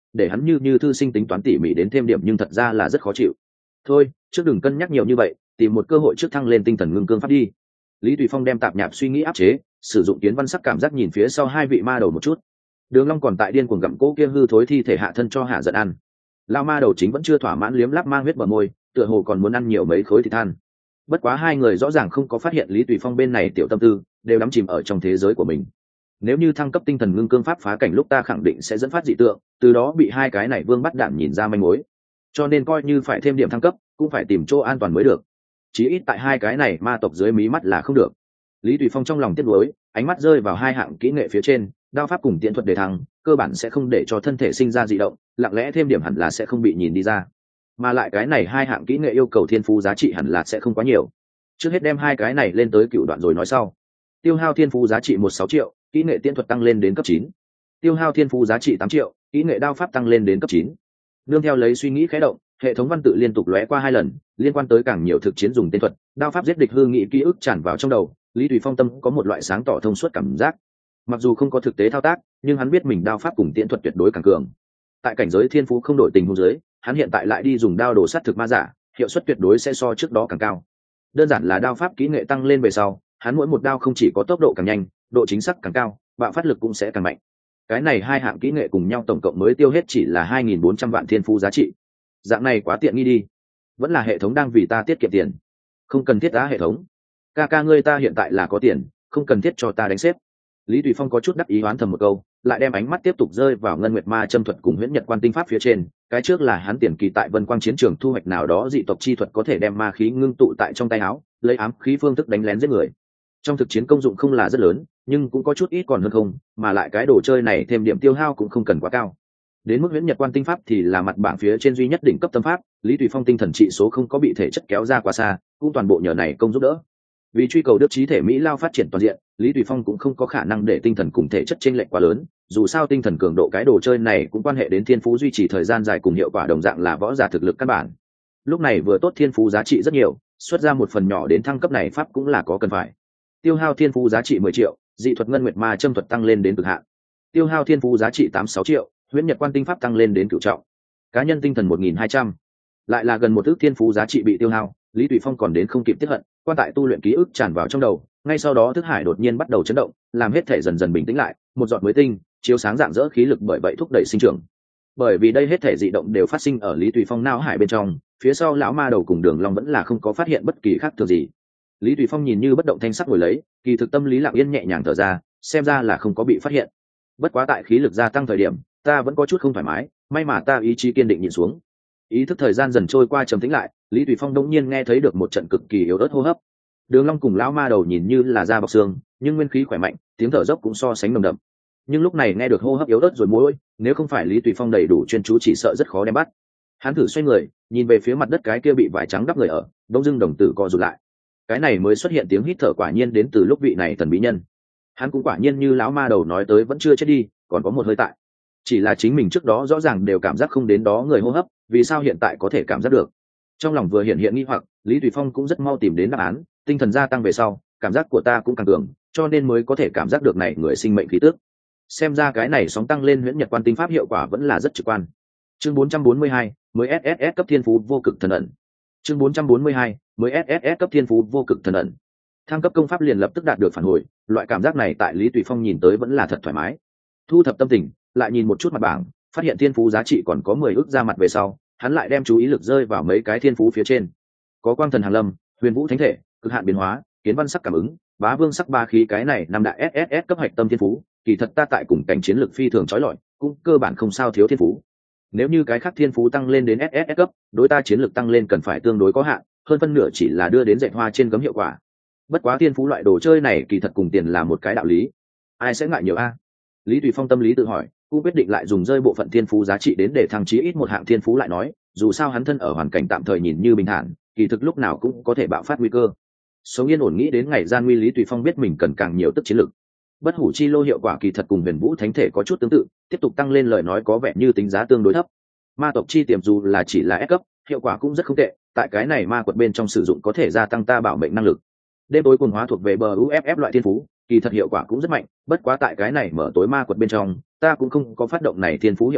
để hắn như như thư sinh tính toán tỉ mỉ đến thêm điểm nhưng thật ra là rất khó chịu. Thôi trước đừng cân nhắc nhiều như vậy, tìm một cơ hội trước thăng lên tinh thần ngưng cương pháp đi. Lý Tùy Phong đem tạp nhạp suy nghĩ áp chế, sử dụng kiến văn sắc cảm giác nhìn phía sau hai vị ma đầu một chút. Đường Long còn tại điên cuồng gặm cỗ kia hư thối thi thể hạ thân cho hạ giận ăn. Lão ma đầu chính vẫn chưa thỏa mãn liếm láp mang huyết bờ môi, tựa hồ còn muốn ăn nhiều mấy khối thịt than. Bất quá hai người rõ ràng không có phát hiện Lý Tùy Phong bên này tiểu tâm tư, đều đắm chìm ở trong thế giới của mình. Nếu như thăng cấp tinh thần ngưng cương pháp phá cảnh lúc ta khẳng định sẽ dẫn phát dị tượng, từ đó bị hai cái này vương bắt đạn nhìn ra manh mối. Cho nên coi như phải thêm điểm thăng cấp, cũng phải tìm chỗ an toàn mới được. Chí ít tại hai cái này ma tộc dưới mí mắt là không được. Lý Tùy Phong trong lòng tiếc nuối, ánh mắt rơi vào hai hạng kỹ nghệ phía trên, đao pháp cùng tiễn thuật đề thăng, cơ bản sẽ không để cho thân thể sinh ra dị động, lặng lẽ thêm điểm hẳn là sẽ không bị nhìn đi ra. Mà lại cái này hai hạng kỹ nghệ yêu cầu thiên phú giá trị hẳn là sẽ không quá nhiều. Trước hết đem hai cái này lên tới cựu đoạn rồi nói sau. Tiêu hao thiên phú giá trị mười sáu triệu, kỹ nghệ tiễn thuật tăng lên đến cấp chín. Tiêu hao thiên phú giá trị tám triệu, kỹ nghệ đao pháp tăng lên đến cấp chín. Nương theo lấy suy nghĩ khẽ động, hệ thống văn tự liên tục lóe qua hai lần, liên quan tới càng nhiều thực chiến dùng tên thuật, đao pháp giết địch hư nghị ký ức tràn vào trong đầu. Lý Tùy Phong tâm có một loại sáng tỏ thông suốt cảm giác. Mặc dù không có thực tế thao tác, nhưng hắn biết mình đao pháp cùng tiễn thuật tuyệt đối càng cường. Tại cảnh giới thiên phú không đổi tình huống dưới, hắn hiện tại lại đi dùng đao đồ sát thực ma giả, hiệu suất tuyệt đối sẽ so trước đó càng cao. Đơn giản là đao pháp kỹ nghệ tăng lên về sau, hắn mỗi một đao không chỉ có tốc độ càng nhanh, độ chính xác càng cao, bạo phát lực cũng sẽ càng mạnh. Cái này hai hạng kỹ nghệ cùng nhau tổng cộng mới tiêu hết chỉ là hai nghìn bốn trăm vạn thiên phú giá trị. Dạng này quá tiện nghi đi. Vẫn là hệ thống đang vì ta tiết kiệm tiền. Không cần thiết á hệ thống. Ca ca ngươi ta hiện tại là có tiền, không cần thiết cho ta đánh xếp. Lý Tùy Phong có chút đắc ý oán thầm một câu, lại đem ánh mắt tiếp tục rơi vào ngân nguyệt ma châm thuật cùng huyễn nhật quan tinh pháp phía trên. Cái trước là hắn tiền kỳ tại vân quang chiến trường thu hoạch nào đó dị tộc chi thuật có thể đem ma khí ngưng tụ tại trong tay áo, lấy ám khí phương thức đánh lén giết người. Trong thực chiến công dụng không là rất lớn, nhưng cũng có chút ít còn hơn không, mà lại cái đồ chơi này thêm điểm tiêu hao cũng không cần quá cao. Đến mức huyễn nhật quan tinh pháp thì là mặt bảng phía trên duy nhất đỉnh cấp tâm pháp, Lý Tùy Phong tinh thần trị số không có bị thể chất kéo ra quá xa, cũng toàn bộ nhờ này công giúp đỡ. Vì truy cầu đức trí thể mỹ lao phát triển toàn diện, Lý Tùy Phong cũng không có khả năng để tinh thần cùng thể chất chênh lệch quá lớn, dù sao tinh thần cường độ cái đồ chơi này cũng quan hệ đến thiên phú duy trì thời gian dài cùng hiệu quả đồng dạng là võ giả thực lực căn bản. Lúc này vừa tốt thiên phú giá trị rất nhiều, xuất ra một phần nhỏ đến thăng cấp này pháp cũng là có cần phải. Tiêu hao thiên phú giá trị mười triệu, dị thuật ngân nguyệt ma châm thuật tăng lên đến cực hạn. Tiêu hao thiên phú giá trị tám mươi sáu triệu, huyễn nhật quan tinh pháp tăng lên đến cửu trọng. Cá nhân tinh thần một nghìn hai trăm, lại là gần một ước thiên phú giá trị bị tiêu hao. Lý Tùy Phong còn đến không kịp tiếp hận, quan tại tu luyện ký ức tràn vào trong đầu, ngay sau đó thức hải đột nhiên bắt đầu chấn động, làm hết thể dần dần bình tĩnh lại, một giọt mới tinh chiếu sáng dạng dỡ khí lực bởi vậy thúc đẩy sinh trưởng. Bởi vì đây hết thể dị động đều phát sinh ở Lý Tùy Phong não hải bên trong, phía sau lão ma đầu cùng Đường Long vẫn là không có phát hiện bất kỳ khác thường gì. Lý Tùy Phong nhìn như bất động thanh sắc ngồi lấy, kỳ thực tâm lý lặng yên nhẹ nhàng thở ra, xem ra là không có bị phát hiện. Bất quá tại khí lực gia tăng thời điểm, ta vẫn có chút không thoải mái, may mà ta ý chí kiên định nhìn xuống. Ý thức thời gian dần trôi qua trầm tĩnh lại, Lý Tùy Phong đống nhiên nghe thấy được một trận cực kỳ yếu ớt hô hấp. Đường Long cùng lão ma đầu nhìn như là da bọc xương, nhưng nguyên khí khỏe mạnh, tiếng thở dốc cũng so sánh nồng đậm. Nhưng lúc này nghe được hô hấp yếu ớt rồi môi, nếu không phải Lý Tùy Phong đầy đủ chuyên chú chỉ sợ rất khó đem bắt. Hắn thử xoay người, nhìn về phía mặt đất cái kia bị vải trắng đắp người ở, bỗng dưng đồng tử co rụt lại. Cái này mới xuất hiện tiếng hít thở quả nhiên đến từ lúc vị này thần bí nhân. Hắn cũng quả nhiên như lão ma đầu nói tới vẫn chưa chết đi, còn có một hơi tại. Chỉ là chính mình trước đó rõ ràng đều cảm giác không đến đó người hô hấp, vì sao hiện tại có thể cảm giác được? Trong lòng vừa hiện hiện nghi hoặc, Lý Tùy Phong cũng rất mau tìm đến đáp án, tinh thần gia tăng về sau, cảm giác của ta cũng càng cường, cho nên mới có thể cảm giác được này người sinh mệnh khí tức. Xem ra cái này sóng tăng lên huyễn nhật quan tinh pháp hiệu quả vẫn là rất trực quan. Chương bốn trăm bốn mươi hai, mới ét ét ét cấp thiên phú vô cực thần ẩn. Chương bốn trăm bốn mươi hai, mới ét ét ét cấp thiên phú vô cực thần ẩn. Thăng cấp công pháp liền lập tức đạt được phản hồi, loại cảm giác này tại Lý Tùy Phong nhìn tới vẫn là thật thoải mái. Thu thập tâm tình, lại nhìn một chút mặt bảng, phát hiện thiên phú giá trị còn có mười ức ra mặt về sau, hắn lại đem chú ý lực rơi vào mấy cái thiên phú phía trên. Có quang thần hàng lâm, huyền vũ thánh thể, cực hạn biến hóa, kiến văn sắc cảm ứng, bá vương sắc ba khí, cái này năm đại ét ét ét cấp hạch tâm thiên phú, kỳ thật ta tại cùng cảnh chiến lược phi thường chói lọi, cũng cơ bản không sao thiếu thiên phú. Nếu như cái khác thiên phú tăng lên đến ét ét ét cấp, đối ta chiến lược tăng lên cần phải tương đối có hạn, hơn phân nửa chỉ là đưa đến dạy hoa trên gấm hiệu quả. Bất quá thiên phú loại đồ chơi này kỳ thật cùng tiền là một cái đạo lý, ai sẽ ngại nhiều a? Lý Tùy Phong tâm lý tự hỏi, cũng quyết định lại dùng rơi bộ phận thiên phú giá trị đến để thăng chí ít một hạng thiên phú lại nói, dù sao hắn thân ở hoàn cảnh tạm thời nhìn như bình thản, kỳ thực lúc nào cũng có thể bạo phát nguy cơ. Sống yên ổn nghĩ đến ngày gian nguy, Lý Tùy Phong biết mình cần càng nhiều tức chiến lực. Bất hủ chi lô hiệu quả kỳ thật cùng huyền vũ thánh thể có chút tương tự, tiếp tục tăng lên lời nói có vẻ như tính giá tương đối thấp. Ma tộc chi tiềm dù là chỉ là S cấp, hiệu quả cũng rất không tệ, tại cái này ma quật bên trong sử dụng có thể gia tăng ta bảo mệnh năng lực. Đêm tối cuồng hóa thuộc về bờ u ép ép loại thiên phú, kỳ thật hiệu quả cũng rất mạnh, bất quá tại cái này mở tối ma quật bên trong, ta cũng không có phát động này thiên phú hiệu quả,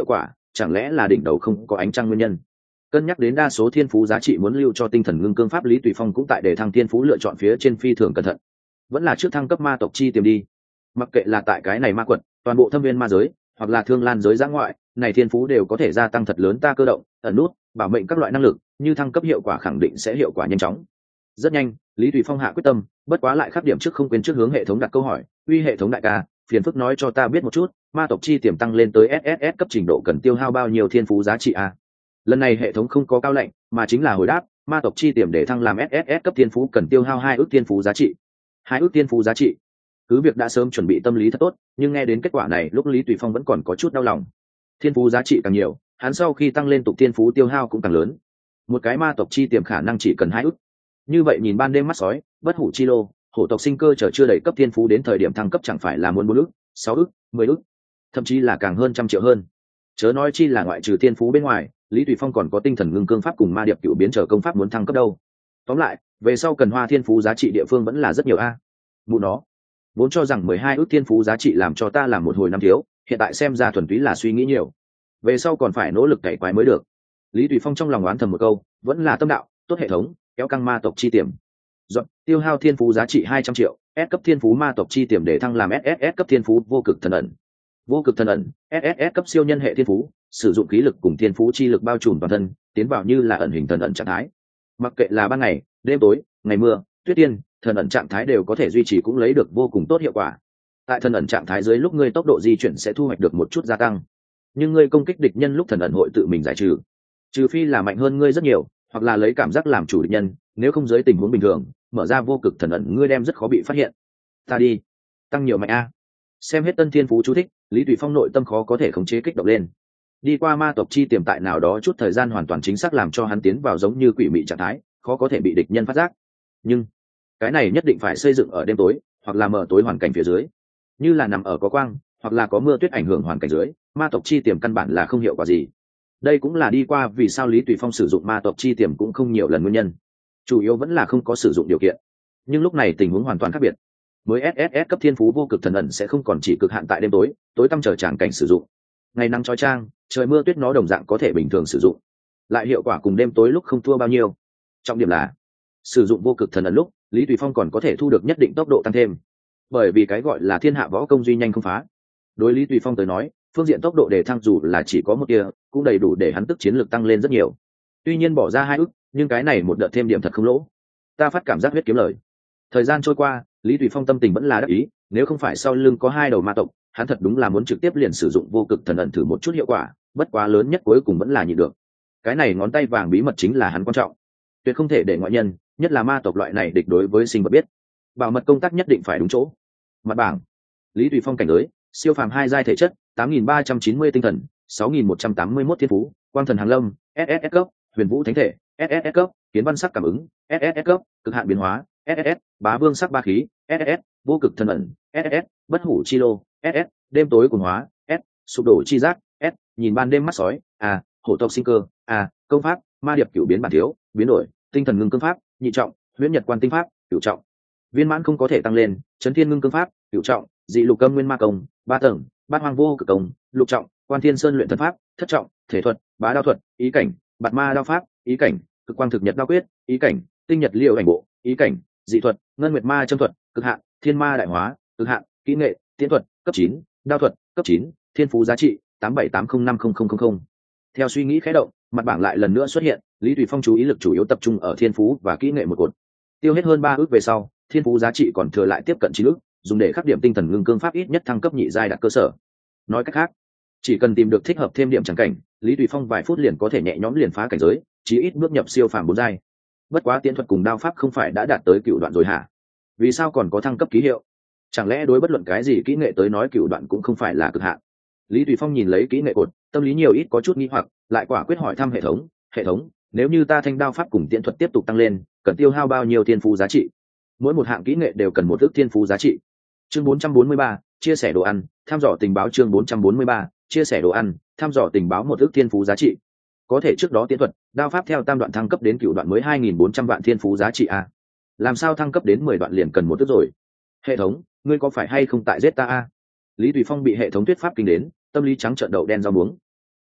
chẳng lẽ là đỉnh đầu không có ánh trăng nguyên nhân? Cân nhắc đến đa số thiên phú giá trị muốn lưu cho tinh thần ngưng cương pháp, Lý Tùy Phong cũng tại đề thăng thiên phú lựa chọn phía trên phi thường cẩn thận, vẫn là trước thăng cấp ma tộc chi tiềm đi. Mặc kệ là tại cái này ma quật, toàn bộ thâm viên ma giới, hoặc là thương lan giới giã ngoại, này thiên phú đều có thể gia tăng thật lớn ta cơ động, ẩn nút, bảo mệnh các loại năng lực, như thăng cấp hiệu quả khẳng định sẽ hiệu quả nhanh chóng. Rất nhanh, Lý Tùy Phong hạ quyết tâm, bất quá lại khắc điểm trước không quên trước hướng hệ thống đặt câu hỏi, uy hệ thống đại ca, phiền phức nói cho ta biết một chút, ma tộc chi tiềm tăng lên tới ét ét ét cấp trình độ cần tiêu hao bao nhiêu thiên phú giá trị a? Lần này hệ thống không có cao lệnh, mà chính là hồi đáp, ma tộc chi tiềm để thăng làm ét ét ét cấp thiên phú cần tiêu hao hai ước thiên phú giá trị. Hai ước thiên phú giá trị. Cứ việc đã sớm chuẩn bị tâm lý thật tốt, nhưng nghe đến kết quả này, lúc Lý Tùy Phong vẫn còn có chút đau lòng. Thiên phú giá trị càng nhiều, hắn sau khi tăng lên tục thiên phú tiêu hao cũng càng lớn. Một cái ma tộc chi tiềm khả năng chỉ cần hai ước. Như vậy nhìn ban đêm mắt sói, bất hủ chi lô, hổ tộc sinh cơ chờ chưa đầy cấp thiên phú đến thời điểm thăng cấp chẳng phải là muốn bốn ước, sáu ước, mười ước, thậm chí là càng hơn trăm triệu hơn. Chớ nói chi là ngoại trừ thiên phú bên ngoài, Lý Tùy Phong còn có tinh thần ngưng cương pháp cùng ma điệp cựu biến trở công pháp muốn thăng cấp đâu. Tóm lại, về sau cần hoa thiên phú giá trị địa phương vẫn là rất nhiều a. Mụ nó, vốn cho rằng mười hai ước thiên phú giá trị làm cho ta làm một hồi năm thiếu, hiện tại xem ra thuần túy là suy nghĩ nhiều. Về sau còn phải nỗ lực cày quái mới được. Lý Tùy Phong trong lòng oán thầm một câu, vẫn là tâm đạo, tốt hệ thống, kéo căng ma tộc chi tiềm. Dọn, tiêu hao thiên phú giá trị hai trăm triệu, S cấp thiên phú ma tộc chi tiềm để thăng làm ét ét ét cấp thiên phú vô cực thần ẩn. Vô cực thần ẩn, ét ét ét cấp siêu nhân hệ thiên phú, sử dụng khí lực cùng thiên phú chi lực bao trùm toàn thân, tiến vào như là ẩn hình thần ẩn trạng thái. Mặc kệ là ban ngày, đêm tối, ngày mưa, tuyết tiên, thần ẩn trạng thái đều có thể duy trì cũng lấy được vô cùng tốt hiệu quả. Tại thần ẩn trạng thái dưới lúc ngươi tốc độ di chuyển sẽ thu hoạch được một chút gia tăng, nhưng ngươi công kích địch nhân lúc thần ẩn hội tự mình giải trừ, trừ phi là mạnh hơn ngươi rất nhiều, hoặc là lấy cảm giác làm chủ địch nhân, nếu không dưới tình huống bình thường, mở ra vô cực thần ẩn ngươi đem rất khó bị phát hiện. Ta đi, tăng nhiều mạnh a. Xem hết tân thiên phú chú thích, Lý Tùy Phong nội tâm khó có thể khống chế kích động lên. Đi qua ma tộc chi tiềm tại nào đó chút thời gian hoàn toàn chính xác làm cho hắn tiến vào giống như quỷ mị trạng thái, khó có thể bị địch nhân phát giác. Nhưng cái này nhất định phải xây dựng ở đêm tối, hoặc là mở tối hoàn cảnh phía dưới, như là nằm ở có quang, hoặc là có mưa tuyết ảnh hưởng hoàn cảnh dưới, ma tộc chi tiềm căn bản là không hiệu quả gì. Đây cũng là đi qua vì sao Lý Tùy Phong sử dụng ma tộc chi tiềm cũng không nhiều lần nguyên nhân, chủ yếu vẫn là không có sử dụng điều kiện. Nhưng lúc này tình huống hoàn toàn khác biệt, mới ét ét ét cấp thiên phú vô cực thần ẩn sẽ không còn chỉ cực hạn tại đêm tối, tối tăm chờ tràng cảnh sử dụng. Ngày nắng chói chang, trời mưa tuyết nó đồng dạng có thể bình thường sử dụng, lại hiệu quả cùng đêm tối lúc không thua bao nhiêu. Trọng điểm là sử dụng vô cực thần ẩn lúc, Lý Tùy Phong còn có thể thu được nhất định tốc độ tăng thêm, bởi vì cái gọi là thiên hạ võ công duy nhanh không phá. Đối Lý Tùy Phong tới nói, phương diện tốc độ đề thăng dù là chỉ có một tia, cũng đầy đủ để hắn tức chiến lược tăng lên rất nhiều. Tuy nhiên bỏ ra hai ức, nhưng cái này một đợt thêm điểm thật không lỗ. Ta phát cảm giác huyết kiếm lời. Thời gian trôi qua, Lý Tùy Phong tâm tình vẫn là đắc ý, nếu không phải sau lưng có hai đầu ma tộc, hắn thật đúng là muốn trực tiếp liền sử dụng vô cực thần ẩn thử một chút hiệu quả, bất quá lớn nhất cuối cùng vẫn là nhịn được. Cái này ngón tay vàng bí mật chính là hắn quan trọng, tuyệt không thể để ngoại nhân, nhất là ma tộc loại này địch đối với sinh vật biết. Bảo mật công tác nhất định phải đúng chỗ. Mặt bảng, Lý Tùy Phong cảnh giới, siêu phàm hai giai thể chất, tám nghìn ba trăm chín mươi tinh thần, sáu nghìn một trăm tám mươi mốt thiên phú, quang thần hàng lâm, ét ét ét cấp, huyền vũ thánh thể, ét ét ét cấp, kiến văn sắc cảm ứng, ét ét ét cấp, cực hạn biến hóa, ét ét ét, bá vương sắc ba khí, ét ét ét, vô cực thần ẩn, ét ét ét, bất hủ chi lô, ét ét ét, đêm tối cuồng hóa, S, sụp đổ chi giác, S, nhìn ban đêm mắt sói, A, hổ tộc sinh cơ, A, công pháp, ma điệp cửu biến bản thiếu, biến đổi, tinh thần ngưng cương pháp, nhị trọng, huyễn nhật quan tinh pháp, cửu trọng. Viên mãn không có thể tăng lên, chấn thiên ngưng cương pháp, cửu trọng, dị lục câm nguyên ma công, ba tầng, bát hoang vô cực công, lục trọng, quan thiên sơn luyện thần pháp, thất trọng, thể thuật, bá đao thuật, ý cảnh, bạt ma đao pháp, ý cảnh, cực quang thực nhật đao quyết, ý cảnh, tinh nhật liễu ảnh bộ, ý cảnh, dị thuật, ngân nguyệt ma châm thuật, cực hạn, thiên ma đại hóa, cực hạn, kỹ nghệ, tiến thuật, cấp chín, đao thuật, cấp chín, thiên phú giá trị tám bảy tám không năm không không không không. Theo suy nghĩ khẽ động, mặt bảng lại lần nữa xuất hiện, Lý Tùy Phong chú ý lực chủ yếu tập trung ở thiên phú và kỹ nghệ một cột. Tiêu hết hơn ba ước về sau, thiên phú giá trị còn thừa lại tiếp cận chín ước, dùng để khắc điểm tinh thần ngưng cương pháp ít nhất thăng cấp nhị giai đạt cơ sở. Nói cách khác, chỉ cần tìm được thích hợp thêm điểm chẳng cảnh, Lý Tùy Phong vài phút liền có thể nhẹ nhõm liền phá cảnh giới, chí ít bước nhập siêu phàm bốn giai. Bất quá tiễn thuật cùng đao pháp không phải đã đạt tới cựu đoạn rồi hả? Vì sao còn có thăng cấp ký hiệu? Chẳng lẽ đối bất luận cái gì kỹ nghệ tới nói cựu đoạn cũng không phải là cực hạn? Lý Tùy Phong nhìn lấy kỹ nghệ cột, tâm lý nhiều ít có chút nghi hoặc, lại quả quyết hỏi thăm hệ thống, hệ thống, nếu như ta thanh đao pháp cùng tiễn thuật tiếp tục tăng lên, cần tiêu hao bao nhiêu thiên phú giá trị? Mỗi một hạng kỹ nghệ đều cần một ước thiên phú giá trị. Chương bốn trăm bốn mươi ba, chia sẻ đồ ăn, thăm dò tình báo. Chương bốn trăm bốn mươi ba, chia sẻ đồ ăn, thăm dò tình báo. Một ước thiên phú giá trị. Có thể trước đó tiễn thuật, đao pháp theo tam đoạn thăng cấp đến cựu đoạn mới hai nghìn bốn trăm vạn thiên phú giá trị a. Làm sao thăng cấp đến mười đoạn liền cần một ước rồi? Hệ thống, ngươi có phải hay không tại giết ta a? Lý Tùy Phong bị hệ thống thuyết pháp kinh đến, tâm lý trắng trợn đậu đen rau muống.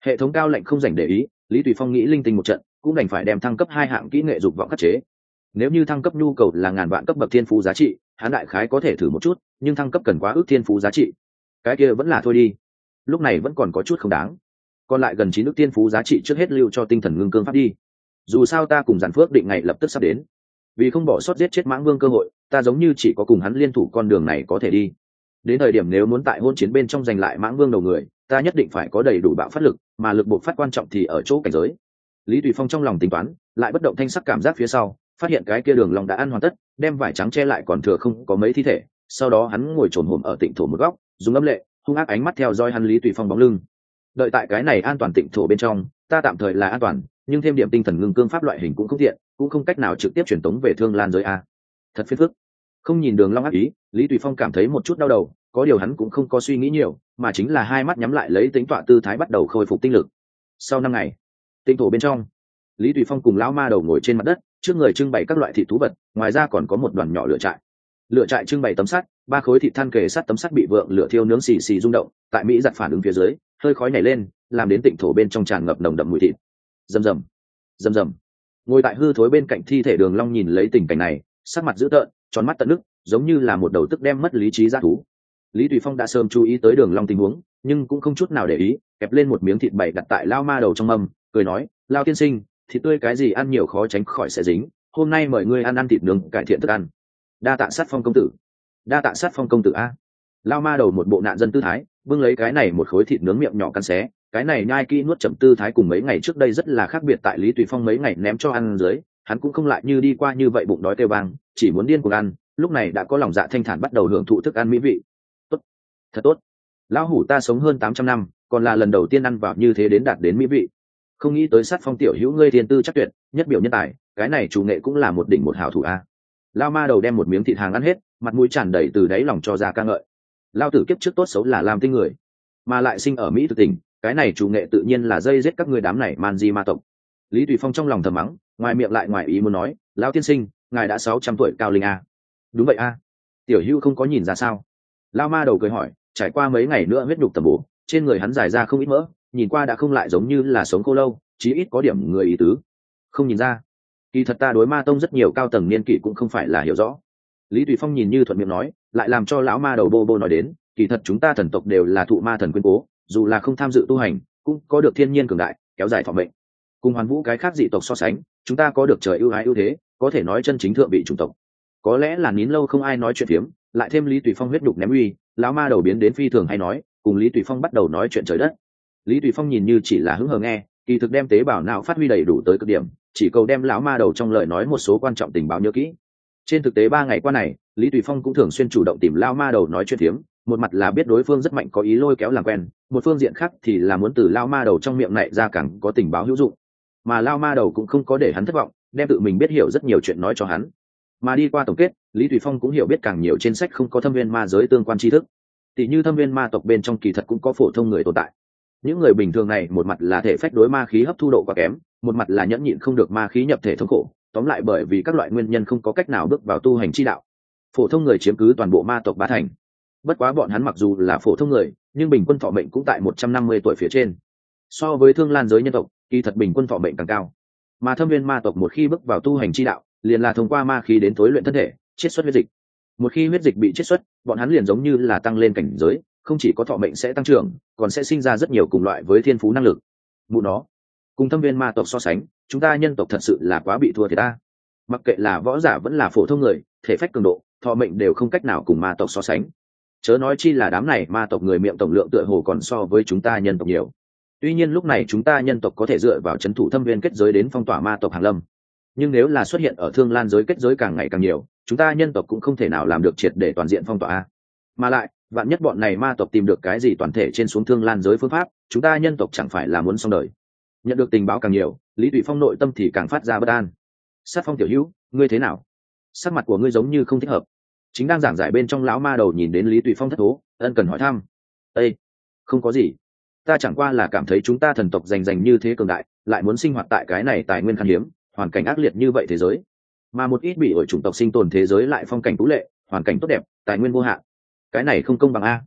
Hệ thống cao lệnh không dành để ý, Lý Tùy Phong nghĩ linh tinh một trận, cũng đành phải đem thăng cấp hai hạng kỹ nghệ dục vọng khắc chế. Nếu như thăng cấp nhu cầu là ngàn vạn cấp bậc thiên phú giá trị, hắn đại khái có thể thử một chút, nhưng thăng cấp cần quá ước thiên phú giá trị, cái kia vẫn là thôi đi. Lúc này vẫn còn có chút không đáng. Còn lại gần chín ước thiên phú giá trị trước hết lưu cho tinh thần ngưng cương pháp đi. Dù sao ta cùng Giản Phước định ngày lập tức sắp đến, vì không bỏ sót giết chết Mãng Vương cơ hội, ta giống như chỉ có cùng hắn liên thủ con đường này có thể đi. Đến thời điểm nếu muốn tại hôn chiến bên trong giành lại Mãng Vương đầu người, ta nhất định phải có đầy đủ bạo phát lực, mà lực bộc phát quan trọng thì ở chỗ cảnh giới. Lý Tùy Phong trong lòng tính toán, lại bất động thanh sắc cảm giác phía sau, phát hiện cái kia đường long đã ăn hoàn tất, đem vải trắng che lại còn thừa không có mấy thi thể. Sau đó hắn ngồi trồn hổm ở tịnh thổ một góc, dùng âm lệ hung ác ánh mắt theo dõi hắn Lý Tùy Phong bóng lưng. Đợi tại cái này an toàn tịnh thổ bên trong, ta tạm thời là an toàn, nhưng thêm điểm tinh thần ngưng cương pháp loại hình cũng không tiện, cũng không cách nào trực tiếp truyền tống về Thương Lan giới a. Thật phiền phức. Không nhìn đường long ác ý, Lý Tùy Phong cảm thấy một chút đau đầu, có điều hắn cũng không có suy nghĩ nhiều, mà chính là hai mắt nhắm lại lấy tính tọa tư thái bắt đầu khôi phục tinh lực. Sau năm ngày, tinh thổ bên trong, Lý Tùy Phong cùng lão ma đầu ngồi trên mặt đất, trước người trưng bày các loại thịt thú vật, ngoài ra còn có một đoàn nhỏ lửa trại. Lửa trại trưng bày tấm sắt, ba khối thịt than kề sát tấm sắt bị vượng lửa thiêu nướng xì xì rung động, tại Mỹ giật phản ứng phía dưới, hơi khói nhảy lên, làm đến tịnh thổ bên trong tràn ngập nồng đậm mùi thịt. Rầm rầm, rầm rầm. Ngồi tại hư thối bên cạnh thi thể Đường Long nhìn lấy tình cảnh này, sắc mặt dữ tợn, tròn mắt tận nước, giống như là một đầu tức đem mất lý trí dã thú. Lý Tùy Phong đã sớm chú ý tới Đường Long tình huống, nhưng cũng không chút nào để ý, kẹp lên một miếng thịt bày đặt tại lao ma đầu trong mâm, cười nói: "Lao tiên sinh, thịt tươi cái gì ăn nhiều khó tránh khỏi sẽ dính, hôm nay mời ngươi ăn ăn thịt nướng, cải thiện thức ăn." Đa tạ Sát Phong công tử. Đa tạ Sát Phong công tử a. Lao ma đầu một bộ nạn dân tư thái, bưng lấy cái này một khối thịt nướng miệng nhỏ cắn xé, cái này nhai kỹ nuốt chậm tư thái cùng mấy ngày trước đây rất là khác biệt. Tại Lý Tùy Phong mấy ngày ném cho ăn dưới, hắn cũng không lại như đi qua như vậy bụng đói kêu vang, chỉ muốn điên cuồng ăn, lúc này đã có lòng dạ thanh thản bắt đầu hưởng thụ thức ăn mỹ vị. Tốt, thật tốt. Lão hủ ta sống hơn tám trăm năm, còn là lần đầu tiên ăn vào như thế đến đạt đến mỹ vị. Không nghĩ tới Sát Phong tiểu hữu ngươi thiên tư chắc tuyệt, nhất biểu nhân tài, cái này chủ nghệ cũng là một đỉnh một hảo thủ a. Lao ma đầu đem một miếng thịt hàng ăn hết, mặt mũi tràn đầy từ đáy lòng cho ra ca ngợi. Lao tử kiếp trước tốt xấu là làm tinh người, mà lại sinh ở Mỹ thực tỉnh, cái này chủ nghệ tự nhiên là dây giết các người đám này man di ma tộc. Lý Tùy Phong trong lòng thầm mắng, ngoài miệng lại ngoài ý muốn nói: Lão tiên sinh, ngài đã sáu trăm tuổi cao linh a. Đúng vậy a. Tiểu hữu không có nhìn ra sao? Lao ma đầu cười hỏi, trải qua mấy ngày nữa huyết nhục tầm bổ, trên người hắn dài ra không ít mỡ, nhìn qua đã không lại giống như là sống khô lâu, chí ít có điểm người ý tứ. Không nhìn ra? Kỳ thật ta đối ma tông rất nhiều cao tầng niên kỷ cũng không phải là hiểu rõ. Lý Tùy Phong nhìn như thuận miệng nói, lại làm cho lão ma đầu bô bô nói đến, kỳ thật chúng ta thần tộc đều là thụ ma thần quyến cố, dù là không tham dự tu hành, cũng có được thiên nhiên cường đại, kéo dài thọ mệnh. Cùng Hoàn Vũ cái khác dị tộc so sánh, chúng ta có được trời ưu ái ưu thế, có thể nói chân chính thượng vị chủng tộc. Có lẽ là nín lâu không ai nói chuyện phiếm, lại thêm Lý Tùy Phong huyết đục ném uy, lão ma đầu biến đến phi thường hay nói, cùng Lý Tùy Phong bắt đầu nói chuyện trời đất. Lý Tùy Phong nhìn như chỉ là hứng hờ nghe, kỳ thực đem tế bào não phát huy đầy đủ tới cực điểm, chỉ cầu đem lão ma đầu trong lời nói một số quan trọng tình báo nhớ kỹ. Trên thực tế ba ngày qua này, Lý Tùy Phong cũng thường xuyên chủ động tìm lão ma đầu nói chuyện phiếm, một mặt là biết đối phương rất mạnh có ý lôi kéo làm quen, một phương diện khác thì là muốn từ lão ma đầu trong miệng này ra càng có tình báo hữu dụng. Mà lão ma đầu cũng không có để hắn thất vọng, đem tự mình biết hiểu rất nhiều chuyện nói cho hắn. Mà đi qua tổng kết, Lý Tùy Phong cũng hiểu biết càng nhiều trên sách không có thâm viên ma giới tương quan tri thức. Tỷ như thâm viên ma tộc bên trong kỳ thật cũng có phổ thông người tồn tại. Những người bình thường này một mặt là thể phách đối ma khí hấp thu độ quá kém, một mặt là nhẫn nhịn không được ma khí nhập thể thống khổ, tóm lại bởi vì các loại nguyên nhân không có cách nào bước vào tu hành chi đạo. Phổ thông người chiếm cứ toàn bộ ma tộc ba thành. Bất quá bọn hắn mặc dù là phổ thông người, nhưng bình quân thọ mệnh cũng tại một trăm năm mươi tuổi phía trên. So với Thương Lan giới nhân tộc, kỳ thật bình quân thọ mệnh càng cao. Mà thâm viên ma tộc một khi bước vào tu hành chi đạo, liền là thông qua ma khí đến tối luyện thân thể, chiết xuất huyết dịch. Một khi huyết dịch bị chiết xuất, bọn hắn liền giống như là tăng lên cảnh giới, không chỉ có thọ mệnh sẽ tăng trưởng, còn sẽ sinh ra rất nhiều cùng loại với thiên phú năng lực. Mụ nó, cùng thâm viên ma tộc so sánh, chúng ta nhân tộc thật sự là quá bị thua thiệt ta. Mặc kệ là võ giả vẫn là phổ thông người, thể phách cường độ, thọ mệnh đều không cách nào cùng ma tộc so sánh. Chớ nói chi là đám này ma tộc người miệng tổng lượng tựa hồ còn so với chúng ta nhân tộc nhiều. Tuy nhiên lúc này chúng ta nhân tộc có thể dựa vào trấn thủ thâm viên kết giới đến phong tỏa ma tộc hàng lâm, nhưng nếu là xuất hiện ở Thương Lan giới kết giới càng ngày càng nhiều, chúng ta nhân tộc cũng không thể nào làm được triệt để toàn diện phong tỏa. Mà lại, vạn nhất bọn này ma tộc tìm được cái gì toàn thể trên xuống Thương Lan giới phương pháp, chúng ta nhân tộc chẳng phải là muốn xong đời. Nhận được tình báo càng nhiều, Lý Tùy Phong nội tâm thì càng phát ra bất an. Sát Phong tiểu hữu, ngươi thế nào? Sắc mặt của ngươi giống như không thích hợp. Chính đang giảng giải bên trong, lão ma đầu nhìn đến Lý Tùy Phong thất thố, ân cần hỏi thăm. Ê, không có gì, ta chẳng qua là cảm thấy chúng ta thần tộc rành rành như thế cường đại, lại muốn sinh hoạt tại cái này tài nguyên khan hiếm, hoàn cảnh ác liệt như vậy thế giới, mà một ít bị ổi chủng tộc sinh tồn thế giới lại phong cảnh tú lệ, hoàn cảnh tốt đẹp, tài nguyên vô hạn, cái này không công bằng a.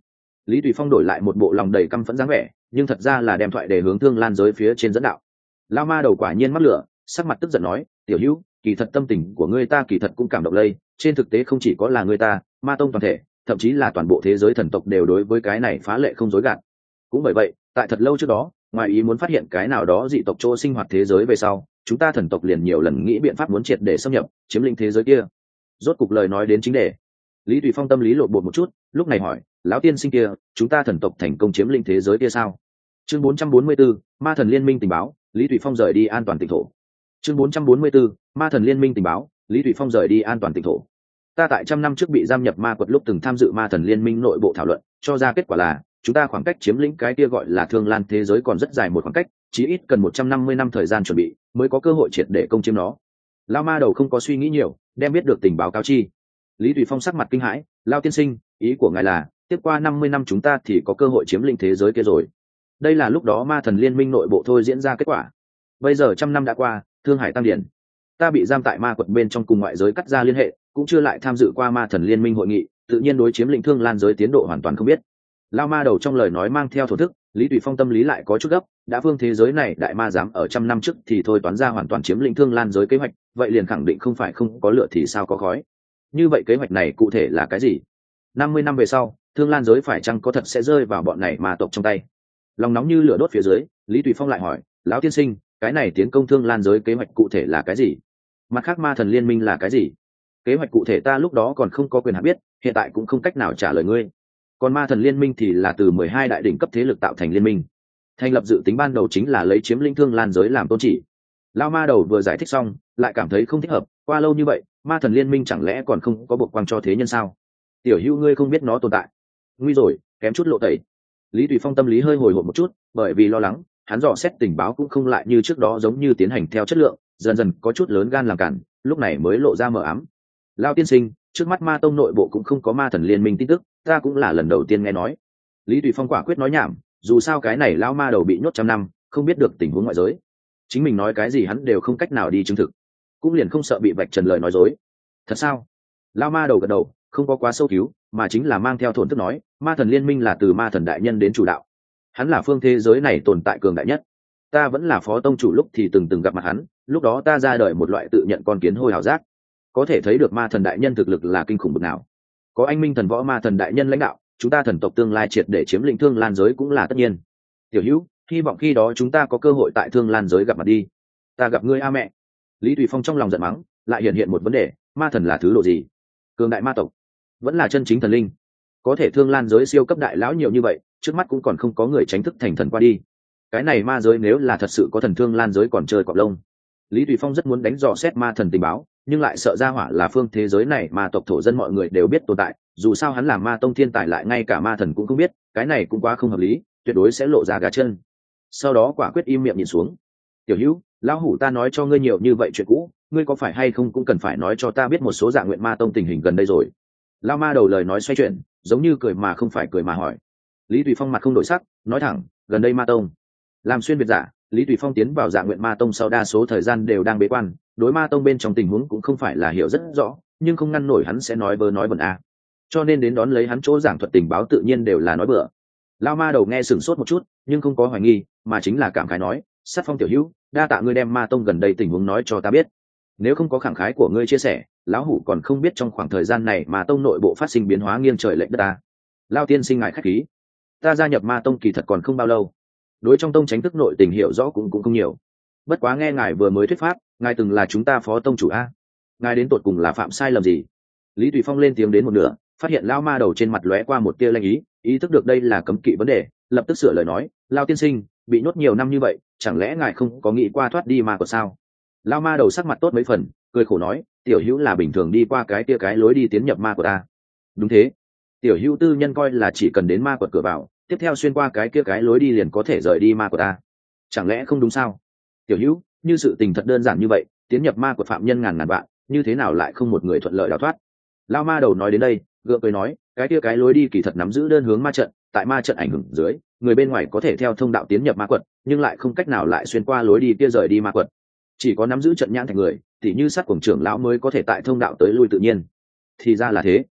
Lý Tùy Phong đổi lại một bộ lòng đầy căm phẫn dáng vẻ, nhưng thật ra là đem thoại để hướng Thương Lan giới phía trên dẫn đạo. Lao ma đầu quả nhiên mắc lửa, sắc mặt tức giận nói, tiểu hữu, kỳ thật tâm tình của ngươi ta kỳ thật cũng cảm động lây, trên thực tế không chỉ có là ngươi ta, ma tông toàn thể, thậm chí là toàn bộ thế giới thần tộc đều đối với cái này phá lệ không dối gạt. Cũng bởi vậy, tại thật lâu trước đó, ngoài ý muốn phát hiện cái nào đó dị tộc chỗ sinh hoạt thế giới về sau, chúng ta thần tộc liền nhiều lần nghĩ biện pháp muốn triệt để xâm nhập, chiếm lĩnh thế giới kia. Rốt cục lời nói đến chính đề. Lý Tùy Phong tâm lý lộn bột một chút, lúc này hỏi, lão tiên sinh kia, chúng ta thần tộc thành công chiếm lĩnh thế giới kia sao? Chương bốn trăm bốn mươi 4, Ma thần liên minh tình báo, Lý Tùy Phong rời đi an toàn tỉnh thổ. Chương bốn trăm bốn mươi 4, Ma thần liên minh tình báo, Lý Tùy Phong rời đi an toàn tỉnh thổ. Ta tại trăm năm trước bị giam nhập ma quật lúc từng tham dự Ma thần liên minh nội bộ thảo luận, cho ra kết quả là chúng ta khoảng cách chiếm lĩnh cái kia gọi là Thương Lan thế giới còn rất dài một khoảng cách, chí ít cần một trăm năm mươi năm thời gian chuẩn bị mới có cơ hội triệt để công chiếm nó. Lão ma đầu không có suy nghĩ nhiều, đem biết được tình báo cáo chi. Lý Tùy Phong sắc mặt kinh hãi, Lão tiên sinh, ý của ngài là tiếp qua năm mươi năm chúng ta thì có cơ hội chiếm lĩnh thế giới kia rồi? Đây là lúc đó Ma thần liên minh nội bộ thôi diễn ra kết quả. Bây giờ trăm năm đã qua, Thương Hải tăng điển, ta bị giam tại ma quật bên trong cùng ngoại giới cắt ra liên hệ, cũng chưa lại tham dự qua Ma thần liên minh hội nghị, tự nhiên đối chiếm lĩnh Thương Lan giới tiến độ hoàn toàn không biết. Lao ma đầu trong lời nói mang theo thổ thức, Lý Tùy Phong tâm lý lại có chút gấp, đã phương thế giới này đại ma dám ở trăm năm trước thì thôi toán ra hoàn toàn chiếm lĩnh Thương Lan giới kế hoạch, vậy liền khẳng định không phải không có lửa thì sao có khói. Như vậy kế hoạch này cụ thể là cái gì? năm mươi năm về sau, Thương Lan giới phải chăng có thật sẽ rơi vào bọn này ma tộc trong tay? Lòng nóng như lửa đốt phía dưới, Lý Tùy Phong lại hỏi, lão tiên sinh, cái này tiến công Thương Lan giới kế hoạch cụ thể là cái gì? Mặt khác Ma thần liên minh là cái gì? Kế hoạch cụ thể ta lúc đó còn không có quyền hạn biết, hiện tại cũng không cách nào trả lời ngươi. Còn Ma thần liên minh thì là từ mười hai đại đỉnh cấp thế lực tạo thành liên minh, thành lập dự tính ban đầu chính là lấy chiếm lĩnh Thương Lan giới làm tôn chỉ. Lao ma đầu vừa giải thích xong, lại cảm thấy không thích hợp, qua lâu như vậy, Ma thần liên minh chẳng lẽ còn không có buộc quang cho thế nhân sao? Tiểu hữu ngươi không biết nó tồn tại, nguy rồi, kém chút lộ tẩy. Lý Tùy Phong tâm lý hơi hồi hộp một chút, bởi vì lo lắng, hắn dò xét tình báo cũng không lại như trước đó giống như tiến hành theo chất lượng, dần dần có chút lớn gan làm cản, lúc này mới lộ ra mờ ám. Lao tiên sinh, trước mắt Ma tông nội bộ cũng không có Ma thần liên minh tin tức, ta cũng là lần đầu tiên nghe nói. Lý Tùy Phong quả quyết nói nhảm, dù sao cái này lao ma đầu bị nhốt trăm năm, không biết được tình huống ngoại giới, chính mình nói cái gì hắn đều không cách nào đi chứng thực, cũng liền không sợ bị vạch trần lời nói dối. Thật sao? Lao ma đầu gật đầu, không có quá sâu cứu, mà chính là mang theo thổn thức nói, Ma thần liên minh là từ Ma thần đại nhân đến chủ đạo, hắn là phương thế giới này tồn tại cường đại nhất. Ta vẫn là phó tông chủ lúc thì từng từng gặp mặt hắn, lúc đó ta ra đời một loại tự nhận con kiến hôi hào giác, có thể thấy được Ma thần đại nhân thực lực là kinh khủng bậc nào. Có anh minh thần võ Ma thần đại nhân lãnh đạo, chúng ta thần tộc tương lai triệt để chiếm lĩnh Thương Lan giới cũng là tất nhiên. Tiểu hữu, hy vọng khi đó chúng ta có cơ hội tại Thương Lan giới gặp mặt đi. Ta gặp ngươi a mẹ. Lý Tùy Phong trong lòng giận mắng, lại hiện hiện một vấn đề, ma thần là thứ độ gì? Cường đại ma tộc, vẫn là chân chính thần linh? Có thể Thương Lan giới siêu cấp đại lão nhiều như vậy, trước mắt cũng còn không có người tránh thức thành thần qua đi. Cái này ma giới nếu là thật sự có thần, Thương Lan giới còn chơi cọp lông. Lý Tùy Phong rất muốn đánh dò xét ma thần tình báo, nhưng lại sợ ra hỏa là phương thế giới này ma tộc thổ dân mọi người đều biết tồn tại, dù sao hắn là ma tông thiên tài lại ngay cả ma thần cũng không biết, cái này cũng quá không hợp lý, tuyệt đối sẽ lộ ra gà chân. Sau đó quả quyết im miệng nhìn xuống. Tiểu hữu, lão hủ ta nói cho ngươi nhiều như vậy chuyện cũ, ngươi có phải hay không cũng cần phải nói cho ta biết một số dạ nguyện ma tông tình hình gần đây rồi. Lao ma đầu lời nói xoay chuyển, giống như cười mà không phải cười mà hỏi. Lý Tùy Phong mặt không đổi sắc, nói thẳng, gần đây ma tông làm xuyên biệt giả. Lý Tùy Phong tiến vào dạ nguyện ma tông sau đa số thời gian đều đang bế quan, đối ma tông bên trong tình huống cũng không phải là hiểu rất rõ, nhưng không ngăn nổi hắn sẽ nói bơ nói bẩn a, cho nên đến đón lấy hắn chỗ giảng thuật tình báo tự nhiên đều là nói bừa. Lao ma đầu nghe sửng sốt một chút, nhưng không có hoài nghi, mà chính là cảm khái nói, Sát Phong tiểu hữu, đa tạ ngươi đem ma tông gần đây tình huống nói cho ta biết. Nếu không có khẳng khái của ngươi chia sẻ, lão hủ còn không biết trong khoảng thời gian này ma tông nội bộ phát sinh biến hóa nghiêng trời lệch đất ta. Lao tiên sinh ngài khách khí, ta gia nhập ma tông kỳ thật còn không bao lâu, đối trong tông tránh thức nội tình hiểu rõ cũng cũng không nhiều. Bất quá nghe ngài vừa mới thuyết pháp, ngài từng là chúng ta phó tông chủ a, ngài đến tột cùng là phạm sai lầm gì? Lý Tùy Phong lên tiếng đến một nửa, phát hiện lao ma đầu trên mặt lóe qua một tia lanh ý, ý thức được đây là cấm kỵ vấn đề, lập tức sửa lời nói, lao tiên sinh, bị nhốt nhiều năm như vậy, chẳng lẽ ngài không có nghĩ qua thoát đi ma của sao? Lao ma đầu sắc mặt tốt mấy phần, cười khổ nói, tiểu hữu là bình thường đi qua cái tia cái lối đi tiến nhập ma của ta. Đúng thế, tiểu hữu tư nhân coi là chỉ cần đến ma quật cửa vào, tiếp theo xuyên qua cái kia cái lối đi liền có thể rời đi ma của ta, chẳng lẽ không đúng sao? Tiểu hữu, như sự tình thật đơn giản như vậy, tiến nhập ma của phạm nhân ngàn ngàn vạn, như thế nào lại không một người thuận lợi đào thoát? Lao ma đầu nói đến đây, gượng cười nói, cái kia cái lối đi kỳ thật nắm giữ đơn hướng ma trận, tại ma trận ảnh hưởng dưới, người bên ngoài có thể theo thông đạo tiến nhập ma quật, nhưng lại không cách nào lại xuyên qua lối đi kia rời đi ma quật. Chỉ có nắm giữ trận nhãn thành người, tỉ như sát cuồng trưởng lão mới có thể tại thông đạo tới lui tự nhiên. Thì ra là thế.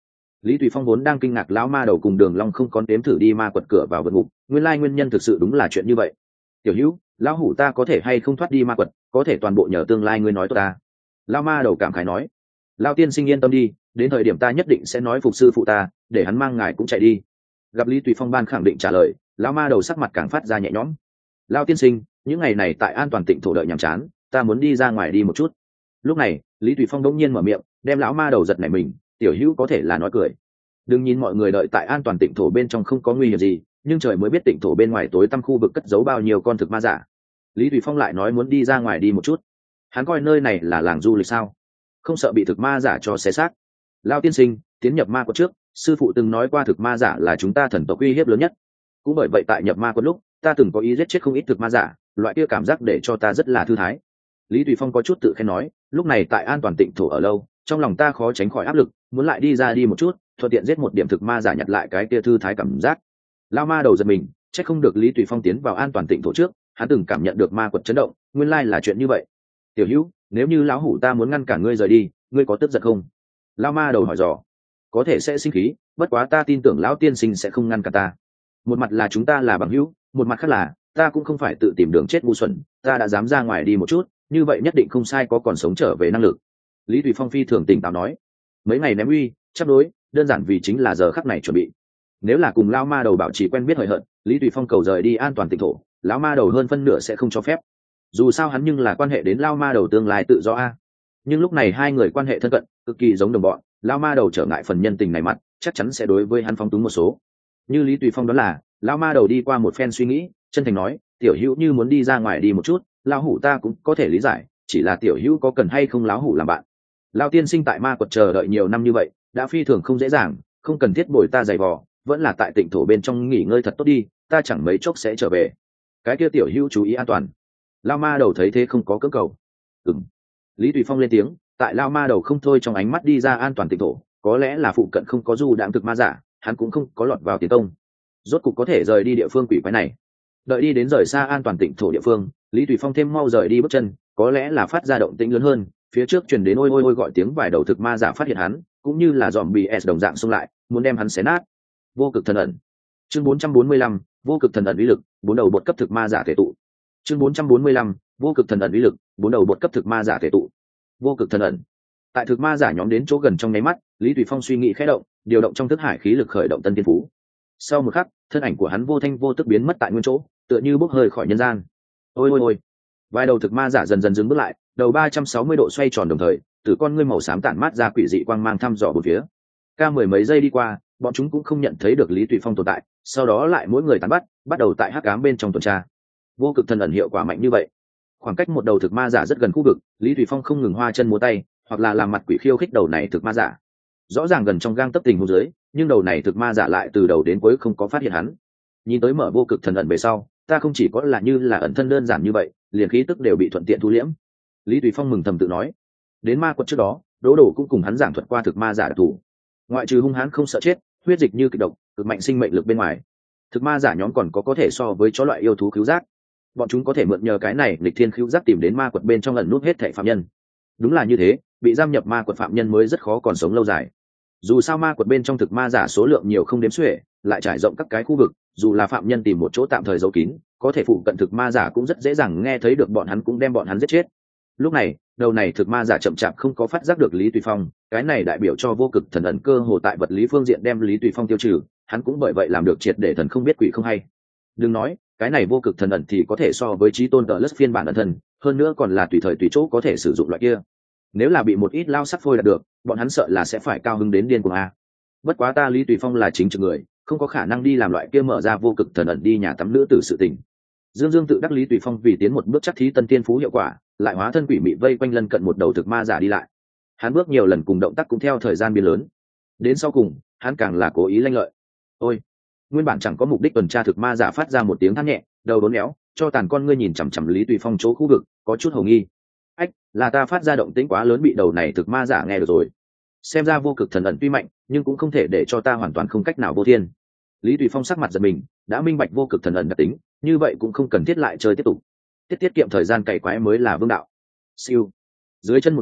Lý Tùy Phong vốn đang kinh ngạc lão ma đầu cùng Đường Long không có đếm thử đi ma quật cửa vào vượt ngục, nguyên lai nguyên nhân thực sự đúng là chuyện như vậy. Tiểu Hữu, lão hủ ta có thể hay không thoát đi ma quật, có thể toàn bộ nhờ tương lai ngươi nói tốt ta. Lão ma đầu cảm khái nói. Lão tiên sinh yên tâm đi, đến thời điểm ta nhất định sẽ nói phục sư phụ ta, để hắn mang ngài cũng chạy đi. Gặp Lý Tùy Phong ban khẳng định trả lời, lão ma đầu sắc mặt càng phát ra nhẹ nhõm. Lão tiên sinh, những ngày này tại an toàn tịnh thổ đợi nhàm chán, ta muốn đi ra ngoài đi một chút. Lúc này, Lý Tùy Phong đống nhiên mở miệng, đem lão ma đầu giật nảy mình. Tiểu Hữu có thể là nói cười. Đừng nhìn mọi người đợi tại an toàn tịnh thổ bên trong không có nguy hiểm gì, nhưng trời mới biết tịnh thổ bên ngoài tối tăm khu vực cất giấu bao nhiêu con thực ma giả. Lý Tùy Phong lại nói muốn đi ra ngoài đi một chút. Hắn coi nơi này là làng du lịch sao? Không sợ bị thực ma giả cho xé xác. Lão tiên sinh, tiến nhập ma quật trước, sư phụ từng nói qua thực ma giả là chúng ta thần tộc uy hiếp lớn nhất. Cũng bởi vậy tại nhập ma quật lúc, ta từng có ý giết chết không ít thực ma giả, loại kia cảm giác để cho ta rất là thư thái. Lý Tùy Phong có chút tự khen nói, lúc này tại an toàn tịnh thổ ở lâu, trong lòng ta khó tránh khỏi áp lực, muốn lại đi ra đi một chút, thuận tiện giết một điểm thực ma giả nhặt lại cái kia thư thái cảm giác. Lao ma đầu giật mình, chắc không được Lý Tùy Phong tiến vào an toàn tịnh thổ trước, hắn từng cảm nhận được ma quật chấn động, nguyên lai là chuyện như vậy. Tiểu Hữu, nếu như lão hủ ta muốn ngăn cản ngươi rời đi, ngươi có tức giận không? Lao ma đầu hỏi dò. Có thể sẽ sinh khí, bất quá ta tin tưởng lão tiên sinh sẽ không ngăn cản ta. Một mặt là chúng ta là bằng hữu, một mặt khác là ta cũng không phải tự tìm đường chết ngu xuẩn, ta đã dám ra ngoài đi một chút, như vậy nhất định không sai có còn sống trở về năng lực. Lý Tùy Phong phi thường tỉnh táo nói. Mấy ngày ném uy chấp đối, đơn giản vì chính là giờ khắc này chuẩn bị. Nếu là cùng lão ma đầu bảo trì quen biết hời hợt, Lý Tùy Phong cầu rời đi an toàn tịnh thổ, lão ma đầu hơn phân nửa sẽ không cho phép. Dù sao hắn nhưng là quan hệ đến lão ma đầu tương lai tự do a. Nhưng lúc này hai người quan hệ thân cận, cực kỳ giống đồng bọn, lão ma đầu trở ngại phần nhân tình này mặt, chắc chắn sẽ đối với hắn phóng túng một số. Như Lý Tùy Phong đó là, lão ma đầu đi qua một phen suy nghĩ, chân thành nói, tiểu hữu như muốn đi ra ngoài đi một chút, lão hủ ta cũng có thể lý giải, chỉ là tiểu hữu có cần hay không lão hủ làm bạn. Lão tiên sinh tại ma quật chờ đợi nhiều năm như vậy, đã phi thường không dễ dàng, không cần thiết bồi ta giày vò, vẫn là tại tịnh thổ bên trong nghỉ ngơi thật tốt đi, ta chẳng mấy chốc sẽ trở về. Cái kia tiểu hữu chú ý an toàn. Lão ma đầu thấy thế không có cưỡng cầu. Ừm. Lý Tùy Phong lên tiếng, tại lão ma đầu không thôi trong ánh mắt đi ra an toàn tịnh thổ, có lẽ là phụ cận không có du đạm thực ma giả, hắn cũng không có lọt vào tiến công. Rốt cục có thể rời đi địa phương quỷ quái này. Đợi đi đến rời xa an toàn tịnh thổ địa phương, Lý Tùy Phong thêm mau rời đi bước chân, có lẽ là phát ra động tĩnh lớn hơn, phía trước truyền đến ôi ôi ôi gọi tiếng vài đầu thực ma giả phát hiện hắn, cũng như là zombie s đồng dạng xông lại, muốn đem hắn xé nát. Vô cực thần ẩn. Chương bốn trăm bốn mươi lăm, vô cực thần ẩn uy lực, bốn đầu bột cấp thực ma giả thể tụ. Chương bốn trăm bốn mươi lăm, vô cực thần ẩn uy lực, bốn đầu bột cấp thực ma giả thể tụ. Vô cực thần ẩn. Tại thực ma giả nhóm đến chỗ gần trong nháy mắt, Lý Tùy Phong suy nghĩ khẽ động, điều động trong thức hải khí lực khởi động tân tiên phú. Sau một khắc, thân ảnh của hắn vô thanh vô tức biến mất tại nguyên chỗ, tựa như bốc hơi khỏi nhân gian. Ôi ôi ôi. Vài đầu thực ma giả dần dần dừng bước lại, đầu ba trăm sáu mươi độ xoay tròn đồng thời, từ con ngươi màu xám tản mát ra quỷ dị quang mang thăm dò bốn phía. Ca mười mấy giây đi qua, bọn chúng cũng không nhận thấy được Lý Tùy Phong tồn tại, sau đó lại mỗi người tán bắt, bắt đầu tại hắc ám bên trong tuần tra. Vô cực thần ẩn hiệu quả mạnh như vậy. Khoảng cách một đầu thực ma giả rất gần khu vực, Lý Tùy Phong không ngừng hoa chân múa tay, hoặc là làm mặt quỷ khiêu khích đầu này thực ma giả. Rõ ràng gần trong gang tấc tình huống dưới, nhưng đầu này thực ma giả lại từ đầu đến cuối không có phát hiện hắn. Nhìn tới mở vô cực thần ẩn về sau, ta không chỉ có là như là ẩn thân đơn giản như vậy, liền khí tức đều bị thuận tiện thu liễm. Lý Tùy Phong mừng thầm tự nói. Đến ma quật trước đó, Đỗ Đồ cũng cùng hắn giảng thuật qua thực ma giả đặc thù. Ngoại trừ hung hãn không sợ chết, huyết dịch như kịch độc, cực mạnh sinh mệnh lực bên ngoài, thực ma giả nhóm còn có có thể so với chó loại yêu thú cứu giác. Bọn chúng có thể mượn nhờ cái này lịch thiên cứu giác tìm đến ma quật bên trong ẩn nút hết thảy phạm nhân. Đúng là như thế, bị giam nhập ma quật phạm nhân mới rất khó còn sống lâu dài. Dù sao ma quật bên trong thực ma giả số lượng nhiều không đếm xuể, lại trải rộng các cái khu vực, dù là phạm nhân tìm một chỗ tạm thời giấu kín, có thể phụ cận thực ma giả cũng rất dễ dàng nghe thấy được bọn hắn cũng đem bọn hắn giết chết. Lúc này, đầu này thực ma giả chậm chạp không có phát giác được Lý Tùy Phong, cái này đại biểu cho vô cực thần ẩn cơ hồ tại vật lý phương diện đem Lý Tùy Phong tiêu trừ, hắn cũng bởi vậy làm được triệt để thần không biết quỷ không hay. Đừng nói, cái này vô cực thần ẩn thì có thể so với chí tôn cỡ lất phiên bản ẩn thần, hơn nữa còn là tùy thời tùy chỗ có thể sử dụng loại kia. Nếu là bị một ít lao sắc phôi đạt được, bọn hắn sợ là sẽ phải cao hứng đến điên cuồng a. Bất quá ta Lý Tùy Phong là chính trực người, không có khả năng đi làm loại kia mở ra vô cực thần ẩn đi nhà tắm nữ tử sự tình. Dương Dương tự đắc Lý Tùy Phong vì tiến một bước chắc thí tân tiên phú hiệu quả, lại hóa thân quỷ mị vây quanh lân cận một đầu thực ma giả đi lại. Hắn bước nhiều lần cùng động tác cũng theo thời gian biến lớn. Đến sau cùng, hắn càng là cố ý lanh lợi. Ôi, nguyên bản chẳng có mục đích tuần tra thực ma giả phát ra một tiếng than nhẹ, đầu đốn éo, cho tàn con ngươi nhìn chằm chằm Lý Tùy Phong chỗ khu vực, có chút hồ nghi. Ách, là ta phát ra động tĩnh quá lớn bị đầu này thực ma giả nghe được rồi. Xem ra vô cực thần ẩn tuy mạnh, nhưng cũng không thể để cho ta hoàn toàn không cách nào vô thiên. Lý Tùy Phong sắc mặt giật mình, đã minh bạch vô cực thần ẩn đặc tính, như vậy cũng không cần thiết lại chơi tiếp tục. Tiết tiết kiệm thời gian cày quái mới là vương đạo. Siêu. Dưới chân một điểm,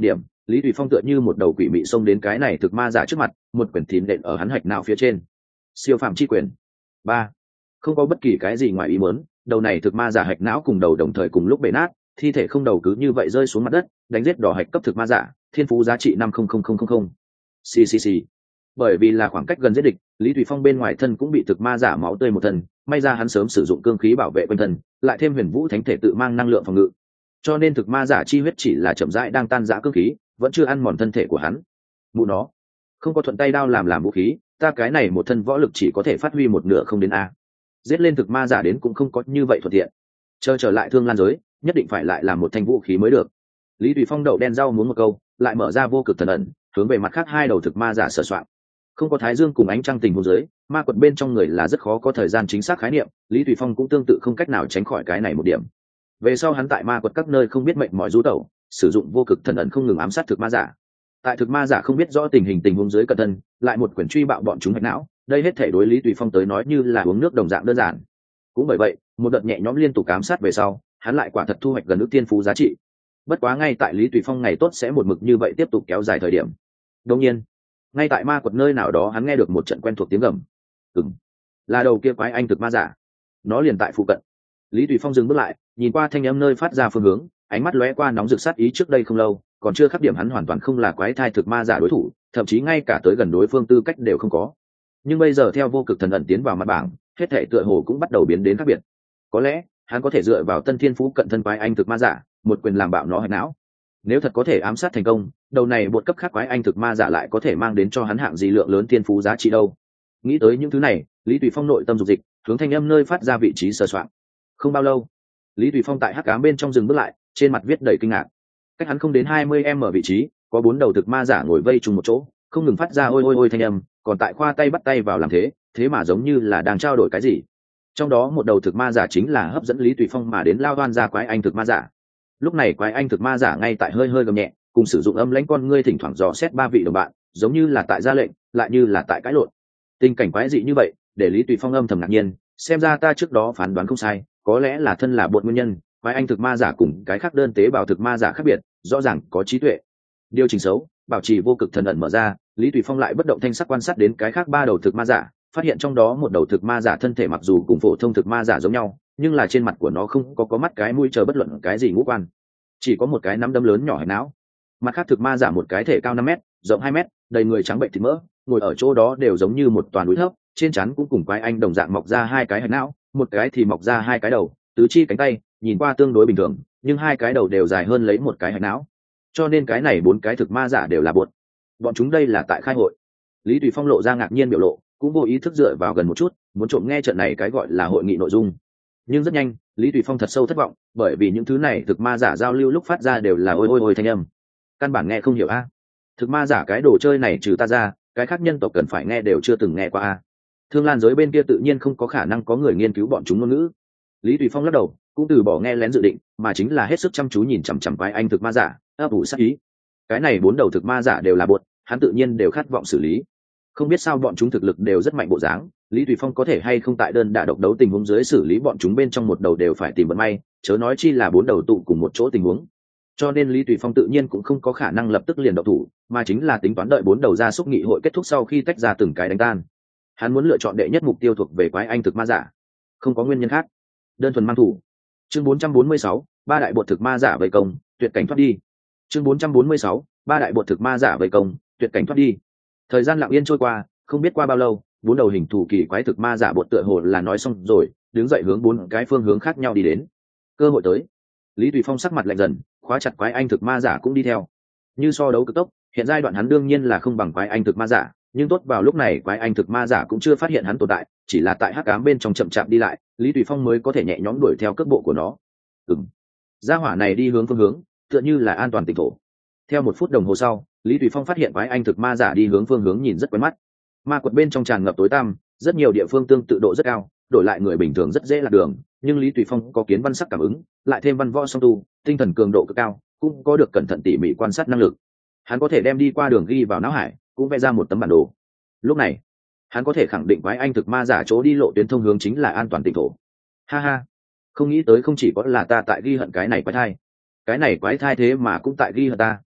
Lý Tùy Phong tựa như một đầu quỷ mị xông đến cái này thực ma giả trước mặt, một quyền thìn đệm ở hắn hạch não phía trên. Siêu phạm chi quyền. Ba. Không có bất kỳ cái gì ngoài ý muốn, đầu này thực ma giả hạch não cùng đầu đồng thời cùng lúc bể nát, thi thể không đầu cứ như vậy rơi xuống mặt đất, đánh giết đỏ hạch cấp thực ma giả, thiên phú giá trị năm không không không không không. Xì xì xì. Bởi vì là khoảng cách gần giết địch, Lý Tùy Phong bên ngoài thân cũng bị thực ma giả máu tươi một thân, may ra hắn sớm sử dụng cương khí bảo vệ quanh thân, lại thêm huyền vũ thánh thể tự mang năng lượng phòng ngự, cho nên thực ma giả chi huyết chỉ là chậm rãi đang tan rã cương khí, vẫn chưa ăn mòn thân thể của hắn. Mụ nó, không có thuận tay đao làm làm vũ khí, ta cái này một thân võ lực chỉ có thể phát huy một nửa không đến a. Giết lên thực ma giả đến cũng không có như vậy thuận tiện. Chờ trở lại Thương Lan giới, nhất định phải lại làm một thanh vũ khí mới được. Lý Tùy Phong đậu đen rau muốn một câu, lại mở ra vô cực thần ẩn, hướng về mặt khác hai đầu thực ma giả sờ soạn. Không có thái dương cùng ánh trăng tình huống dưới, ma quật bên trong người là rất khó có thời gian chính xác khái niệm, Lý Tùy Phong cũng tương tự không cách nào tránh khỏi cái này một điểm. Về sau hắn tại ma quật các nơi không biết mệnh mọi rú tẩu, sử dụng vô cực thần ẩn không ngừng ám sát thực ma giả. Tại thực ma giả không biết rõ tình hình tình huống dưới cẩn thân, lại một quyển truy bạo bọn chúng hạch não, đây hết thể đối Lý Tùy Phong tới nói như là uống nước đồng dạng đơn giản. Cũng bởi vậy, một đợt nhẹ nhõm liên tục ám sát về sau, hắn lại quả thật thu hoạch gần ước tiên phú giá trị. Bất quá ngay tại Lý Tùy Phong ngày tốt sẽ một mực như vậy tiếp tục kéo dài thời điểm. Đương nhiên, ngay tại ma quật nơi nào đó hắn nghe được một trận quen thuộc tiếng gầm. Ừm, là đầu kia quái anh thực ma giả. Nó liền tại phụ cận. Lý Tùy Phong dừng bước lại, nhìn qua thanh âm nơi phát ra phương hướng, ánh mắt lóe qua nóng rực sát ý trước đây không lâu, còn chưa khắc điểm hắn hoàn toàn không là quái thai thực ma giả đối thủ, thậm chí ngay cả tới gần đối phương tư cách đều không có. Nhưng bây giờ theo vô cực thần ẩn tiến vào mặt bảng, hết thảy tựa hồ cũng bắt đầu biến đến khác biệt. Có lẽ, hắn có thể dựa vào Tân Thiên Phú cận thân quái anh thực ma giả, một quyền làm bạo nó hạch não. Nếu thật có thể ám sát thành công, đầu này bột cấp khác quái anh thực ma giả lại có thể mang đến cho hắn hạng gì lượng lớn thiên phú giá trị đâu. Nghĩ tới những thứ này, Lý Tùy Phong nội tâm dục dịch, hướng thanh âm nơi phát ra vị trí sờ soạn. Không bao lâu, Lý Tùy Phong tại hắc ám bên trong dừng bước lại, trên mặt viết đầy kinh ngạc. Cách hắn không đến hai mươi mét vị trí, có bốn đầu thực ma giả ngồi vây chung một chỗ, không ngừng phát ra ôi ôi ôi thanh âm, còn tại khoa tay bắt tay vào làm thế, thế mà giống như là đang trao đổi cái gì. Trong đó một đầu thực ma giả chính là hấp dẫn Lý Tùy Phong mà đến lao đoan ra quái anh thực ma giả. Lúc này quái anh thực ma giả ngay tại hơi hơi gầm nhẹ, cùng sử dụng âm lãnh con ngươi thỉnh thoảng dò xét ba vị đồng bạn, giống như là tại ra lệnh, lại như là tại cãi lộn. Tình cảnh quái dị như vậy, để Lý Tùy Phong âm thầm ngạc nhiên, xem ra ta trước đó phán đoán không sai, có lẽ là thân là bột nguyên nhân, quái anh thực ma giả cùng cái khác đơn tế bào thực ma giả khác biệt, rõ ràng có trí tuệ. Điều chỉnh xấu, bảo trì vô cực thần ẩn mở ra, Lý Tùy Phong lại bất động thanh sắc quan sát đến cái khác ba đầu thực ma giả, phát hiện trong đó một đầu thực ma giả thân thể mặc dù cùng phổ thông thực ma giả giống nhau, nhưng là trên mặt của nó không có có mắt cái mũi chờ bất luận cái gì ngũ quan, chỉ có một cái nắm đấm lớn nhỏ hạch não. Mặt khác thực ma giả một cái thể cao năm mét, rộng hai mét, đầy người trắng bệnh thịt mỡ, ngồi ở chỗ đó đều giống như một toàn núi thấp, trên trán cũng cùng quái anh đồng dạng mọc ra hai cái hạch não, một cái thì mọc ra hai cái đầu, tứ chi cánh tay, nhìn qua tương đối bình thường, nhưng hai cái đầu đều dài hơn lấy một cái hạch não, cho nên cái này bốn cái thực ma giả đều là bột. Bọn chúng đây là tại khai hội. Lý Tùy Phong lộ ra ngạc nhiên biểu lộ, cũng vô ý thức dựa vào gần một chút, muốn trộm nghe trận này cái gọi là hội nghị nội dung. Nhưng rất nhanh, Lý Tùy Phong thật sâu thất vọng, bởi vì những thứ này thực ma giả giao lưu lúc phát ra đều là ôi ôi ôi thanh âm, căn bản nghe không hiểu a. Thực ma giả cái đồ chơi này trừ ta ra, cái khác nhân tộc cần phải nghe đều chưa từng nghe qua a. Thương Lan giới bên kia tự nhiên không có khả năng có người nghiên cứu bọn chúng ngôn ngữ. Lý Tùy Phong lắc đầu, cũng từ bỏ nghe lén dự định, mà chính là hết sức chăm chú nhìn chằm chằm quái anh thực ma giả, ấp ủ sát ý. Cái này bốn đầu thực ma giả đều là bột, hắn tự nhiên đều khát vọng xử lý. Không biết sao bọn chúng thực lực đều rất mạnh bộ dáng, Lý Tùy Phong có thể hay không tại đơn đả độc đấu tình huống dưới xử lý bọn chúng bên trong một đầu đều phải tìm vận may, chớ nói chi là bốn đầu tụ cùng một chỗ tình huống. Cho nên Lý Tùy Phong tự nhiên cũng không có khả năng lập tức liền động thủ, mà chính là tính toán đợi bốn đầu ra xúc nghị hội kết thúc sau khi tách ra từng cái đánh tan. Hắn muốn lựa chọn đệ nhất mục tiêu thuộc về quái anh thực ma giả, không có nguyên nhân khác, đơn thuần mang thủ. Chương bốn trăm bốn mươi sáu, ba đại bột thực ma giả vây công, tuyệt cảnh thoát đi. Chương bốn trăm bốn mươi sáu, ba đại bột thực ma giả vây công, tuyệt cảnh thoát đi. Thời gian lặng yên trôi qua, không biết qua bao lâu, bốn đầu hình thù kỳ quái thực ma giả bột tựa hồ là nói xong rồi, đứng dậy hướng bốn cái phương hướng khác nhau đi đến. Cơ hội tới. Lý Tùy Phong sắc mặt lạnh dần, khóa chặt quái anh thực ma giả cũng đi theo. Như so đấu cực tốc, hiện giai đoạn hắn đương nhiên là không bằng quái anh thực ma giả, nhưng tốt vào lúc này quái anh thực ma giả cũng chưa phát hiện hắn tồn tại, chỉ là tại hắc ám bên trong chậm chạp đi lại, Lý Tùy Phong mới có thể nhẹ nhõm đuổi theo cước bộ của nó. Ừm. Gia hỏa này đi hướng phương hướng, tựa như là an toàn tỉnh thổ. Theo một phút đồng hồ sau, Lý Tùy Phong phát hiện quái anh thực ma giả đi hướng phương hướng nhìn rất quen mắt. Ma quật bên trong tràn ngập tối tăm, rất nhiều địa phương tương tự độ rất cao, đổi lại người bình thường rất dễ lạc đường, nhưng Lý Tùy Phong có kiến văn sắc cảm ứng, lại thêm văn võ song tu, tinh thần cường độ cực cao, cũng có được cẩn thận tỉ mỉ quan sát năng lực. Hắn có thể đem đi qua đường ghi vào não hải, cũng vẽ ra một tấm bản đồ. Lúc này, hắn có thể khẳng định quái anh thực ma giả chỗ đi lộ tuyến thông hướng chính là an toàn tỉnh thổ. Ha ha, không nghĩ tới không chỉ có là ta tại ghi hận cái này quái thai, cái này quái thai thế mà cũng tại ghi hận ta.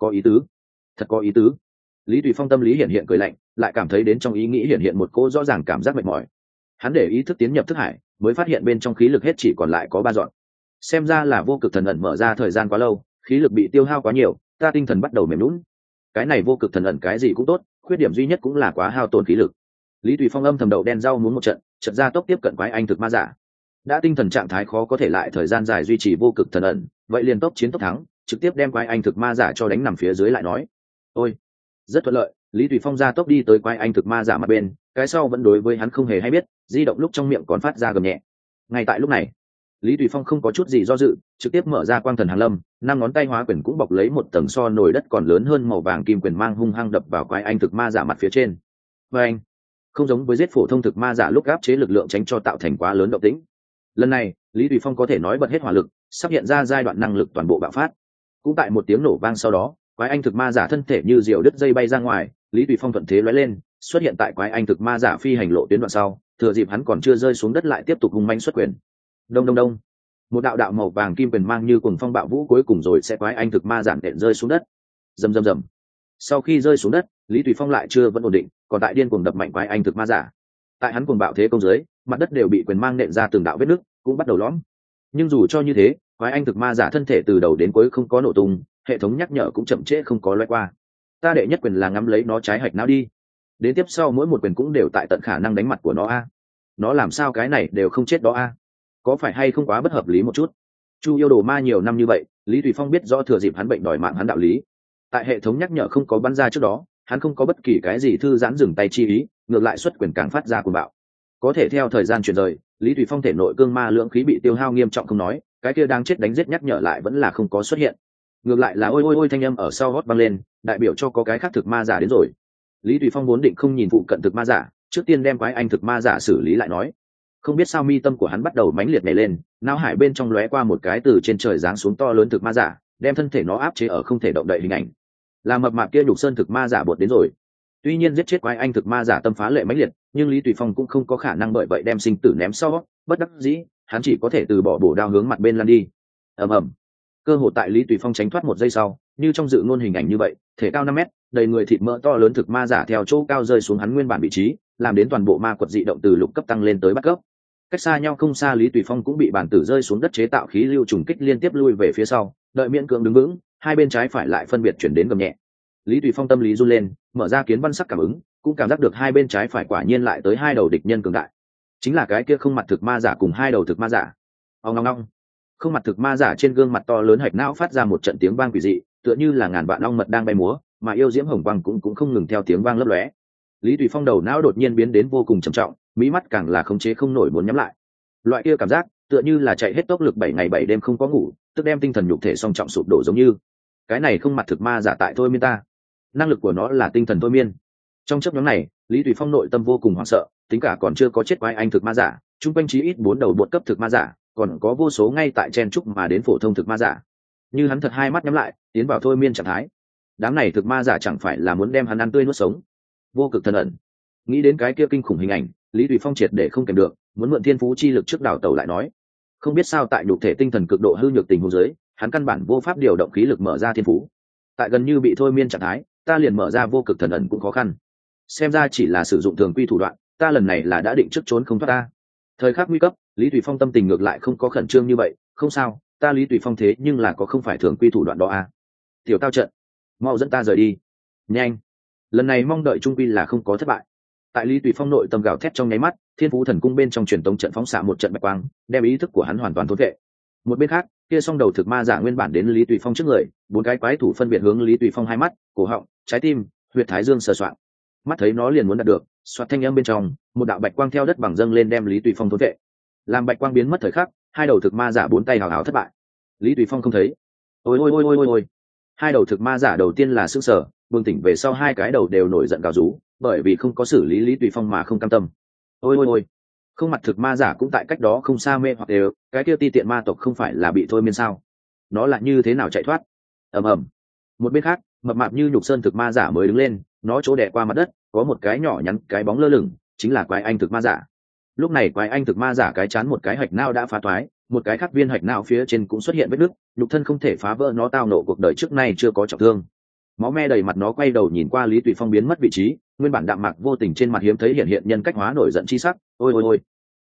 có ý tứ, thật có ý tứ. Lý Tùy Phong tâm lý hiện hiện cười lạnh, lại cảm thấy đến trong ý nghĩ hiện hiện một cỗ rõ ràng cảm giác mệt mỏi. Hắn để ý thức tiến nhập thức hải, mới phát hiện bên trong khí lực hết chỉ còn lại có ba dọn. Xem ra là vô cực thần ẩn mở ra thời gian quá lâu, khí lực bị tiêu hao quá nhiều, ta tinh thần bắt đầu mềm lún. Cái này vô cực thần ẩn cái gì cũng tốt, khuyết điểm duy nhất cũng là quá hao tổn khí lực. Lý Tùy Phong âm thầm đậu đen rau muốn một trận, trận ra tốc tiếp cận quái anh thực ma giả. Đã tinh thần trạng thái khó có thể lại thời gian dài duy trì vô cực thần ẩn, vậy liền tốc chiến tốc thắng, trực tiếp đem quái anh thực ma giả cho đánh nằm phía dưới lại nói. Ôi, rất thuận lợi. Lý Tùy Phong ra tốc đi tới quái anh thực ma giả mặt bên, cái sau vẫn đối với hắn không hề hay biết, di động lúc trong miệng còn phát ra gầm nhẹ. Ngay tại lúc này, Lý Tùy Phong không có chút gì do dự, trực tiếp mở ra quang thần hàng lâm, năm ngón tay hóa quyền cũng bọc lấy một tầng so nồi đất còn lớn hơn màu vàng kim quyền mang hung hăng đập vào quái anh thực ma giả mặt phía trên. Và anh, không giống với giết phổ thông thực ma giả lúc áp chế lực lượng tránh cho tạo thành quá lớn động tĩnh. Lần này, Lý Tùy Phong có thể nói bật hết hỏa lực, sắp hiện ra giai đoạn năng lực toàn bộ bạo phát. Cũng tại một tiếng nổ vang sau đó, quái anh thực ma giả thân thể như diều đứt dây bay ra ngoài, Lý Tùy Phong thuận thế lóe lên, xuất hiện tại quái anh thực ma giả phi hành lộ tuyến đoạn sau, thừa dịp hắn còn chưa rơi xuống đất lại tiếp tục hung mãnh xuất quyền. Đông đông đông, một đạo đạo màu vàng kim quyền mang như cuồng phong bạo vũ cuối cùng rồi sẽ quái anh thực ma giản đệm rơi xuống đất. Rầm rầm rầm. Sau khi rơi xuống đất, Lý Tùy Phong lại chưa vẫn ổn định, còn tại điên cuồng đập mạnh quái anh thực ma giả. Tại hắn cuồng bạo thế công dưới, mặt đất đều bị quyền mang nện ra từng đạo vết nứt, cũng bắt đầu lõm. Nhưng dù cho như thế, quái anh thực ma giả thân thể từ đầu đến cuối không có nổ tung, hệ thống nhắc nhở cũng chậm trễ không có lóe qua. Ta đệ nhất quyền là ngắm lấy nó trái hạch não đi. Đến tiếp sau mỗi một quyền cũng đều tại tận khả năng đánh mặt của nó a. Nó làm sao cái này đều không chết đó a? Có phải hay không quá bất hợp lý một chút? Chu yêu đồ ma nhiều năm như vậy, Lý Tùy Phong biết rõ thừa dịp hắn bệnh đòi mạng hắn đạo lý. Tại hệ thống nhắc nhở không có bắn ra trước đó, hắn không có bất kỳ cái gì thư giãn dừng tay chi ý, ngược lại xuất quyền càng phát ra cuồng bạo. Có thể theo thời gian chuyển rời, Lý Tùy Phong thể nội cương ma lượng khí bị tiêu hao nghiêm trọng không nói, cái kia đang chết đánh giết nhắc nhở lại vẫn là không có xuất hiện. Ngược lại là ôi ôi ôi thanh âm ở sau gót vang lên, đại biểu cho có cái khác thực ma giả đến rồi. Lý Tùy Phong vốn định không nhìn phụ cận thực ma giả, trước tiên đem quái anh thực ma giả xử lý lại nói. Không biết sao mi tâm của hắn bắt đầu mãnh liệt nhảy lên, não hải bên trong lóe qua một cái từ trên trời giáng xuống to lớn thực ma giả, đem thân thể nó áp chế ở không thể động đậy hình ảnh. Là mập mạp kia nhục sơn thực ma giả bột đến rồi. Tuy nhiên giết chết quái anh thực ma giả tâm phá lệ mãnh liệt, nhưng Lý Tùy Phong cũng không có khả năng bởi vậy đem sinh tử ném sau, bất đắc dĩ, hắn chỉ có thể từ bỏ bổ đao hướng mặt bên lăn đi. Ầm ầm. Cơ hội tại Lý Tùy Phong tránh thoát một giây sau, như trong dự ngôn hình ảnh như vậy, thể cao năm mét, đầy người thịt mỡ to lớn thực ma giả theo chỗ cao rơi xuống hắn nguyên bản vị trí, làm đến toàn bộ ma quật dị động từ lục cấp tăng lên tới bắt cấp. Cách xa nhau không xa, Lý Tùy Phong cũng bị bản tử rơi xuống đất chế tạo khí lưu trùng kích liên tiếp lui về phía sau, đợi miễn cưỡng đứng vững, hai bên trái phải lại phân biệt chuyển đến gầm nhẹ. Lý Tùy Phong tâm lý run lên, mở ra kiến văn sắc cảm ứng, cũng cảm giác được hai bên trái phải quả nhiên lại tới hai đầu địch nhân cường đại. Chính là cái kia không mặt thực ma giả cùng hai đầu thực ma giả. Ong ong ong. Không mặt thực ma giả trên gương mặt to lớn hạch não phát ra một trận tiếng vang quỷ dị, tựa như là ngàn vạn ong mật đang bay múa, mà yêu diễm hồng quang cũng cũng không ngừng theo tiếng vang lấp lóe. Lý Tùy Phong đầu não đột nhiên biến đến vô cùng trầm trọng, mí mắt càng là khống chế không nổi muốn nhắm lại. Loại kia cảm giác tựa như là chạy hết tốc lực bảy ngày bảy đêm không có ngủ, tức đem tinh thần nhục thể song trọng sụp đổ giống như. Cái này không mặt thực ma giả tại thôi miên ta. Năng lực của nó là tinh thần thôi miên. Trong chấp nhóm này, Lý Tùy Phong nội tâm vô cùng hoảng sợ, tính cả còn chưa có chết quái anh thực ma giả, chung quanh chí ít bốn đầu bột cấp thực ma giả, còn có vô số ngay tại chen trúc mà đến phổ thông thực ma giả. Như hắn thật hai mắt nhắm lại, tiến vào thôi miên trạng thái. Đám này thực ma giả chẳng phải là muốn đem hắn ăn tươi nuốt sống. Vô cực thần ẩn. Nghĩ đến cái kia kinh khủng hình ảnh, Lý Tùy Phong triệt để không kèm được, muốn mượn thiên phú chi lực trước đảo tàu lại nói. Không biết sao tại nhục thể tinh thần cực độ hư nhược tình huống dưới, hắn căn bản vô pháp điều động khí lực mở ra thiên phú. Tại gần như bị thôi miên trạng thái, ta liền mở ra vô cực thần ẩn cũng khó khăn. Xem ra chỉ là sử dụng thường quy thủ đoạn, ta lần này là đã định trước trốn không thoát ta. Thời khắc nguy cấp, Lý Tùy Phong tâm tình ngược lại không có khẩn trương như vậy, không sao, ta Lý Tùy Phong thế nhưng là có không phải thường quy thủ đoạn đó à. Tiểu tao trận, mau dẫn ta rời đi. Nhanh. Lần này mong đợi trung quy là không có thất bại. Tại Lý Tùy Phong nội tâm gào thét trong nháy mắt, Thiên Phú Thần Cung bên trong truyền tống trận phóng xạ một trận bạch quang, đem ý thức của hắn hoàn toàn thôn vệ. Một bên khác, kia song đầu thực ma giả nguyên bản đến Lý Tùy Phong trước người, bốn cái quái thủ phân biệt hướng Lý Tùy Phong hai mắt, cổ họng, trái tim, huyệt thái dương sờ soạng. Mắt thấy nó liền muốn đạt được, xoạt thanh âm bên trong, một đạo bạch quang theo đất bằng dâng lên đem Lý Tùy Phong thôn vệ. Làm bạch quang biến mất thời khắc, hai đầu thực ma giả bốn tay hào hào thất bại. Lý Tùy Phong không thấy. Ôi ôi ôi ôi ôi ôi. Hai đầu thực ma giả đầu tiên là sững sờ, bừng tỉnh về sau hai cái đầu đều nổi giận gào rú, bởi vì không có xử lý Lý Tùy Phong mà không cam tâm. Ôi ôi ôi. Không mặt thực ma giả cũng tại cách đó không xa mê hoặc đều, cái kia ti tiện ma tộc không phải là bị thôi miên sao? Nó là như thế nào chạy thoát? Ầm ầm. Một bên khác, mập mạp như nhục sơn thực ma giả mới đứng lên, nó chỗ đè qua mặt đất, có một cái nhỏ nhắn cái bóng lơ lửng, chính là quái anh thực ma giả. Lúc này quái anh thực ma giả cái chán một cái hạch não đã phá toái, một cái khác viên hạch não phía trên cũng xuất hiện vết nứt, nhục thân không thể phá vỡ nó tao nộ cuộc đời trước nay chưa có trọng thương. máu me đầy mặt nó quay đầu nhìn qua Lý Tùy Phong biến mất vị trí, nguyên bản đạm mạc vô tình trên mặt hiếm thấy hiện hiện nhân cách hóa nổi giận chi sắc. Ôi ôi ôi,